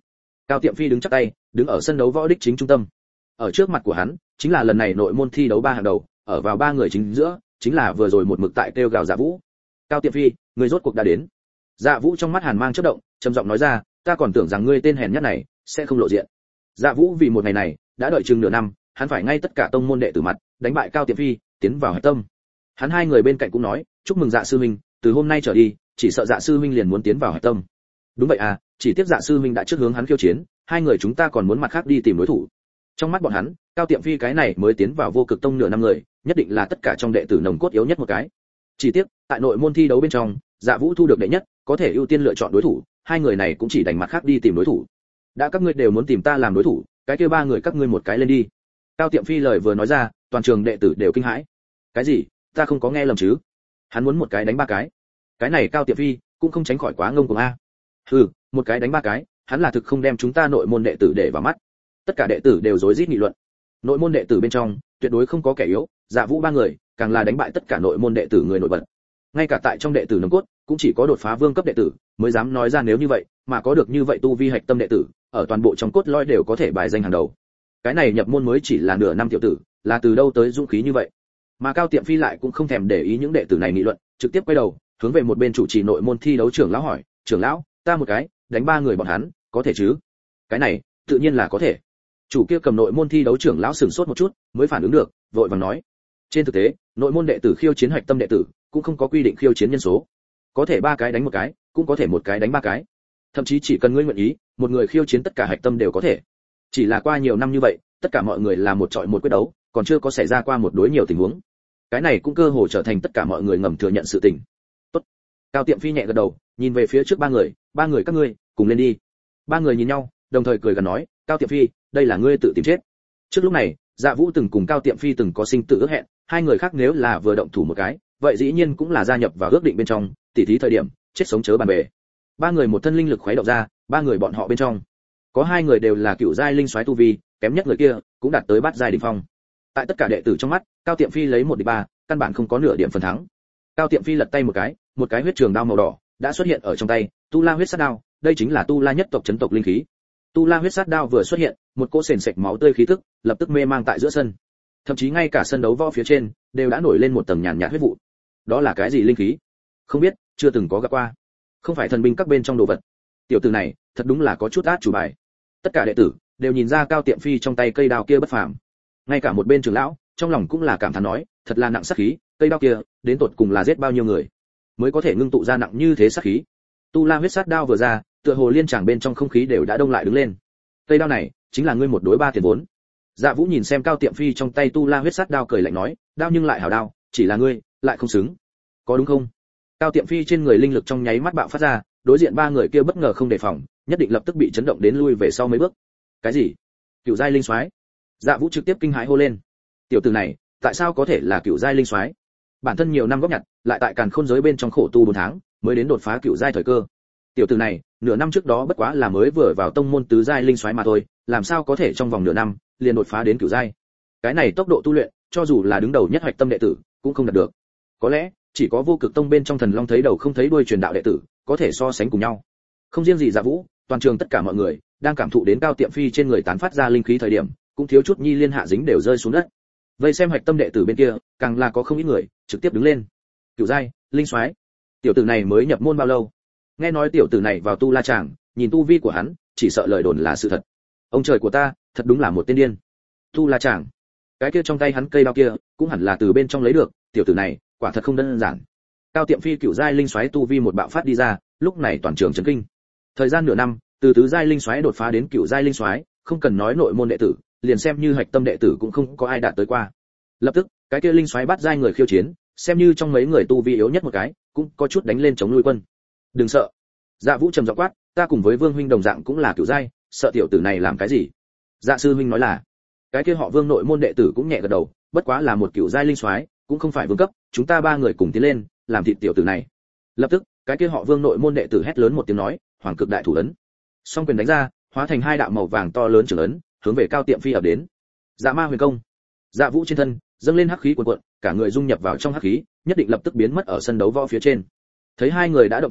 Cao Tiệm Phi đứng chắp tay, đứng ở sân đấu võ đích chính trung tâm. Ở trước mặt của hắn, chính là lần này nội môn thi đấu ba hàng đầu, ở vào ba người chính giữa, chính là vừa rồi một mực tại kêu gào Dạ Vũ. Cao Tiệm Phi, người rốt cuộc đã đến. Dạ Vũ trong mắt hàn mang chớp động, trầm giọng nói ra, ta còn tưởng rằng ngươi tên hèn nhất này sẽ không lộ diện. Dạ Vũ vì một ngày này đã đợi chừng nửa năm, hắn phải ngay tất cả tông môn đệ tử mặt, đánh bại Cao Tiệm Phi, tiến vào hạch tâm. Hắn hai người bên cạnh cũng nói, chúc mừng Dạ sư huynh, từ hôm nay trở đi, chỉ sợ Dạ sư huynh liền muốn tiến vào hạch tâm. Đúng vậy à, chỉ tiếc Dạ sư huynh đã trước hướng hắn khiêu chiến, hai người chúng ta còn muốn mặt khác đi tìm đối thủ. Trong mắt bọn hắn, Cao Tiệm Phi cái này mới tiến vào vô cực tông nửa năm người, nhất định là tất cả trong đệ tử nồng cốt yếu nhất một cái. Chỉ tiếc, tại nội môn thi đấu bên trong, Dạ Vũ thu được đệ nhất, có thể ưu tiên lựa chọn đối thủ, hai người này cũng chỉ đành mặt khác đi tìm đối thủ. Đã các ngươi đều muốn tìm ta làm đối thủ, cái kia ba người các ngươi một cái lên đi. Cao Tiệm Phi lời vừa nói ra, toàn trường đệ tử đều kinh hãi. Cái gì? Ta không có nghe lầm chứ? Hắn muốn một cái đánh ba cái. Cái này Cao Tiệm Phi cũng không tránh khỏi quá ngông cuồng a. Hừ, một cái đánh ba cái, hắn là thực không đem chúng ta nội môn đệ tử để vào mắt. Tất cả đệ tử đều rối rít nghị luận. Nội môn đệ tử bên trong, tuyệt đối không có kẻ yếu, Dạ Vũ ba người, càng là đánh bại tất cả nội môn đệ tử người nổi bật. Ngay cả tại trong đệ tử nòng cốt, cũng chỉ có đột phá vương cấp đệ tử mới dám nói ra nếu như vậy, mà có được như vậy tu vi hạch tâm đệ tử, ở toàn bộ trong cốt lõi đều có thể bài danh hàng đầu. Cái này nhập môn mới chỉ là nửa năm tiểu tử, là từ đâu tới dũng khí như vậy? Mà Cao Tiệm Phi lại cũng không thèm để ý những đệ tử này nghị luận, trực tiếp quay đầu, hướng về một bên chủ trì nội môn thi đấu trưởng lão hỏi, "Trưởng lão, ta một cái, đánh ba người bọn hắn, có thể chứ?" Cái này, tự nhiên là có thể. Chủ kia cầm nội môn thi đấu trưởng lão sửng sốt một chút, mới phản ứng được, vội vàng nói, trên thực tế, nội môn đệ tử khiêu chiến hạch tâm đệ tử, cũng không có quy định khiêu chiến nhân số. Có thể ba cái đánh một cái, cũng có thể một cái đánh ba cái. Thậm chí chỉ cần ngươi nguyện ý, một người khiêu chiến tất cả hạch tâm đều có thể. Chỉ là qua nhiều năm như vậy, tất cả mọi người là một trọi một quyết đấu, còn chưa có xảy ra qua một đối nhiều tình huống. Cái này cũng cơ hồ trở thành tất cả mọi người ngầm thừa nhận sự tình. Tốt. Cao Tiệm Phi nhẹ gật đầu, nhìn về phía trước ba người, ba người các ngươi, cùng lên đi. Ba người nhìn nhau, đồng thời cười gần nói, Cao Tiệm Phi, đây là ngươi tự tìm chết. Trước lúc này, Dạ Vũ từng cùng Cao Tiệm Phi từng có sinh tử ước hẹn, hai người khác nếu là vừa động thủ một cái, vậy dĩ nhiên cũng là gia nhập vào ước định bên trong, tỉ thí thời điểm, chết sống chớ bàn bề. Ba người một thân linh lực khuấy động ra, ba người bọn họ bên trong, có hai người đều là cựu giai linh soái tu vi, kém nhất người kia cũng đạt tới bát giai đỉnh phong. Tại tất cả đệ tử trong mắt, Cao Tiệm Phi lấy một địch ba, căn bản không có nửa điểm phần thắng. Cao Tiệm Phi lật tay một cái, một cái huyết trường đao màu đỏ đã xuất hiện ở trong tay, Tu La huyết sát đao, đây chính là Tu La nhất tộc chấn tộc linh khí. Tu La huyết sát đao vừa xuất hiện, một cỗ sền sệt máu tươi khí tức, lập tức mê mang tại giữa sân. Thậm chí ngay cả sân đấu võ phía trên đều đã nổi lên một tầng nhàn nhạt huyết vụ. Đó là cái gì linh khí? Không biết, chưa từng có gặp qua. Không phải thần binh các bên trong đồ vật. Tiểu tử này, thật đúng là có chút át chủ bài. Tất cả đệ tử đều nhìn ra Cao Tiệm Phi trong tay cây đao kia bất phàm. Ngay cả một bên trưởng lão, trong lòng cũng là cảm thán nói, thật là nặng sát khí, cây đao kia, đến tột cùng là giết bao nhiêu người, mới có thể ngưng tụ ra nặng như thế sát khí. Tu La huyết sát đao vừa ra, tựa hồ liên tràng bên trong không khí đều đã đông lại đứng lên. Cây đao này, chính là ngươi một đối ba tiền vốn. Dạ Vũ nhìn xem Cao Tiệm Phi trong tay Tu La huyết sát đao cười lạnh nói, đao nhưng lại hảo đao, chỉ là ngươi, lại không xứng. Có đúng không? Cao Tiệm Phi trên người linh lực trong nháy mắt bạo phát ra, đối diện ba người kia bất ngờ không đề phòng, nhất định lập tức bị chấn động đến lui về sau mấy bước. Cái gì? Cựu giai linh soái? Dạ Vũ trực tiếp kinh hãi hô lên. Tiểu tử này, tại sao có thể là cựu giai linh soái? Bản thân nhiều năm góp nhặt, lại tại càn khôn giới bên trong khổ tu bốn tháng, mới đến đột phá cựu giai thời cơ. Tiểu tử này, nửa năm trước đó bất quá là mới vừa vào tông môn tứ giai linh soái mà thôi, làm sao có thể trong vòng nửa năm liền đột phá đến cửu giai? Cái này tốc độ tu luyện, cho dù là đứng đầu nhất hoạch tâm đệ tử, cũng không đạt được. Có lẽ, chỉ có vô cực tông bên trong thần long thấy đầu không thấy đuôi truyền đạo đệ tử, có thể so sánh cùng nhau. Không riêng gì Dạ Vũ, toàn trường tất cả mọi người đang cảm thụ đến Cao Tiệm Phi trên người tán phát ra linh khí thời điểm, cũng thiếu chút nhi liên hạ dính đều rơi xuống đất. Vây xem hoạch tâm đệ tử bên kia, càng là có không ít người trực tiếp đứng lên. Cửu giai, linh soái. Tiểu tử này mới nhập môn bao lâu? Nghe nói tiểu tử này vào tu la tràng, nhìn tu vi của hắn, chỉ sợ lời đồn là sự thật. Ông trời của ta, thật đúng là một tên điên. Tu la tràng, cái kia trong tay hắn cây đao kia, cũng hẳn là từ bên trong lấy được, tiểu tử này, quả thật không đơn giản. Cao Tiệm Phi cửu giai linh soái tu vi một bạo phát đi ra, lúc này toàn trường chấn kinh. Thời gian nửa năm, từ tứ giai linh soái đột phá đến cửu giai linh soái, không cần nói nội môn đệ tử, liền xem như hạch tâm đệ tử cũng không có ai đạt tới qua. Lập tức, cái kia linh soái bắt giai người khiêu chiến, xem như trong mấy người tu vi yếu nhất một cái, cũng có chút đánh lên chống nuôi quân. Đừng sợ. Dạ Vũ trầm giọng quát, ta cùng với Vương huynh đồng dạng cũng là cửu giai, sợ tiểu tử này làm cái gì? Dạ sư huynh nói là. Cái kia họ Vương nội môn đệ tử cũng nhẹ gật đầu, bất quá là một cửu giai linh soái, cũng không phải vương cấp, chúng ta ba người cùng tiến lên, làm thịt tiểu tử này. Lập tức, cái kia họ Vương nội môn đệ tử hét lớn một tiếng nói, Hoàng Cực Đại Thủ ấn. Song quyền đánh ra, hóa thành hai đạo màu vàng to lớn trường ấn, hướng về Cao Tiệm Phi ập đến. Dạ Ma Huyền Công. Dạ Vũ trên thân dâng lên hắc khí cuồn cuộn, cả người dung nhập vào trong hắc khí, nhất định lập tức biến mất ở sân đấu võ phía trên. Thấy hai người đã động thủ,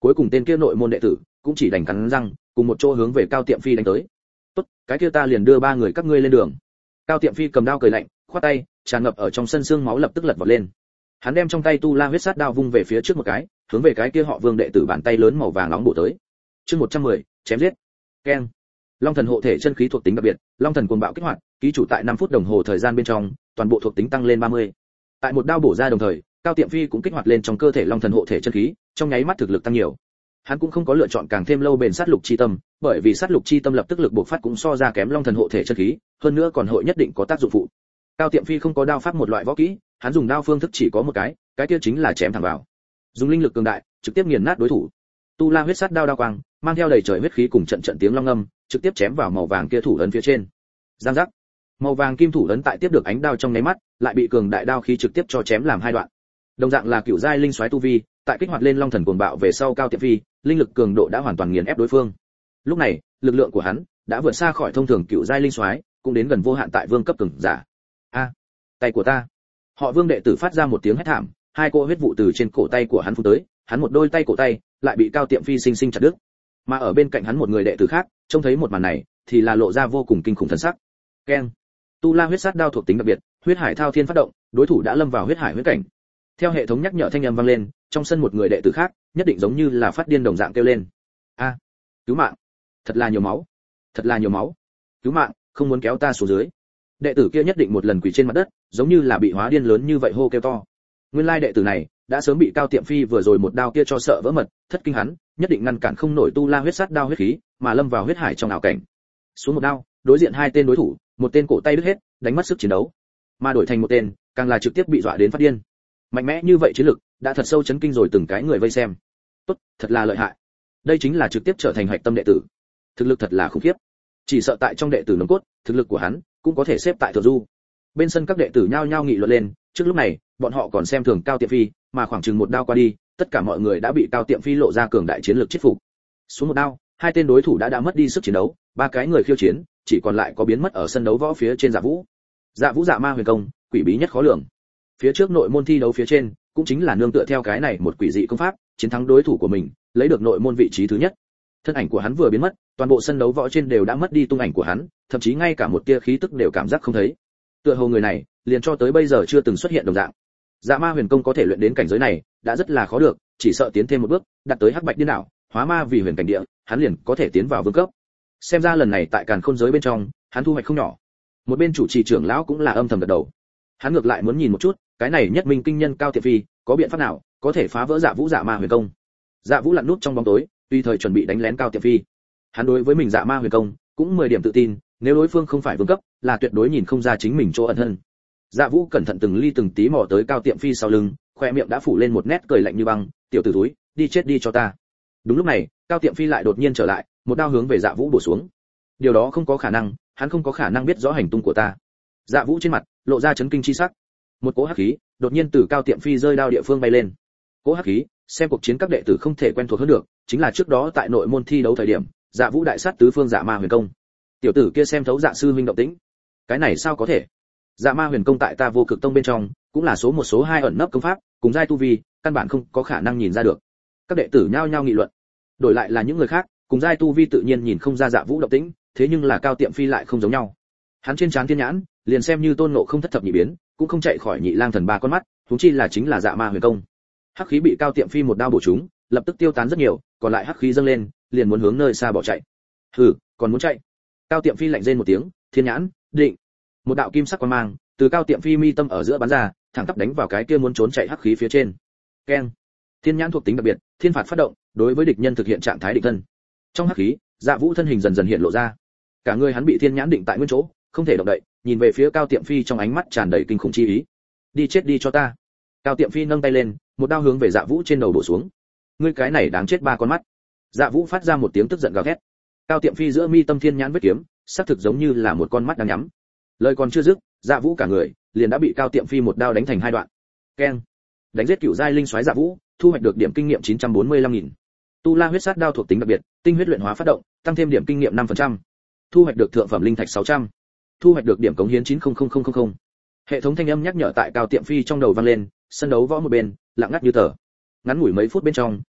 cuối cùng tên kia nội môn đệ tử cũng chỉ đành cắn răng cùng một chỗ hướng về Cao Tiệm Phi đánh tới. tốt, cái kia ta liền đưa ba người các ngươi lên đường. Cao Tiệm Phi cầm đao cười lạnh, khoát tay, tràn ngập ở trong sân xương máu lập tức lật vọt lên. Hắn đem trong tay tu la huyết sát đao vung về phía trước một cái, hướng về cái kia họ Vương đệ tử bàn tay lớn màu vàng nóng bổ tới. Chương một trăm mười, chém giết. Keng. Long thần hộ thể chân khí thuộc tính đặc biệt, Long thần cuồng bạo kích hoạt, ký chủ tại năm phút đồng hồ thời gian bên trong, toàn bộ thuộc tính tăng lên ba mươi. Tại một đao bổ ra đồng thời, Cao Tiệm Phi cũng kích hoạt lên trong cơ thể Long thần hộ thể chân khí, trong nháy mắt thực lực tăng nhiều. Hắn cũng không có lựa chọn càng thêm lâu bền sát lục chi tâm, bởi vì sát lục chi tâm lập tức lực bộc phát cũng so ra kém Long thần hộ thể chân khí, hơn nữa còn hội nhất định có tác dụng phụ. Cao Tiệm Phi không có đao pháp một loại võ kỹ, hắn dùng đao phương thức chỉ có một cái, cái kia chính là chém thẳng vào. Dùng linh lực cường đại, trực tiếp nghiền nát đối thủ. Tu la huyết sát đao đao quang, mang theo đầy trời huyết khí cùng trận trận tiếng long âm, trực tiếp chém vào màu vàng kia thủ ấn phía trên. Giang giác. Màu vàng kim thủ ấn tại tiếp được ánh đao trong nháy mắt, lại bị cường đại đao khí trực tiếp cho chém làm hai đoạn. Đồng dạng là cửu giai linh xoáy tu vi, tại kích hoạt lên Long thần cuồng bạo về sau Cao Tiệm Phi, linh lực cường độ đã hoàn toàn nghiền ép đối phương. Lúc này, lực lượng của hắn đã vượt xa khỏi thông thường cửu giai linh xoáy, cũng đến gần vô hạn tại vương cấp cường giả. A, tay của ta. Họ Vương đệ tử phát ra một tiếng hét thảm, hai cỗ huyết vụ từ trên cổ tay của hắn phun tới, hắn một đôi tay cổ tay lại bị Cao Tiệm Phi sinh sinh chặt đứt. Mà ở bên cạnh hắn một người đệ tử khác, trông thấy một màn này, thì là lộ ra vô cùng kinh khủng thần sắc. Keng. Tu la huyết sát đao thuộc tính đặc biệt, huyết hải thao thiên phát động, đối thủ đã lâm vào huyết hải huyết cảnh. Theo hệ thống nhắc nhở thanh âm vang lên, trong sân một người đệ tử khác, nhất định giống như là phát điên đồng dạng kêu lên. A, cứu mạng, thật là nhiều máu, thật là nhiều máu, cứu mạng, không muốn kéo ta xuống dưới. Đệ tử kia nhất định một lần quỳ trên mặt đất, giống như là bị hóa điên lớn như vậy hô kêu to. Nguyên lai đệ tử này đã sớm bị Cao Tiệm Phi vừa rồi một đao kia cho sợ vỡ mật, thất kinh hắn, nhất định ngăn cản không nổi tu la huyết sát đao huyết khí, mà lâm vào huyết hải trong ảo cảnh. Xuống một đao, đối diện hai tên đối thủ, một tên cổ tay đứt hết, đánh mất sức chiến đấu, mà đổi thành một tên, càng là trực tiếp bị dọa đến phát điên. Mạnh mẽ như vậy chiến lực, đã thật sâu chấn kinh rồi từng cái người vây xem. Tốt, thật là lợi hại. Đây chính là trực tiếp trở thành hạch tâm đệ tử. Thực lực thật là khủng khiếp. Chỉ sợ tại trong đệ tử nòng cốt, thực lực của hắn cũng có thể xếp tại thượng du. Bên sân các đệ tử nhao nhao nghị luận lên, trước lúc này, bọn họ còn xem thường Cao Tiệm Phi, mà khoảng chừng một đao qua đi, tất cả mọi người đã bị Cao Tiệm Phi lộ ra cường đại chiến lược chết phục. Xuống một đao, hai tên đối thủ đã đã mất đi sức chiến đấu, ba cái người khiêu chiến, chỉ còn lại có biến mất ở sân đấu võ phía trên Dạ Vũ. Dạ Vũ Dạ Ma huyền công, quỷ bí nhất khó lường. Phía trước nội môn thi đấu phía trên, cũng chính là nương tựa theo cái này một quỷ dị công pháp, chiến thắng đối thủ của mình, lấy được nội môn vị trí thứ nhất. Thân ảnh của hắn vừa biến mất, toàn bộ sân đấu võ trên đều đã mất đi tung ảnh của hắn, thậm chí ngay cả một tia khí tức đều cảm giác không thấy. Tựa hồ người này, liền cho tới bây giờ chưa từng xuất hiện đồng dạng. Dạ Ma huyền công có thể luyện đến cảnh giới này, đã rất là khó được, chỉ sợ tiến thêm một bước, đạt tới hắc bạch điên đảo, hóa ma vì huyền cảnh địa, hắn liền có thể tiến vào vương cấp. Xem ra lần này tại Càn Khôn giới bên trong, hắn thu hoạch không nhỏ. Một bên chủ trì trưởng lão cũng là âm thầm gật đầu. Hắn ngược lại muốn nhìn một chút, cái này nhất minh kinh nhân Cao Tiệm Phi, có biện pháp nào có thể phá vỡ Dạ Vũ Dạ Ma huyền công. Dạ Vũ lặn núp trong bóng tối, tùy thời chuẩn bị đánh lén Cao Tiệm Phi. Hắn đối với mình Dạ Ma huyền công cũng mười điểm tự tin, nếu đối phương không phải vương cấp, là tuyệt đối nhìn không ra chính mình chỗ ẩn thân. Dạ Vũ cẩn thận từng ly từng tí mò tới Cao Tiệm Phi sau lưng, khoe miệng đã phủ lên một nét cười lạnh như băng, "Tiểu tử thúi, đi chết đi cho ta." Đúng lúc này, Cao Tiệm Phi lại đột nhiên trở lại, một đao hướng về Dạ Vũ bổ xuống. Điều đó không có khả năng, hắn không có khả năng biết rõ hành tung của ta. Dạ Vũ trên mặt lộ ra chấn kinh chi sắc. Một cỗ hắc khí đột nhiên từ Cao Tiệm Phi rơi đao địa phương bay lên. Cỗ hắc khí, xem cuộc chiến các đệ tử không thể quen thuộc hơn được, chính là trước đó tại nội môn thi đấu thời điểm, Dạ Vũ đại sát tứ phương Dạ Ma huyền công. Tiểu tử kia xem thấu Dạ sư huynh động tĩnh. Cái này sao có thể? Dạ Ma huyền công tại ta Vô Cực tông bên trong, cũng là số một số hai ẩn nấp công pháp, cùng giai tu vi, căn bản không có khả năng nhìn ra được. Các đệ tử nhao nhao nghị luận. Đổi lại là những người khác, cùng giai tu vi tự nhiên nhìn không ra Dạ Vũ động tĩnh, thế nhưng là Cao Tiệm Phi lại không giống nhau. Hắn trên trán thiên nhãn, liền xem như tôn ngộ không thất thập nhị biến, cũng không chạy khỏi nhị lang thần ba con mắt, huống chi là chính là Dạ Ma huyền công. Hắc khí bị Cao Tiệm Phi một đao bổ trúng, lập tức tiêu tán rất nhiều, còn lại hắc khí dâng lên, liền muốn hướng nơi xa bỏ chạy. Hừ, còn muốn chạy? Cao Tiệm Phi lạnh rên một tiếng, thiên nhãn, định. Một đạo kim sắc quang mang từ Cao Tiệm Phi mi tâm ở giữa bắn ra, thẳng tắp đánh vào cái kia muốn trốn chạy hắc khí phía trên. Keng. Thiên nhãn thuộc tính đặc biệt, thiên phạt phát động, đối với địch nhân thực hiện trạng thái định thân. Trong hắc khí, Dạ Vũ thân hình dần dần hiện lộ ra. Cả người hắn bị thiên nhãn định tại nguyên chỗ, không thể động đậy, nhìn về phía Cao Tiệm Phi trong ánh mắt tràn đầy kinh khủng chi ý. Đi chết đi cho ta. Cao Tiệm Phi nâng tay lên, một đao hướng về Dạ Vũ trên đầu bổ xuống. Ngươi cái này đáng chết ba con mắt. Dạ Vũ phát ra một tiếng tức giận gào thét. Cao Tiệm Phi giữa mi tâm thiên nhãn vết kiếm, xác thực giống như là một con mắt đang nhắm. Lời còn chưa dứt, Dạ Vũ cả người liền đã bị Cao Tiệm Phi một đao đánh thành hai đoạn. Keng. Đánh giết cửu giai linh xoáy Dạ Vũ, thu hoạch được điểm kinh nghiệm chín trăm bốn mươi lăm nghìn. Tu La huyết sát đao thuộc tính đặc biệt, tinh huyết luyện hóa phát động, tăng thêm điểm kinh nghiệm năm phần trăm. Thu hoạch được thượng phẩm linh thạch sáu trăm. Thu hoạch được điểm cống hiến chín không không không không. Hệ thống thanh âm nhắc nhở tại Cao Tiệm Phi trong đầu vang lên, sân đấu võ một bên, lặng ngắt như tờ. Ngắn ngủi mấy phút bên trong,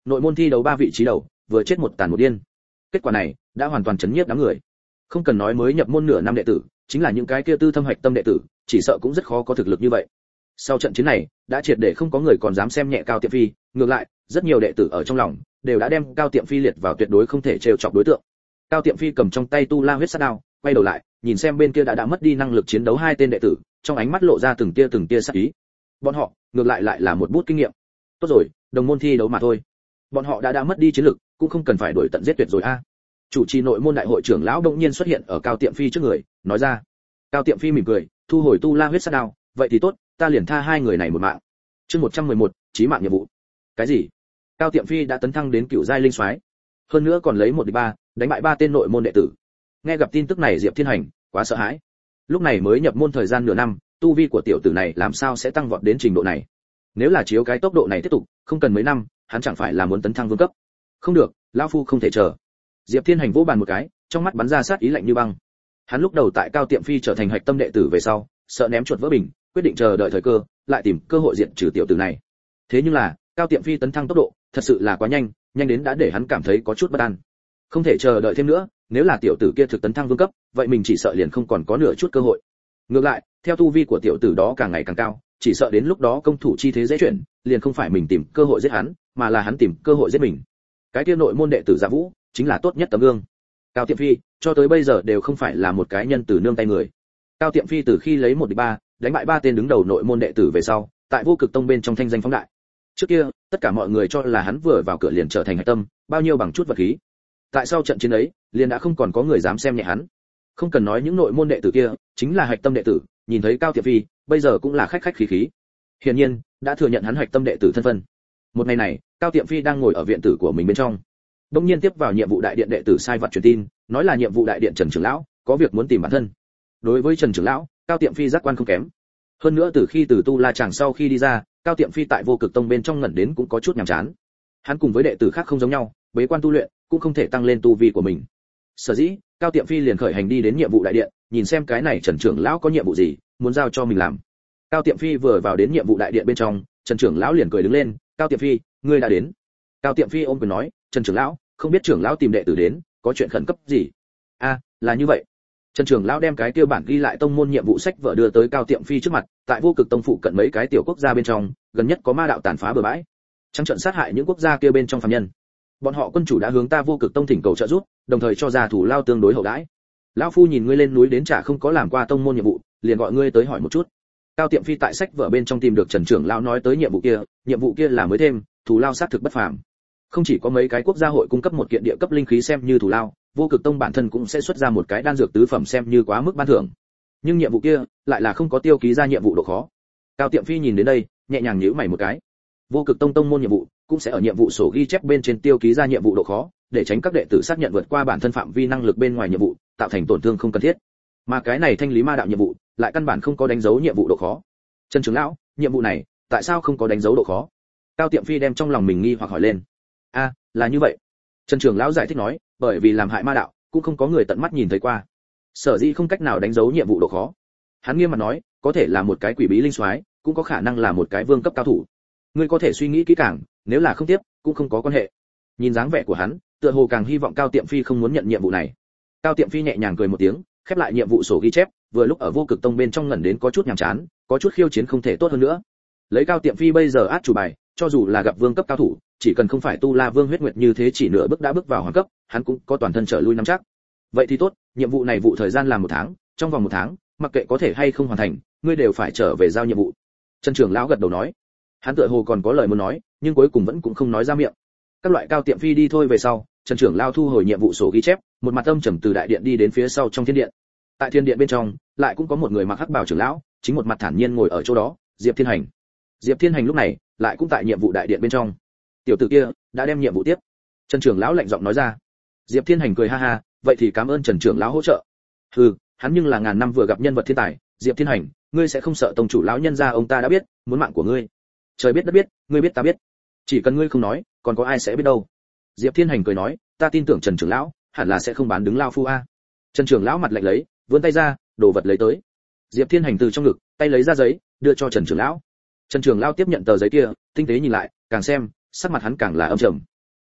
nội môn thi đấu ba vị trí đầu, vừa chết một tàn một điên. Kết quả này đã hoàn toàn chấn nhiếp đám người. Không cần nói mới nhập môn nửa năm đệ tử, chính là những cái kia tư thâm hạch tâm đệ tử, chỉ sợ cũng rất khó có thực lực như vậy. Sau trận chiến này, đã triệt để không có người còn dám xem nhẹ Cao Tiệm Phi, ngược lại, rất nhiều đệ tử ở trong lòng đều đã đem Cao Tiệm Phi liệt vào tuyệt đối không thể trêu chọc đối tượng. Cao Tiệm Phi cầm trong tay tu la huyết sát đao, quay đầu lại, nhìn xem bên kia đã đã mất đi năng lực chiến đấu hai tên đệ tử, trong ánh mắt lộ ra từng tia từng tia sát ý. Bọn họ, ngược lại lại là một bút kinh nghiệm. Tốt rồi, đồng môn thi đấu mà thôi. Bọn họ đã đã mất đi chiến lực, cũng không cần phải đuổi tận giết tuyệt rồi a. Chủ trì nội môn đại hội trưởng lão đột nhiên xuất hiện ở Cao Tiệm Phi trước người, nói ra. Cao Tiệm Phi mỉm cười, thu hồi tu la huyết sát đao, vậy thì tốt, ta liền tha hai người này một mạng. Chương một trăm mười một, chí mạng nhiệm vụ. Cái gì? Cao Tiệm Phi đã tấn thăng đến cựu giai linh soái, hơn nữa còn lấy một địch ba, đánh bại ba tên nội môn đệ tử. Nghe gặp tin tức này Diệp Thiên Hành quá sợ hãi. Lúc này mới nhập môn thời gian nửa năm, tu vi của tiểu tử này làm sao sẽ tăng vọt đến trình độ này? Nếu là chiếu cái tốc độ này tiếp tục, không cần mấy năm, hắn chẳng phải là muốn tấn thăng vương cấp? Không được, lão phu không thể chờ. Diệp Thiên Hành vỗ bàn một cái, trong mắt bắn ra sát ý lạnh như băng. Hắn lúc đầu tại Cao Tiệm Phi trở thành hạch tâm đệ tử về sau, sợ ném chuột vỡ bình, quyết định chờ đợi thời cơ, lại tìm cơ hội diệt trừ tiểu tử này. Thế nhưng là, Cao Tiệm Phi tấn thăng tốc độ, thật sự là quá nhanh, nhanh đến đã để hắn cảm thấy có chút bất an. Không thể chờ đợi thêm nữa, nếu là tiểu tử kia thực tấn thăng vương cấp, vậy mình chỉ sợ liền không còn có nửa chút cơ hội. Ngược lại, theo tu vi của tiểu tử đó càng ngày càng cao, chỉ sợ đến lúc đó công thủ chi thế dễ chuyển, liền không phải mình tìm cơ hội giết hắn, mà là hắn tìm cơ hội giết mình. Cái kia nội môn đệ tử Dạ Vũ, chính là tốt nhất tấm gương. Cao Tiệm Phi, cho tới bây giờ đều không phải là một cái nhân từ nương tay người. Cao Tiệm Phi từ khi lấy một địch ba, đánh bại ba tên đứng đầu nội môn đệ tử về sau, tại Vô Cực Tông bên trong thanh danh phóng đại. Trước kia, tất cả mọi người cho là hắn vừa vào cửa liền trở thành hạch tâm, bao nhiêu bằng chút vật khí. Tại sao trận chiến ấy, liền đã không còn có người dám xem nhẹ hắn. Không cần nói những nội môn đệ tử kia, chính là hạch tâm đệ tử, nhìn thấy Cao Tiệm Phi, bây giờ cũng là khách khách khí khí. Hiển nhiên, đã thừa nhận hắn hạch tâm đệ tử thân phận. Một ngày này, Cao Tiệm Phi đang ngồi ở viện tử của mình bên trong. Đông nhiên tiếp vào nhiệm vụ đại điện đệ tử sai vật truyền tin, nói là nhiệm vụ đại điện Trần trưởng lão có việc muốn tìm bản thân. Đối với Trần trưởng lão, Cao Tiệm Phi giác quan không kém. Hơn nữa từ khi từ tu la chàng sau khi đi ra, Cao Tiệm Phi tại Vô Cực Tông bên trong ngẩn đến cũng có chút nhàm chán. Hắn cùng với đệ tử khác không giống nhau, bế quan tu luyện cũng không thể tăng lên tu vi của mình. Sở dĩ, Cao Tiệm Phi liền khởi hành đi đến nhiệm vụ đại điện, nhìn xem cái này Trần trưởng lão có nhiệm vụ gì, muốn giao cho mình làm. Cao Tiệm Phi vừa vào đến nhiệm vụ đại điện bên trong, Trần trưởng lão liền cười đứng lên, "Cao Tiệm Phi, ngươi đã đến." Cao Tiệm Phi ôm quyền nói, "Trần trưởng lão, không biết trưởng lão tìm đệ tử đến, có chuyện khẩn cấp gì?" "A, là như vậy." Trần trưởng lão đem cái tiêu bản ghi lại tông môn nhiệm vụ sách vở đưa tới Cao Tiệm Phi trước mặt, tại Vô Cực Tông phụ cận mấy cái tiểu quốc gia bên trong, gần nhất có ma đạo tàn phá bừa bãi, trắng trợn sát hại những quốc gia kia bên trong phàm nhân. Bọn họ quân chủ đã hướng ta Vô Cực Tông thỉnh cầu trợ giúp, đồng thời cho ra thủ lao tương đối hậu đãi. Lão phu nhìn ngươi lên núi đến chả không có làm qua tông môn nhiệm vụ, liền gọi ngươi tới hỏi một chút. Cao Tiệm Phi tại sách vở bên trong tìm được Trần trưởng lão nói tới nhiệm vụ kia, nhiệm vụ kia là mới thêm, thủ lao sát thực bất phàm. Không chỉ có mấy cái quốc gia hội cung cấp một kiện địa cấp linh khí xem như thủ lao, Vô Cực Tông bản thân cũng sẽ xuất ra một cái đan dược tứ phẩm xem như quá mức ban thưởng. Nhưng nhiệm vụ kia lại là không có tiêu ký ra nhiệm vụ độ khó. Cao Tiệm Phi nhìn đến đây, nhẹ nhàng nhíu mày một cái. Vô Cực Tông tông môn nhiệm vụ cũng sẽ ở nhiệm vụ sổ ghi chép bên trên tiêu ký ra nhiệm vụ độ khó, để tránh các đệ tử xác nhận vượt qua bản thân phạm vi năng lực bên ngoài nhiệm vụ, tạo thành tổn thương không cần thiết. Mà cái này thanh lý ma đạo nhiệm vụ, lại căn bản không có đánh dấu nhiệm vụ độ khó. Trần trưởng lão, nhiệm vụ này, tại sao không có đánh dấu độ khó? Cao Tiệm Phi đem trong lòng mình nghi hoặc hỏi lên. A, là như vậy. Trần trưởng lão giải thích nói, bởi vì làm hại ma đạo, cũng không có người tận mắt nhìn thấy qua. Sở dĩ không cách nào đánh dấu nhiệm vụ độ khó. Hắn nghiêm mặt nói, có thể là một cái quỷ bí linh soái, cũng có khả năng là một cái vương cấp cao thủ. Ngươi có thể suy nghĩ kỹ càng, nếu là không tiếp, cũng không có quan hệ. Nhìn dáng vẻ của hắn, tựa hồ càng hy vọng Cao Tiệm Phi không muốn nhận nhiệm vụ này. Cao Tiệm Phi nhẹ nhàng cười một tiếng, khép lại nhiệm vụ sổ ghi chép, vừa lúc ở Vô Cực Tông bên trong ngẩn đến có chút nhàm chán, có chút khiêu chiến không thể tốt hơn nữa. Lấy Cao Tiệm Phi bây giờ át chủ bài, cho dù là gặp vương cấp cao thủ, chỉ cần không phải tu la vương huyết nguyệt như thế chỉ nửa bước đã bước vào hoàng cấp, hắn cũng có toàn thân trở lui nắm chắc. Vậy thì tốt, nhiệm vụ này vụ thời gian làm một tháng, trong vòng một tháng, mặc kệ có thể hay không hoàn thành, ngươi đều phải trở về giao nhiệm vụ. Trần trưởng lão gật đầu nói. Hắn tựa hồ còn có lời muốn nói, nhưng cuối cùng vẫn cũng không nói ra miệng. Các loại Cao Tiệm Phi đi thôi về sau, Trần trưởng lão thu hồi nhiệm vụ sổ ghi chép, một mặt âm trầm từ đại điện đi đến phía sau trong thiên điện. Tại thiên điện bên trong, lại cũng có một người mặc hắc bào trưởng lão, chính một mặt thản nhiên ngồi ở chỗ đó, Diệp Thiên Hành. Diệp Thiên Hành lúc này, lại cũng tại nhiệm vụ đại điện bên trong. Tiểu tử kia đã đem nhiệm vụ tiếp. Trần trưởng lão lạnh giọng nói ra. Diệp Thiên Hành cười ha ha, vậy thì cảm ơn Trần trưởng lão hỗ trợ. Hừ, hắn nhưng là ngàn năm vừa gặp nhân vật thiên tài, Diệp Thiên Hành, ngươi sẽ không sợ tông chủ lão nhân gia ông ta đã biết, muốn mạng của ngươi. Trời biết đất biết, ngươi biết ta biết. Chỉ cần ngươi không nói, còn có ai sẽ biết đâu. Diệp Thiên Hành cười nói, ta tin tưởng Trần trưởng lão, hẳn là sẽ không bán đứng lao phu a. Trần trưởng lão mặt lạnh lấy, vươn tay ra, đồ vật lấy tới. Diệp Thiên Hành từ trong ngực, tay lấy ra giấy, đưa cho Trần trưởng lão. Trần trưởng lão tiếp nhận tờ giấy kia, tinh tế nhìn lại, càng xem, sắc mặt hắn càng là âm trầm.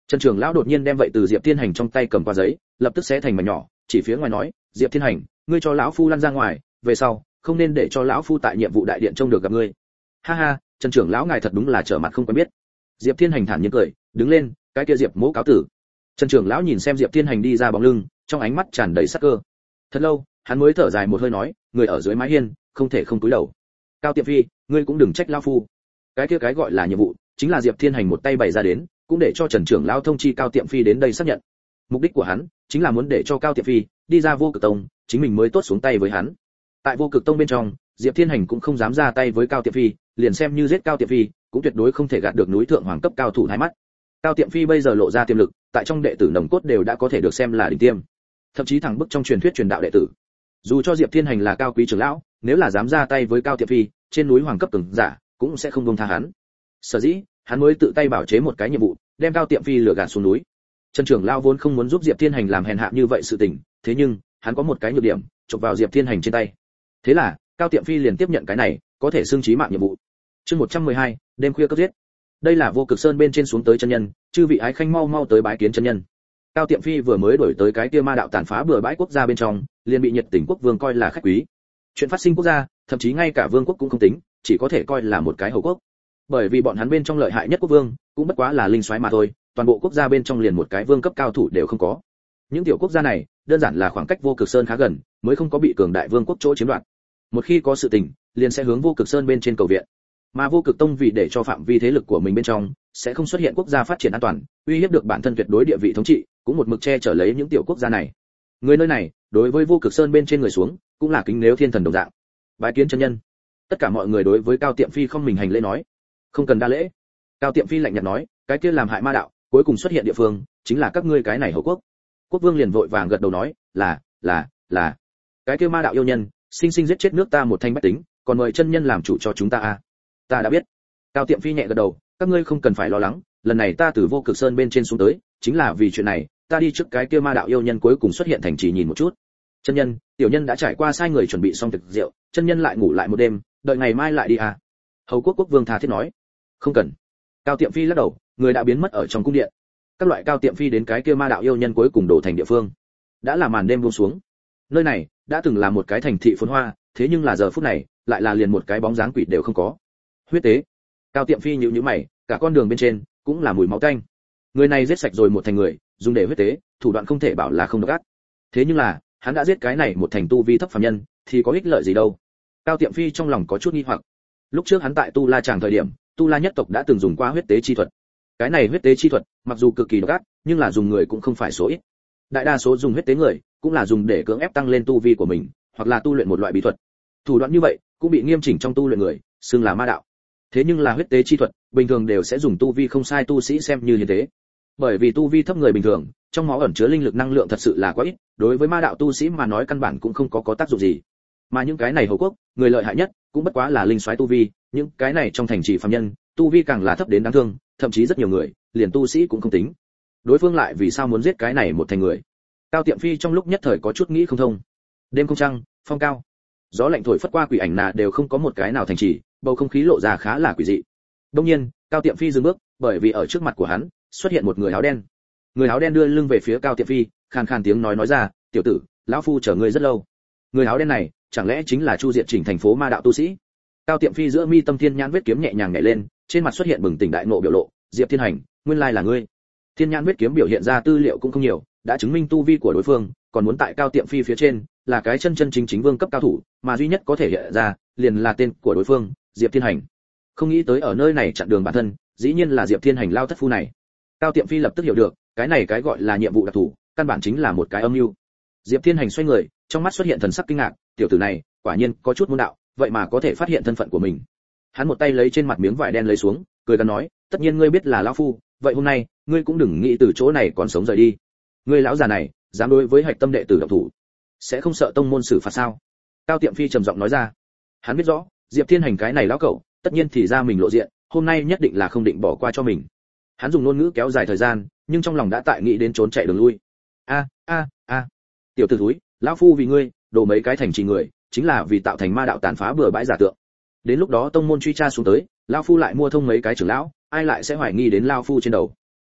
Trần trưởng lão đột nhiên đem vậy từ Diệp Thiên Hành trong tay cầm qua giấy, lập tức xé thành mảnh nhỏ, chỉ phía ngoài nói, Diệp Thiên Hành, ngươi cho lão phu lăn ra ngoài, về sau không nên để cho lão phu tại nhiệm vụ đại điện trông được gặp ngươi. Ha ha, Trần trưởng lão ngài thật đúng là trở mặt không quen biết. Diệp Thiên Hành thản nhiên cười, đứng lên, cái kia Diệp mỗ cáo tử. Trần trưởng lão nhìn xem Diệp Thiên Hành đi ra bóng lưng, trong ánh mắt tràn đầy sắc cơ. Thật lâu, hắn mới thở dài một hơi nói, người ở dưới mái hiên, không thể không cúi đầu. Cao Tiệm Phi, ngươi cũng đừng trách lão phu. Cái kia cái gọi là nhiệm vụ, chính là Diệp Thiên Hành một tay bày ra đến, cũng để cho Trần trưởng lão thông chi Cao Tiệm Phi đến đây xác nhận. Mục đích của hắn chính là muốn để cho Cao Tiệm Phi đi ra Vô Cực Tông, chính mình mới tốt xuống tay với hắn. Tại Vô Cực Tông bên trong, Diệp Thiên Hành cũng không dám ra tay với Cao Tiệm Phi, liền xem như giết Cao Tiệm Phi, cũng tuyệt đối không thể gạt được núi thượng hoàng cấp cao thủ hai mắt. Cao Tiệm Phi bây giờ lộ ra tiềm lực, tại trong đệ tử nồng cốt đều đã có thể được xem là đỉnh tiêm, thậm chí thẳng bức trong truyền thuyết truyền đạo đệ tử. Dù cho Diệp Thiên Hành là cao quý trưởng lão, nếu là dám ra tay với Cao Tiệm Phi, trên núi hoàng cấp cường giả cũng sẽ không buông tha hắn. Sở dĩ, hắn mới tự tay bảo chế một cái nhiệm vụ, đem Cao Tiệm Phi lừa gạt xuống núi. Trần trưởng lão vốn không muốn giúp Diệp Thiên Hành làm hèn hạ như vậy sự tình, thế nhưng, hắn có một cái nhược điểm, chụp vào Diệp Thiên Hành trên tay. Thế là, Cao Tiệm Phi liền tiếp nhận cái này, có thể xưng chí mạng nhiệm vụ. Chương một trăm mười hai, đêm khuya cấp giết. Đây là Vô Cực Sơn bên trên xuống tới chân nhân, chư vị ái khanh mau mau tới bái kiến chân nhân. Cao Tiệm Phi vừa mới đổi tới cái kia ma đạo tàn phá bừa bãi quốc gia bên trong, liền bị Nhiệt Tình quốc vương coi là khách quý. Chuyện phát sinh quốc gia, thậm chí ngay cả vương quốc cũng không tính, chỉ có thể coi là một cái hầu quốc. Bởi vì bọn hắn bên trong lợi hại nhất quốc vương, cũng bất quá là linh soái mà thôi, toàn bộ quốc gia bên trong liền một cái vương cấp cao thủ đều không có. Những tiểu quốc gia này, đơn giản là khoảng cách Vô Cực Sơn khá gần, mới không có bị cường đại vương quốc chỗ chiếm đoạt. Một khi có sự tình, liền sẽ hướng Vô Cực Sơn bên trên cầu viện. Mà Vô Cực Tông vì để cho phạm vi thế lực của mình bên trong sẽ không xuất hiện quốc gia phát triển an toàn, uy hiếp được bản thân tuyệt đối địa vị thống trị, cũng một mực che chở lấy những tiểu quốc gia này. Người nơi này, đối với Vô Cực Sơn bên trên người xuống, cũng là kính nếu thiên thần đồng dạng. Bái kiến chân nhân. Tất cả mọi người đối với Cao Tiệm Phi không mình hành lễ nói, không cần đa lễ. Cao Tiệm Phi lạnh nhạt nói, cái kia làm hại ma đạo, cuối cùng xuất hiện địa phương, chính là các ngươi cái này hầu quốc. Quốc vương liền vội vàng gật đầu nói, là, là, là. Cái kia ma đạo yêu nhân, sinh sinh giết chết nước ta một thanh bách tính, còn mời chân nhân làm chủ cho chúng ta a. À. Ta đã biết. Cao Tiệm Phi nhẹ gật đầu, các ngươi không cần phải lo lắng, lần này ta từ Vô Cực Sơn bên trên xuống tới, chính là vì chuyện này, ta đi trước cái kia ma đạo yêu nhân cuối cùng xuất hiện thành trì nhìn một chút. Chân nhân, tiểu nhân đã trải qua sai người chuẩn bị xong thực rượu, chân nhân lại ngủ lại một đêm, đợi ngày mai lại đi à. Hầu quốc quốc vương tha thiết nói. Không cần. Cao Tiệm Phi lắc đầu, người đã biến mất ở trong cung điện. Các loại Cao Tiệm Phi đến cái kia ma đạo yêu nhân cuối cùng đổ thành địa phương. Đã là màn đêm buông xuống. Nơi này đã từng là một cái thành thị phồn hoa, thế nhưng là giờ phút này, lại là liền một cái bóng dáng quỷ đều không có. Huyết tế. Cao Tiệm Phi nhíu nhíu mày, cả con đường bên trên cũng là mùi máu tanh. Người này giết sạch rồi một thành người, dùng để huyết tế, thủ đoạn không thể bảo là không độc ác. Thế nhưng là, hắn đã giết cái này một thành tu vi thấp phàm nhân, thì có ích lợi gì đâu? Cao Tiệm Phi trong lòng có chút nghi hoặc. Lúc trước hắn tại Tu La Tràng thời điểm, Tu La nhất tộc đã từng dùng qua huyết tế chi thuật. Cái này huyết tế chi thuật, mặc dù cực kỳ độc ác, nhưng là dùng người cũng không phải số ít. Đại đa số dùng huyết tế người, cũng là dùng để cưỡng ép tăng lên tu vi của mình, hoặc là tu luyện một loại bí thuật. Thủ đoạn như vậy, cũng bị nghiêm chỉnh trong tu luyện người, xưng là ma đạo. Thế nhưng là huyết tế chi thuật, bình thường đều sẽ dùng tu vi không sai tu sĩ xem như hiến tế. Bởi vì tu vi thấp người bình thường, trong máu ẩn chứa linh lực năng lượng thật sự là quá ít, đối với ma đạo tu sĩ mà nói căn bản cũng không có có tác dụng gì. Mà những cái này hầu quốc, người lợi hại nhất, cũng bất quá là linh soái tu vi, những cái này trong thành trì phàm nhân, tu vi càng là thấp đến đáng thương, thậm chí rất nhiều người, liền tu sĩ cũng không tính. Đối phương lại vì sao muốn giết cái này một thành người? Cao Tiệm Phi trong lúc nhất thời có chút nghĩ không thông. Đêm không trăng, phong cao, gió lạnh thổi phất qua quỷ ảnh nà đều không có một cái nào thành trì, bầu không khí lộ ra khá là quỷ dị. Đương nhiên, Cao Tiệm Phi dừng bước, bởi vì ở trước mặt của hắn xuất hiện một người áo đen. Người áo đen đưa lưng về phía Cao Tiệm Phi, khàn khàn tiếng nói nói ra, "Tiểu tử, lão phu chờ ngươi rất lâu." Người áo đen này, chẳng lẽ chính là Chu Diệt Chỉnh thành phố ma đạo tu sĩ? Cao Tiệm Phi giữa mi tâm thiên nhãn vết kiếm nhẹ nhàng nhảy lên, trên mặt xuất hiện bừng tỉnh đại ngộ biểu lộ, "Diệp Thiên Hành, nguyên lai là ngươi." Thiên nhãn vết kiếm biểu hiện ra tư liệu cũng không nhiều, đã chứng minh tu vi của đối phương, còn muốn tại Cao Tiệm Phi phía trên, là cái chân chân chính chính vương cấp cao thủ, mà duy nhất có thể hiện ra, liền là tên của đối phương, Diệp Thiên Hành. Không nghĩ tới ở nơi này chặn đường bản thân, dĩ nhiên là Diệp Thiên Hành lao thất phu này. Cao Tiệm Phi lập tức hiểu được, cái này cái gọi là nhiệm vụ đặc thù, căn bản chính là một cái âm mưu. Diệp Thiên Hành xoay người, trong mắt xuất hiện thần sắc kinh ngạc, tiểu tử này, quả nhiên có chút môn đạo, vậy mà có thể phát hiện thân phận của mình. Hắn một tay lấy trên mặt miếng vải đen lấy xuống, cười gằn nói, tất nhiên ngươi biết là lão phu, vậy hôm nay, ngươi cũng đừng nghĩ từ chỗ này còn sống rời đi. Ngươi lão già này, dám đối với hạch tâm đệ tử động thủ, sẽ không sợ tông môn xử phạt sao? Cao Tiệm Phi trầm giọng nói ra. Hắn biết rõ, Diệp Thiên Hành cái này lão cẩu, tất nhiên thì ra mình lộ diện, hôm nay nhất định là không định bỏ qua cho mình. Hắn dùng ngôn ngữ kéo dài thời gian, nhưng trong lòng đã tại nghĩ đến trốn chạy đường lui. A a a, tiểu tử thúi, lão phu vì ngươi, đổ mấy cái thành trì người, chính là vì tạo thành ma đạo tàn phá bừa bãi giả tượng. Đến lúc đó tông môn truy tra xuống tới, lão phu lại mua thông mấy cái trưởng lão, ai lại sẽ hoài nghi đến lão phu trên đầu.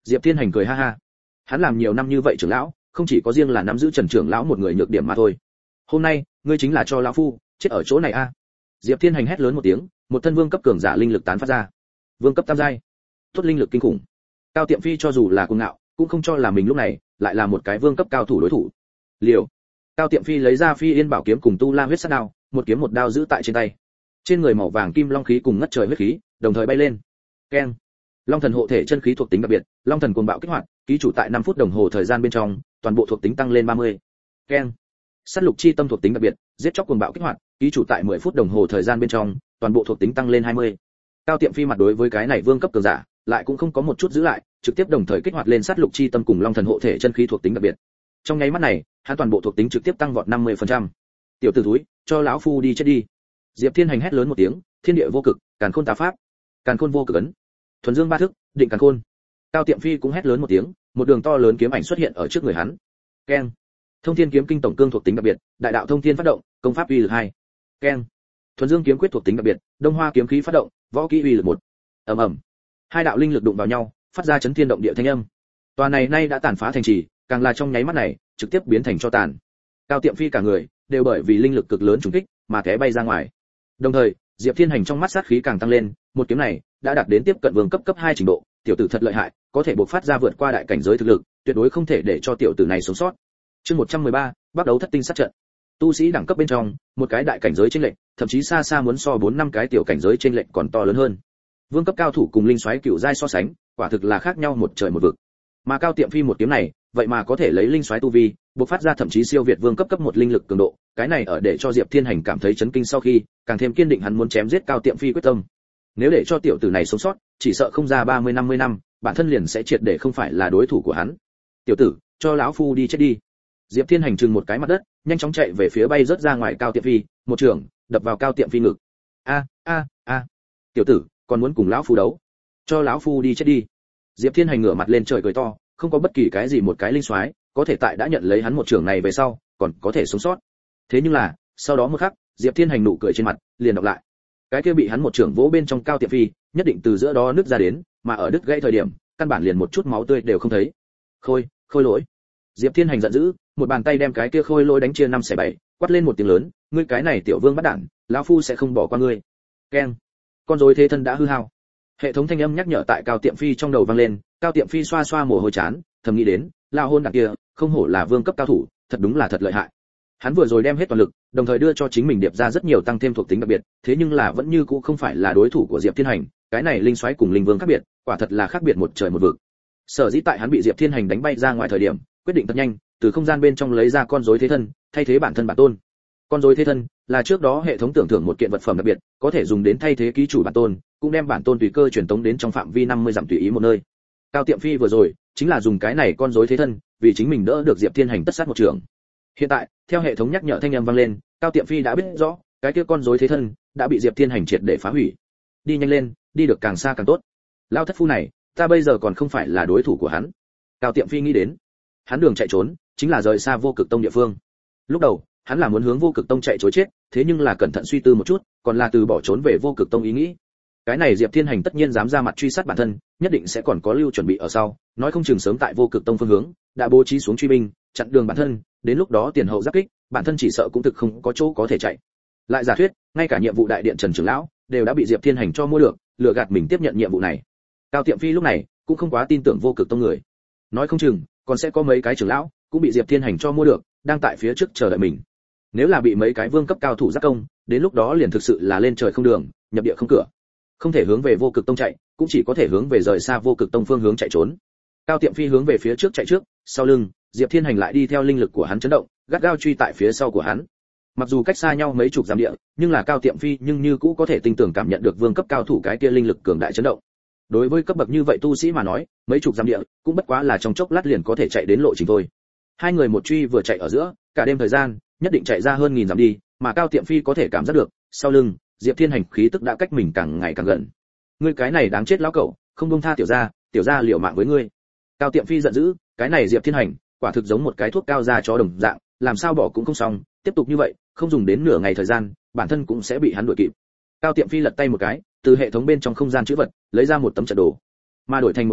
Diệp Thiên Hành cười ha ha. Hắn làm nhiều năm như vậy trưởng lão, không chỉ có riêng là nắm giữ Trần trưởng lão một người nhược điểm mà thôi. Hôm nay, ngươi chính là cho lão phu chết ở chỗ này a. Diệp Thiên Hành hét lớn một tiếng, một thân vương cấp cường giả linh lực tán phát ra. Vương cấp tam giai. Tốt linh lực kinh khủng. Cao Tiệm Phi cho dù là cuồng ngạo, cũng không cho là mình lúc này lại là một cái vương cấp cao thủ đối thủ. Liều. Cao Tiệm Phi lấy ra Phi Yên Bảo kiếm cùng Tu La huyết sát đao, một kiếm một đao giữ tại trên tay. Trên người màu vàng kim long khí cùng ngất trời huyết khí, đồng thời bay lên. Keng. Long thần hộ thể chân khí thuộc tính đặc biệt, Long thần cuồng bạo kích hoạt, ký chủ tại năm phút đồng hồ thời gian bên trong, toàn bộ thuộc tính tăng lên ba mươi. Keng. Sát lục chi tâm thuộc tính đặc biệt, giết chóc cuồng bạo kích hoạt, ký chủ tại mười phút đồng hồ thời gian bên trong, toàn bộ thuộc tính tăng lên hai mươi. Cao Tiệm Phi mặt đối với cái này vương cấp cường giả, lại cũng không có một chút giữ lại, trực tiếp đồng thời kích hoạt lên sát lục chi tâm cùng Long thần hộ thể chân khí thuộc tính đặc biệt. Trong nháy mắt này, hắn toàn bộ thuộc tính trực tiếp tăng vọt năm mươi phần trăm. Tiểu tử thúi, cho lão phu đi chết đi. Diệp Thiên Hành hét lớn một tiếng, thiên địa vô cực, càn khôn tá pháp, càn khôn vô cực ấn, thuần dương ba thức, định càn khôn. Cao Tiệm Phi cũng hét lớn một tiếng, một đường to lớn kiếm ảnh xuất hiện ở trước người hắn. Keng. Thông thiên kiếm kinh tổng cương thuộc tính đặc biệt, đại đạo thông thiên phát động, công pháp uy lực hai. Keng. Thuần dương kiếm quyết thuộc tính đặc biệt, đông hoa kiếm khí phát động, võ kỹ uy lực một. Ầm ầm. Hai đạo linh lực đụng vào nhau, phát ra chấn thiên động địa thanh âm. Tòa này nay đã tàn phá thành trì, càng là trong nháy mắt này, trực tiếp biến thành cho tàn. Cao Tiệm Phi cả người đều bởi vì linh lực cực lớn trùng kích mà té bay ra ngoài. Đồng thời, Diệp Thiên Hành trong mắt sát khí càng tăng lên, một kiếm này đã đạt đến tiếp cận vương cấp cấp hai trình độ, tiểu tử thật lợi hại, có thể bộc phát ra vượt qua đại cảnh giới thực lực, tuyệt đối không thể để cho tiểu tử này sống sót. Chương một trăm mười ba, bắt đầu thất tinh sát trận. Tu sĩ đẳng cấp bên trong, một cái đại cảnh giới chênh lệch, thậm chí xa xa muốn so bốn năm cái tiểu cảnh giới chênh lệch còn to lớn hơn. Vương cấp cao thủ cùng linh soái cựu giai so sánh, quả thực là khác nhau một trời một vực. Mà Cao Tiệm Phi một kiếm này, vậy mà có thể lấy linh soái tu vi, bộc phát ra thậm chí siêu việt vương cấp cấp một linh lực cường độ, cái này ở để cho Diệp Thiên Hành cảm thấy chấn kinh sau khi, càng thêm kiên định hắn muốn chém giết Cao Tiệm Phi quyết tâm. Nếu để cho tiểu tử này sống sót, chỉ sợ không ra ba mươi năm mươi năm, bản thân liền sẽ triệt để không phải là đối thủ của hắn. Tiểu tử, cho lão phu đi chết đi. Diệp Thiên Hành chừng một cái mặt đất, nhanh chóng chạy về phía bay rớt ra ngoài Cao Tiệm Phi, một trường đập vào Cao Tiệm Phi ngực. A a a, tiểu tử, còn muốn cùng lão phu đấu? Cho lão phu đi chết đi. Diệp Thiên Hành ngửa mặt lên trời cười to, không có bất kỳ cái gì một cái linh soái có thể tại đã nhận lấy hắn một trường này về sau, còn có thể sống sót. Thế nhưng là, sau đó một khắc, Diệp Thiên Hành nụ cười trên mặt liền đọc lại. Cái kia bị hắn một trường vỗ bên trong Cao Tiệm Phi, nhất định từ giữa đó nứt ra đến, mà ở đứt gãy thời điểm, căn bản liền một chút máu tươi đều không thấy. Khôi, khôi lỗi. Diệp Thiên Hành giận dữ, một bàn tay đem cái kia khôi lỗi đánh chia năm xẻ bảy, quát lên một tiếng lớn, ngươi cái này tiểu vương bắt đản, lão phu sẽ không bỏ qua ngươi. Keng. Con rối thế thân đã hư hao. Hệ thống thanh âm nhắc nhở tại Cao Tiệm Phi trong đầu vang lên, Cao Tiệm Phi xoa xoa mồ hôi chán, thầm nghĩ đến, lão hôn đản kia, không hổ là vương cấp cao thủ, thật đúng là thật lợi hại. Hắn vừa rồi đem hết toàn lực, đồng thời đưa cho chính mình điệp ra rất nhiều tăng thêm thuộc tính đặc biệt, thế nhưng là vẫn như cũ không phải là đối thủ của Diệp Thiên Hành, cái này linh soái cùng linh vương khác biệt, quả thật là khác biệt một trời một vực. Sở dĩ tại hắn bị Diệp Thiên Hành đánh bay ra ngoài thời điểm, quyết định thật nhanh, từ không gian bên trong lấy ra con rối thế thân, thay thế bản thân bản tôn. Con rối thế thân là trước đó hệ thống tưởng thưởng một kiện vật phẩm đặc biệt, có thể dùng đến thay thế ký chủ bản tôn, cũng đem bản tôn tùy cơ truyền tống đến trong phạm vi năm mươi dặm tùy ý một nơi. Cao Tiệm Phi vừa rồi chính là dùng cái này con rối thế thân, vì chính mình đỡ được Diệp Thiên Hành tất sát một trường. Hiện tại, theo hệ thống nhắc nhở thanh âm vang lên, Cao Tiệm Phi đã biết rõ, cái kia con rối thế thân đã bị Diệp Thiên Hành triệt để phá hủy. Đi nhanh lên, đi được càng xa càng tốt. Lao thất phu này, ta bây giờ còn không phải là đối thủ của hắn. Cao Tiệm Phi nghĩ đến, hắn đường chạy trốn chính là rời xa Vô Cực Tông địa phương. Lúc đầu, hắn là muốn hướng Vô Cực Tông chạy trối chết, thế nhưng là cẩn thận suy tư một chút, còn là từ bỏ trốn về Vô Cực Tông ý nghĩ. Cái này Diệp Thiên Hành tất nhiên dám ra mặt truy sát bản thân, nhất định sẽ còn có lưu chuẩn bị ở sau, nói không chừng sớm tại Vô Cực Tông phương hướng đã bố trí xuống truy binh, chặn đường bản thân, đến lúc đó tiền hậu giáp kích, bản thân chỉ sợ cũng thực không có chỗ có thể chạy. Lại giả thuyết, ngay cả nhiệm vụ đại điện Trần trưởng lão đều đã bị Diệp Thiên Hành cho mua được, lừa gạt mình tiếp nhận nhiệm vụ này. Cao Tiệm Phi lúc này cũng không quá tin tưởng Vô Cực Tông người, nói không chừng còn sẽ có mấy cái trưởng lão cũng bị Diệp Thiên Hành cho mua được, đang tại phía trước chờ đợi mình. Nếu là bị mấy cái vương cấp cao thủ giác công, đến lúc đó liền thực sự là lên trời không đường, nhập địa không cửa. Không thể hướng về Vô Cực Tông chạy, cũng chỉ có thể hướng về rời xa Vô Cực Tông phương hướng chạy trốn. Cao Tiệm Phi hướng về phía trước chạy trước, sau lưng, Diệp Thiên Hành lại đi theo linh lực của hắn chấn động, gắt gao truy tại phía sau của hắn. Mặc dù cách xa nhau mấy chục dặm địa, nhưng là Cao Tiệm Phi nhưng như cũ có thể tinh tường cảm nhận được vương cấp cao thủ cái kia linh lực cường đại chấn động. Đối với cấp bậc như vậy tu sĩ mà nói, mấy chục dặm địa cũng bất quá là trong chốc lát liền có thể chạy đến lộ trình thôi. Hai người một truy vừa chạy ở giữa, cả đêm thời gian, nhất định chạy ra hơn nghìn dặm đi, mà Cao Tiệm Phi có thể cảm giác được, sau lưng, Diệp Thiên Hành khí tức đã cách mình càng ngày càng gần. Ngươi cái này đáng chết lão cẩu, không buông tha tiểu gia, tiểu gia liều mạng với ngươi. Cao Tiệm Phi giận dữ, cái này Diệp Thiên Hành, quả thực giống một cái thuốc cao da chó đồng dạng, làm sao bỏ cũng không xong, tiếp tục như vậy, không dùng đến nửa ngày thời gian, bản thân cũng sẽ bị hắn đuổi kịp. Cao Tiệm Phi lật tay một cái, từ hệ thống bên trong không gian chữ vật, lấy ra một tấm trận đồ. Mà đổi thành một bên,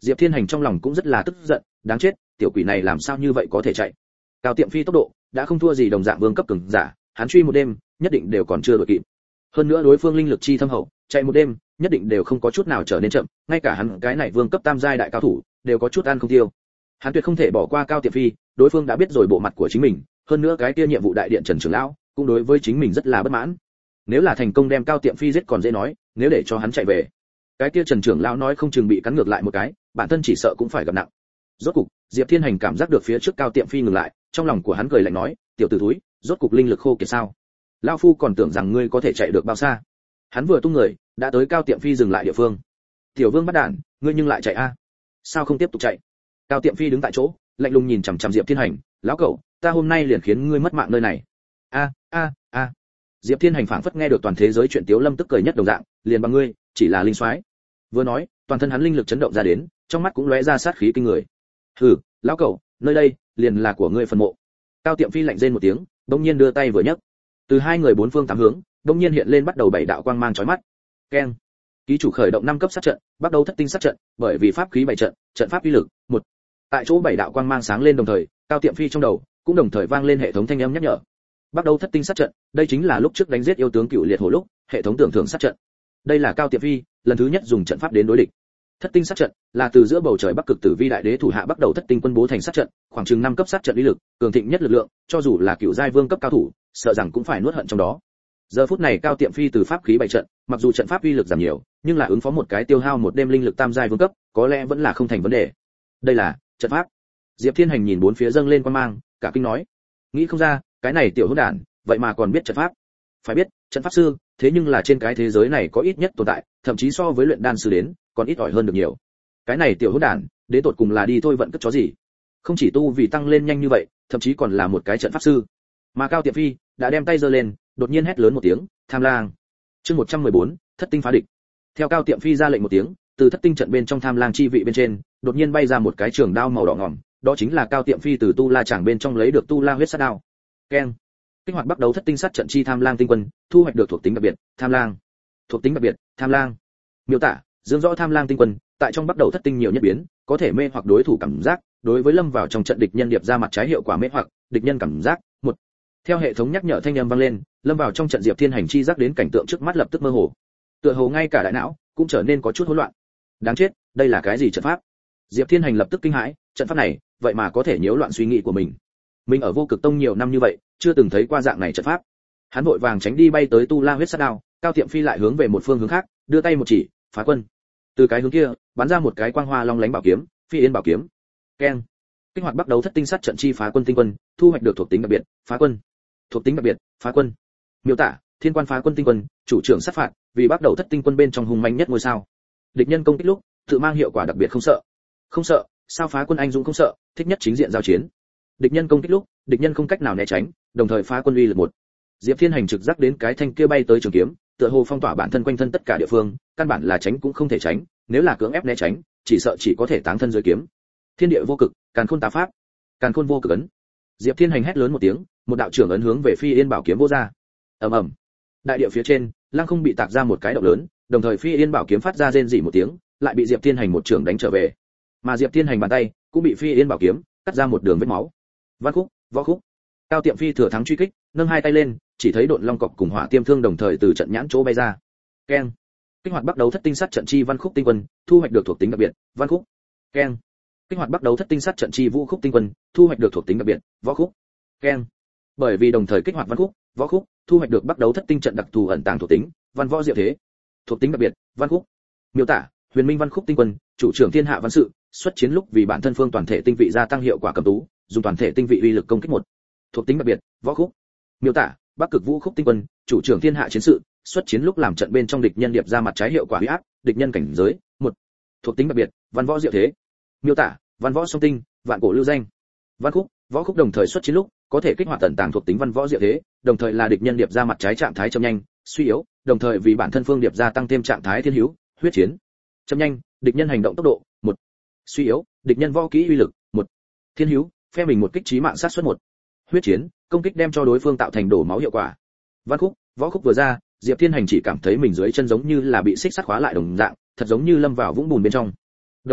Diệp Thiên Hành trong lòng cũng rất là tức giận, đáng chết, tiểu quỷ này làm sao như vậy có thể chạy. Cao Tiệm Phi tốc độ đã không thua gì đồng dạng vương cấp cường giả, hắn truy một đêm, nhất định đều còn chưa đuổi kịp. Hơn nữa đối phương linh lực chi thâm hậu, chạy một đêm, nhất định đều không có chút nào trở nên chậm, ngay cả hắn cái này vương cấp tam giai đại cao thủ, đều có chút ăn không tiêu. Hắn tuyệt không thể bỏ qua Cao Tiệm Phi, đối phương đã biết rồi bộ mặt của chính mình, hơn nữa cái kia nhiệm vụ đại điện Trần trưởng lão, cũng đối với chính mình rất là bất mãn. Nếu là thành công đem Cao Tiệm Phi giết còn dễ nói, nếu để cho hắn chạy về, cái kia Trần trưởng lão nói không chừng bị cắn ngược lại một cái, bản thân chỉ sợ cũng phải gặp nặng. Rốt cục, Diệp Thiên Hành cảm giác được phía trước Cao Tiệm Phi ngừng lại, trong lòng của hắn cười lạnh nói, tiểu tử thúi, rốt cục linh lực khô kiệt sao? Lão phu còn tưởng rằng ngươi có thể chạy được bao xa. Hắn vừa tung người, đã tới Cao Tiệm Phi dừng lại địa phương. Tiểu Vương bắt đản, ngươi nhưng lại chạy a? Sao không tiếp tục chạy? Cao Tiệm Phi đứng tại chỗ, lạnh lùng nhìn chằm chằm Diệp Thiên Hành, lão cẩu, ta hôm nay liền khiến ngươi mất mạng nơi này. A a a. Diệp Thiên Hành phảng phất nghe được toàn thế giới chuyện tiếu lâm tức cười nhất đồng dạng, liền bằng ngươi, chỉ là linh soái. Vừa nói, toàn thân hắn linh lực chấn động ra đến, trong mắt cũng lóe ra sát khí kinh người. Hừ, lão cẩu, nơi đây liền là của ngươi phần mộ. Cao Tiệm Phi lạnh rên một tiếng, đống nhiên đưa tay vừa nhấc. Từ hai người bốn phương tám hướng, đống nhiên hiện lên bắt đầu bảy đạo quang mang chói mắt. Keng. Ký chủ khởi động năm cấp sát trận, bắt đầu thất tinh sát trận, bởi vì pháp khí bảy trận, trận pháp uy lực, một. Tại chỗ bảy đạo quang mang sáng lên đồng thời, Cao Tiệm Phi trong đầu cũng đồng thời vang lên hệ thống thanh âm nhắc nhở. Bắt đầu thất tinh sát trận, đây chính là lúc trước đánh giết yêu tướng cựu liệt hổ lúc, hệ thống tưởng thưởng sát trận. Đây là Cao Tiệm Phi lần thứ nhất dùng trận pháp đến đối địch. Thất tinh sát trận là từ giữa bầu trời Bắc Cực Tử Vi đại đế thủ hạ bắt đầu thất tinh quân bố thành sát trận, khoảng chừng năm cấp sát trận uy lực, cường thịnh nhất lực lượng, cho dù là cựu giai vương cấp cao thủ, sợ rằng cũng phải nuốt hận trong đó. Giờ phút này Cao Tiệm Phi từ pháp khí bảy trận, mặc dù trận pháp uy lực giảm nhiều, nhưng là ứng phó một cái tiêu hao một đêm linh lực tam giai vương cấp, có lẽ vẫn là không thành vấn đề. Đây là trận pháp. Diệp Thiên Hành nhìn bốn phía dâng lên quang mang, cả kinh nói, nghĩ không ra, cái này tiểu hỗn đản, vậy mà còn biết trận pháp. Phải biết, trận pháp sư, thế nhưng là trên cái thế giới này có ít nhất tồn tại, thậm chí so với luyện đan sư đến, còn ít ỏi hơn được nhiều. Cái này tiểu hỗn đản, đến tột cùng là đi thôi vận cất chó gì? Không chỉ tu vì tăng lên nhanh như vậy, thậm chí còn là một cái trận pháp sư. Mà Cao Tiệm Phi đã đem tay giơ lên, đột nhiên hét lớn một tiếng, tham lang. Chương một trăm mười bốn, thất tinh phá địch. Theo Cao Tiệm Phi ra lệnh một tiếng, từ thất tinh trận bên trong tham lang chi vị bên trên, đột nhiên bay ra một cái trường đao màu đỏ ngòm, đó chính là Cao Tiệm Phi từ tu la tràng bên trong lấy được tu la huyết sát đao. Keng. Kích hoạt bắt đầu thất tinh sát trận chi tham lang tinh quân, thu hoạch được thuộc tính đặc biệt, tham lang. Thuộc tính đặc biệt, tham lang. Miêu tả, dương rõ tham lang tinh quân, tại trong bắt đầu thất tinh nhiều nhất biến, có thể mê hoặc đối thủ cảm giác, đối với lâm vào trong trận địch nhân điệp ra mặt trái hiệu quả mê hoặc, địch nhân cảm giác, một. Theo hệ thống nhắc nhở thanh âm vang lên, lâm vào trong trận Diệp Thiên Hành chi giác đến cảnh tượng trước mắt lập tức mơ hồ. Tựa hồ ngay cả đại não cũng trở nên có chút hỗn loạn. Đáng chết, đây là cái gì trận pháp? Diệp Thiên Hành lập tức kinh hãi, trận pháp này, vậy mà có thể nhiễu loạn suy nghĩ của mình. Mình ở Vô Cực Tông nhiều năm như vậy, chưa từng thấy qua dạng này trận pháp. Hắn vội vàng tránh đi bay tới tu la huyết sát đao, Cao Tiệm Phi lại hướng về một phương hướng khác, đưa tay một chỉ, phá quân. Từ cái hướng kia, bắn ra một cái quang hoa long lánh bảo kiếm, Phi Yên bảo kiếm. Keng. Kích hoạt bắt đầu thất tinh sát trận chi phá quân tinh quân, thu hoạch được thuộc tính đặc biệt, phá quân. Thuộc tính đặc biệt, phá quân. Miêu tả, thiên quan phá quân tinh quân, chủ trưởng sát phạt, vì bắt đầu thất tinh quân bên trong hùng manh nhất ngôi sao. Địch nhân công kích lúc, tự mang hiệu quả đặc biệt không sợ. Không sợ, sao phá quân anh dũng không sợ, thích nhất chính diện giao chiến. Địch nhân công kích lúc, địch nhân không cách nào né tránh, đồng thời phá quân uy lực một. Diệp Thiên Hành trực giác đến cái thanh kia bay tới trường kiếm, tựa hồ phong tỏa bản thân quanh thân tất cả địa phương, căn bản là tránh cũng không thể tránh, nếu là cưỡng ép né tránh, chỉ sợ chỉ có thể táng thân dưới kiếm. Thiên địa vô cực, càn khôn tá pháp, càn khôn vô cực ấn. Diệp Thiên Hành hét lớn một tiếng, một đạo trưởng ấn hướng về Phi Yên bảo kiếm vô ra. Ầm ầm. Đại địa phía trên, lăng không bị tạc ra một cái động lớn, đồng thời Phi Yên bảo kiếm phát ra rên rỉ một tiếng, lại bị Diệp Thiên Hành một trưởng đánh trở về. Mà Diệp Thiên Hành bàn tay cũng bị Phi Yên bảo kiếm cắt ra một đường vết máu. Văn khúc, võ khúc. Cao Tiệm Phi thừa thắng truy kích, nâng hai tay lên, chỉ thấy độn long cọc cùng hỏa tiêm thương đồng thời từ trận nhãn chỗ bay ra. Keng. Kích hoạt bắt đầu thất tinh sát trận chi văn khúc tinh quân, thu hoạch được thuộc tính đặc biệt, văn khúc. Keng. Kích hoạt bắt đầu thất tinh sát trận chi vũ khúc tinh quân, thu hoạch được thuộc tính đặc biệt, võ khúc. Keng. Bởi vì đồng thời kích hoạt văn khúc, võ khúc, thu hoạch được bắt đầu thất tinh trận đặc thù ẩn tàng thuộc tính, văn võ diệu thế. Thuộc tính đặc biệt, văn khúc. Miêu tả, huyền minh văn khúc tinh quân, chủ trưởng thiên hạ văn sự, xuất chiến lúc vì bản thân phương toàn thể tinh vị gia tăng hiệu quả cầm tú, dùng toàn thể tinh vị uy lực công kích một. Thuộc tính đặc biệt, võ khúc. Miêu tả, Bắc Cực Vũ khúc tinh quân, chủ trưởng thiên hạ chiến sự, xuất chiến lúc làm trận bên trong địch nhân điệp ra mặt trái hiệu quả uy áp, địch nhân cảnh giới, một. Thuộc tính đặc biệt, văn võ diệu thế. Miêu tả, văn võ song tinh, vạn cổ lưu danh. Văn khúc, võ khúc đồng thời xuất chiến lúc, có thể kích hoạt tận tàng thuộc tính văn võ diệu thế, đồng thời là địch nhân điệp ra mặt trái trạng thái chậm nhanh, suy yếu, đồng thời vì bản thân phương điệp ra tăng thêm trạng thái thiên hữu, huyết chiến. Chậm nhanh, địch nhân hành động tốc độ, một. Suy yếu, địch nhân võ kỹ uy lực, một. Thiên hữu, phe mình một kích chí mạng sát suất một. Huyết chiến, công kích đem cho đối phương tạo thành đổ máu hiệu quả. Văn khúc, võ khúc vừa ra, Diệp Thiên Hành chỉ cảm thấy mình dưới chân giống như là bị xích sắt khóa lại đồng dạng, thật giống như lâm vào vũng bùn bên trong. Đồng thời,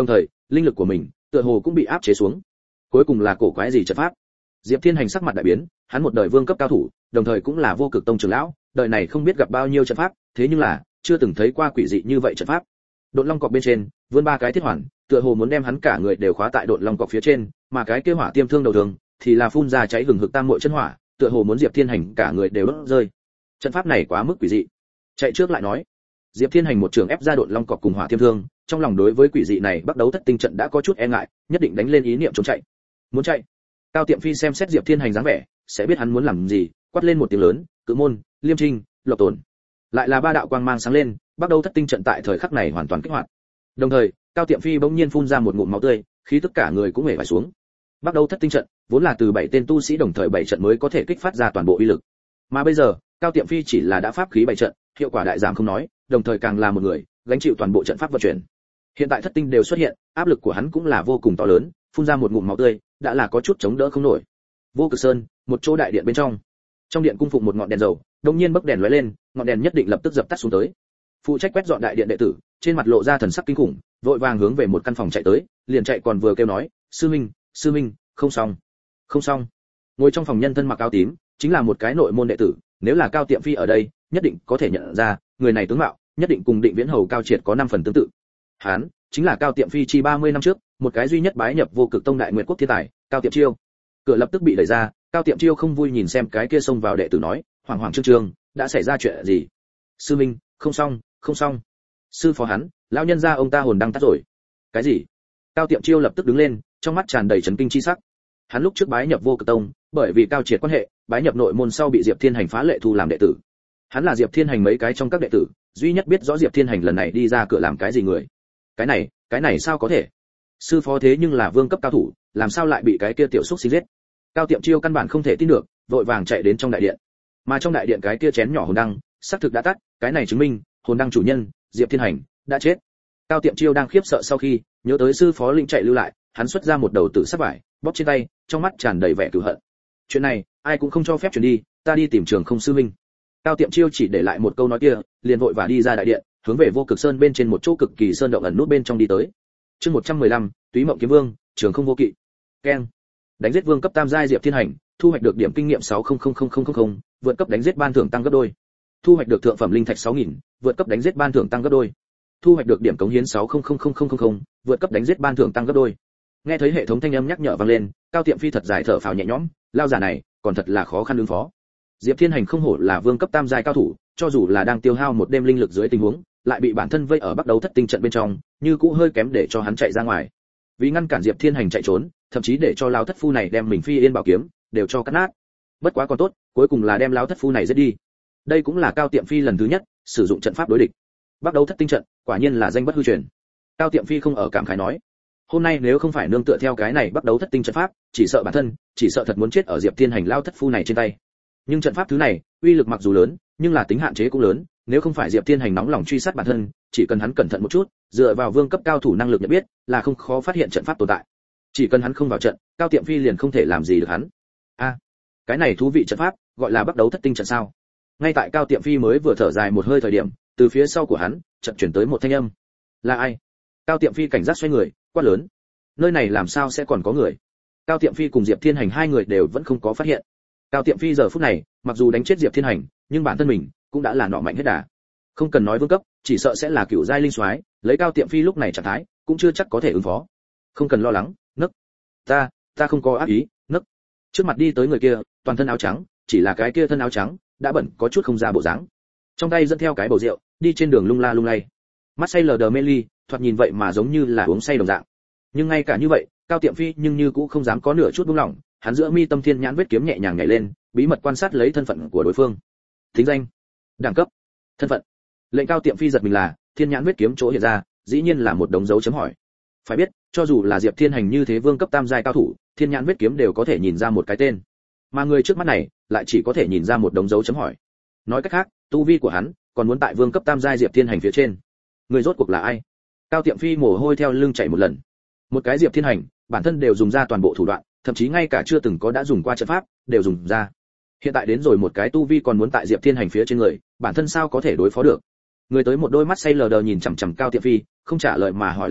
linh lực của mình tựa hồ cũng bị áp chế xuống. Cuối cùng là cổ quái gì trận pháp? Diệp Thiên Hành sắc mặt đại biến, hắn một đời vương cấp cao thủ, đồng thời cũng là vô cực tông trưởng lão, đời này không biết gặp bao nhiêu trận pháp, thế nhưng là chưa từng thấy qua quỷ dị như vậy trận pháp. Độn long cọc bên trên, vươn ba cái thiết hoàn, tựa hồ muốn đem hắn cả người đều khóa tại độn long cọc phía trên, mà cái kia hỏa tiêm thương đầu thường thì là phun ra cháy hừng hực tam muội chân hỏa, tựa hồ muốn Diệp Thiên Hành cả người đều đốt rơi. Trận pháp này quá mức quỷ dị. Chạy trước lại nói, Diệp Thiên Hành một trường ép ra độn long cọc cùng hỏa tiêm thương, trong lòng đối với quỷ dị này bắt đấu thất tinh trận đã có chút e ngại, nhất định đánh lên ý niệm trốn chạy. Muốn chạy? Cao Tiệm Phi xem xét Diệp Thiên Hành dáng vẻ, sẽ biết hắn muốn làm gì, quát lên một tiếng lớn, Cự Môn, Liêm Trinh, Lộc Tồn. Lại là ba đạo quang mang sáng lên, bắt đầu thất tinh trận tại thời khắc này hoàn toàn kích hoạt. Đồng thời, Cao Tiệm Phi bỗng nhiên phun ra một ngụm máu tươi, khí tất cả người cũng hề phải xuống. Bắt đầu thất tinh trận, vốn là từ bảy tên tu sĩ đồng thời bảy trận mới có thể kích phát ra toàn bộ uy lực. Mà bây giờ, Cao Tiệm Phi chỉ là đã pháp khí bảy trận, hiệu quả đại giảm không nói, đồng thời càng là một người, gánh chịu toàn bộ trận pháp vận chuyển. Hiện tại thất tinh đều xuất hiện, áp lực của hắn cũng là vô cùng to lớn, phun ra một ngụm máu tươi, đã là có chút chống đỡ không nổi. Vô Cực Sơn, một chỗ đại điện bên trong. Trong điện cung phụng một ngọn đèn dầu, đột nhiên bấc đèn lóe lên, ngọn đèn nhất định lập tức dập tắt xuống tới. Phụ trách quét dọn đại điện đệ tử, trên mặt lộ ra thần sắc kinh khủng, vội vàng hướng về một căn phòng chạy tới, liền chạy còn vừa kêu nói, sư minh, sư minh, không xong, không xong. Ngồi trong phòng nhân thân mặc áo tím, chính là một cái nội môn đệ tử, nếu là Cao Tiệm Phi ở đây, nhất định có thể nhận ra, người này tướng mạo, nhất định cùng Định Viễn Hầu Cao Triệt có năm phần tương tự. Hán, chính là Cao Tiệm Phi chi ba mươi năm trước, một cái duy nhất bái nhập Vô Cực Tông Đại Nguyệt Quốc thiên tài, Cao Tiệm Chiêu. Cửa lập tức bị đẩy ra, Cao Tiệm Chiêu không vui nhìn xem cái kia xông vào đệ tử nói, hoảng hoảng trương trương, đã xảy ra chuyện gì? Sư minh, không xong, không xong. Sư phó hắn, lão nhân gia ông ta hồn đang tắt rồi. Cái gì? Cao Tiệm Chiêu lập tức đứng lên, trong mắt tràn đầy chấn kinh chi sắc. Hắn lúc trước bái nhập Vô Cực Tông, bởi vì Cao Triệt quan hệ, bái nhập nội môn sau bị Diệp Thiên Hành phá lệ thu làm đệ tử. Hắn là Diệp Thiên Hành mấy cái trong các đệ tử, duy nhất biết rõ Diệp Thiên Hành lần này đi ra cửa làm cái gì người. Cái này, cái này sao có thể? Sư phó thế nhưng là vương cấp cao thủ, làm sao lại bị cái kia tiểu xúc sinh giết? Cao Tiệm Chiêu căn bản không thể tin được, vội vàng chạy đến trong đại điện. Mà trong đại điện cái kia chén nhỏ hồn đăng, xác thực đã tắt, cái này chứng minh, hồn đăng chủ nhân, Diệp Thiên Hành, đã chết. Cao Tiệm Chiêu đang khiếp sợ sau khi, nhớ tới sư phó linh chạy lưu lại, hắn xuất ra một đầu tử sắc vải, bóp trên tay, trong mắt tràn đầy vẻ cừu hận. Chuyện này, ai cũng không cho phép truyền đi, ta đi tìm Trường Không sư minh. Cao Tiệm Chiêu chỉ để lại một câu nói kia, liền vội và đi ra đại điện, hướng về Vô Cực Sơn bên trên một chỗ cực kỳ sơn động ẩn nút bên trong đi tới. Chương một trăm mười lăm, Túy Mộng Kiếm Vương, Trường Không vô kỵ. Keng. Đánh giết vương cấp tam giai Diệp Thiên Hành, thu hoạch được điểm kinh nghiệm sáu không không không không không, vượt cấp đánh giết ban thưởng tăng gấp đôi. Thu hoạch được thượng phẩm linh thạch sáu nghìn, vượt cấp đánh giết ban thưởng tăng gấp đôi. Thu hoạch được điểm cống hiến sáu không không không không không, vượt cấp đánh giết ban thưởng tăng gấp đôi. Nghe thấy hệ thống thanh âm nhắc nhở vang lên, Cao Tiệm Phi thật dài thở phào nhẹ nhõm, lao giả này, còn thật là khó khăn ứng phó. Diệp Thiên Hành không hổ là vương cấp tam giai cao thủ, cho dù là đang tiêu hao một đêm linh lực dưới tình huống, lại bị bản thân vây ở bắt đấu thất tinh trận bên trong, như cũ hơi kém để cho hắn chạy ra ngoài. Vì ngăn cản Diệp Thiên Hành chạy trốn, thậm chí để cho lão thất phu này đem mình phi yên bảo kiếm đều cho cắt nát. Bất quá còn tốt, cuối cùng là đem lão thất phu này giết đi. Đây cũng là Cao Tiệm Phi lần thứ nhất sử dụng trận pháp đối địch. Bắt đấu thất tinh trận, quả nhiên là danh bất hư truyền. Cao Tiệm Phi không ở cảm khái nói, hôm nay nếu không phải nương tựa theo cái này bắt đấu thất tinh trận pháp, chỉ sợ bản thân, chỉ sợ thật muốn chết ở Diệp Thiên Hành lão thất phu này trên tay. Nhưng trận pháp thứ này, uy lực mặc dù lớn, nhưng là tính hạn chế cũng lớn, nếu không phải Diệp Thiên Hành nóng lòng truy sát bản thân, chỉ cần hắn cẩn thận một chút, dựa vào vương cấp cao thủ năng lực nhận biết, là không khó phát hiện trận pháp tồn tại. Chỉ cần hắn không vào trận, Cao Tiệm Phi liền không thể làm gì được hắn. A, à, cái này thú vị trận pháp, gọi là bắt đấu thất tinh trận sao? Ngay tại Cao Tiệm Phi mới vừa thở dài một hơi thời điểm, từ phía sau của hắn, chợt chuyển tới một thanh âm. Là ai? Cao Tiệm Phi cảnh giác xoay người, quát lớn. Nơi này làm sao sẽ còn có người? Cao Tiệm Phi cùng Diệp Thiên Hành hai người đều vẫn không có phát hiện. Cao Tiệm Phi giờ phút này, mặc dù đánh chết Diệp Thiên Hành, nhưng bản thân mình cũng đã là nọ mạnh hết đà. Không cần nói vương cấp, chỉ sợ sẽ là cựu giai linh soái, lấy Cao Tiệm Phi lúc này trạng thái, cũng chưa chắc có thể ứng phó. Không cần lo lắng, nấc. Ta, ta không có ác ý, nấc. Trước mặt đi tới người kia, toàn thân áo trắng, chỉ là cái kia thân áo trắng đã bẩn có chút không ra bộ dáng. Trong tay dẫn theo cái bầu rượu, đi trên đường lung la lung lay. Mắt say lờ đờ mê ly, thoạt nhìn vậy mà giống như là uống say đồng dạng. Nhưng ngay cả như vậy, Cao Tiệm Phi nhưng như cũng không dám có nửa chút buông lỏng, hắn giữa mi tâm thiên nhãn vết kiếm nhẹ nhàng nhảy lên, bí mật quan sát lấy thân phận của đối phương. Thính danh, đẳng cấp, thân phận. Lệnh Cao Tiệm Phi giật mình là, thiên nhãn vết kiếm chỗ hiện ra, dĩ nhiên là một đống dấu chấm hỏi. Phải biết, cho dù là Diệp Thiên Hành như thế vương cấp tam giai cao thủ, thiên nhãn vết kiếm đều có thể nhìn ra một cái tên, mà người trước mắt này lại chỉ có thể nhìn ra một đống dấu chấm hỏi. Nói cách khác, tu vi của hắn còn muốn tại vương cấp tam giai Diệp Thiên Hành phía trên. Người rốt cuộc là ai? Cao Tiệm Phi mồ hôi theo lưng chảy một lần. Một cái Diệp Thiên Hành, bản thân đều dùng ra toàn bộ thủ đoạn, thậm chí ngay cả chưa từng có đã dùng qua trận pháp, đều dùng ra. Hiện tại đến rồi một cái tu vi còn muốn tại Diệp Thiên Hành phía trên người, bản thân sao có thể đối phó được? Người tới một đôi mắt say lờ đờ nhìn chằm chằm Cao Tiệm Phi, không trả lời mà hỏi lại nói,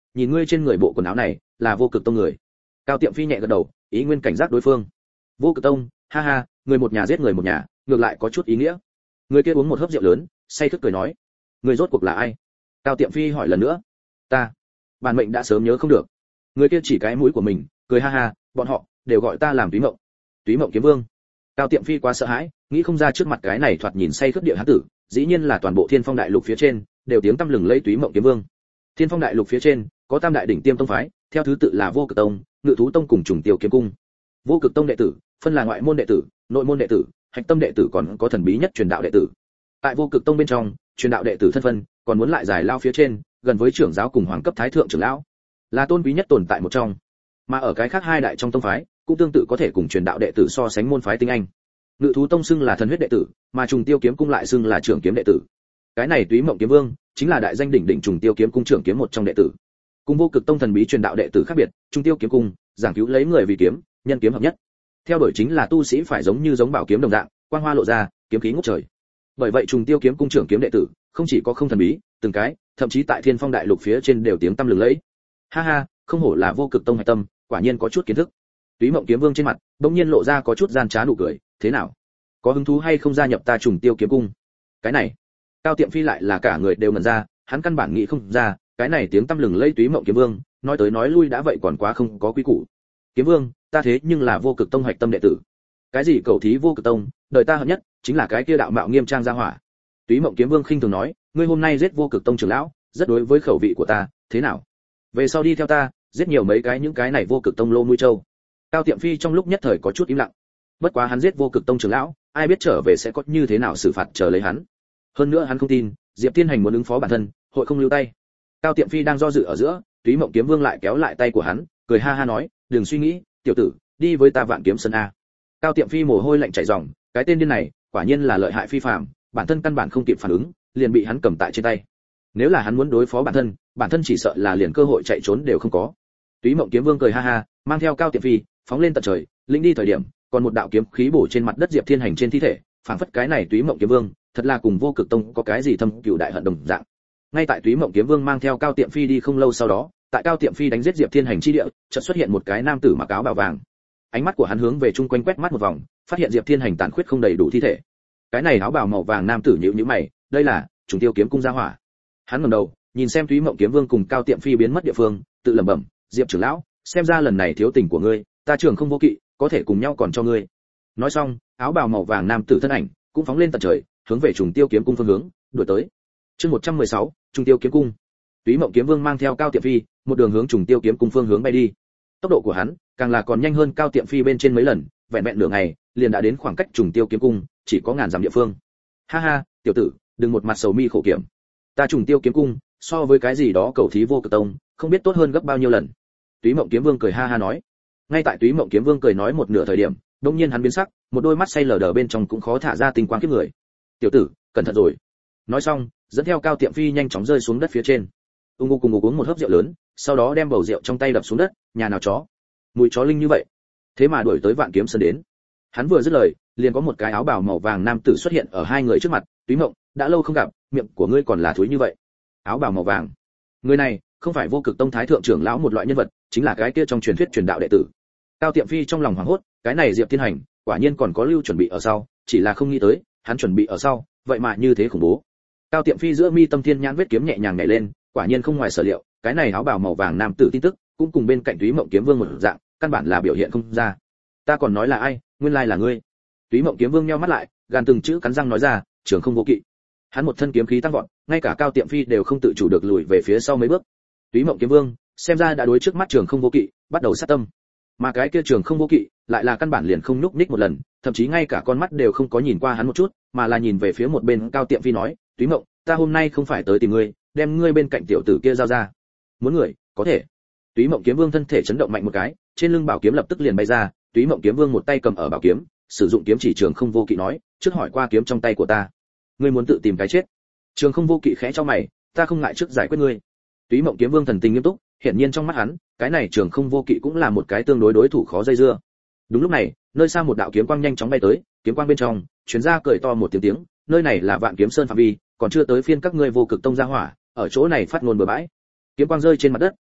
nhìn ngươi trên người bộ quần áo này là vô cực tông người. Cao Tiệm Phi nhẹ gật đầu, ý nguyên cảnh giác đối phương. Vô cực tông, ha ha, người một nhà giết người một nhà, ngược lại có chút ý nghĩa. Người kia uống một hớp rượu lớn, say thức cười nói, người rốt cuộc là ai? Cao Tiệm Phi hỏi lần nữa. Ta, bản mệnh đã sớm nhớ không được. Người kia chỉ cái mũi của mình, cười ha ha, bọn họ đều gọi ta làm Túy Mộng. Túy Mộng kiếm vương. Cao Tiệm Phi quá sợ hãi, nghĩ không ra trước mặt cái này thoạt nhìn say khướt địa hán tử, dĩ nhiên là toàn bộ Thiên Phong đại lục phía trên đều tiếng tăm lừng lẫy Túy Mộng kiếm vương. Thiên Phong đại lục phía trên có tam đại đỉnh tiêm tông phái, theo thứ tự là Vô Cực tông, Ngự thú tông cùng Trùng Tiêu kiếm cung. Vô Cực tông đệ tử phân là ngoại môn đệ tử, nội môn đệ tử, hạch tâm đệ tử, còn có thần bí nhất truyền đạo đệ tử. Tại Vô Cực tông bên trong, truyền đạo đệ tử thân phân còn muốn lại giải lao phía trên, gần với trưởng giáo cùng hoàng cấp thái thượng trưởng lão, là tôn quý nhất tồn tại một trong. Mà ở cái khác hai đại trong tông phái, cũng tương tự có thể cùng truyền đạo đệ tử so sánh môn phái tinh anh. Ngự thú tông xưng là thần huyết đệ tử, mà Trùng Tiêu kiếm cung lại xưng là trưởng kiếm đệ tử. Cái này Túy Mộng kiếm vương chính là đại danh đỉnh đỉnh Trùng Tiêu kiếm cung trưởng kiếm một trong đệ tử. Cùng Vô Cực tông thần bí truyền đạo đệ tử khác biệt, Trùng Tiêu kiếm cung giảng cứu lấy người vì kiếm, nhân kiếm hợp nhất. Theo đuổi chính là tu sĩ phải giống như giống bảo kiếm đồng dạng, quang hoa lộ ra, kiếm khí ngút trời. Bởi vậy Trùng Tiêu kiếm cung trưởng kiếm đệ tử không chỉ có không thần bí, từng cái, thậm chí tại Thiên Phong đại lục phía trên đều tiếng tăm lừng lẫy. Ha ha, không hổ là Vô Cực tông hạch tâm, quả nhiên có chút kiến thức. Túy Mộng kiếm vương trên mặt bỗng nhiên lộ ra có chút gian trá nụ cười, thế nào? Có hứng thú hay không gia nhập ta Trùng Tiêu kiếm cung? Cái này, Cao Tiệm Phi lại là cả người đều ngẩn ra, hắn căn bản nghĩ không ra, cái này tiếng tăm lừng lẫy Túy Mộng kiếm vương, nói tới nói lui đã vậy còn quá không có quý củ. Kiếm vương, ta thế nhưng là Vô Cực tông hạch tâm đệ tử. Cái gì cầu thí Vô Cực tông, đời ta hận nhất chính là cái kia đạo mạo nghiêm trang gia hỏa. Túy Mộng kiếm vương khinh thường nói, ngươi hôm nay giết Vô Cực tông trưởng lão, rất đối với khẩu vị của ta, thế nào? Về sau đi theo ta, giết nhiều mấy cái những cái này Vô Cực tông lô nuôi châu. Cao Tiệm Phi trong lúc nhất thời có chút im lặng. Bất quá hắn giết Vô Cực tông trưởng lão, ai biết trở về sẽ có như thế nào xử phạt chờ lấy hắn. Hơn nữa hắn không tin, Diệp Thiên Hành muốn ứng phó bản thân, hội không lưu tay. Cao Tiệm Phi đang do dự ở giữa, Túy Mộng kiếm vương lại kéo lại tay của hắn, cười ha ha nói, đừng suy nghĩ, tiểu tử, đi với ta Vạn Kiếm Sơn a. Cao Tiệm Phi mồ hôi lạnh chảy ròng, cái tên điên này, quả nhiên là lợi hại phi phàm, bản thân căn bản không kịp phản ứng, liền bị hắn cầm tại trên tay. Nếu là hắn muốn đối phó bản thân, bản thân chỉ sợ là liền cơ hội chạy trốn đều không có. Túy Mộng kiếm vương cười ha ha, mang theo Cao Tiệm Phi, phóng lên tận trời, linh đi thời điểm, còn một đạo kiếm khí bổ trên mặt đất Diệp Thiên Hành trên thi thể, phảng phất cái này Túy Mộng kiếm vương, thật là cùng Vô Cực tông có cái gì thâm cừu đại hận đồng dạng. Ngay tại Túy Mộng kiếm vương mang theo Cao Tiệm Phi đi không lâu sau đó, tại Cao Tiệm Phi đánh giết Diệp Thiên Hành chi địa, chợt xuất hiện một cái nam tử mặc áo bào vàng. Ánh mắt của hắn hướng về chung quanh quét mắt một vòng, phát hiện Diệp Thiên Hành tàn khuyết không đầy đủ thi thể. Cái này áo bào màu vàng nam tử nhíu nhíu mày, đây là Trùng Tiêu kiếm cung gia hỏa. Hắn ngẩng đầu, nhìn xem Túy Mộng kiếm vương cùng Cao Tiệm Phi biến mất địa phương, tự lẩm bẩm, Diệp trưởng lão, xem ra lần này thiếu tình của ngươi, ta trưởng không vô kỵ, có thể cùng nhau còn cho ngươi. Nói xong, áo bào màu vàng nam tử thân ảnh cũng phóng lên tận trời, hướng về Trùng Tiêu kiếm cung phương hướng đuổi tới. Chương một trăm mười sáu, Trùng Tiêu kiếm cung. Túy Mộng kiếm vương mang theo Cao Tiệm Phi, một đường hướng Trùng Tiêu kiếm cung phương hướng bay đi. Tốc độ của hắn càng là còn nhanh hơn Cao Tiệm Phi bên trên mấy lần, vẹn vẹn nửa ngày, liền đã đến khoảng cách Trùng Tiêu kiếm cung chỉ có ngàn dặm địa phương. Ha ha, tiểu tử, đừng một mặt sầu mi khổ kiểm. Ta Trùng Tiêu kiếm cung, so với cái gì đó cầu thí Vô Cực tông, không biết tốt hơn gấp bao nhiêu lần. Túy Mộng kiếm vương cười ha ha nói. Ngay tại Túy Mộng kiếm vương cười nói một nửa thời điểm, đột nhiên hắn biến sắc, một đôi mắt say lờ đờ bên trong cũng khó thả ra tinh quang kiếp người. Tiểu tử, cẩn thận rồi. Nói xong, dẫn theo Cao Tiệm Phi nhanh chóng rơi xuống đất phía trên. Ung Ngô cùng uống một hớp rượu lớn, sau đó đem bầu rượu trong tay đập xuống đất, nhà nào chó, mùi chó linh như vậy, thế mà đuổi tới Vạn Kiếm Sơn đến. Hắn vừa dứt lời, liền có một cái áo bào màu vàng nam tử xuất hiện ở hai người trước mặt. Túy Mộng, đã lâu không gặp, miệng của ngươi còn là thối như vậy. Áo bào màu vàng, người này không phải Vô Cực tông thái thượng trưởng lão một loại nhân vật, chính là cái kia trong truyền thuyết truyền đạo đệ tử. Cao Tiệm Phi trong lòng hoảng hốt, cái này Diệp Thiên Hành, quả nhiên còn có lưu chuẩn bị ở sau, chỉ là không nghĩ tới, hắn chuẩn bị ở sau, vậy mà như thế khủng bố. Cao Tiệm Phi giữa mi tâm thiên nhãn vết kiếm nhẹ nhàng nhảy lên, quả nhiên không ngoài sở liệu, cái này áo bào màu vàng nam tử tin tức, cũng cùng bên cạnh Túy Mộng kiếm vương một dạng, căn bản là biểu hiện không ra. Ta còn nói là ai, nguyên lai là ngươi. Túy Mộng kiếm vương nheo mắt lại, gàn từng chữ cắn răng nói ra, trường không vô kỵ. Hắn một thân kiếm khí tăng vọt, ngay cả Cao Tiệm Phi đều không tự chủ được lùi về phía sau mấy bước. Túy Mộng kiếm vương, xem ra đã đối trước mắt trường không vô kỵ, bắt đầu sát tâm. Mà cái kia trường không vô kỵ, lại là căn bản liền không nhúc nhích một lần, thậm chí ngay cả con mắt đều không có nhìn qua hắn một chút, mà là nhìn về phía một bên Cao Tiệm Phi nói, Túy Mộng, ta hôm nay không phải tới tìm ngươi, đem ngươi bên cạnh tiểu tử kia giao ra. Muốn người, có thể. Túy Mộng kiếm vương thân thể chấn động mạnh một cái, trên lưng bảo kiếm lập tức liền bay ra, Túy Mộng kiếm vương một tay cầm ở bảo kiếm, sử dụng kiếm chỉ trường không vô kỵ nói, trước hỏi qua kiếm trong tay của ta, ngươi muốn tự tìm cái chết. Trường không vô kỵ khẽ cho mày, ta không ngại trước giải quyết ngươi. Túy Mộng kiếm vương thần tình nghiêm túc, hiển nhiên trong mắt hắn, cái này trường không vô kỵ cũng là một cái tương đối đối thủ khó dây dưa. Đúng lúc này, nơi xa một đạo kiếm quang nhanh chóng bay tới, kiếm quang bên trong truyền ra cười to một tiếng tiếng, nơi này là Vạn Kiếm Sơn phạm vi, còn chưa tới phiên các ngươi Vô Cực tông ra hỏa, ở chỗ này phát ngôn bừa bãi. Kiếm quang rơi trên mặt đất,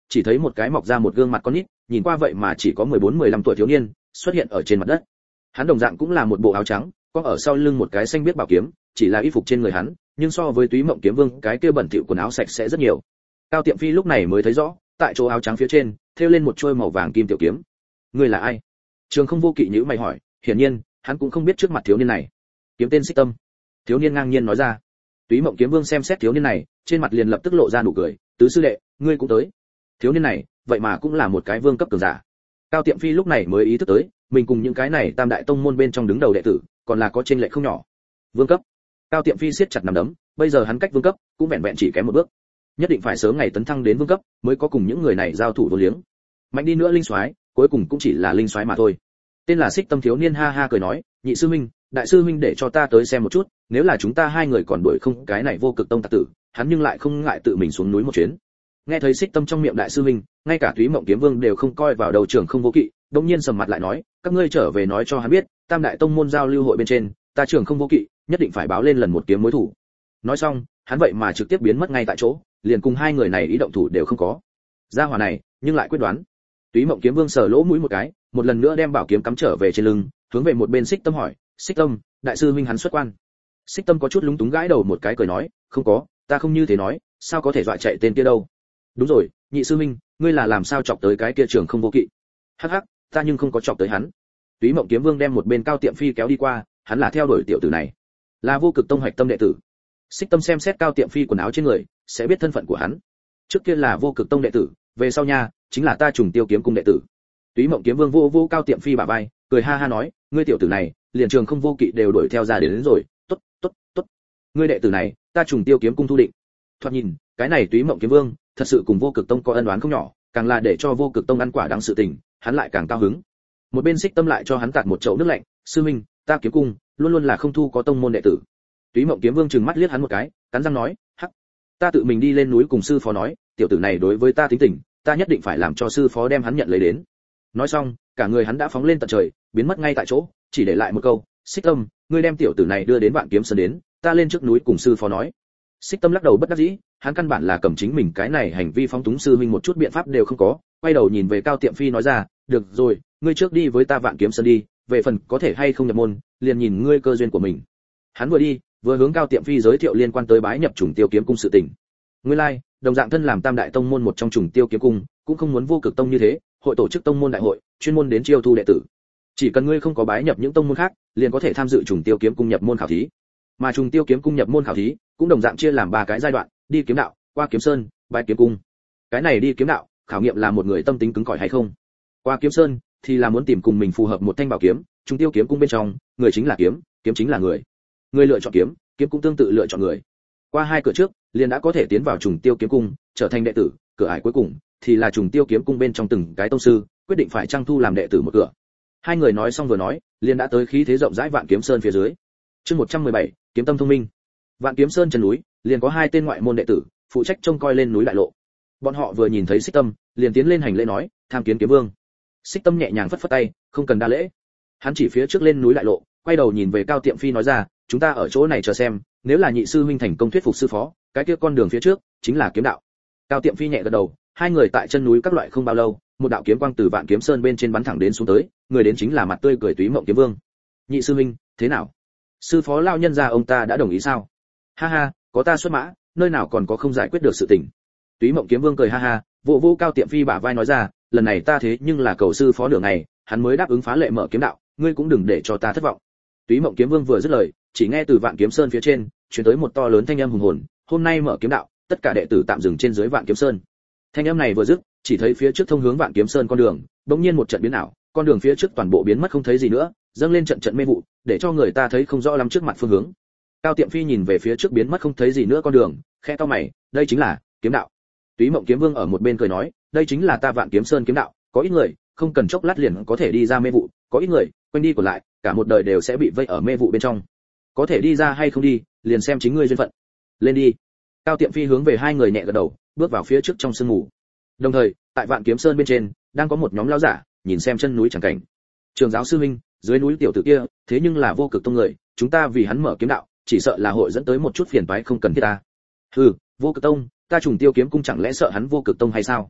chỉ thấy một cái mọc ra một gương mặt con nít, nhìn qua vậy mà chỉ có mười bốn mười lăm tuổi thiếu niên, xuất hiện ở trên mặt đất. Hắn đồng dạng cũng là một bộ áo trắng, có ở sau lưng một cái xanh biết bảo kiếm, chỉ là y phục trên người hắn, nhưng so với Túy Mộng Kiếm Vương cái kia bẩn thỉu quần áo sạch sẽ rất nhiều. Cao Tiệm Phi lúc này mới thấy rõ, tại chỗ áo trắng phía trên, thêu lên một chuôi màu vàng kim tiểu kiếm. Ngươi là ai? Trường Không Vô Kỵ nhíu mày hỏi, hiển nhiên, hắn cũng không biết trước mặt thiếu niên này. Kiếm tên Xích Tâm. Thiếu niên ngang nhiên nói ra. Túy Mộng Kiếm Vương xem xét thiếu niên này, trên mặt liền lập tức lộ ra nụ cười, tứ sư đệ, ngươi cũng tới. Thiếu niên này, vậy mà cũng là một cái vương cấp cường giả. Cao Tiệm Phi lúc này mới ý thức tới, mình cùng những cái này tam đại tông môn bên trong đứng đầu đệ tử, còn là có chênh lệch không nhỏ. Vương cấp. Cao Tiệm Phi siết chặt nắm đấm, bây giờ hắn cách vương cấp cũng vẹn vẹn chỉ kém một bước. Nhất định phải sớm ngày tấn thăng đến vương cấp, mới có cùng những người này giao thủ vô liếng. Mạnh đi nữa linh soái, cuối cùng cũng chỉ là linh soái mà thôi. Tên là Xích Tâm thiếu niên ha ha cười nói, nhị sư huynh, đại sư huynh để cho ta tới xem một chút, nếu là chúng ta hai người còn đuổi không cái này vô cực tông tặc tử, hắn nhưng lại không ngại tự mình xuống núi một chuyến. Nghe thấy Xích Tâm trong miệng đại sư huynh, ngay cả Túy Mộng Kiếm Vương đều không coi vào đầu Trường Không Vô Kỵ, đột nhiên sầm mặt lại nói, các ngươi trở về nói cho hắn biết, tam đại tông môn giao lưu hội bên trên, ta Trường Không Vô Kỵ, nhất định phải báo lên lần một kiếm mối thủ. Nói xong, hắn vậy mà trực tiếp biến mất ngay tại chỗ, liền cùng hai người này ý động thủ đều không có. Gia hỏa này, nhưng lại quyết đoán. Túy Mộng Kiếm Vương sờ lỗ mũi một cái, một lần nữa đem bảo kiếm cắm trở về trên lưng, hướng về một bên Xích Tâm hỏi, Xích Tâm, đại sư huynh hắn xuất quan. Xích Tâm có chút lúng túng gãi đầu một cái cười nói, không có, ta không như thế nói, sao có thể dọa chạy tên kia đâu. Đúng rồi, nhị sư huynh, ngươi là làm sao chọc tới cái kia Trường Không Vô Kỵ? Hắc hắc, ta nhưng không có chọc tới hắn. Túy Mộng Kiếm Vương đem một bên Cao Tiệm Phi kéo đi qua, hắn là theo đuổi tiểu tử này, là vô cực tông hoạch tâm đệ tử. Xích Tâm xem xét Cao Tiệm Phi quần áo trên người, sẽ biết thân phận của hắn. Trước kia là vô cực tông đệ tử, về sau nha, chính là ta Trùng Tiêu Kiếm cung đệ tử. Túy Mộng Kiếm Vương vô vô Cao Tiệm Phi bả vai, cười ha ha nói, ngươi tiểu tử này, liền Trường Không Vô Kỵ đều đuổi theo ra đến, đến rồi, tốt, tốt, tốt. Ngươi đệ tử này, ta Trùng Tiêu Kiếm cung thu định. Thoạt nhìn, cái này Túy Mộng Kiếm Vương, thật sự cùng vô cực tông có ân oán không nhỏ, càng là để cho vô cực tông ăn quả đáng sự tình, hắn lại càng cao hứng. Một bên Xích Tâm lại cho hắn tạt một chậu nước lạnh, sư minh, ta kiếm cung luôn luôn là không thu có tông môn đệ tử. Túy Mộng Kiếm Vương trừng mắt liếc hắn một cái, cắn răng nói, hắc, ta tự mình đi lên núi cùng sư phó nói, tiểu tử này đối với ta tính tình, ta nhất định phải làm cho sư phó đem hắn nhận lấy đến. Nói xong, cả người hắn đã phóng lên tận trời, biến mất ngay tại chỗ, chỉ để lại một câu, Xích Tâm, ngươi đem tiểu tử này đưa đến Vạn Kiếm Sơn đến, ta lên trước núi cùng sư phó nói. Xích Tâm lắc đầu bất đắc dĩ, hắn căn bản là cầm chính mình cái này hành vi phóng túng sư huynh một chút biện pháp đều không có, quay đầu nhìn về Cao Tiệm Phi nói ra, được rồi, ngươi trước đi với ta Vạn Kiếm Sơn đi, về phần có thể hay không nhập môn, liền nhìn ngươi cơ duyên của mình. Hắn vừa đi, vừa hướng Cao Tiệm Phi giới thiệu liên quan tới bái nhập Trùng Tiêu Kiếm cung sự tình. Nguyên lai, like, đồng dạng thân làm tam đại tông môn một trong Trùng Tiêu Kiếm cung, cũng không muốn vô cực tông như thế, hội tổ chức tông môn đại hội, chuyên môn đến chiêu thu đệ tử. Chỉ cần ngươi không có bái nhập những tông môn khác, liền có thể tham dự Trùng Tiêu Kiếm cung nhập môn khảo thí. Mà Trùng Tiêu Kiếm cung nhập môn khảo thí, cũng đồng dạng chia làm ba cái giai đoạn, đi kiếm đạo, qua kiếm sơn, bái kiếm cung. Cái này đi kiếm đạo, khảo nghiệm là một người tâm tính cứng cỏi hay không. Qua kiếm sơn thì là muốn tìm cùng mình phù hợp một thanh bảo kiếm, Trùng Tiêu Kiếm cung bên trong, người chính là kiếm, kiếm chính là người. Người lựa chọn kiếm, kiếm cũng tương tự lựa chọn người. Qua hai cửa trước, liền đã có thể tiến vào Trùng Tiêu Kiếm cung, trở thành đệ tử, cửa ải cuối cùng thì là Trùng Tiêu Kiếm cung bên trong từng cái tông sư, quyết định phải trang thu làm đệ tử một cửa. Hai người nói xong vừa nói, liền đã tới khí thế rộng rãi Vạn Kiếm Sơn phía dưới. Chương một trăm mười bảy, Kiếm tâm thông minh. Vạn Kiếm Sơn chân núi, liền có hai tên ngoại môn đệ tử, phụ trách trông coi lên núi đại lộ. Bọn họ vừa nhìn thấy Xích Tâm, liền tiến lên hành lễ nói, tham kiến kiếm vương. Xích Tâm nhẹ nhàng phất phất tay, không cần đa lễ. Hắn chỉ phía trước lên núi đại lộ, quay đầu nhìn về Cao Tiệm Phi nói ra, chúng ta ở chỗ này chờ xem, nếu là nhị sư huynh thành công thuyết phục sư phó, cái kia con đường phía trước chính là kiếm đạo. Cao Tiệm Phi nhẹ gật đầu, hai người tại chân núi các loại không bao lâu, một đạo kiếm quang từ Vạn Kiếm Sơn bên trên bắn thẳng đến xuống tới, người đến chính là mặt tươi cười Túy Mộng Kiếm Vương. Nhị sư huynh, thế nào? Sư phó lão nhân gia ông ta đã đồng ý sao? Ha ha, có ta xuất mã, nơi nào còn có không giải quyết được sự tình. Túy Mộng Kiếm Vương cười ha ha, vỗ vỗ Cao Tiệm Phi bả vai nói ra, lần này ta thế nhưng là cầu sư phó đường này, hắn mới đáp ứng phá lệ mở kiếm đạo, ngươi cũng đừng để cho ta thất vọng. Túy Mộng Kiếm Vương vừa dứt lời, chỉ nghe từ Vạn Kiếm Sơn phía trên truyền tới một to lớn thanh âm hùng hồn, hôm nay mở kiếm đạo, tất cả đệ tử tạm dừng trên dưới Vạn Kiếm Sơn. Thanh âm này vừa dứt, chỉ thấy phía trước thông hướng Vạn Kiếm Sơn con đường, bỗng nhiên một trận biến ảo, con đường phía trước toàn bộ biến mất không thấy gì nữa, dâng lên trận trận mê vụ, để cho người ta thấy không rõ lắm trước mặt phương hướng. Cao Tiệm Phi nhìn về phía trước biến mất không thấy gì nữa con đường, khẽ cau mày, đây chính là kiếm đạo. Túy Mộng Kiếm Vương ở một bên cười nói, đây chính là ta Vạn Kiếm Sơn kiếm đạo, có ít người không cần chốc lát liền có thể đi ra mê vụ, có ít người quanh đi còn lại, cả một đời đều sẽ bị vây ở mê vụ bên trong. Có thể đi ra hay không đi, liền xem chính ngươi duyên phận. Lên đi. Cao Tiệm Phi hướng về hai người nhẹ gật đầu, bước vào phía trước trong sương mù. Đồng thời, tại Vạn Kiếm Sơn bên trên, đang có một nhóm lão giả, nhìn xem chân núi chẳng cảnh. Trường giáo sư huynh, dưới núi tiểu tử kia, thế nhưng là vô cực tông người, chúng ta vì hắn mở kiếm đạo, chỉ sợ là hội dẫn tới một chút phiền toái không cần thiết ta. Hừ, vô cực tông, ta Trùng Tiêu Kiếm cung chẳng lẽ sợ hắn vô cực tông hay sao?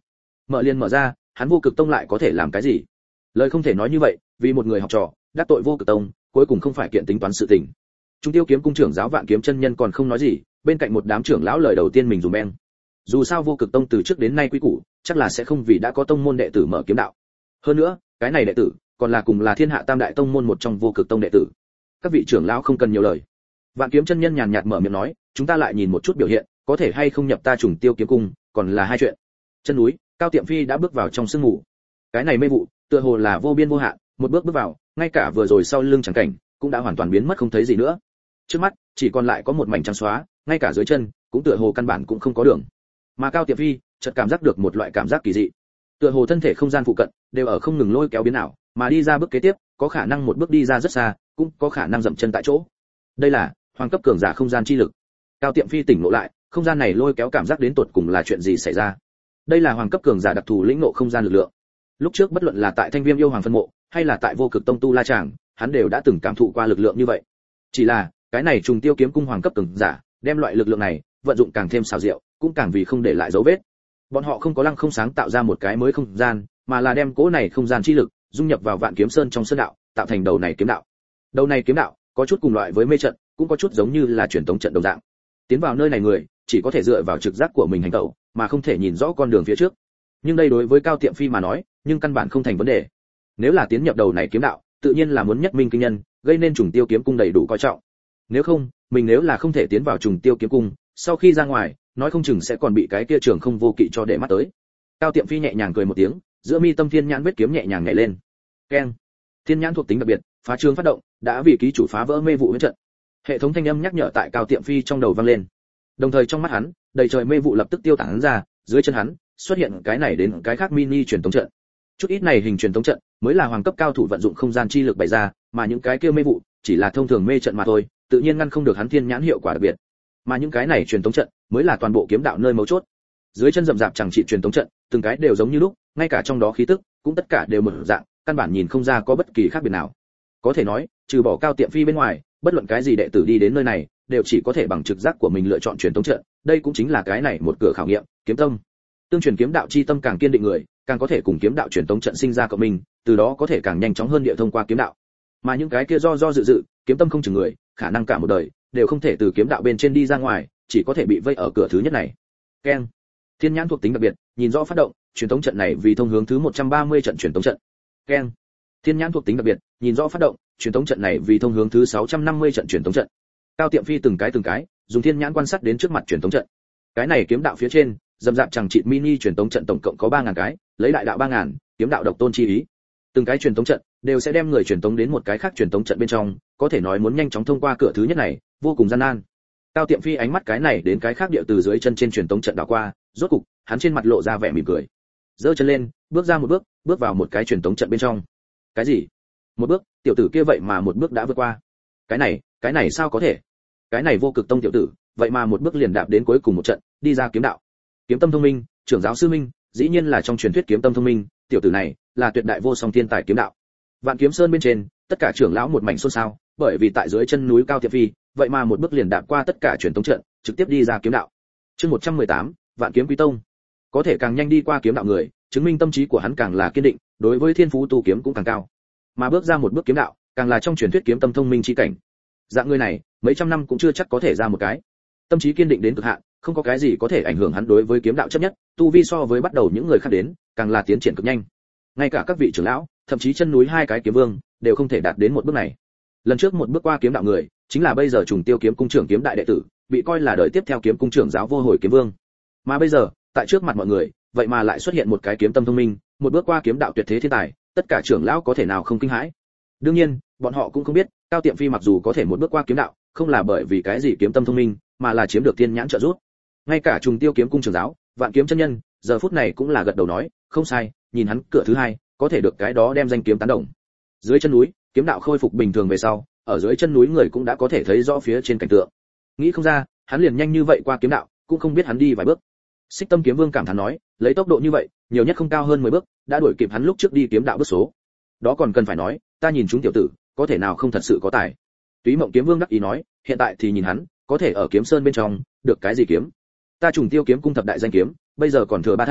Mở liền mở ra, hắn Vô Cực Tông lại có thể làm cái gì? Lời không thể nói như vậy, vì một người học trò đắc tội Vô Cực Tông, cuối cùng không phải kiện tính toán sự tình. Trung Tiêu Kiếm cung trưởng giáo Vạn Kiếm chân nhân còn không nói gì, bên cạnh một đám trưởng lão lời đầu tiên mình dùng beng. Dù sao Vô Cực Tông từ trước đến nay quý củ, chắc là sẽ không vì đã có tông môn đệ tử mở kiếm đạo. Hơn nữa, cái này đệ tử còn là cùng là thiên hạ tam đại tông môn một trong Vô Cực Tông đệ tử. Các vị trưởng lão không cần nhiều lời. Vạn Kiếm chân nhân nhàn nhạt mở miệng nói, chúng ta lại nhìn một chút biểu hiện, có thể hay không nhập ta Trùng Tiêu Kiếm cung, còn là hai chuyện. Chân núi, Cao Tiệm Phi đã bước vào trong sương mù. Cái này mê vụ, tựa hồ là vô biên vô hạn, một bước bước vào, ngay cả vừa rồi sau lưng chẳng cảnh, cũng đã hoàn toàn biến mất không thấy gì nữa. Trước mắt, chỉ còn lại có một mảnh trắng xóa, ngay cả dưới chân, cũng tựa hồ căn bản cũng không có đường. Mà Cao Tiệm Phi, chợt cảm giác được một loại cảm giác kỳ dị. Tựa hồ thân thể không gian phụ cận đều ở không ngừng lôi kéo biến ảo, mà đi ra bước kế tiếp, có khả năng một bước đi ra rất xa, cũng có khả năng dậm chân tại chỗ. Đây là hoàng cấp cường giả không gian chi lực. Cao Tiệm Phi tỉnh ngộ lại, không gian này lôi kéo cảm giác đến tột cùng là chuyện gì xảy ra. Đây là hoàng cấp cường giả đặc thù lĩnh ngộ không gian lực lượng. Lúc trước bất luận là tại Thanh Viêm yêu hoàng phân mộ, hay là tại Vô Cực Tông tu la tràng, hắn đều đã từng cảm thụ qua lực lượng như vậy. Chỉ là, cái này Trùng Tiêu Kiếm cung hoàng cấp cường giả, đem loại lực lượng này vận dụng càng thêm xảo diệu, cũng càng vì không để lại dấu vết. Bọn họ không có lăng không sáng tạo ra một cái mới không gian, mà là đem cỗ này không gian chi lực dung nhập vào Vạn Kiếm Sơn trong sơn đạo, tạo thành đầu này kiếm đạo. Đầu này kiếm đạo có chút cùng loại với mê trận, cũng có chút giống như là truyền tống trận đồng dạng. Tiến vào nơi này người chỉ có thể dựa vào trực giác của mình hành động, mà không thể nhìn rõ con đường phía trước. Nhưng đây đối với Cao Tiệm Phi mà nói, nhưng căn bản không thành vấn đề. Nếu là tiến nhập đầu này kiếm đạo, tự nhiên là muốn nhất minh kinh nhân, gây nên Trùng Tiêu Kiếm cung đầy đủ coi trọng. Nếu không, mình nếu là không thể tiến vào Trùng Tiêu Kiếm cung, sau khi ra ngoài, nói không chừng sẽ còn bị cái kia trường không vô kỵ cho để mắt tới. Cao Tiệm Phi nhẹ nhàng cười một tiếng, giữa mi tâm thiên nhãn vết kiếm nhẹ nhàng nhảy lên. Keng. Thiên nhãn thuộc tính đặc biệt, phá trương phát động, đã vì ký chủ phá vỡ mê vụ huyễn trận. Hệ thống thanh âm nhắc nhở tại Cao Tiệm Phi trong đầu vang lên. Đồng thời trong mắt hắn, đầy trời mê vụ lập tức tiêu tán ra, dưới chân hắn xuất hiện cái này đến cái khác mini truyền tống trận. Chút ít này hình truyền tống trận mới là hoàng cấp cao thủ vận dụng không gian chi lực bày ra, mà những cái kia mê vụ chỉ là thông thường mê trận mà thôi, tự nhiên ngăn không được hắn thiên nhãn hiệu quả đặc biệt. Mà những cái này truyền tống trận mới là toàn bộ kiếm đạo nơi mấu chốt. Dưới chân rậm rạp chẳng trị truyền tống trận, từng cái đều giống như lúc, ngay cả trong đó khí tức cũng tất cả đều một dạng, căn bản nhìn không ra có bất kỳ khác biệt nào. Có thể nói, trừ bỏ Cao Tiệm Phi bên ngoài, bất luận cái gì đệ tử đi đến nơi này, đều chỉ có thể bằng trực giác của mình lựa chọn truyền tống trận, đây cũng chính là cái này một cửa khảo nghiệm, kiếm tâm. Tương truyền kiếm đạo chi tâm càng kiên định người, càng có thể cùng kiếm đạo truyền tống trận sinh ra cộng minh, từ đó có thể càng nhanh chóng hơn địa thông qua kiếm đạo. Mà những cái kia do do dự dự, kiếm tâm không chừng người, khả năng cả một đời đều không thể từ kiếm đạo bên trên đi ra ngoài, chỉ có thể bị vây ở cửa thứ nhất này. Keng. Thiên nhãn thuộc tính đặc biệt, nhìn rõ phát động, truyền tống trận này vì thông hướng thứ một trăm ba mươi trận truyền tống trận. Keng. Thiên nhãn thuộc tính đặc biệt, nhìn rõ phát động, truyền tống trận này vì thông hướng thứ sáu trăm năm mươi trận truyền tống trận. Cao Tiệm Phi từng cái từng cái, dùng thiên nhãn quan sát đến trước mặt truyền tống trận. Cái này kiếm đạo phía trên, dầm dạp chẳng chịt mini truyền tống trận tổng cộng có ba ngàn cái, lấy đại đạo ba ngàn, kiếm đạo độc tôn chi ý. Từng cái truyền tống trận đều sẽ đem người truyền tống đến một cái khác truyền tống trận bên trong, có thể nói muốn nhanh chóng thông qua cửa thứ nhất này, vô cùng gian nan. Cao Tiệm Phi ánh mắt cái này đến cái khác địa từ dưới chân trên truyền tống trận đảo qua, rốt cục, hắn trên mặt lộ ra vẻ mỉm cười. Giơ chân lên, bước ra một bước, bước vào một cái truyền tống trận bên trong. Cái gì? Một bước, tiểu tử kia vậy mà một bước đã vượt qua. Cái này, cái này sao có thể? Cái này Vô Cực Tông tiểu tử, vậy mà một bước liền đạp đến cuối cùng một trận, đi ra kiếm đạo. Kiếm tâm thông minh, trưởng giáo sư minh, dĩ nhiên là trong truyền thuyết kiếm tâm thông minh, tiểu tử này là tuyệt đại vô song thiên tài kiếm đạo. Vạn Kiếm Sơn bên trên, tất cả trưởng lão một mảnh xôn xao, bởi vì tại dưới chân núi Cao Tiệm Phi, vậy mà một bước liền đạp qua tất cả truyền tống trận, trực tiếp đi ra kiếm đạo. Chương một trăm mười tám, Vạn Kiếm Quý Tông. Có thể càng nhanh đi qua kiếm đạo người, chứng minh tâm trí của hắn càng là kiên định, đối với thiên phú tu kiếm cũng càng cao. Mà bước ra một bước kiếm đạo, càng là trong truyền thuyết kiếm tâm thông minh chi cảnh. Dạng người này, mấy trăm năm cũng chưa chắc có thể ra một cái. Tâm trí kiên định đến cực hạn, không có cái gì có thể ảnh hưởng hắn đối với kiếm đạo chấp nhất, tu vi so với bắt đầu những người khác đến, càng là tiến triển cực nhanh. Ngay cả các vị trưởng lão, thậm chí chân núi hai cái kiếm vương, đều không thể đạt đến một bước này. Lần trước một bước qua kiếm đạo người, chính là bây giờ Trùng Tiêu kiếm cung trưởng kiếm đại đệ tử, bị coi là đời tiếp theo kiếm cung trưởng giáo Vô Hồi kiếm vương. Mà bây giờ, tại trước mặt mọi người, vậy mà lại xuất hiện một cái kiếm tâm thông minh, một bước qua kiếm đạo tuyệt thế thiên tài, tất cả trưởng lão có thể nào không kinh hãi. Đương nhiên, bọn họ cũng không biết, Cao Tiệm Phi mặc dù có thể một bước qua kiếm đạo, không là bởi vì cái gì kiếm tâm thông minh, mà là chiếm được thiên nhãn trợ giúp. Ngay cả Trùng Tiêu kiếm cung trưởng giáo, Vạn Kiếm chân nhân, giờ phút này cũng là gật đầu nói, không sai, nhìn hắn cửa thứ hai, có thể được cái đó đem danh kiếm tán đồng. Dưới chân núi, kiếm đạo khôi phục bình thường về sau, ở dưới chân núi người cũng đã có thể thấy rõ phía trên cảnh tượng. Nghĩ không ra, hắn liền nhanh như vậy qua kiếm đạo, cũng không biết hắn đi vài bước. Xích Tâm kiếm vương cảm thán nói, lấy tốc độ như vậy, nhiều nhất không cao hơn mười bước, đã đuổi kịp hắn lúc trước đi kiếm đạo bước số. Đó còn cần phải nói, ta nhìn chúng tiểu tử, có thể nào không thật sự có tài. Túy Mộng kiếm vương đắc ý nói, hiện tại thì nhìn hắn, có thể ở kiếm sơn bên trong được cái gì kiếm. Ta Trùng Tiêu kiếm cung thập đại danh kiếm, bây giờ còn thừa ba thanh,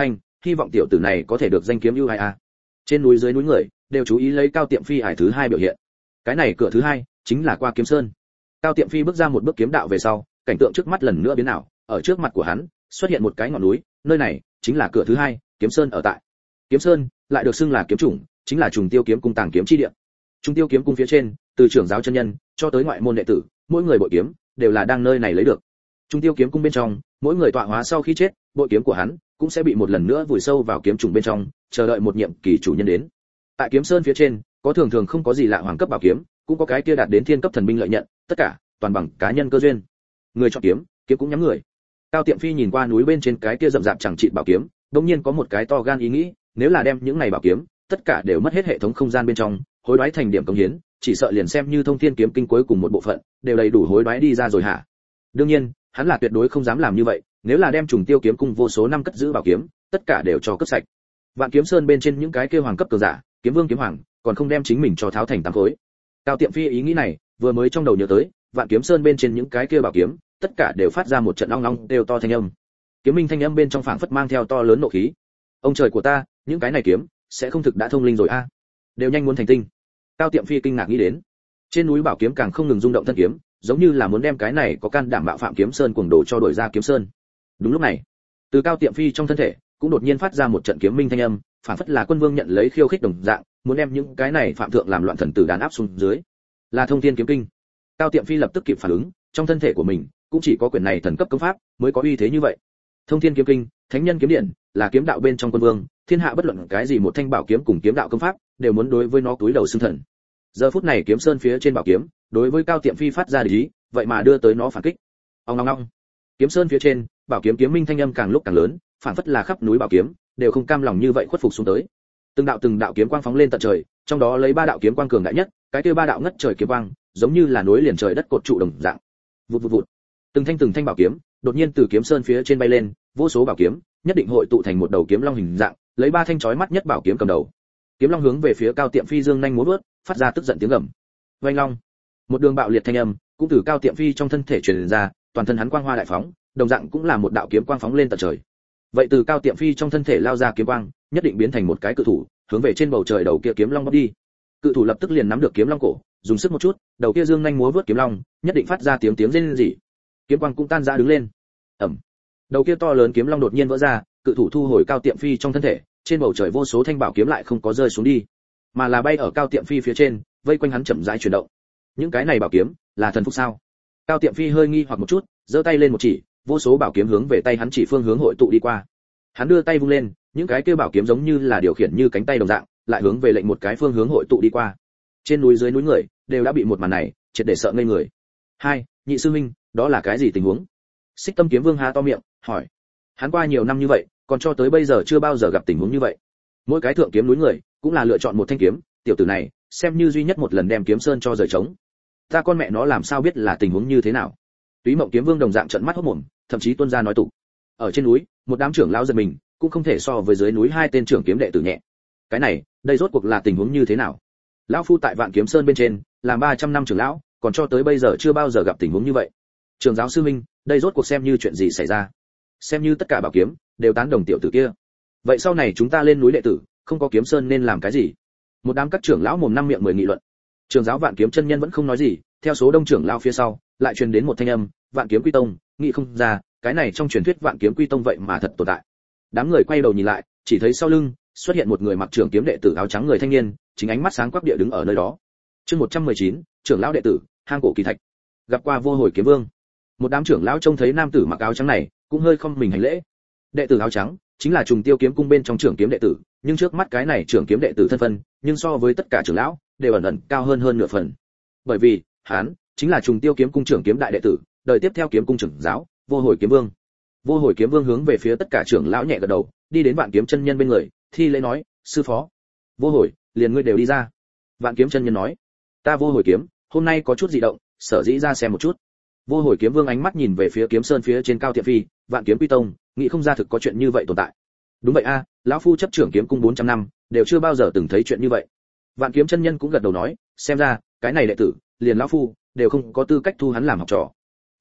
hy vọng tiểu tử này có thể được danh kiếm ưu ai a. Trên núi dưới núi người đều chú ý lấy Cao Tiệm Phi ải thứ hai biểu hiện. Cái này cửa thứ hai chính là qua Kiếm Sơn. Cao Tiệm Phi bước ra một bước kiếm đạo về sau, cảnh tượng trước mắt lần nữa biến ảo, ở trước mặt của hắn xuất hiện một cái ngọn núi, nơi này chính là cửa thứ hai, Kiếm Sơn ở tại. Kiếm Sơn lại được xưng là kiếm chủng, chính là trùng tiêu kiếm cung tàng kiếm chi địa. Trùng tiêu kiếm cung phía trên, từ trưởng giáo chân nhân cho tới ngoại môn đệ tử, mỗi người bội kiếm đều là đang nơi này lấy được. Trùng tiêu kiếm cung bên trong, mỗi người tọa hóa sau khi chết, bội kiếm của hắn cũng sẽ bị một lần nữa vùi sâu vào kiếm trùng bên trong, chờ đợi một nhiệm kỳ chủ nhân đến. Tại Kiếm Sơn phía trên, có thường thường không có gì lạ hoàng cấp bảo kiếm, cũng có cái kia đạt đến thiên cấp thần binh lợi nhận, tất cả toàn bằng cá nhân cơ duyên. Người chọn kiếm, kiếm cũng nhắm người. Cao Tiệm Phi nhìn qua núi bên trên cái kia rậm rạp chẳng trị bảo kiếm, đột nhiên có một cái to gan ý nghĩ, nếu là đem những này bảo kiếm, tất cả đều mất hết hệ thống không gian bên trong, hối đoái thành điểm công hiến, chỉ sợ liền xem như Thông Thiên kiếm kinh cuối cùng một bộ phận, đều đầy đủ hối đoái đi ra rồi hả? Đương nhiên, hắn là tuyệt đối không dám làm như vậy, nếu là đem trùng tiêu kiếm cung vô số năm cất giữ bảo kiếm, tất cả đều cho cất sạch. Vạn Kiếm Sơn bên trên những cái kia hoàng cấp cường giả, kiếm vương kiếm hoàng, còn không đem chính mình cho tháo thành tám khối. Cao Tiệm Phi ý nghĩ này, vừa mới trong đầu nhớ tới, Vạn Kiếm Sơn bên trên những cái kia bảo kiếm, tất cả đều phát ra một trận ong ong đều to thanh âm. Kiếm minh thanh âm bên trong phảng phất mang theo to lớn nộ khí. Ông trời của ta, những cái này kiếm sẽ không thực đã thông linh rồi a, đều nhanh muốn thành tinh. Cao Tiệm Phi kinh ngạc nghĩ đến. Trên núi bảo kiếm càng không ngừng rung động thân kiếm, giống như là muốn đem cái này có can đảm bạo phạm Kiếm Sơn cuồng đồ cho đổi ra Kiếm Sơn. Đúng lúc này, từ Cao Tiệm Phi trong thân thể cũng đột nhiên phát ra một trận kiếm minh thanh âm, phảng phất là quân vương nhận lấy khiêu khích đồng dạng, muốn đem những cái này phạm thượng làm loạn thần tử đàn áp xuống dưới. Là Thông Thiên kiếm kinh. Cao Tiệm Phi lập tức kịp phản ứng, trong thân thể của mình cũng chỉ có quyển này thần cấp công pháp mới có uy thế như vậy. Thông Thiên kiếm kinh, thánh nhân kiếm điện, là kiếm đạo bên trong quân vương, thiên hạ bất luận cái gì một thanh bảo kiếm cùng kiếm đạo công pháp, đều muốn đối với nó túi đầu xưng thần. Giờ phút này Kiếm Sơn phía trên bảo kiếm, đối với Cao Tiệm Phi phát ra ý, vậy mà đưa tới nó phản kích. Ong ong ong. Kiếm Sơn phía trên, bảo kiếm kiếm minh thanh âm càng lúc càng lớn, phản phất là khắp núi bảo kiếm đều không cam lòng như vậy khuất phục xuống tới. Từng đạo từng đạo kiếm quang phóng lên tận trời, trong đó lấy ba đạo kiếm quang cường đại nhất, cái kia ba đạo ngất trời kiếm quang, giống như là núi liền trời đất cột trụ đồng dạng. Vụt vụt vụt. Từng thanh từng thanh bảo kiếm, đột nhiên từ Kiếm Sơn phía trên bay lên, vô số bảo kiếm, nhất định hội tụ thành một đầu kiếm long hình dạng, lấy ba thanh chói mắt nhất bảo kiếm cầm đầu. Kiếm long hướng về phía Cao Tiệm Phi dương nhanh múa vớt, phát ra tức giận tiếng gầm. Oanh long. Một đường bạo liệt thanh âm, cũng từ Cao Tiệm Phi trong thân thể truyền ra, toàn thân hắn quang hoa đại phóng, đồng dạng cũng là một đạo kiếm quang phóng lên tận trời. Vậy từ Cao Tiệm Phi trong thân thể lao ra kiếm quang, nhất định biến thành một cái cự thủ, hướng về trên bầu trời đầu kia kiếm long bóp đi. Cự thủ lập tức liền nắm được kiếm long cổ, dùng sức một chút, đầu kia dương nhanh múa vớt kiếm long, nhất định phát ra tiếng tiếng rên rỉ. Kiếm quang cũng tan ra đứng lên. Ầm. Đầu kia to lớn kiếm long đột nhiên vỡ ra, cự thủ thu hồi Cao Tiệm Phi trong thân thể, trên bầu trời vô số thanh bảo kiếm lại không có rơi xuống đi, mà là bay ở Cao Tiệm Phi phía trên, vây quanh hắn chậm rãi chuyển động. Những cái này bảo kiếm là thần phúc sao? Cao Tiệm Phi hơi nghi hoặc một chút, giơ tay lên một chỉ, vô số bảo kiếm hướng về tay hắn chỉ phương hướng hội tụ đi qua. Hắn đưa tay vung lên, những cái kia bảo kiếm giống như là điều khiển như cánh tay đồng dạng, lại hướng về lệnh một cái phương hướng hội tụ đi qua. Trên núi dưới núi người đều đã bị một màn này triệt để sợ ngây người. Hai, nhị sư huynh, đó là cái gì tình huống? Xích Tâm kiếm vương há to miệng hỏi. Hắn qua nhiều năm như vậy, còn cho tới bây giờ chưa bao giờ gặp tình huống như vậy. Mỗi cái thượng kiếm núi người cũng là lựa chọn một thanh kiếm, tiểu tử này xem như duy nhất một lần đem Kiếm Sơn cho rời trống. Ta con mẹ nó làm sao biết là tình huống như thế nào? Túy Mộng kiếm vương đồng dạng trợn mắt hốt mồm, thậm chí tuôn ra nói tục. Ở trên núi, một đám trưởng lão giật mình, cũng không thể so với dưới núi hai tên trưởng kiếm đệ tử nhẹ. Cái này, đây rốt cuộc là tình huống như thế nào? Lão phu tại Vạn Kiếm Sơn bên trên, làm ba trăm năm trưởng lão, còn cho tới bây giờ chưa bao giờ gặp tình huống như vậy. Trưởng giáo sư minh, đây rốt cuộc xem như chuyện gì xảy ra? Xem như tất cả bảo kiếm đều tán đồng tiểu tử kia. Vậy sau này chúng ta lên núi đệ tử, không có Kiếm Sơn nên làm cái gì? Một đám các trưởng lão mồm năm miệng mười nghị luận. Trưởng giáo Vạn Kiếm chân nhân vẫn không nói gì, theo số đông trưởng lão phía sau, lại truyền đến một thanh âm, Vạn Kiếm Quy Tông, nghĩ không ra, cái này trong truyền thuyết Vạn Kiếm Quy Tông vậy mà thật tồn tại. Đám người quay đầu nhìn lại, chỉ thấy sau lưng xuất hiện một người mặc trưởng kiếm đệ tử áo trắng người thanh niên, chính ánh mắt sáng quắc địa đứng ở nơi đó. Chương một trăm mười chín, trưởng lão đệ tử, hang cổ kỳ thạch. Gặp qua Vô Hồi kiếm vương. Một đám trưởng lão trông thấy nam tử mặc áo trắng này, cũng hơi không mình hành lễ. Đệ tử áo trắng chính là Trùng Tiêu kiếm cung bên trong trưởng kiếm đệ tử, nhưng trước mắt cái này trưởng kiếm đệ tử thân phận, nhưng so với tất cả trưởng lão đều ẩn ẩn cao hơn hơn nửa phần. Bởi vì, hắn chính là Trùng Tiêu kiếm cung trưởng kiếm đại đệ tử, đời tiếp theo kiếm cung trưởng giáo, Vô Hồi kiếm vương. Vô Hồi kiếm vương hướng về phía tất cả trưởng lão nhẹ gật đầu, đi đến Vạn Kiếm chân nhân bên người, thi lễ nói, sư phó. Vô Hồi, liền ngươi đều đi ra. Vạn Kiếm chân nhân nói, ta Vô Hồi kiếm, hôm nay có chút dị động, sở dĩ ra xem một chút. Vô Hồi kiếm vương ánh mắt nhìn về phía Kiếm Sơn phía trên Cao Tiệm Phi, Vạn Kiếm Quy Tông, nghĩ không ra thực có chuyện như vậy tồn tại. Đúng vậy a, lão phu chấp trưởng kiếm cung bốn trăm năm, đều chưa bao giờ từng thấy chuyện như vậy. Vạn Kiếm chân nhân cũng gật đầu nói, xem ra, cái này đệ tử, liền lão phu đều không có tư cách thu hắn làm học trò.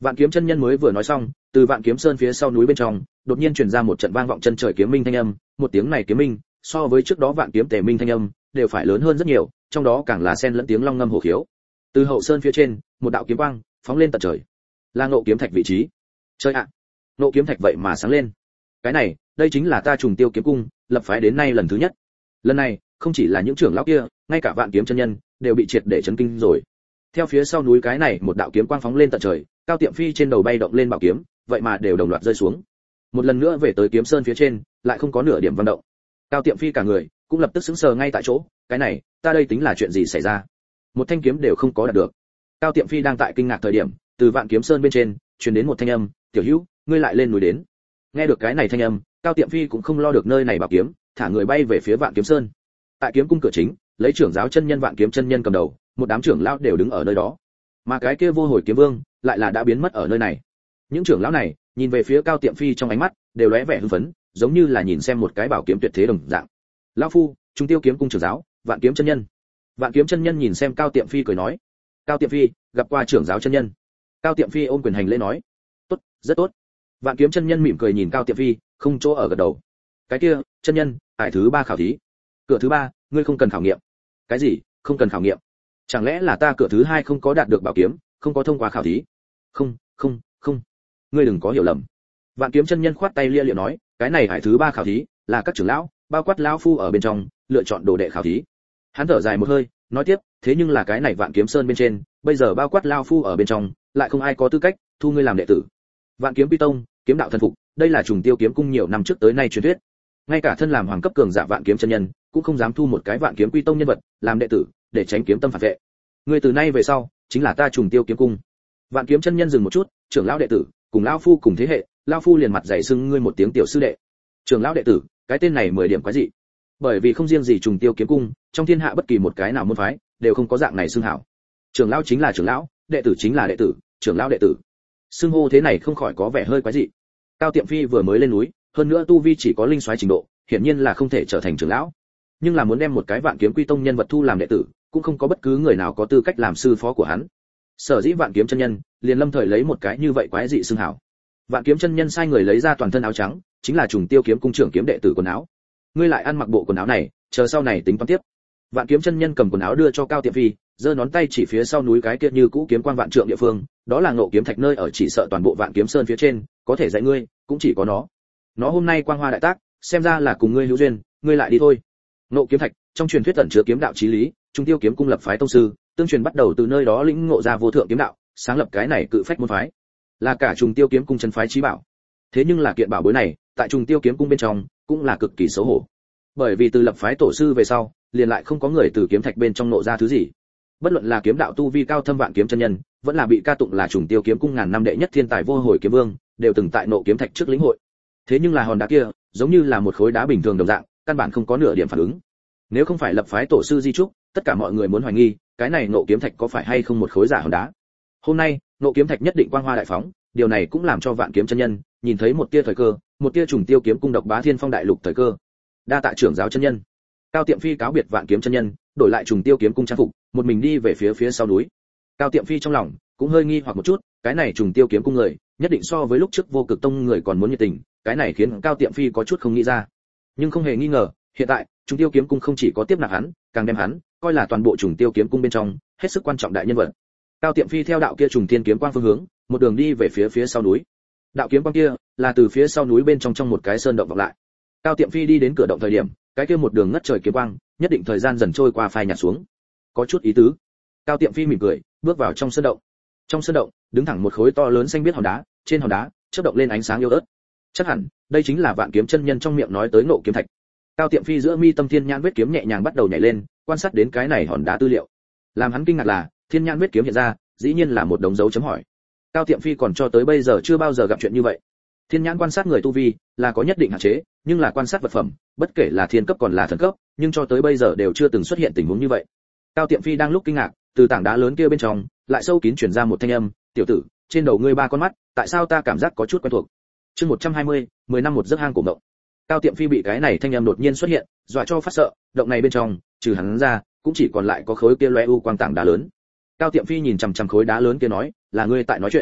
Vạn Kiếm chân nhân mới vừa nói xong, từ Vạn Kiếm Sơn phía sau núi bên trong, đột nhiên truyền ra một trận vang vọng chân trời kiếm minh thanh âm, một tiếng này kiếm minh, so với trước đó Vạn Kiếm Tề Minh thanh âm, đều phải lớn hơn rất nhiều, trong đó càng là xen lẫn tiếng long ngâm hổ khiếu. Từ hậu sơn phía trên, một đạo kiếm quang phóng lên tận trời, là Ngộ Kiếm Thạch vị trí. Trời ạ, Ngộ Kiếm Thạch vậy mà sáng lên. Cái này, đây chính là ta Trùng Tiêu kiếm cung, lập phái đến nay lần thứ nhất. Lần này, không chỉ là những trưởng lão kia, ngay cả Vạn Kiếm chân nhân đều bị triệt để chấn kinh rồi. Theo phía sau núi cái này, một đạo kiếm quang phóng lên tận trời, Cao Tiệm Phi trên đầu bay động lên bảo kiếm, vậy mà đều đồng loạt rơi xuống. Một lần nữa về tới kiếm sơn phía trên, lại không có nửa điểm vận động. Cao Tiệm Phi cả người cũng lập tức sững sờ ngay tại chỗ, cái này, ta đây tính là chuyện gì xảy ra? Một thanh kiếm đều không có đạt được. Cao Tiệm Phi đang tại kinh ngạc thời điểm, từ Vạn Kiếm Sơn bên trên truyền đến một thanh âm, "Tiểu Hữu, ngươi lại lên núi đến." Nghe được cái này thanh âm, Cao Tiệm Phi cũng không lo được nơi này bảo kiếm, thả người bay về phía Vạn Kiếm Sơn. Tại kiếm cung cửa chính, lấy trưởng giáo chân nhân Vạn Kiếm chân nhân cầm đầu, một đám trưởng lão đều đứng ở nơi đó. Mà cái kia Vô Hồi kiếm vương lại là đã biến mất ở nơi này. Những trưởng lão này nhìn về phía Cao Tiệm Phi trong ánh mắt đều lóe vẻ hưng phấn, giống như là nhìn xem một cái bảo kiếm tuyệt thế đồng dạng. "Lão phu, Trung Tiêu kiếm cung trưởng giáo, Vạn Kiếm chân nhân." Vạn Kiếm chân nhân nhìn xem Cao Tiệm Phi cười nói. "Cao Tiệm Phi, gặp qua trưởng giáo chân nhân." Cao Tiệm Phi ôm quyền hành lễ nói. "Tốt, rất tốt." Vạn Kiếm chân nhân mỉm cười nhìn Cao Tiệm Phi, không chỗ ở gật đầu. "Cái kia, chân nhân, ải thứ ba khảo thí. Cửa thứ ba, ngươi không cần khảo nghiệm." "Cái gì? Không cần khảo nghiệm? Chẳng lẽ là ta cửa thứ hai không có đạt được bảo kiếm, không có thông qua khảo thí?" "Không, không, không. Ngươi đừng có hiểu lầm." Vạn Kiếm chân nhân khoát tay lia lịa nói, "Cái này ải thứ ba khảo thí, là các trưởng lão, bao quát lão phu ở bên trong, lựa chọn đồ đệ khảo thí." Hắn thở dài một hơi, nói tiếp, "Thế nhưng là cái này Vạn Kiếm Sơn bên trên, bây giờ bao quát lão phu ở bên trong, lại không ai có tư cách thu ngươi làm đệ tử. Vạn Kiếm Quy Tông, kiếm đạo thần phục, đây là Trùng Tiêu kiếm cung nhiều năm trước tới nay truyền thuyết. Ngay cả thân làm hoàng cấp cường giả Vạn Kiếm chân nhân, cũng không dám thu một cái Vạn Kiếm Quy Tông nhân vật làm đệ tử, để tránh kiếm tâm phản vệ. Ngươi từ nay về sau, chính là ta Trùng Tiêu kiếm cung." Vạn Kiếm chân nhân dừng một chút, "Trưởng lão đệ tử, cùng lão phu cùng thế hệ, lão phu liền mặt dày xưng ngươi một tiếng tiểu sư đệ." Trưởng lão đệ tử, cái tên này mười điểm quái dị. Bởi vì không riêng gì Trùng Tiêu kiếm cung, trong thiên hạ bất kỳ một cái nào môn phái đều không có dạng này xưng hảo. Trưởng lão chính là trưởng lão, đệ tử chính là đệ tử, trưởng lão đệ tử. Xưng hô thế này không khỏi có vẻ hơi quái dị. Cao Tiệm Phi vừa mới lên núi, hơn nữa tu vi chỉ có linh soái trình độ, hiển nhiên là không thể trở thành trưởng lão. Nhưng là muốn đem một cái Vạn Kiếm Quy Tông nhân vật thu làm đệ tử, cũng không có bất cứ người nào có tư cách làm sư phó của hắn. Sở dĩ Vạn Kiếm chân nhân liền lâm thời lấy một cái như vậy quái dị xưng hảo. Vạn Kiếm chân nhân sai người lấy ra toàn thân áo trắng, chính là Trùng Tiêu kiếm cung trưởng kiếm đệ tử quần áo. "Ngươi lại ăn mặc bộ quần áo này, chờ sau này tính toán tiếp." Vạn Kiếm chân nhân cầm quần áo đưa cho Cao Tiệm Phi, giơ ngón tay chỉ phía sau núi cái kia như cũ kiếm quang vạn trượng địa phương, đó là Ngộ Kiếm Thạch nơi ở chỉ sợ toàn bộ Vạn Kiếm Sơn phía trên, có thể dạy ngươi, cũng chỉ có nó. Nó hôm nay quang hoa đại tác, xem ra là cùng ngươi hữu duyên, ngươi lại đi thôi. Ngộ Kiếm Thạch, trong truyền thuyết tẩn chứa kiếm đạo chí lý, Trung Tiêu kiếm cung lập phái tông sư, tương truyền bắt đầu từ nơi đó lĩnh ngộ ra vô thượng kiếm đạo, sáng lập cái này cự phách môn phái, là cả Trung Tiêu kiếm cung chân phái chí bảo. Thế nhưng là kiện bảo bối này, tại Trung Tiêu kiếm cung bên trong, cũng là cực kỳ xấu hổ. Bởi vì từ lập phái tổ sư về sau, liền lại không có người từ kiếm thạch bên trong nộ ra thứ gì. Bất luận là kiếm đạo tu vi cao thâm Vạn Kiếm chân nhân, vẫn là bị ca tụng là Trùng Tiêu kiếm cung ngàn năm đệ nhất thiên tài Vô Hồi kiếm vương, đều từng tại nộ kiếm thạch trước lĩnh hội. Thế nhưng là hòn đá kia, giống như là một khối đá bình thường đồng dạng, căn bản không có nửa điểm phản ứng. Nếu không phải lập phái tổ sư di trúc, tất cả mọi người muốn hoài nghi, cái này nộ kiếm thạch có phải hay không một khối giả hòn đá. Hôm nay, nộ kiếm thạch nhất định quang hoa đại phóng, điều này cũng làm cho Vạn Kiếm chân nhân nhìn thấy một tia thời cơ, một tia Trùng Tiêu kiếm cung độc bá thiên phong đại lục thời cơ. Đa tạ trưởng giáo chân nhân. Cao Tiệm Phi cáo biệt Vạn Kiếm chân nhân, đổi lại Trùng Tiêu kiếm cung trang phục, một mình đi về phía phía sau núi. Cao Tiệm Phi trong lòng cũng hơi nghi hoặc một chút, cái này Trùng Tiêu kiếm cung người, nhất định so với lúc trước Vô Cực tông người còn muốn nhiệt tình, cái này khiến Cao Tiệm Phi có chút không nghĩ ra. Nhưng không hề nghi ngờ, hiện tại, Trùng Tiêu kiếm cung không chỉ có tiếp nạp hắn, càng đem hắn coi là toàn bộ Trùng Tiêu kiếm cung bên trong hết sức quan trọng đại nhân vật. Cao Tiệm Phi theo đạo kia Trùng Thiên kiếm quang phương hướng, một đường đi về phía phía sau núi. Đạo kiếm quang kia là từ phía sau núi bên trong trong một cái sơn động vọng lại. Cao Tiệm Phi đi đến cửa động thời điểm, cái kia một đường ngất trời kiếm quang, nhất định thời gian dần trôi qua phai nhạt xuống. Có chút ý tứ. Cao Tiệm Phi mỉm cười, bước vào trong sơn động. Trong sơn động, đứng thẳng một khối to lớn xanh biếc hòn đá, trên hòn đá chớp động lên ánh sáng yếu ớt. Chắc hẳn, đây chính là Vạn Kiếm chân nhân trong miệng nói tới Ngộ Kiếm Thạch. Cao Tiệm Phi giữa mi tâm thiên nhãn vết kiếm nhẹ nhàng bắt đầu nhảy lên, quan sát đến cái này hòn đá tư liệu. Làm hắn kinh ngạc là, thiên nhãn vết kiếm hiện ra, dĩ nhiên là một đống dấu chấm hỏi. Cao Tiệm Phi còn cho tới bây giờ chưa bao giờ gặp chuyện như vậy. Thiên nhãn quan sát người tu vi là có nhất định hạn chế, nhưng là quan sát vật phẩm, bất kể là thiên cấp còn là thần cấp, nhưng cho tới bây giờ đều chưa từng xuất hiện tình huống như vậy. Cao Tiệm Phi đang lúc kinh ngạc, từ tảng đá lớn kia bên trong, lại sâu kín truyền ra một thanh âm, "Tiểu tử, trên đầu ngươi ba con mắt, tại sao ta cảm giác có chút quen thuộc?" Chương một trăm hai mươi, mười năm một giấc hang cổ động. Cao Tiệm Phi bị cái này thanh âm đột nhiên xuất hiện, dọa cho phát sợ, động này bên trong, trừ hắn ra, cũng chỉ còn lại có khối kia loe u quang tảng đá lớn. Cao Tiệm Phi nhìn chằm chằm khối đá lớn kia nói, "Là ngươi tại nói chuyện?"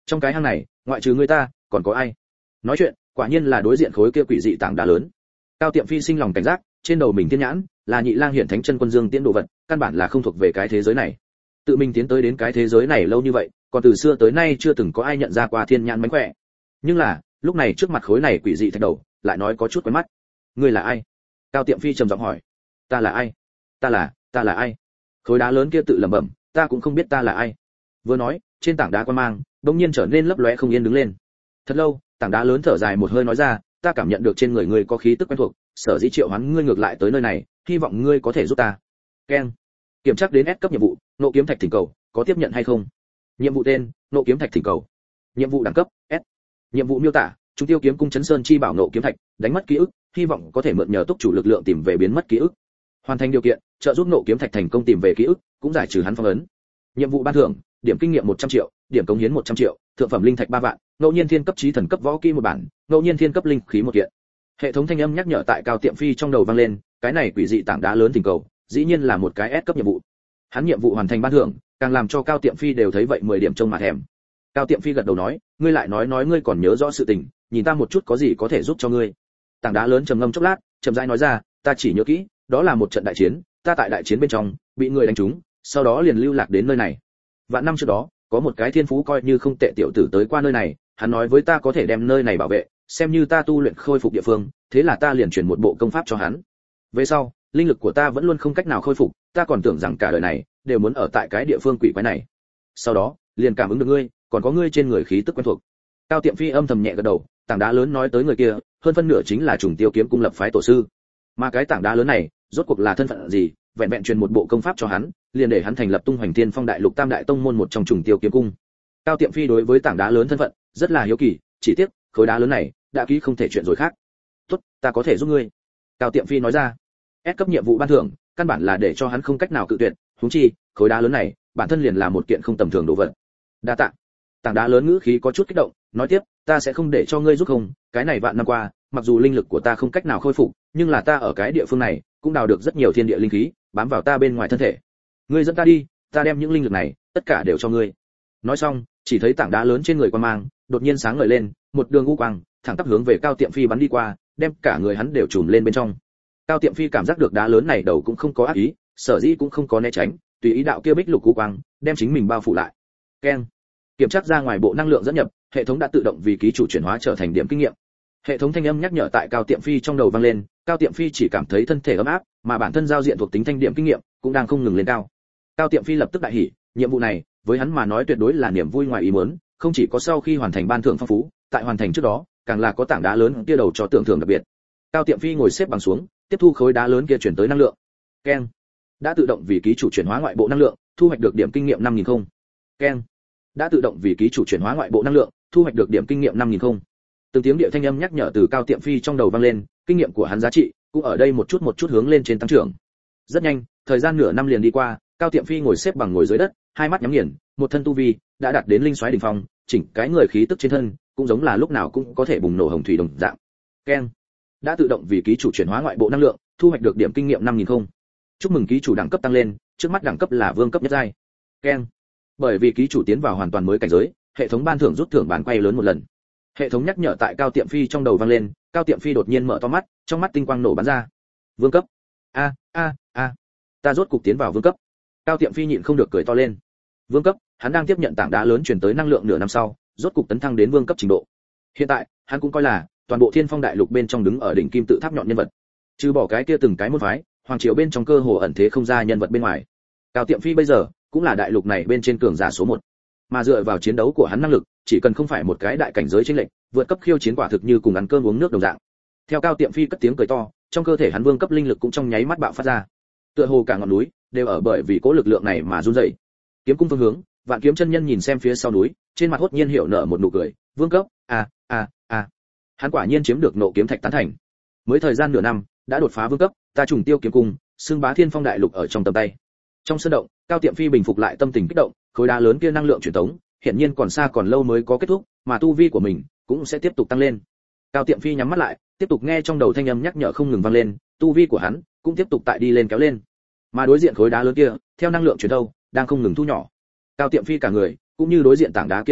Trong cái hang này, ngoại trừ ngươi ta, còn có ai? Nói chuyện, quả nhiên là đối diện khối kia quỷ dị tảng đá lớn. Cao Tiệm Phi sinh lòng cảnh giác, trên đầu mình thiên nhãn, là Nhị Lang hiển thánh chân quân dương tiễn đồ vật, căn bản là không thuộc về cái thế giới này. Tự mình tiến tới đến cái thế giới này lâu như vậy, còn từ xưa tới nay chưa từng có ai nhận ra qua thiên nhãn mánh khỏe. Nhưng là, lúc này trước mặt khối này quỷ dị thạch đầu, lại nói có chút quen mắt. Ngươi là ai? Cao Tiệm Phi trầm giọng hỏi. Ta là ai? Ta là, ta là ai? Khối đá lớn kia tự lẩm bẩm, ta cũng không biết ta là ai. Vừa nói, trên tảng đá quan mang, bỗng nhiên trở nên lấp lóe không yên đứng lên. Thật lâu, tảng đá lớn thở dài một hơi nói ra, ta cảm nhận được trên người ngươi có khí tức quen thuộc, sở dĩ triệu hoán ngươi ngược lại tới nơi này, hy vọng ngươi có thể giúp ta. Keng. Kiểm tra đến S cấp nhiệm vụ, nộ kiếm thạch thỉnh cầu, có tiếp nhận hay không? Nhiệm vụ tên, nộ kiếm thạch thỉnh cầu. Nhiệm vụ đẳng cấp, S. Nhiệm vụ miêu tả, chúng tiêu kiếm cung chấn sơn chi bảo nộ kiếm thạch, đánh mất ký ức, hy vọng có thể mượn nhờ túc chủ lực lượng tìm về biến mất ký ức. Hoàn thành điều kiện, trợ giúp nộ kiếm thạch thành công tìm về ký ức, cũng giải trừ hắn phong ấn. Nhiệm vụ ban thưởng, điểm kinh nghiệm một trăm triệu, điểm cống hiến một trăm triệu, thượng phẩm linh thạch ba vạn, ngẫu nhiên thiên cấp chí thần cấp võ kỹ một bản, ngẫu nhiên thiên cấp linh khí một kiện. Hệ thống thanh âm nhắc nhở tại Cao Tiệm Phi trong đầu vang lên, cái này quỷ dị tảng đá lớn thỉnh cầu, dĩ nhiên là một cái S cấp nhiệm vụ. Hắn nhiệm vụ hoàn thành ban thưởng, càng làm cho Cao Tiệm Phi đều thấy vậy mười điểm trông mà thèm. Cao Tiệm Phi gật đầu nói, ngươi lại nói nói ngươi còn nhớ rõ sự tình, nhìn ta một chút có gì có thể giúp cho ngươi. Tảng đá lớn trầm ngâm chốc lát, chậm rãi nói ra, ta chỉ nhớ kỹ, đó là một trận đại chiến, ta tại đại chiến bên trong bị người đánh trúng, sau đó liền lưu lạc đến nơi này. Vạn năm trước đó, có một cái thiên phú coi như không tệ tiểu tử tới qua nơi này, hắn nói với ta có thể đem nơi này bảo vệ, xem như ta tu luyện khôi phục địa phương, thế là ta liền chuyển một bộ công pháp cho hắn. Về sau, linh lực của ta vẫn luôn không cách nào khôi phục, ta còn tưởng rằng cả đời này đều muốn ở tại cái địa phương quỷ quái này. Sau đó, liền cảm ứng được ngươi, còn có ngươi trên người khí tức quen thuộc. Cao Tiệm Phi âm thầm nhẹ gật đầu, tảng đá lớn nói tới người kia, hơn phân nửa chính là Trùng Tiêu kiếm cung lập phái tổ sư. Mà cái tảng đá lớn này, rốt cuộc là thân phận gì, vẹn vẹn truyền một bộ công pháp cho hắn, liền để hắn thành lập tung hoành thiên phong đại lục tam đại tông môn một trong Trùng Tiêu kiếm cung. Cao Tiệm Phi đối với tảng đá lớn thân phận rất là hiếu kỳ, chỉ tiếc khối đá lớn này đã ký không thể chuyện rồi khác. Tốt, ta có thể giúp ngươi. Cao Tiệm Phi nói ra. S cấp nhiệm vụ ban thưởng, căn bản là để cho hắn không cách nào cự tuyệt, huống chi khối đá lớn này bản thân liền là một kiện không tầm thường đồ vật. Đa tạ. Tảng đá lớn ngữ khí có chút kích động, nói tiếp, ta sẽ không để cho ngươi giúp không, cái này vạn năm qua, mặc dù linh lực của ta không cách nào khôi phục, nhưng là ta ở cái địa phương này cũng đào được rất nhiều thiên địa linh khí, bám vào ta bên ngoài thân thể. Ngươi dẫn ta đi, ta đem những linh lực này tất cả đều cho ngươi. Nói xong, chỉ thấy tảng đá lớn trên người quang mang đột nhiên sáng ngời lên, một đường u quang thẳng tắp hướng về Cao Tiệm Phi bắn đi qua, đem cả người hắn đều trùm lên bên trong. Cao Tiệm Phi cảm giác được đá lớn này đầu cũng không có ác ý, sở dĩ cũng không có né tránh, tùy ý đạo kia bích lục u quang đem chính mình bao phủ lại. Keng. Kiểm tra ra ngoài bộ năng lượng dẫn nhập, hệ thống đã tự động vì ký chủ chuyển hóa trở thành điểm kinh nghiệm. Hệ thống thanh âm nhắc nhở tại Cao Tiệm Phi trong đầu vang lên, Cao Tiệm Phi chỉ cảm thấy thân thể ấm áp, mà bản thân giao diện thuộc tính thanh điểm kinh nghiệm cũng đang không ngừng lên cao. Cao Tiệm Phi lập tức đại hỉ, nhiệm vụ này với hắn mà nói tuyệt đối là niềm vui ngoài ý muốn, không chỉ có sau khi hoàn thành ban thưởng phong phú, tại hoàn thành trước đó, càng là có tảng đá lớn kia đầu cho tưởng thưởng đặc biệt. Cao Tiệm Phi ngồi xếp bằng xuống, tiếp thu khối đá lớn kia chuyển tới năng lượng. Keng. Đã tự động vì ký chủ chuyển hóa ngoại bộ năng lượng, thu hoạch được điểm kinh nghiệm năm nghìn không. Keng. Đã tự động vì ký chủ chuyển hóa ngoại bộ năng lượng, thu hoạch được điểm kinh nghiệm năm nghìn không. Từng tiếng điệu thanh âm nhắc nhở từ Cao Tiệm Phi trong đầu vang lên, kinh nghiệm của hắn giá trị cũng ở đây một chút một chút hướng lên trên tăng trưởng. Rất nhanh, thời gian nửa năm liền đi qua, Cao Tiệm Phi ngồi xếp bằng ngồi dưới đất, hai mắt nhắm nghiền, một thân tu vi đã đạt đến linh soái đỉnh phong, chỉnh cái người khí tức trên thân cũng giống là lúc nào cũng có thể bùng nổ hồng thủy đồng dạng. Keng. Đã tự động vì ký chủ chuyển hóa ngoại bộ năng lượng, thu hoạch được điểm kinh nghiệm năm nghìn không. Chúc mừng ký chủ đẳng cấp tăng lên, trước mắt đẳng cấp là vương cấp nhất giai. Keng. Bởi vì ký chủ tiến vào hoàn toàn mới cảnh giới, hệ thống ban thưởng rút thưởng bán quay lớn một lần. Hệ thống nhắc nhở tại Cao Tiệm Phi trong đầu vang lên, Cao Tiệm Phi đột nhiên mở to mắt, trong mắt tinh quang nổ bắn ra. Vương cấp. A a a. Ta rốt cục tiến vào vương cấp. Cao Tiệm Phi nhịn không được cười to lên. Vương cấp, hắn đang tiếp nhận tảng đá lớn truyền tới năng lượng nửa năm sau, rốt cục tấn thăng đến vương cấp trình độ. Hiện tại, hắn cũng coi là toàn bộ Thiên Phong đại lục bên trong đứng ở đỉnh kim tự tháp nhọn nhân vật. Trừ bỏ cái kia từng cái môn phái, hoàng triều bên trong cơ hồ ẩn thế không ra nhân vật bên ngoài. Cao Tiệm Phi bây giờ cũng là đại lục này bên trên cường giả số một. Mà dựa vào chiến đấu của hắn năng lực, chỉ cần không phải một cái đại cảnh giới chênh lệch, vượt cấp khiêu chiến quả thực như cùng ăn cơm uống nước đồng dạng. Theo Cao Tiệm Phi cất tiếng cười to, trong cơ thể hắn vương cấp linh lực cũng trong nháy mắt bạo phát ra. Tựa hồ cả ngọn núi đều ở bởi vì cố lực lượng này mà run rẩy. Kiếm cung phương hướng, Vạn Kiếm chân nhân nhìn xem phía sau núi, trên mặt hốt nhiên hiểu nở một nụ cười, vương cấp, a a a. Hắn quả nhiên chiếm được nộ kiếm thạch tán thành. Mới thời gian nửa năm, đã đột phá vương cấp, ta Trùng Tiêu kiếm cung, xưng bá Thiên Phong đại lục ở trong tầm tay. Trong sân động, Cao Tiệm Phi bình phục lại tâm tình kích động, khối đá lớn kia năng lượng truyền tống, hiện nhiên còn xa còn lâu mới có kết thúc, mà tu vi của mình cũng sẽ tiếp tục tăng lên. Cao Tiệm Phi nhắm mắt lại, tiếp tục nghe trong đầu thanh âm nhắc nhở không ngừng vang lên, tu vi của hắn cũng tiếp tục tại đi lên kéo lên. Mà đối diện khối đá lớn kia, theo năng lượng truyền đâu, đang không ngừng thu nhỏ. Cao Tiệm Phi cả người, cũng như đối diện tảng đá kia đồng dạng,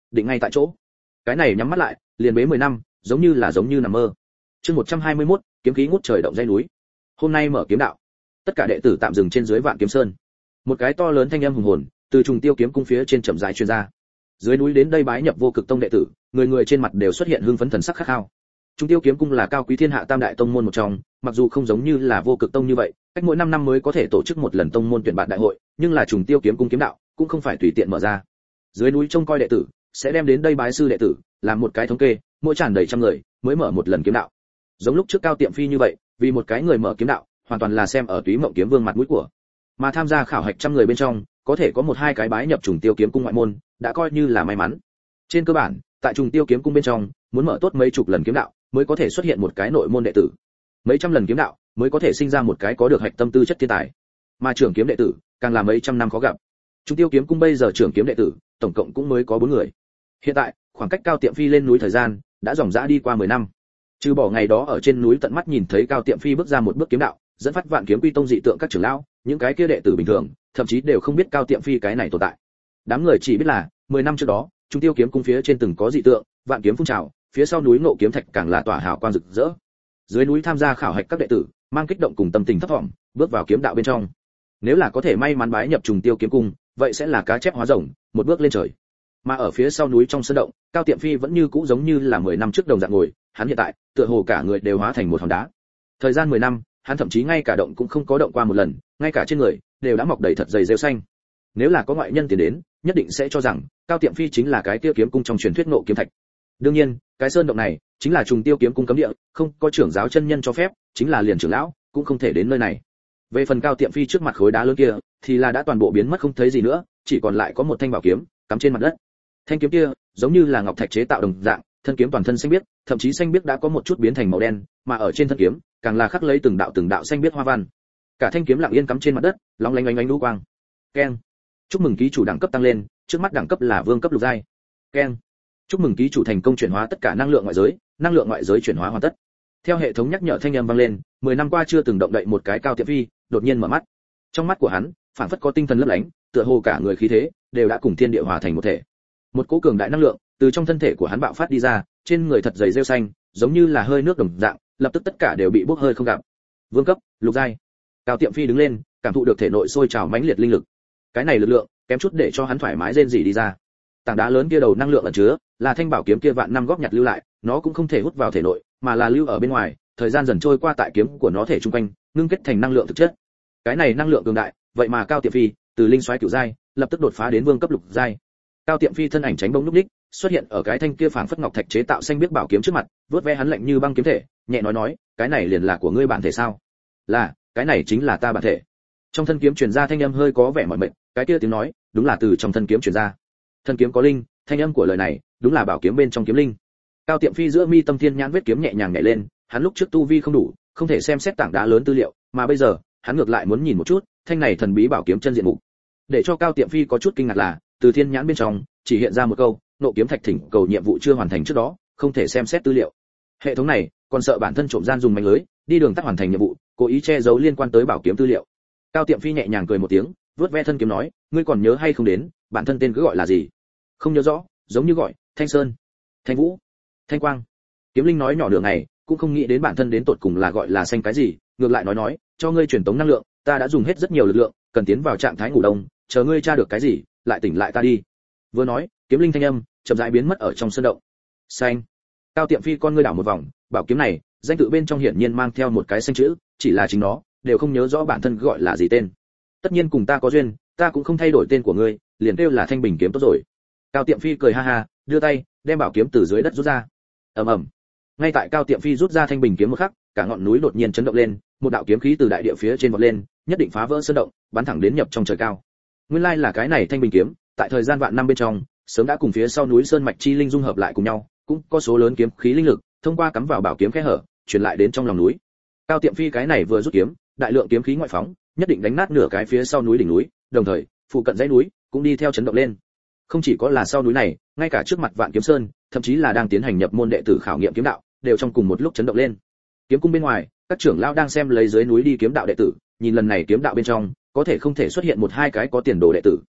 định ngay tại chỗ. Cái này nhắm mắt lại, liền bế mười năm, giống như là giống như nằm mơ. Chương một trăm hai mươi mốt, kiếm khí ngút trời động dây núi. Hôm nay mở kiếm đạo. Tất cả đệ tử tạm dừng trên dưới Vạn Kiếm Sơn. Một cái to lớn thanh âm hùng hồn từ Trùng Tiêu kiếm cung phía trên chậm rãi truyền ra. Dưới núi đến đây bái nhập Vô Cực Tông đệ tử, người người trên mặt đều xuất hiện hưng phấn thần sắc khát khao. Trùng Tiêu kiếm cung là cao quý thiên hạ tam đại tông môn một trong, mặc dù không giống như là Vô Cực Tông như vậy, cách mỗi năm năm mới có thể tổ chức một lần tông môn tuyển bạn đại hội, nhưng là Trùng Tiêu kiếm cung kiếm đạo cũng không phải tùy tiện mở ra. Dưới núi trông coi đệ tử sẽ đem đến đây bái sư đệ tử, làm một cái thống kê, mỗi tràn đầy trăm người mới mở một lần kiếm đạo. Giống lúc trước Cao Tiệm Phi như vậy, vì một cái người mở kiếm đạo, hoàn toàn là xem ở Túy Mộng kiếm vương mặt mũi của. Mà tham gia khảo hạch trăm người bên trong, có thể có một hai cái bái nhập Trùng Tiêu kiếm cung ngoại môn, đã coi như là may mắn. Trên cơ bản, tại Trùng Tiêu kiếm cung bên trong, muốn mở tốt mấy chục lần kiếm đạo, mới có thể xuất hiện một cái nội môn đệ tử. Mấy trăm lần kiếm đạo, mới có thể sinh ra một cái có được hạch tâm tư chất thiên tài. Mà trưởng kiếm đệ tử, càng là mấy trăm năm khó gặp. Trùng Tiêu kiếm cung bây giờ trưởng kiếm đệ tử, tổng cộng cũng mới có bốn người. Hiện tại, khoảng cách Cao Tiệm Phi lên núi thời gian, đã dòng dã đi qua mười năm. Trừ bỏ ngày đó ở trên núi tận mắt nhìn thấy Cao Tiệm Phi bước ra một bước kiếm đạo, dẫn phát Vạn Kiếm Quy Tông dị tượng các trưởng lão, những cái kia đệ tử bình thường, thậm chí đều không biết Cao Tiệm Phi cái này tồn tại. Đám người chỉ biết là, mười năm trước đó, Trung Tiêu kiếm cung phía trên từng có dị tượng, vạn kiếm phun trào, phía sau núi Ngộ Kiếm Thạch càng là tỏa hào quang rực rỡ. Dưới núi tham gia khảo hạch các đệ tử, mang kích động cùng tâm tình thấp vọng, bước vào kiếm đạo bên trong. Nếu là có thể may mắn bái nhập Trùng Tiêu kiếm cung, vậy sẽ là cá chép hóa rồng, một bước lên trời. Mà ở phía sau núi trong sơn động, Cao Tiệm Phi vẫn như cũ giống như là mười năm trước đồng dạng ngồi, hắn hiện tại, tựa hồ cả người đều hóa thành một hòn đá. Thời gian mười năm, hắn thậm chí ngay cả động cũng không có động qua một lần, ngay cả trên người đều đã mọc đầy thật dày rêu xanh. Nếu là có ngoại nhân tiến đến, nhất định sẽ cho rằng Cao Tiệm Phi chính là cái kia kiếm cung trong truyền thuyết Ngộ Kiếm Thạch. Đương nhiên, cái sơn động này chính là Trùng Tiêu kiếm cung cấm địa, không có trưởng giáo chân nhân cho phép, chính là liền trưởng lão cũng không thể đến nơi này. Về phần Cao Tiệm Phi trước mặt khối đá lớn kia, thì là đã toàn bộ biến mất không thấy gì nữa, chỉ còn lại có một thanh bảo kiếm cắm trên mặt đất. Thanh kiếm kia giống như là ngọc thạch chế tạo đồng dạng, thân kiếm toàn thân xanh biếc, thậm chí xanh biếc đã có một chút biến thành màu đen, mà ở trên thân kiếm càng là khắc lấy từng đạo từng đạo xanh biếc hoa văn. Cả thanh kiếm lặng yên cắm trên mặt đất, long lánh lánh lánh lũ quang. Keng. Chúc mừng ký chủ đẳng cấp tăng lên, trước mắt đẳng cấp là vương cấp lục giai. Keng. Chúc mừng ký chủ thành công chuyển hóa tất cả năng lượng ngoại giới, năng lượng ngoại giới chuyển hóa hoàn tất. Theo hệ thống nhắc nhở thanh âm vang lên, mười năm qua chưa từng động đậy một cái Cao Tiệm Phi, đột nhiên mở mắt. Trong mắt của hắn, phảng phất có tinh thần lấp lánh, tựa hồ cả người khí thế đều đã cùng thiên địa hòa thành một thể. Một cỗ cường đại năng lượng từ trong thân thể của hắn bạo phát đi ra, trên người thật dày rêu xanh, giống như là hơi nước đồng dạng, lập tức tất cả đều bị bốc hơi không gặp. Vương cấp, lục giai. Cao Tiệm Phi đứng lên, cảm thụ được thể nội sôi trào mãnh liệt linh lực. Cái này lực lượng, kém chút để cho hắn thoải mái rên rỉ đi ra. Tảng đá lớn kia đầu năng lượng ẩn chứa, là thanh bảo kiếm kia vạn năm góp nhặt lưu lại, nó cũng không thể hút vào thể nội, mà là lưu ở bên ngoài, thời gian dần trôi qua tại kiếm của nó thể trung quanh, ngưng kết thành năng lượng thực chất. Cái này năng lượng cường đại, vậy mà Cao Tiệm Phi, từ linh soái cửu giai, lập tức đột phá đến vương cấp lục giai. Cao Tiệm Phi thân ảnh tránh bóng lúc đích, xuất hiện ở cái thanh kia phảng phất ngọc thạch chế tạo xanh biếc bảo kiếm trước mặt, vớt ve hắn lạnh như băng kiếm thể, nhẹ nói nói, cái này liền là của ngươi bản thể sao? Là, cái này chính là ta bản thể. Trong thân kiếm truyền ra thanh âm hơi có vẻ mỏi mệt, cái kia tiếng nói, đúng là từ trong thân kiếm truyền ra. Thân kiếm có linh, thanh âm của lời này, đúng là bảo kiếm bên trong kiếm linh. Cao Tiệm Phi giữa mi tâm thiên nhãn vết kiếm nhẹ nhàng nhảy lên, hắn lúc trước tu vi không đủ, không thể xem xét tảng đá lớn tư liệu, mà bây giờ, hắn ngược lại muốn nhìn một chút, thanh này thần bí bảo kiếm chân diện mục. Để cho Cao Tiệm Phi có chút kinh ngạc là, từ thiên nhãn bên trong, chỉ hiện ra một câu, Ngộ Kiếm Thạch thỉnh cầu nhiệm vụ chưa hoàn thành trước đó, không thể xem xét tư liệu. Hệ thống này, còn sợ bản thân trộm gian dùng mánh lưới, đi đường tắt hoàn thành nhiệm vụ, cố ý che giấu liên quan tới bảo kiếm tư liệu. Cao Tiệm Phi nhẹ nhàng cười một tiếng, vớt ve thân kiếm nói, ngươi còn nhớ hay không đến, bản thân tên cứ gọi là gì? Không nhớ rõ, giống như gọi Thanh Sơn, Thanh Vũ, Thanh Quang. Kiếm linh nói nhỏ đường này, cũng không nghĩ đến bản thân đến tột cùng là gọi là xanh cái gì, ngược lại nói nói, cho ngươi truyền tống năng lượng, ta đã dùng hết rất nhiều lực lượng, cần tiến vào trạng thái ngủ đông, chờ ngươi tra được cái gì, lại tỉnh lại ta đi. Vừa nói, kiếm linh thanh âm chậm rãi biến mất ở trong sơn động. Xanh. Cao Tiệm Phi con ngươi đảo một vòng, bảo kiếm này, danh tự bên trong hiển nhiên mang theo một cái xanh chữ, chỉ là chính nó đều không nhớ rõ bản thân gọi là gì tên. Tất nhiên cùng ta có duyên, ta cũng không thay đổi tên của ngươi, liền kêu là Thanh Bình kiếm tốt rồi. Cao Tiệm Phi cười ha ha, đưa tay, đem bảo kiếm từ dưới đất rút ra. Ầm ầm. Ngay tại Cao Tiệm Phi rút ra thanh bình kiếm một khắc, cả ngọn núi đột nhiên chấn động lên, một đạo kiếm khí từ đại địa phía trên vọt lên, nhất định phá vỡ sơn động, bắn thẳng đến nhập trong trời cao. Nguyên lai là cái này thanh bình kiếm, tại thời gian vạn năm bên trong, sớm đã cùng phía sau núi sơn mạch chi linh dung hợp lại cùng nhau, cũng có số lớn kiếm khí linh lực, thông qua cắm vào bảo kiếm khe hở, truyền lại đến trong lòng núi. Cao Tiệm Phi cái này vừa rút kiếm, đại lượng kiếm khí ngoại phóng, nhất định đánh nát nửa cái phía sau núi đỉnh núi, đồng thời, phụ cận dãy núi cũng đi theo chấn động lên. Không chỉ có là sau núi này, ngay cả trước mặt Vạn Kiếm Sơn, thậm chí là đang tiến hành nhập môn đệ tử khảo nghiệm kiếm đạo, đều trong cùng một lúc chấn động lên. Kiếm cung bên ngoài, các trưởng lão đang xem lấy dưới núi đi kiếm đạo đệ tử, nhìn lần này kiếm đạo bên trong, có thể không thể xuất hiện một hai cái có tiền đồ đệ tử.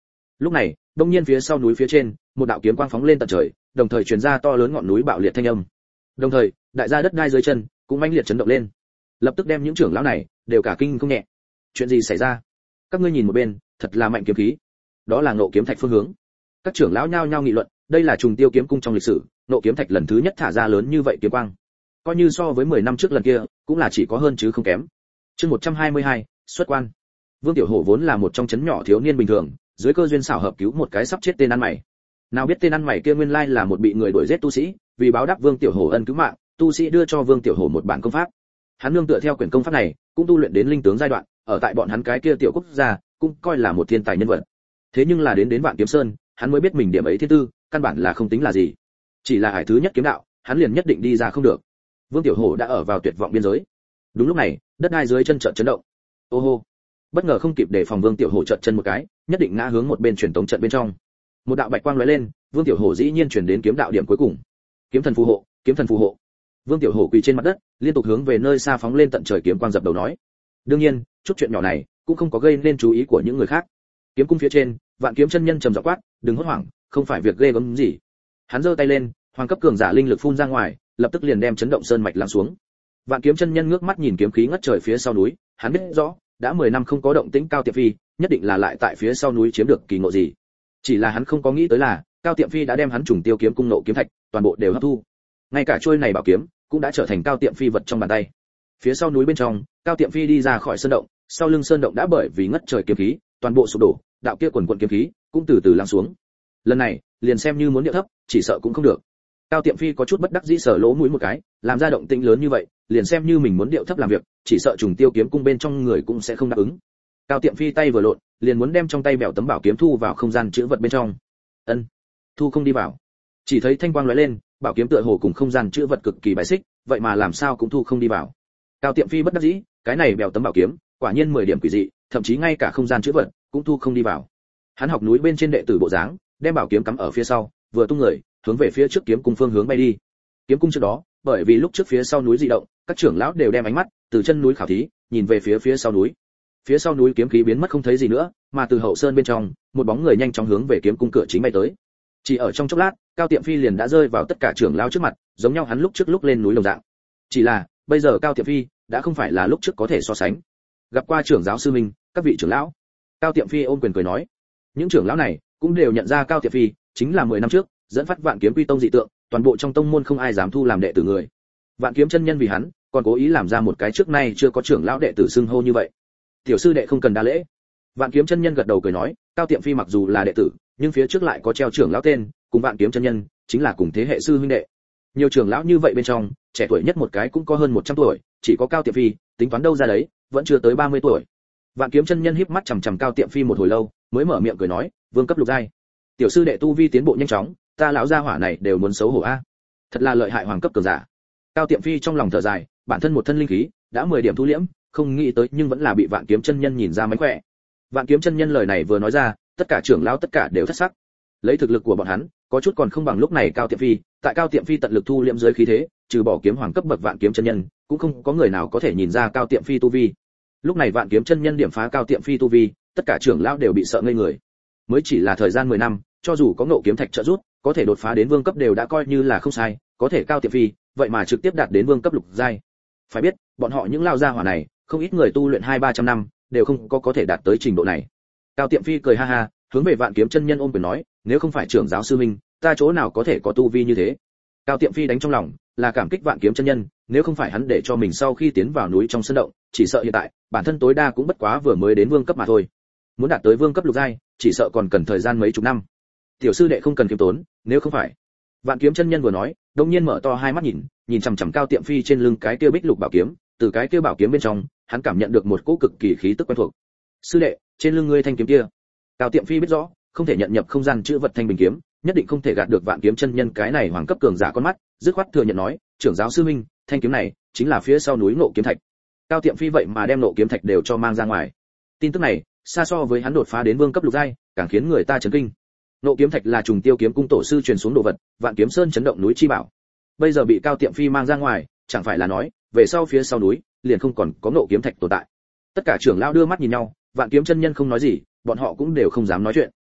Lúc này, đông nhiên phía sau núi phía trên, một đạo kiếm quang phóng lên tận trời, đồng thời truyền ra to lớn ngọn núi bạo liệt thanh âm. Đồng thời, đại gia đất đai dưới chân cũng mãnh liệt chấn động lên, lập tức đem những trưởng lão này đều cả kinh không nhẹ. Chuyện gì xảy ra? Các ngươi nhìn một bên, thật là mạnh kiếm khí. Đó là Ngộ Kiếm Thạch phương hướng. Các trưởng lão nhao nhao nghị luận, đây là Trùng Tiêu kiếm cung trong lịch sử, Ngộ Kiếm Thạch lần thứ nhất thả ra lớn như vậy kiếm quang. Coi như so với mười năm trước lần kia, cũng là chỉ có hơn chứ không kém. Chương một trăm hai mươi hai, xuất quan. Vương Tiểu Hổ vốn là một trong trấn nhỏ thiếu niên bình thường, dưới cơ duyên xảo hợp cứu một cái sắp chết tên ăn mày. Nào biết tên ăn mày kia nguyên lai là một bị người đuổi giết tu sĩ, vì báo đáp Vương Tiểu Hổ ân cứu mạng, tu sĩ đưa cho Vương Tiểu Hổ một bản công pháp. Hắn nương tựa theo quyển công pháp này, cũng tu luyện đến linh tướng giai đoạn, ở tại bọn hắn cái kia tiểu quốc gia, cũng coi là một thiên tài nhân vật. Thế nhưng là đến đến Vạn Kiếm Sơn, hắn mới biết mình điểm ấy thiên tư, căn bản là không tính là gì. Chỉ là hải thứ nhất kiếm đạo, hắn liền nhất định đi ra không được. Vương Tiểu Hổ đã ở vào tuyệt vọng biên giới. Đúng lúc này, đất đai dưới chân chợt chấn động. Ô hô! Bất ngờ không kịp để phòng Vương Tiểu Hổ chợt chân một cái, nhất định ngã hướng một bên truyền tống trận bên trong. Một đạo bạch quang lóe lên, Vương Tiểu Hổ dĩ nhiên chuyển đến kiếm đạo điểm cuối cùng. Kiếm thần phù hộ, kiếm thần phù hộ. Vương Tiểu Hổ quỳ trên mặt đất, liên tục hướng về nơi xa phóng lên tận trời kiếm quang dập đầu nói. Đương nhiên, chút chuyện nhỏ này cũng không có gây nên chú ý của những người khác. Kiếm cung phía trên, Vạn Kiếm chân nhân trầm giọng quát, "Đừng hốt hoảng, không phải việc ghê gớm gì." Hắn giơ tay lên, hoàng cấp cường giả linh lực phun ra ngoài, lập tức liền đem chấn động sơn mạch lắng xuống. Vạn Kiếm chân nhân ngước mắt nhìn kiếm khí ngất trời phía sau núi, hắn biết rõ, đã mười năm không có động tĩnh Cao Tiệm Phi, nhất định là lại tại phía sau núi chiếm được kỳ ngộ gì. Chỉ là hắn không có nghĩ tới là, Cao Tiệm Phi đã đem hắn Trùng Tiêu kiếm cung nộ kiếm thạch, toàn bộ đều hấp thu. Ngay cả trôi này bảo kiếm, cũng đã trở thành Cao Tiệm Phi vật trong bàn tay. Phía sau núi bên trong, Cao Tiệm Phi đi ra khỏi sơn động, sau lưng sơn động đã bởi vì ngất trời kiếm khí, toàn bộ sụp đổ, đạo kia quần quần kiếm khí cũng từ từ lắng xuống. Lần này, liền xem như muốn điệu thấp, chỉ sợ cũng không được. Cao Tiệm Phi có chút bất đắc dĩ sờ lỗ mũi một cái, làm ra động tĩnh lớn như vậy, liền xem như mình muốn điệu thấp làm việc, chỉ sợ Trùng Tiêu kiếm cung bên trong người cũng sẽ không đáp ứng. Cao Tiệm Phi tay vừa lộn, liền muốn đem trong tay bèo tấm bảo kiếm thu vào không gian chứa vật bên trong. Ân, thu không đi vào. Chỉ thấy thanh quang lóe lên, bảo kiếm tựa hồ cùng không gian chứa vật cực kỳ bài xích, vậy mà làm sao cũng thu không đi vào. Cao Tiệm Phi bất đắc dĩ, cái này bèo tấm bảo kiếm, quả nhiên mười điểm quỷ dị, thậm chí ngay cả không gian chứa vật cũng thu không đi vào. Hắn học núi bên trên đệ tử bộ dáng, đem bảo kiếm cắm ở phía sau, vừa tung người, hướng về phía trước kiếm cung phương hướng bay đi. Kiếm cung trước đó, bởi vì lúc trước phía sau núi dị động, các trưởng lão đều đem ánh mắt từ chân núi khảo thí, nhìn về phía phía sau núi. Phía sau núi kiếm khí biến mất không thấy gì nữa, mà từ hậu sơn bên trong, một bóng người nhanh chóng hướng về kiếm cung cửa chính bay tới. Chỉ ở trong chốc lát, Cao Tiệm Phi liền đã rơi vào tất cả trưởng lão trước mặt, giống nhau hắn lúc trước lúc lên núi đồng dạng. Chỉ là, bây giờ Cao Tiệm Phi đã không phải là lúc trước có thể so sánh. Gặp qua trưởng giáo sư minh, các vị trưởng lão. Cao Tiệm Phi ôm quyền cười nói. Những trưởng lão này cũng đều nhận ra Cao Tiệm Phi chính là mười năm trước dẫn phát Vạn Kiếm Quy Tông dị tượng, toàn bộ trong tông môn không ai dám thu làm đệ tử người. Vạn Kiếm chân nhân vì hắn, còn cố ý làm ra một cái trước nay chưa có trưởng lão đệ tử xưng hô như vậy. Tiểu sư đệ không cần đa lễ. Vạn Kiếm chân nhân gật đầu cười nói, Cao Tiệm Phi mặc dù là đệ tử, nhưng phía trước lại có treo trưởng lão tên, cùng Vạn Kiếm chân nhân chính là cùng thế hệ sư huynh đệ. Nhiều trưởng lão như vậy bên trong, trẻ tuổi nhất một cái cũng có hơn một trăm tuổi, chỉ có Cao Tiệm Phi, tính toán đâu ra đấy, vẫn chưa tới ba mươi tuổi. Vạn Kiếm chân nhân híp mắt chằm chằm Cao Tiệm Phi một hồi lâu, mới mở miệng cười nói, vương cấp lục giai. Tiểu sư đệ tu vi tiến bộ nhanh chóng, ta lão gia hỏa này đều muốn xấu hổ a. Thật là lợi hại hoàng cấp cường giả. Cao Tiệm Phi trong lòng thở dài, bản thân một thân linh khí đã mười điểm thu liễm, không nghĩ tới nhưng vẫn là bị Vạn Kiếm chân nhân nhìn ra mánh khỏe. Vạn Kiếm chân nhân lời này vừa nói ra, tất cả trưởng lão tất cả đều thất sắc. Lấy thực lực của bọn hắn, có chút còn không bằng lúc này Cao Tiệm Phi, tại Cao Tiệm Phi tận lực thu liễm dưới khí thế, trừ bỏ kiếm hoàng cấp bậc Vạn Kiếm chân nhân, cũng không có người nào có thể nhìn ra Cao Tiệm Phi tu vi. Lúc này Vạn Kiếm chân nhân điểm phá Cao Tiệm Phi tu vi, tất cả trưởng lão đều bị sợ ngây người. Mới chỉ là thời gian mười năm, cho dù có Ngộ Kiếm Thạch trợ giúp, có thể đột phá đến vương cấp đều đã coi như là không sai, có thể Cao Tiệm Phi, vậy mà trực tiếp đạt đến vương cấp lục giai. Phải biết, bọn họ những lao gia hỏa này, không ít người tu luyện hai ba trăm năm, đều không có có thể đạt tới trình độ này. Cao Tiệm Phi cười ha ha, hướng về Vạn Kiếm chân nhân ôm quyền nói, nếu không phải trưởng giáo sư minh, ta chỗ nào có thể có tu vi như thế. Cao Tiệm Phi đánh trong lòng, là cảm kích Vạn Kiếm chân nhân, nếu không phải hắn để cho mình sau khi tiến vào núi trong sơn động, chỉ sợ hiện tại, bản thân tối đa cũng bất quá vừa mới đến vương cấp mà thôi. Muốn đạt tới vương cấp lục giai, chỉ sợ còn cần thời gian mấy chục năm. Tiểu sư đệ không cần kiêm tốn, nếu không phải. Vạn Kiếm chân nhân vừa nói, đột nhiên mở to hai mắt nhìn, nhìn chằm chằm Cao Tiệm Phi trên lưng cái kia bích lục bảo kiếm, từ cái kia bảo kiếm bên trong, hắn cảm nhận được một cỗ cực kỳ khí tức quen thuộc. Sư đệ, trên lưng ngươi thanh kiếm kia. Cao Tiệm Phi biết rõ, không thể nhận nhập không gian chữ vật thanh bình kiếm, nhất định không thể gạt được Vạn Kiếm chân nhân cái này hoàng cấp cường giả con mắt, dứt khoát thừa nhận nói, trưởng giáo sư minh, thanh kiếm này chính là phía sau núi Ngộ Kiếm Thạch. Cao Tiệm Phi vậy mà đem Ngộ Kiếm Thạch đều cho mang ra ngoài. Tin tức này, xa so với hắn đột phá đến vương cấp lục giai, càng khiến người ta chấn kinh. Ngộ Kiếm Thạch là Trùng Tiêu kiếm cung tổ sư truyền xuống đồ vật, Vạn Kiếm Sơn chấn động núi chi bảo. Bây giờ bị Cao Tiệm Phi mang ra ngoài, chẳng phải là nói, về sau phía sau núi, liền không còn có Ngộ Kiếm Thạch tồn tại. Tất cả trưởng lão đưa mắt nhìn nhau, Vạn Kiếm chân nhân không nói gì, bọn họ cũng đều không dám nói chuyện.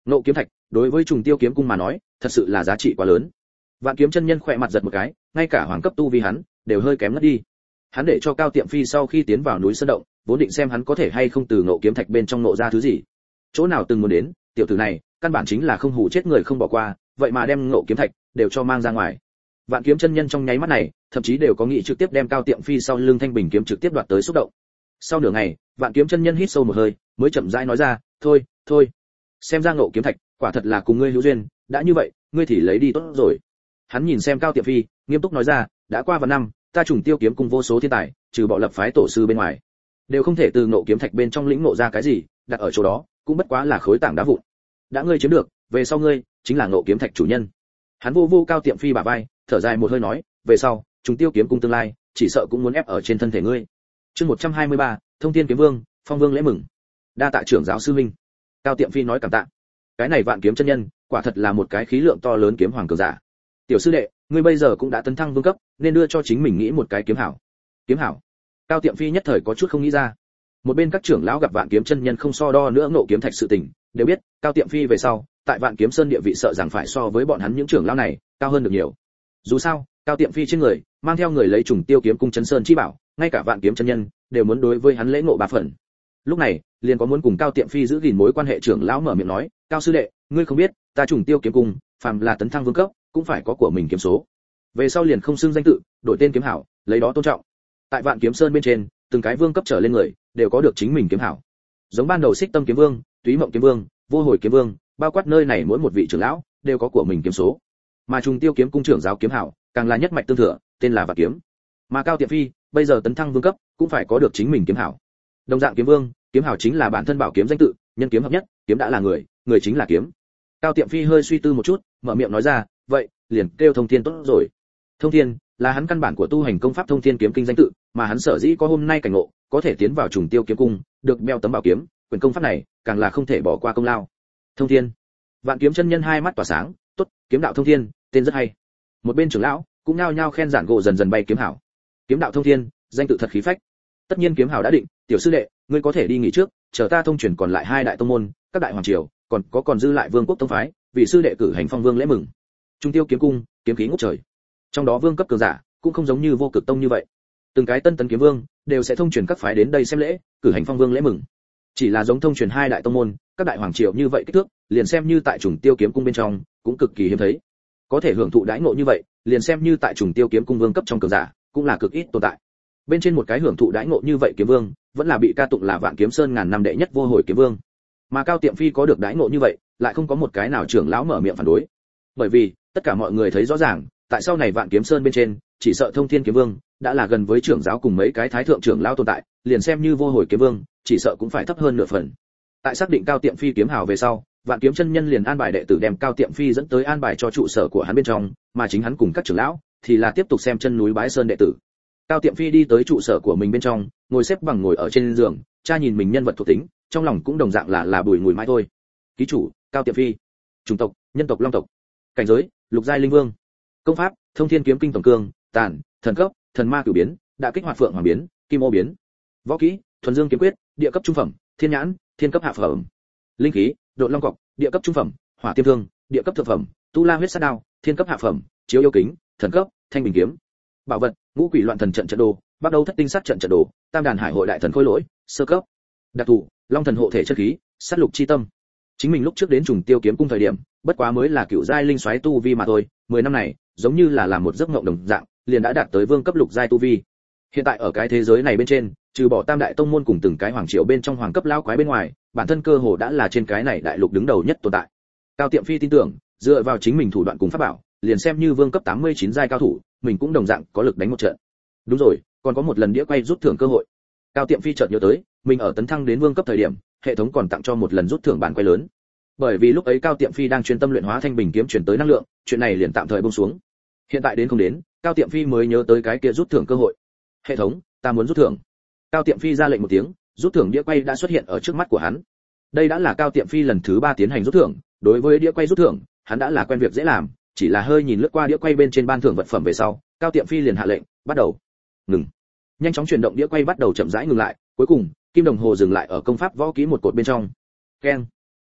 Ngộ kiếm thạch đối với Trùng Tiêu kiếm cung mà nói, thật sự là giá trị quá lớn. Vạn Kiếm chân nhân khỏe mặt giật một cái, ngay cả hoàng cấp tu vi hắn đều hơi kém ngất đi. Hắn để cho Cao Tiệm Phi sau khi tiến vào núi sơn động, vốn định xem hắn có thể hay không từ ngộ kiếm thạch bên trong ngộ ra thứ gì. Chỗ nào từng muốn đến, tiểu tử này, căn bản chính là không hù chết người không bỏ qua, vậy mà đem ngộ kiếm thạch đều cho mang ra ngoài. Vạn Kiếm chân nhân trong nháy mắt này, thậm chí đều có nghĩ trực tiếp đem Cao Tiệm Phi sau lưng thanh bình kiếm trực tiếp đoạt tới xúc động. Sau nửa ngày, Vạn Kiếm chân nhân hít sâu một hơi, mới chậm rãi nói ra, "Thôi, thôi, xem ra ngộ kiếm thạch, quả thật là cùng ngươi hữu duyên, đã như vậy, ngươi thì lấy đi tốt rồi." Hắn nhìn xem Cao Tiệm Phi, nghiêm túc nói ra, "Đã qua vài năm, ta Trùng Tiêu kiếm cung vô số thiên tài, trừ bỏ lập phái tổ sư bên ngoài, đều không thể từ ngộ kiếm thạch bên trong lĩnh ngộ ra cái gì, đặt ở chỗ đó, cũng bất quá là khối tảng đá vụn. Đã ngươi chiếm được, về sau ngươi chính là ngộ kiếm thạch chủ nhân." Hắn vô vô Cao Tiệm Phi bả vai, thở dài một hơi nói, "Về sau, Trùng Tiêu kiếm cung tương lai, chỉ sợ cũng muốn ép ở trên thân thể ngươi." Chương một trăm hai mươi ba, Thông Thiên kiếm vương, Phong Vương lễ mừng. Đa tạ trưởng giáo sư huynh. Cao Tiệm Phi nói cảm tạ. Cái này Vạn Kiếm chân nhân, quả thật là một cái khí lượng to lớn kiếm hoàng cường giả. Tiểu sư đệ, ngươi bây giờ cũng đã tấn thăng vương cấp, nên đưa cho chính mình nghĩ một cái kiếm hảo. Kiếm hảo? Cao Tiệm Phi nhất thời có chút không nghĩ ra. Một bên các trưởng lão gặp Vạn Kiếm chân nhân không so đo nữa ngộ kiếm thạch sự tình, đều biết, Cao Tiệm Phi về sau, tại Vạn Kiếm Sơn địa vị sợ rằng phải so với bọn hắn những trưởng lão này, cao hơn được nhiều. Dù sao, Cao Tiệm Phi trên người, mang theo người lấy Trùng Tiêu kiếm cung Chấn Sơn chi bảo, ngay cả Vạn Kiếm chân nhân đều muốn đối với hắn lễ ngộ ba phần. Lúc này, liền có muốn cùng Cao Tiệm Phi giữ gìn mối quan hệ trưởng lão mở miệng nói, "Cao sư đệ, ngươi không biết, ta Trùng Tiêu kiếm cung, phàm là tấn thăng vương cấp, cũng phải có của mình kiếm số. Về sau liền không xưng danh tự, đổi tên kiếm hảo, lấy đó tôn trọng. Tại Vạn Kiếm Sơn bên trên, từng cái vương cấp trở lên người, đều có được chính mình kiếm hảo. Giống ban đầu Xích Tâm kiếm vương, Túy Mộng kiếm vương, Vô Hồi kiếm vương, bao quát nơi này mỗi một vị trưởng lão đều có của mình kiếm số. Mà Trùng Tiêu kiếm cung trưởng giáo kiếm hảo, càng là nhất mạch tương thừa, tên là Vạn Kiếm. Mà Cao Tiệm Phi, bây giờ tấn thăng vương cấp, cũng phải có được chính mình kiếm hảo. Đồng dạng kiếm vương, kiếm hảo chính là bản thân bảo kiếm danh tự, nhân kiếm hợp nhất, kiếm đã là người, người chính là kiếm." Cao Tiệm Phi hơi suy tư một chút, mở miệng nói ra, "Vậy, liền kêu Thông Thiên tốt rồi." Thông Thiên là hắn căn bản của tu hành công pháp Thông Thiên kiếm kinh danh tự, mà hắn sở dĩ có hôm nay cảnh ngộ, có thể tiến vào Trùng Tiêu kiếm cung, được đeo tấm bảo kiếm, quyền công pháp này, càng là không thể bỏ qua công lao. Thông Thiên. Vạn Kiếm chân nhân hai mắt tỏa sáng, "Tốt, kiếm đạo Thông Thiên, tên rất hay." Một bên trưởng lão cũng nhao nhao khen giản gỗ dần dần bay kiếm hảo. Kiếm đạo Thông Thiên, danh tự thật khí phách. Tất nhiên kiếm hảo đã định, tiểu sư đệ, ngươi có thể đi nghỉ trước, chờ ta thông truyền còn lại hai đại tông môn, các đại hoàng triều, còn có còn dư lại vương quốc tông phái, vì sư đệ cử hành phong vương lễ mừng. Trung Tiêu kiếm cung, kiếm khí ngút trời. Trong đó vương cấp cường giả, cũng không giống như Vô Cực tông như vậy. Từng cái tân tấn kiếm vương đều sẽ thông truyền các phái đến đây xem lễ, cử hành phong vương lễ mừng. Chỉ là giống thông truyền hai đại tông môn, các đại hoàng triều như vậy kích thước, liền xem như tại Trùng Tiêu kiếm cung bên trong, cũng cực kỳ hiếm thấy. Có thể hưởng thụ đãi ngộ như vậy, liền xem như tại Trùng Tiêu kiếm cung vương cấp trong cường giả, cũng là cực ít tồn tại. Bên trên một cái hưởng thụ đãi ngộ như vậy kiếm vương, vẫn là bị ca tụng là Vạn Kiếm Sơn ngàn năm đệ nhất Vô Hồi kiếm vương. Mà Cao Tiệm Phi có được đãi ngộ như vậy, lại không có một cái nào trưởng lão mở miệng phản đối. Bởi vì, tất cả mọi người thấy rõ ràng, tại sau này Vạn Kiếm Sơn bên trên, chỉ sợ Thông Thiên kiếm vương đã là gần với trưởng giáo cùng mấy cái thái thượng trưởng lão tồn tại, liền xem như Vô Hồi kiếm vương, chỉ sợ cũng phải thấp hơn nửa phần. Tại xác định Cao Tiệm Phi kiếm hào về sau, Vạn Kiếm chân nhân liền an bài đệ tử đem Cao Tiệm Phi dẫn tới an bài cho trụ sở của hắn bên trong, mà chính hắn cùng các trưởng lão thì là tiếp tục xem chân núi bái sơn đệ tử. Cao Tiệm Phi đi tới trụ sở của mình bên trong, ngồi xếp bằng ngồi ở trên giường, cha nhìn mình nhân vật thuộc tính, trong lòng cũng đồng dạng là là bùi ngùi mãi thôi. Ký chủ, Cao Tiệm Phi. Chủng tộc, nhân tộc Long tộc. Cảnh giới, lục giai linh vương. Công pháp, Thông Thiên kiếm kinh tổng cương, tàn, thần cấp, thần ma cửu biến, đã kích hoạt phượng hoàng biến, kim ô biến. Võ kỹ, thuần dương kiếm quyết, địa cấp trung phẩm, thiên nhãn, thiên cấp hạ phẩm. Linh khí, độn long cọc, địa cấp trung phẩm, hỏa tiêm thương, địa cấp thượng phẩm, tu la huyết sát đao, thiên cấp hạ phẩm, chiếu yêu kính, thần cấp, thanh bình kiếm. Bảo vật, ngũ quỷ loạn thần trận trận đồ, bắt đầu thất tinh sát trận trận đồ, tam đàn hải hội đại thần khôi lỗi, sơ cấp. Đặc thù, long thần hộ thể chất khí, sát lục chi tâm. Chính mình lúc trước đến Trùng Tiêu kiếm cung thời điểm, bất quá mới là cựu giai linh soái tu vi mà thôi, mười năm này, giống như là làm một giấc mộng đồng dạng, liền đã đạt tới vương cấp lục giai tu vi. Hiện tại ở cái thế giới này bên trên, trừ bỏ tam đại tông môn cùng từng cái hoàng triều bên trong hoàng cấp lão quái bên ngoài, bản thân cơ hồ đã là trên cái này đại lục đứng đầu nhất tồn tại. Cao Tiệm Phi tin tưởng, dựa vào chính mình thủ đoạn cùng pháp bảo, liền xem như vương cấp tám mươi chín giai cao thủ, mình cũng đồng dạng có lực đánh một trận. Đúng rồi, còn có một lần đĩa quay rút thưởng cơ hội. Cao Tiệm Phi chợt nhớ tới, mình ở tấn thăng đến vương cấp thời điểm, hệ thống còn tặng cho một lần rút thưởng bản quay lớn. Bởi vì lúc ấy Cao Tiệm Phi đang chuyên tâm luyện hóa thanh bình kiếm chuyển tới năng lượng, chuyện này liền tạm thời buông xuống. Hiện tại đến không đến, Cao Tiệm Phi mới nhớ tới cái kia rút thưởng cơ hội. Hệ thống, ta muốn rút thưởng. Cao Tiệm Phi ra lệnh một tiếng, rút thưởng đĩa quay đã xuất hiện ở trước mắt của hắn. Đây đã là Cao Tiệm Phi lần thứ ba tiến hành rút thưởng, đối với đĩa quay rút thưởng, hắn đã là quen việc dễ làm, chỉ là hơi nhìn lướt qua đĩa quay bên trên ban thưởng vật phẩm về sau, Cao Tiệm Phi liền hạ lệnh, bắt đầu. Ngừng. Nhanh chóng chuyển động đĩa quay bắt đầu chậm rãi ngừng lại, cuối cùng, kim đồng hồ dừng lại ở công pháp võ kỹ một cột bên trong. Keng.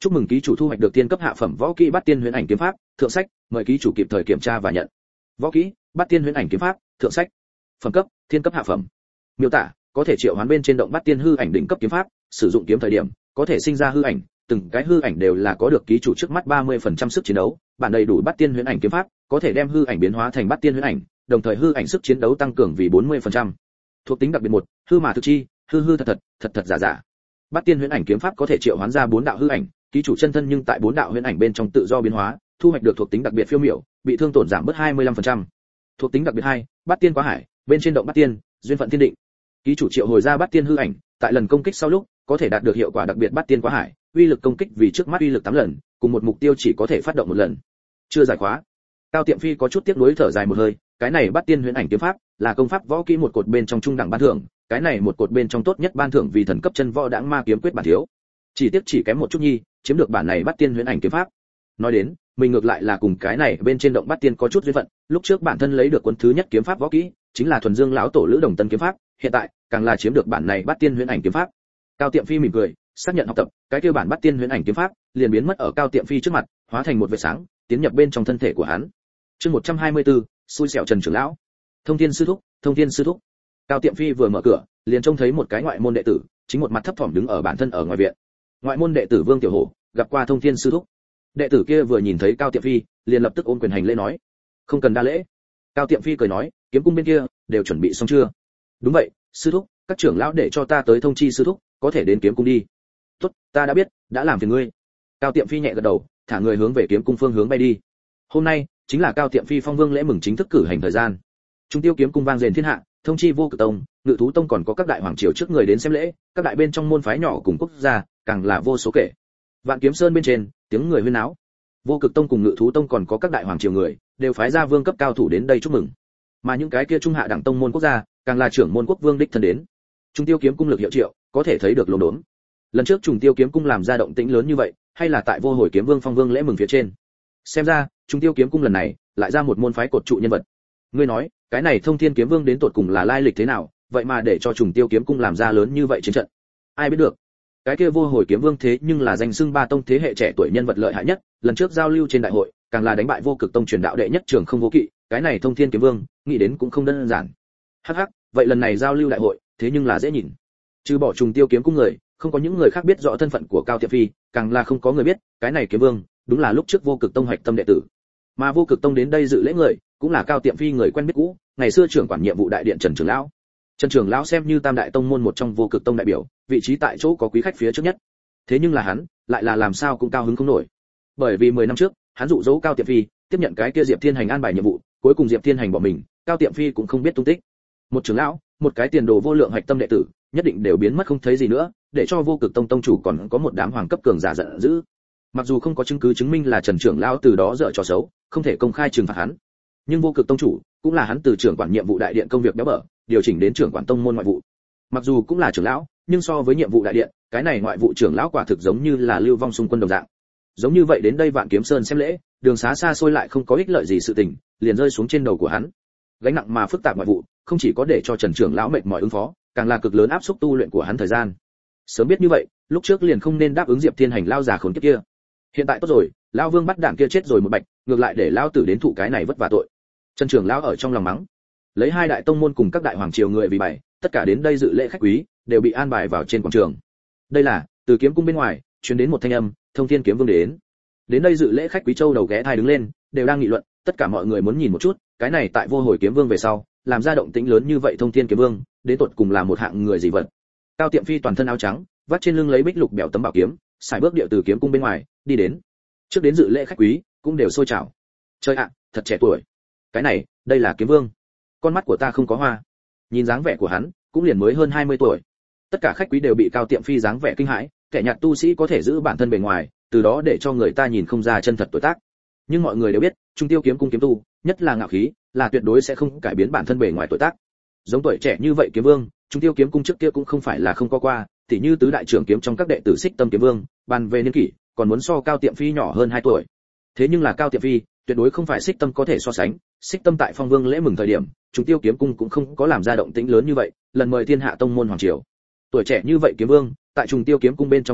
chúc mừng ký chủ thu hoạch được tiên cấp hạ phẩm võ kỹ Bát Tiên Huyễn Ảnh Kiếm Pháp, thượng sách, mời ký chủ kịp thời kiểm tra và nhận. Võ kỹ Bát Tiên Huyễn Ảnh Kiếm Pháp, thượng sách. Phẩm cấp thiên cấp hạ phẩm. Miêu tả có thể triệu hoán bên trên động Bát Tiên hư ảnh đỉnh cấp kiếm pháp, sử dụng kiếm thời điểm có thể sinh ra hư ảnh, từng cái hư ảnh đều là có được ký chủ trước mắt ba mươi phần trăm sức chiến đấu, bản đầy đủ Bát Tiên Huyễn Ảnh Kiếm Pháp, có thể đem hư ảnh biến hóa thành Bát Tiên Huyễn Ảnh, đồng thời hư ảnh sức chiến đấu tăng cường vì bốn mươi phần trăm. Thuộc tính đặc biệt một, hư mà thực chi, hư hư thật thật, thật thật giả giả. Bát Tiên Huyễn Ảnh Kiếm Pháp có thể triệu hoán ra bốn đạo hư ảnh, ký chủ chân thân nhưng tại bốn đạo huyễn ảnh bên trong tự do biến hóa, thu hoạch được thuộc tính đặc biệt phiêu miểu, bị thương tổn giảm bớt hai mươi lăm phần trăm. Thuộc tính đặc biệt hai, Bát Tiên Quá Hải, bên trên động Bát Tiên, duyên phận thiên định. Ký chủ triệu hồi ra Bát Tiên hư ảnh, tại lần công kích sau lúc, có thể đạt được hiệu quả đặc biệt Bát Tiên Quá Hải, uy lực công kích vì trước mắt uy lực tám lần, cùng một mục tiêu chỉ có thể phát động một lần. Chưa giải khóa. Cao Tiệm Phi có chút tiếc nuối thở dài một hơi, cái này Bát Tiên Huyễn Ảnh Kiếm Pháp là công pháp võ kỹ một cột bên trong trung đẳng ban thưởng, cái này một cột bên trong tốt nhất ban thưởng vì thần cấp chân võ đãng ma kiếm quyết bản thiếu. Chỉ tiếc chỉ kém một chút nhi, chiếm được bản này Bát Tiên Huyễn Ảnh Kiếm Pháp. Nói đến, mình ngược lại là cùng cái này bên trên động Bát Tiên có chút duyên phận, lúc trước bản thân lấy được cuốn thứ nhất kiếm pháp võ kỹ, chính là thuần dương lão tổ Lữ Đồng Tân kiếm pháp, hiện tại càng là chiếm được bản này Bát Tiên Huyễn Ảnh Kiếm Pháp. Cao Tiệm Phi mỉm cười, xác nhận học tập, cái kia bản Bát Tiên Huyễn Ảnh Kiếm Pháp liền biến mất ở Cao Tiệm Phi trước mặt, hóa thành một vệt sáng, tiến nhập bên trong thân thể của hắn. Chương một trăm hai mươi tư, xui xẻo Trần trưởng lão. Thông Thiên sư thúc, Thông Thiên sư thúc. Cao Tiệm Phi vừa mở cửa, liền trông thấy một cái ngoại môn đệ tử, chính một mặt thấp thỏm đứng ở bản thân ở ngoài viện. Ngoại môn đệ tử Vương Tiểu Hổ, gặp qua Thông Thiên sư thúc. Đệ tử kia vừa nhìn thấy Cao Tiệm Phi, liền lập tức ôm quyền hành lễ nói: "Không cần đa lễ." Cao Tiệm Phi cười nói: "Kiếm cung bên kia đều chuẩn bị xong chưa?" "Đúng vậy, sư thúc, các trưởng lão để cho ta tới thông chi sư thúc, có thể đến kiếm cung đi." "Tốt, ta đã biết, đã làm phiền ngươi." Cao Tiệm Phi nhẹ gật đầu, thả người hướng về kiếm cung phương hướng bay đi. Hôm nay chính là Cao Tiệm Phi phong vương lễ mừng chính thức cử hành thời gian. Trung Tiêu kiếm cung vang dền thiên hạ, thông chi Vô Cực tông, Ngự thú tông còn có các đại hoàng triều trước người đến xem lễ, các đại bên trong môn phái nhỏ cùng quốc gia, càng là vô số kể. Vạn Kiếm Sơn bên trên, tiếng người huyên náo. Vô Cực tông cùng Ngự thú tông còn có các đại hoàng triều người, đều phái ra vương cấp cao thủ đến đây chúc mừng. Mà những cái kia trung hạ đẳng tông môn quốc gia, càng là trưởng môn quốc vương đích thân đến. Trung Tiêu kiếm cung lực hiệu triệu, có thể thấy được lồn đốn. Lần trước Trung Tiêu kiếm cung làm ra động tĩnh lớn như vậy, hay là tại Vô Hồi kiếm vương phong vương lễ mừng phía trên. Xem ra, Trung Tiêu kiếm cung lần này lại ra một môn phái cột trụ nhân vật. Ngươi nói, cái này Thông Thiên kiếm vương đến tột cùng là lai lịch thế nào, vậy mà để cho Trung Tiêu kiếm cung làm ra lớn như vậy chiến trận. Ai biết được. Cái kia Vô Hồi kiếm vương thế nhưng là danh xưng ba tông thế hệ trẻ tuổi nhân vật lợi hại nhất, lần trước giao lưu trên đại hội, càng là đánh bại Vô Cực tông truyền đạo đệ nhất trường không vô kỵ, cái này Thông Thiên kiếm vương, nghĩ đến cũng không đơn giản. Hắc hắc, vậy lần này giao lưu đại hội, thế nhưng là dễ nhìn. Trừ bỏ Trung Tiêu kiếm cung người, không có những người khác biết rõ thân phận của Cao Tiệm Phi, càng là không có người biết, cái này kiếm vương, đúng là lúc trước Vô Cực tông hoạch tâm đệ tử. Mà Vô Cực tông đến đây dự lễ người, cũng là Cao Tiệm Phi người quen biết cũ, ngày xưa trưởng quản nhiệm vụ đại điện Trần trưởng lão. Trần trưởng lão xem như tam đại tông môn một trong Vô Cực tông đại biểu, vị trí tại chỗ có quý khách phía trước nhất. Thế nhưng là hắn, lại là làm sao cũng cao hứng không nổi. Bởi vì mười năm trước, hắn dụ dỗ Cao Tiệm Phi, tiếp nhận cái kia Diệp Thiên Hành an bài nhiệm vụ, cuối cùng Diệp Thiên Hành bỏ mình, Cao Tiệm Phi cũng không biết tung tích. Một trưởng lão, một cái tiền đồ vô lượng hoạch tâm đệ tử, nhất định đều biến mất không thấy gì nữa, để cho Vô Cực tông tông chủ còn có một đám hoàng cấp cường giả giận dữ. Mặc dù không có chứng cứ chứng minh là Trần trưởng lão từ đó dở trò xấu, không thể công khai trừng phạt hắn, nhưng Vô Cực tông chủ cũng là hắn từ trưởng quản nhiệm vụ đại điện công việc béo bở, điều chỉnh đến trưởng quản tông môn ngoại vụ. Mặc dù cũng là trưởng lão, nhưng so với nhiệm vụ đại điện, cái này ngoại vụ trưởng lão quả thực giống như là lưu vong xung quân đồng dạng. Giống như vậy đến đây Vạn Kiếm Sơn xem lễ, đường xá xa xôi lại không có ích lợi gì sự tình, liền rơi xuống trên đầu của hắn. Gánh nặng mà phức tạp ngoại vụ, không chỉ có để cho Trần trưởng lão mệt mỏi ứng phó, càng là cực lớn áp suất tu luyện của hắn thời gian. Sớm biết như vậy, lúc trước liền không nên đáp ứng Diệp Thiên Hành lao già khốn kiếp kia. Hiện tại tốt rồi, lão Vương bắt đảng kia chết rồi một bạch, ngược lại để lão tử đến thụ cái này vất vả tội. Trần trưởng lão ở trong lòng mắng. Lấy hai đại tông môn cùng các đại hoàng triều người vì bày, tất cả đến đây dự lễ khách quý, đều bị an bài vào trên quảng trường. Đây là, từ kiếm cung bên ngoài, truyền đến một thanh âm, Thông Thiên kiếm vương đến. Đến đây dự lễ khách quý châu đầu ghé thai đứng lên, đều đang nghị luận, tất cả mọi người muốn nhìn một chút, cái này tại Vô Hồi kiếm vương về sau, làm ra động tĩnh lớn như vậy Thông Thiên kiếm vương, đến tột cùng là một hạng người gì vật. Cao Tiệm Phi toàn thân áo trắng, vắt trên lưng lấy bích lục bèo tấm bảo kiếm, xài bước điệu từ kiếm cung bên ngoài đi đến. Trước đến dự lễ khách quý, cũng đều sôi trào. Trời ạ, thật trẻ tuổi. Cái này, đây là kiếm vương. Con mắt của ta không có hoa. Nhìn dáng vẻ của hắn, cũng liền mới hơn hai mươi tuổi. Tất cả khách quý đều bị Cao Tiệm Phi dáng vẻ kinh hãi, kẻ nhạt tu sĩ có thể giữ bản thân bề ngoài, từ đó để cho người ta nhìn không ra chân thật tuổi tác. Nhưng mọi người đều biết, Trung Tiêu kiếm cung kiếm tu, nhất là ngạo khí, là tuyệt đối sẽ không cải biến bản thân bề ngoài tuổi tác. Giống tuổi trẻ như vậy kiếm vương, Trung Tiêu kiếm cung trước kia cũng không phải là không có qua, tỉ như tứ đại trưởng kiếm trong các đệ tử Xích Tâm kiếm vương, bàn về niên kỷ, còn muốn so Cao Tiệm Phi nhỏ hơn hai tuổi. Thế nhưng là Cao Tiệm Phi, tuyệt đối không phải Xích Tâm có thể so sánh, Xích Tâm tại Phong Vương lễ mừng thời điểm, Trung Tiêu kiếm cung cũng không có làm ra động tĩnh lớn như vậy, lần mời thiên hạ tông môn hoàng triều. Tuổi trẻ như vậy kiếm vương, tại Trung Tiêu kiếm cung bên trong địa vị,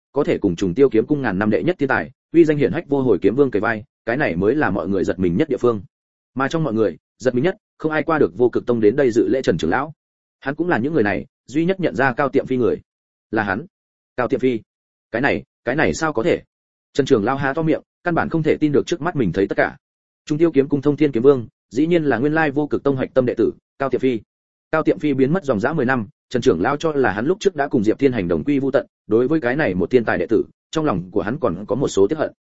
có thể cùng trùng tiêu kiếm cung ngàn năm đệ nhất thiên tài uy danh hiển hách vô hồi kiếm vương kề vai, cái này mới là mọi người giật mình nhất địa phương. Mà trong mọi người giật mình nhất không ai qua được vô cực tông đến đây dự lễ Trần trưởng lão. Hắn cũng là những người này duy nhất nhận ra Cao Tiệm Phi người. Là hắn. Cao Tiệm Phi? Cái này, cái này sao có thể? Trần trưởng lão há to miệng, căn bản không thể tin được trước mắt mình thấy tất cả. Trung tiêu kiếm cung thông thiên kiếm vương, dĩ nhiên là nguyên lai vô cực tông hạch tâm đệ tử, Cao Tiệm Phi. Cao Tiệm Phi biến mất dòng dã mười năm, Trần trưởng lão cho là hắn lúc trước đã cùng Diệp Thiên hành đồng quy vu tận, đối với cái này một thiên tài đệ tử, trong lòng của hắn còn có một số tiếc hận.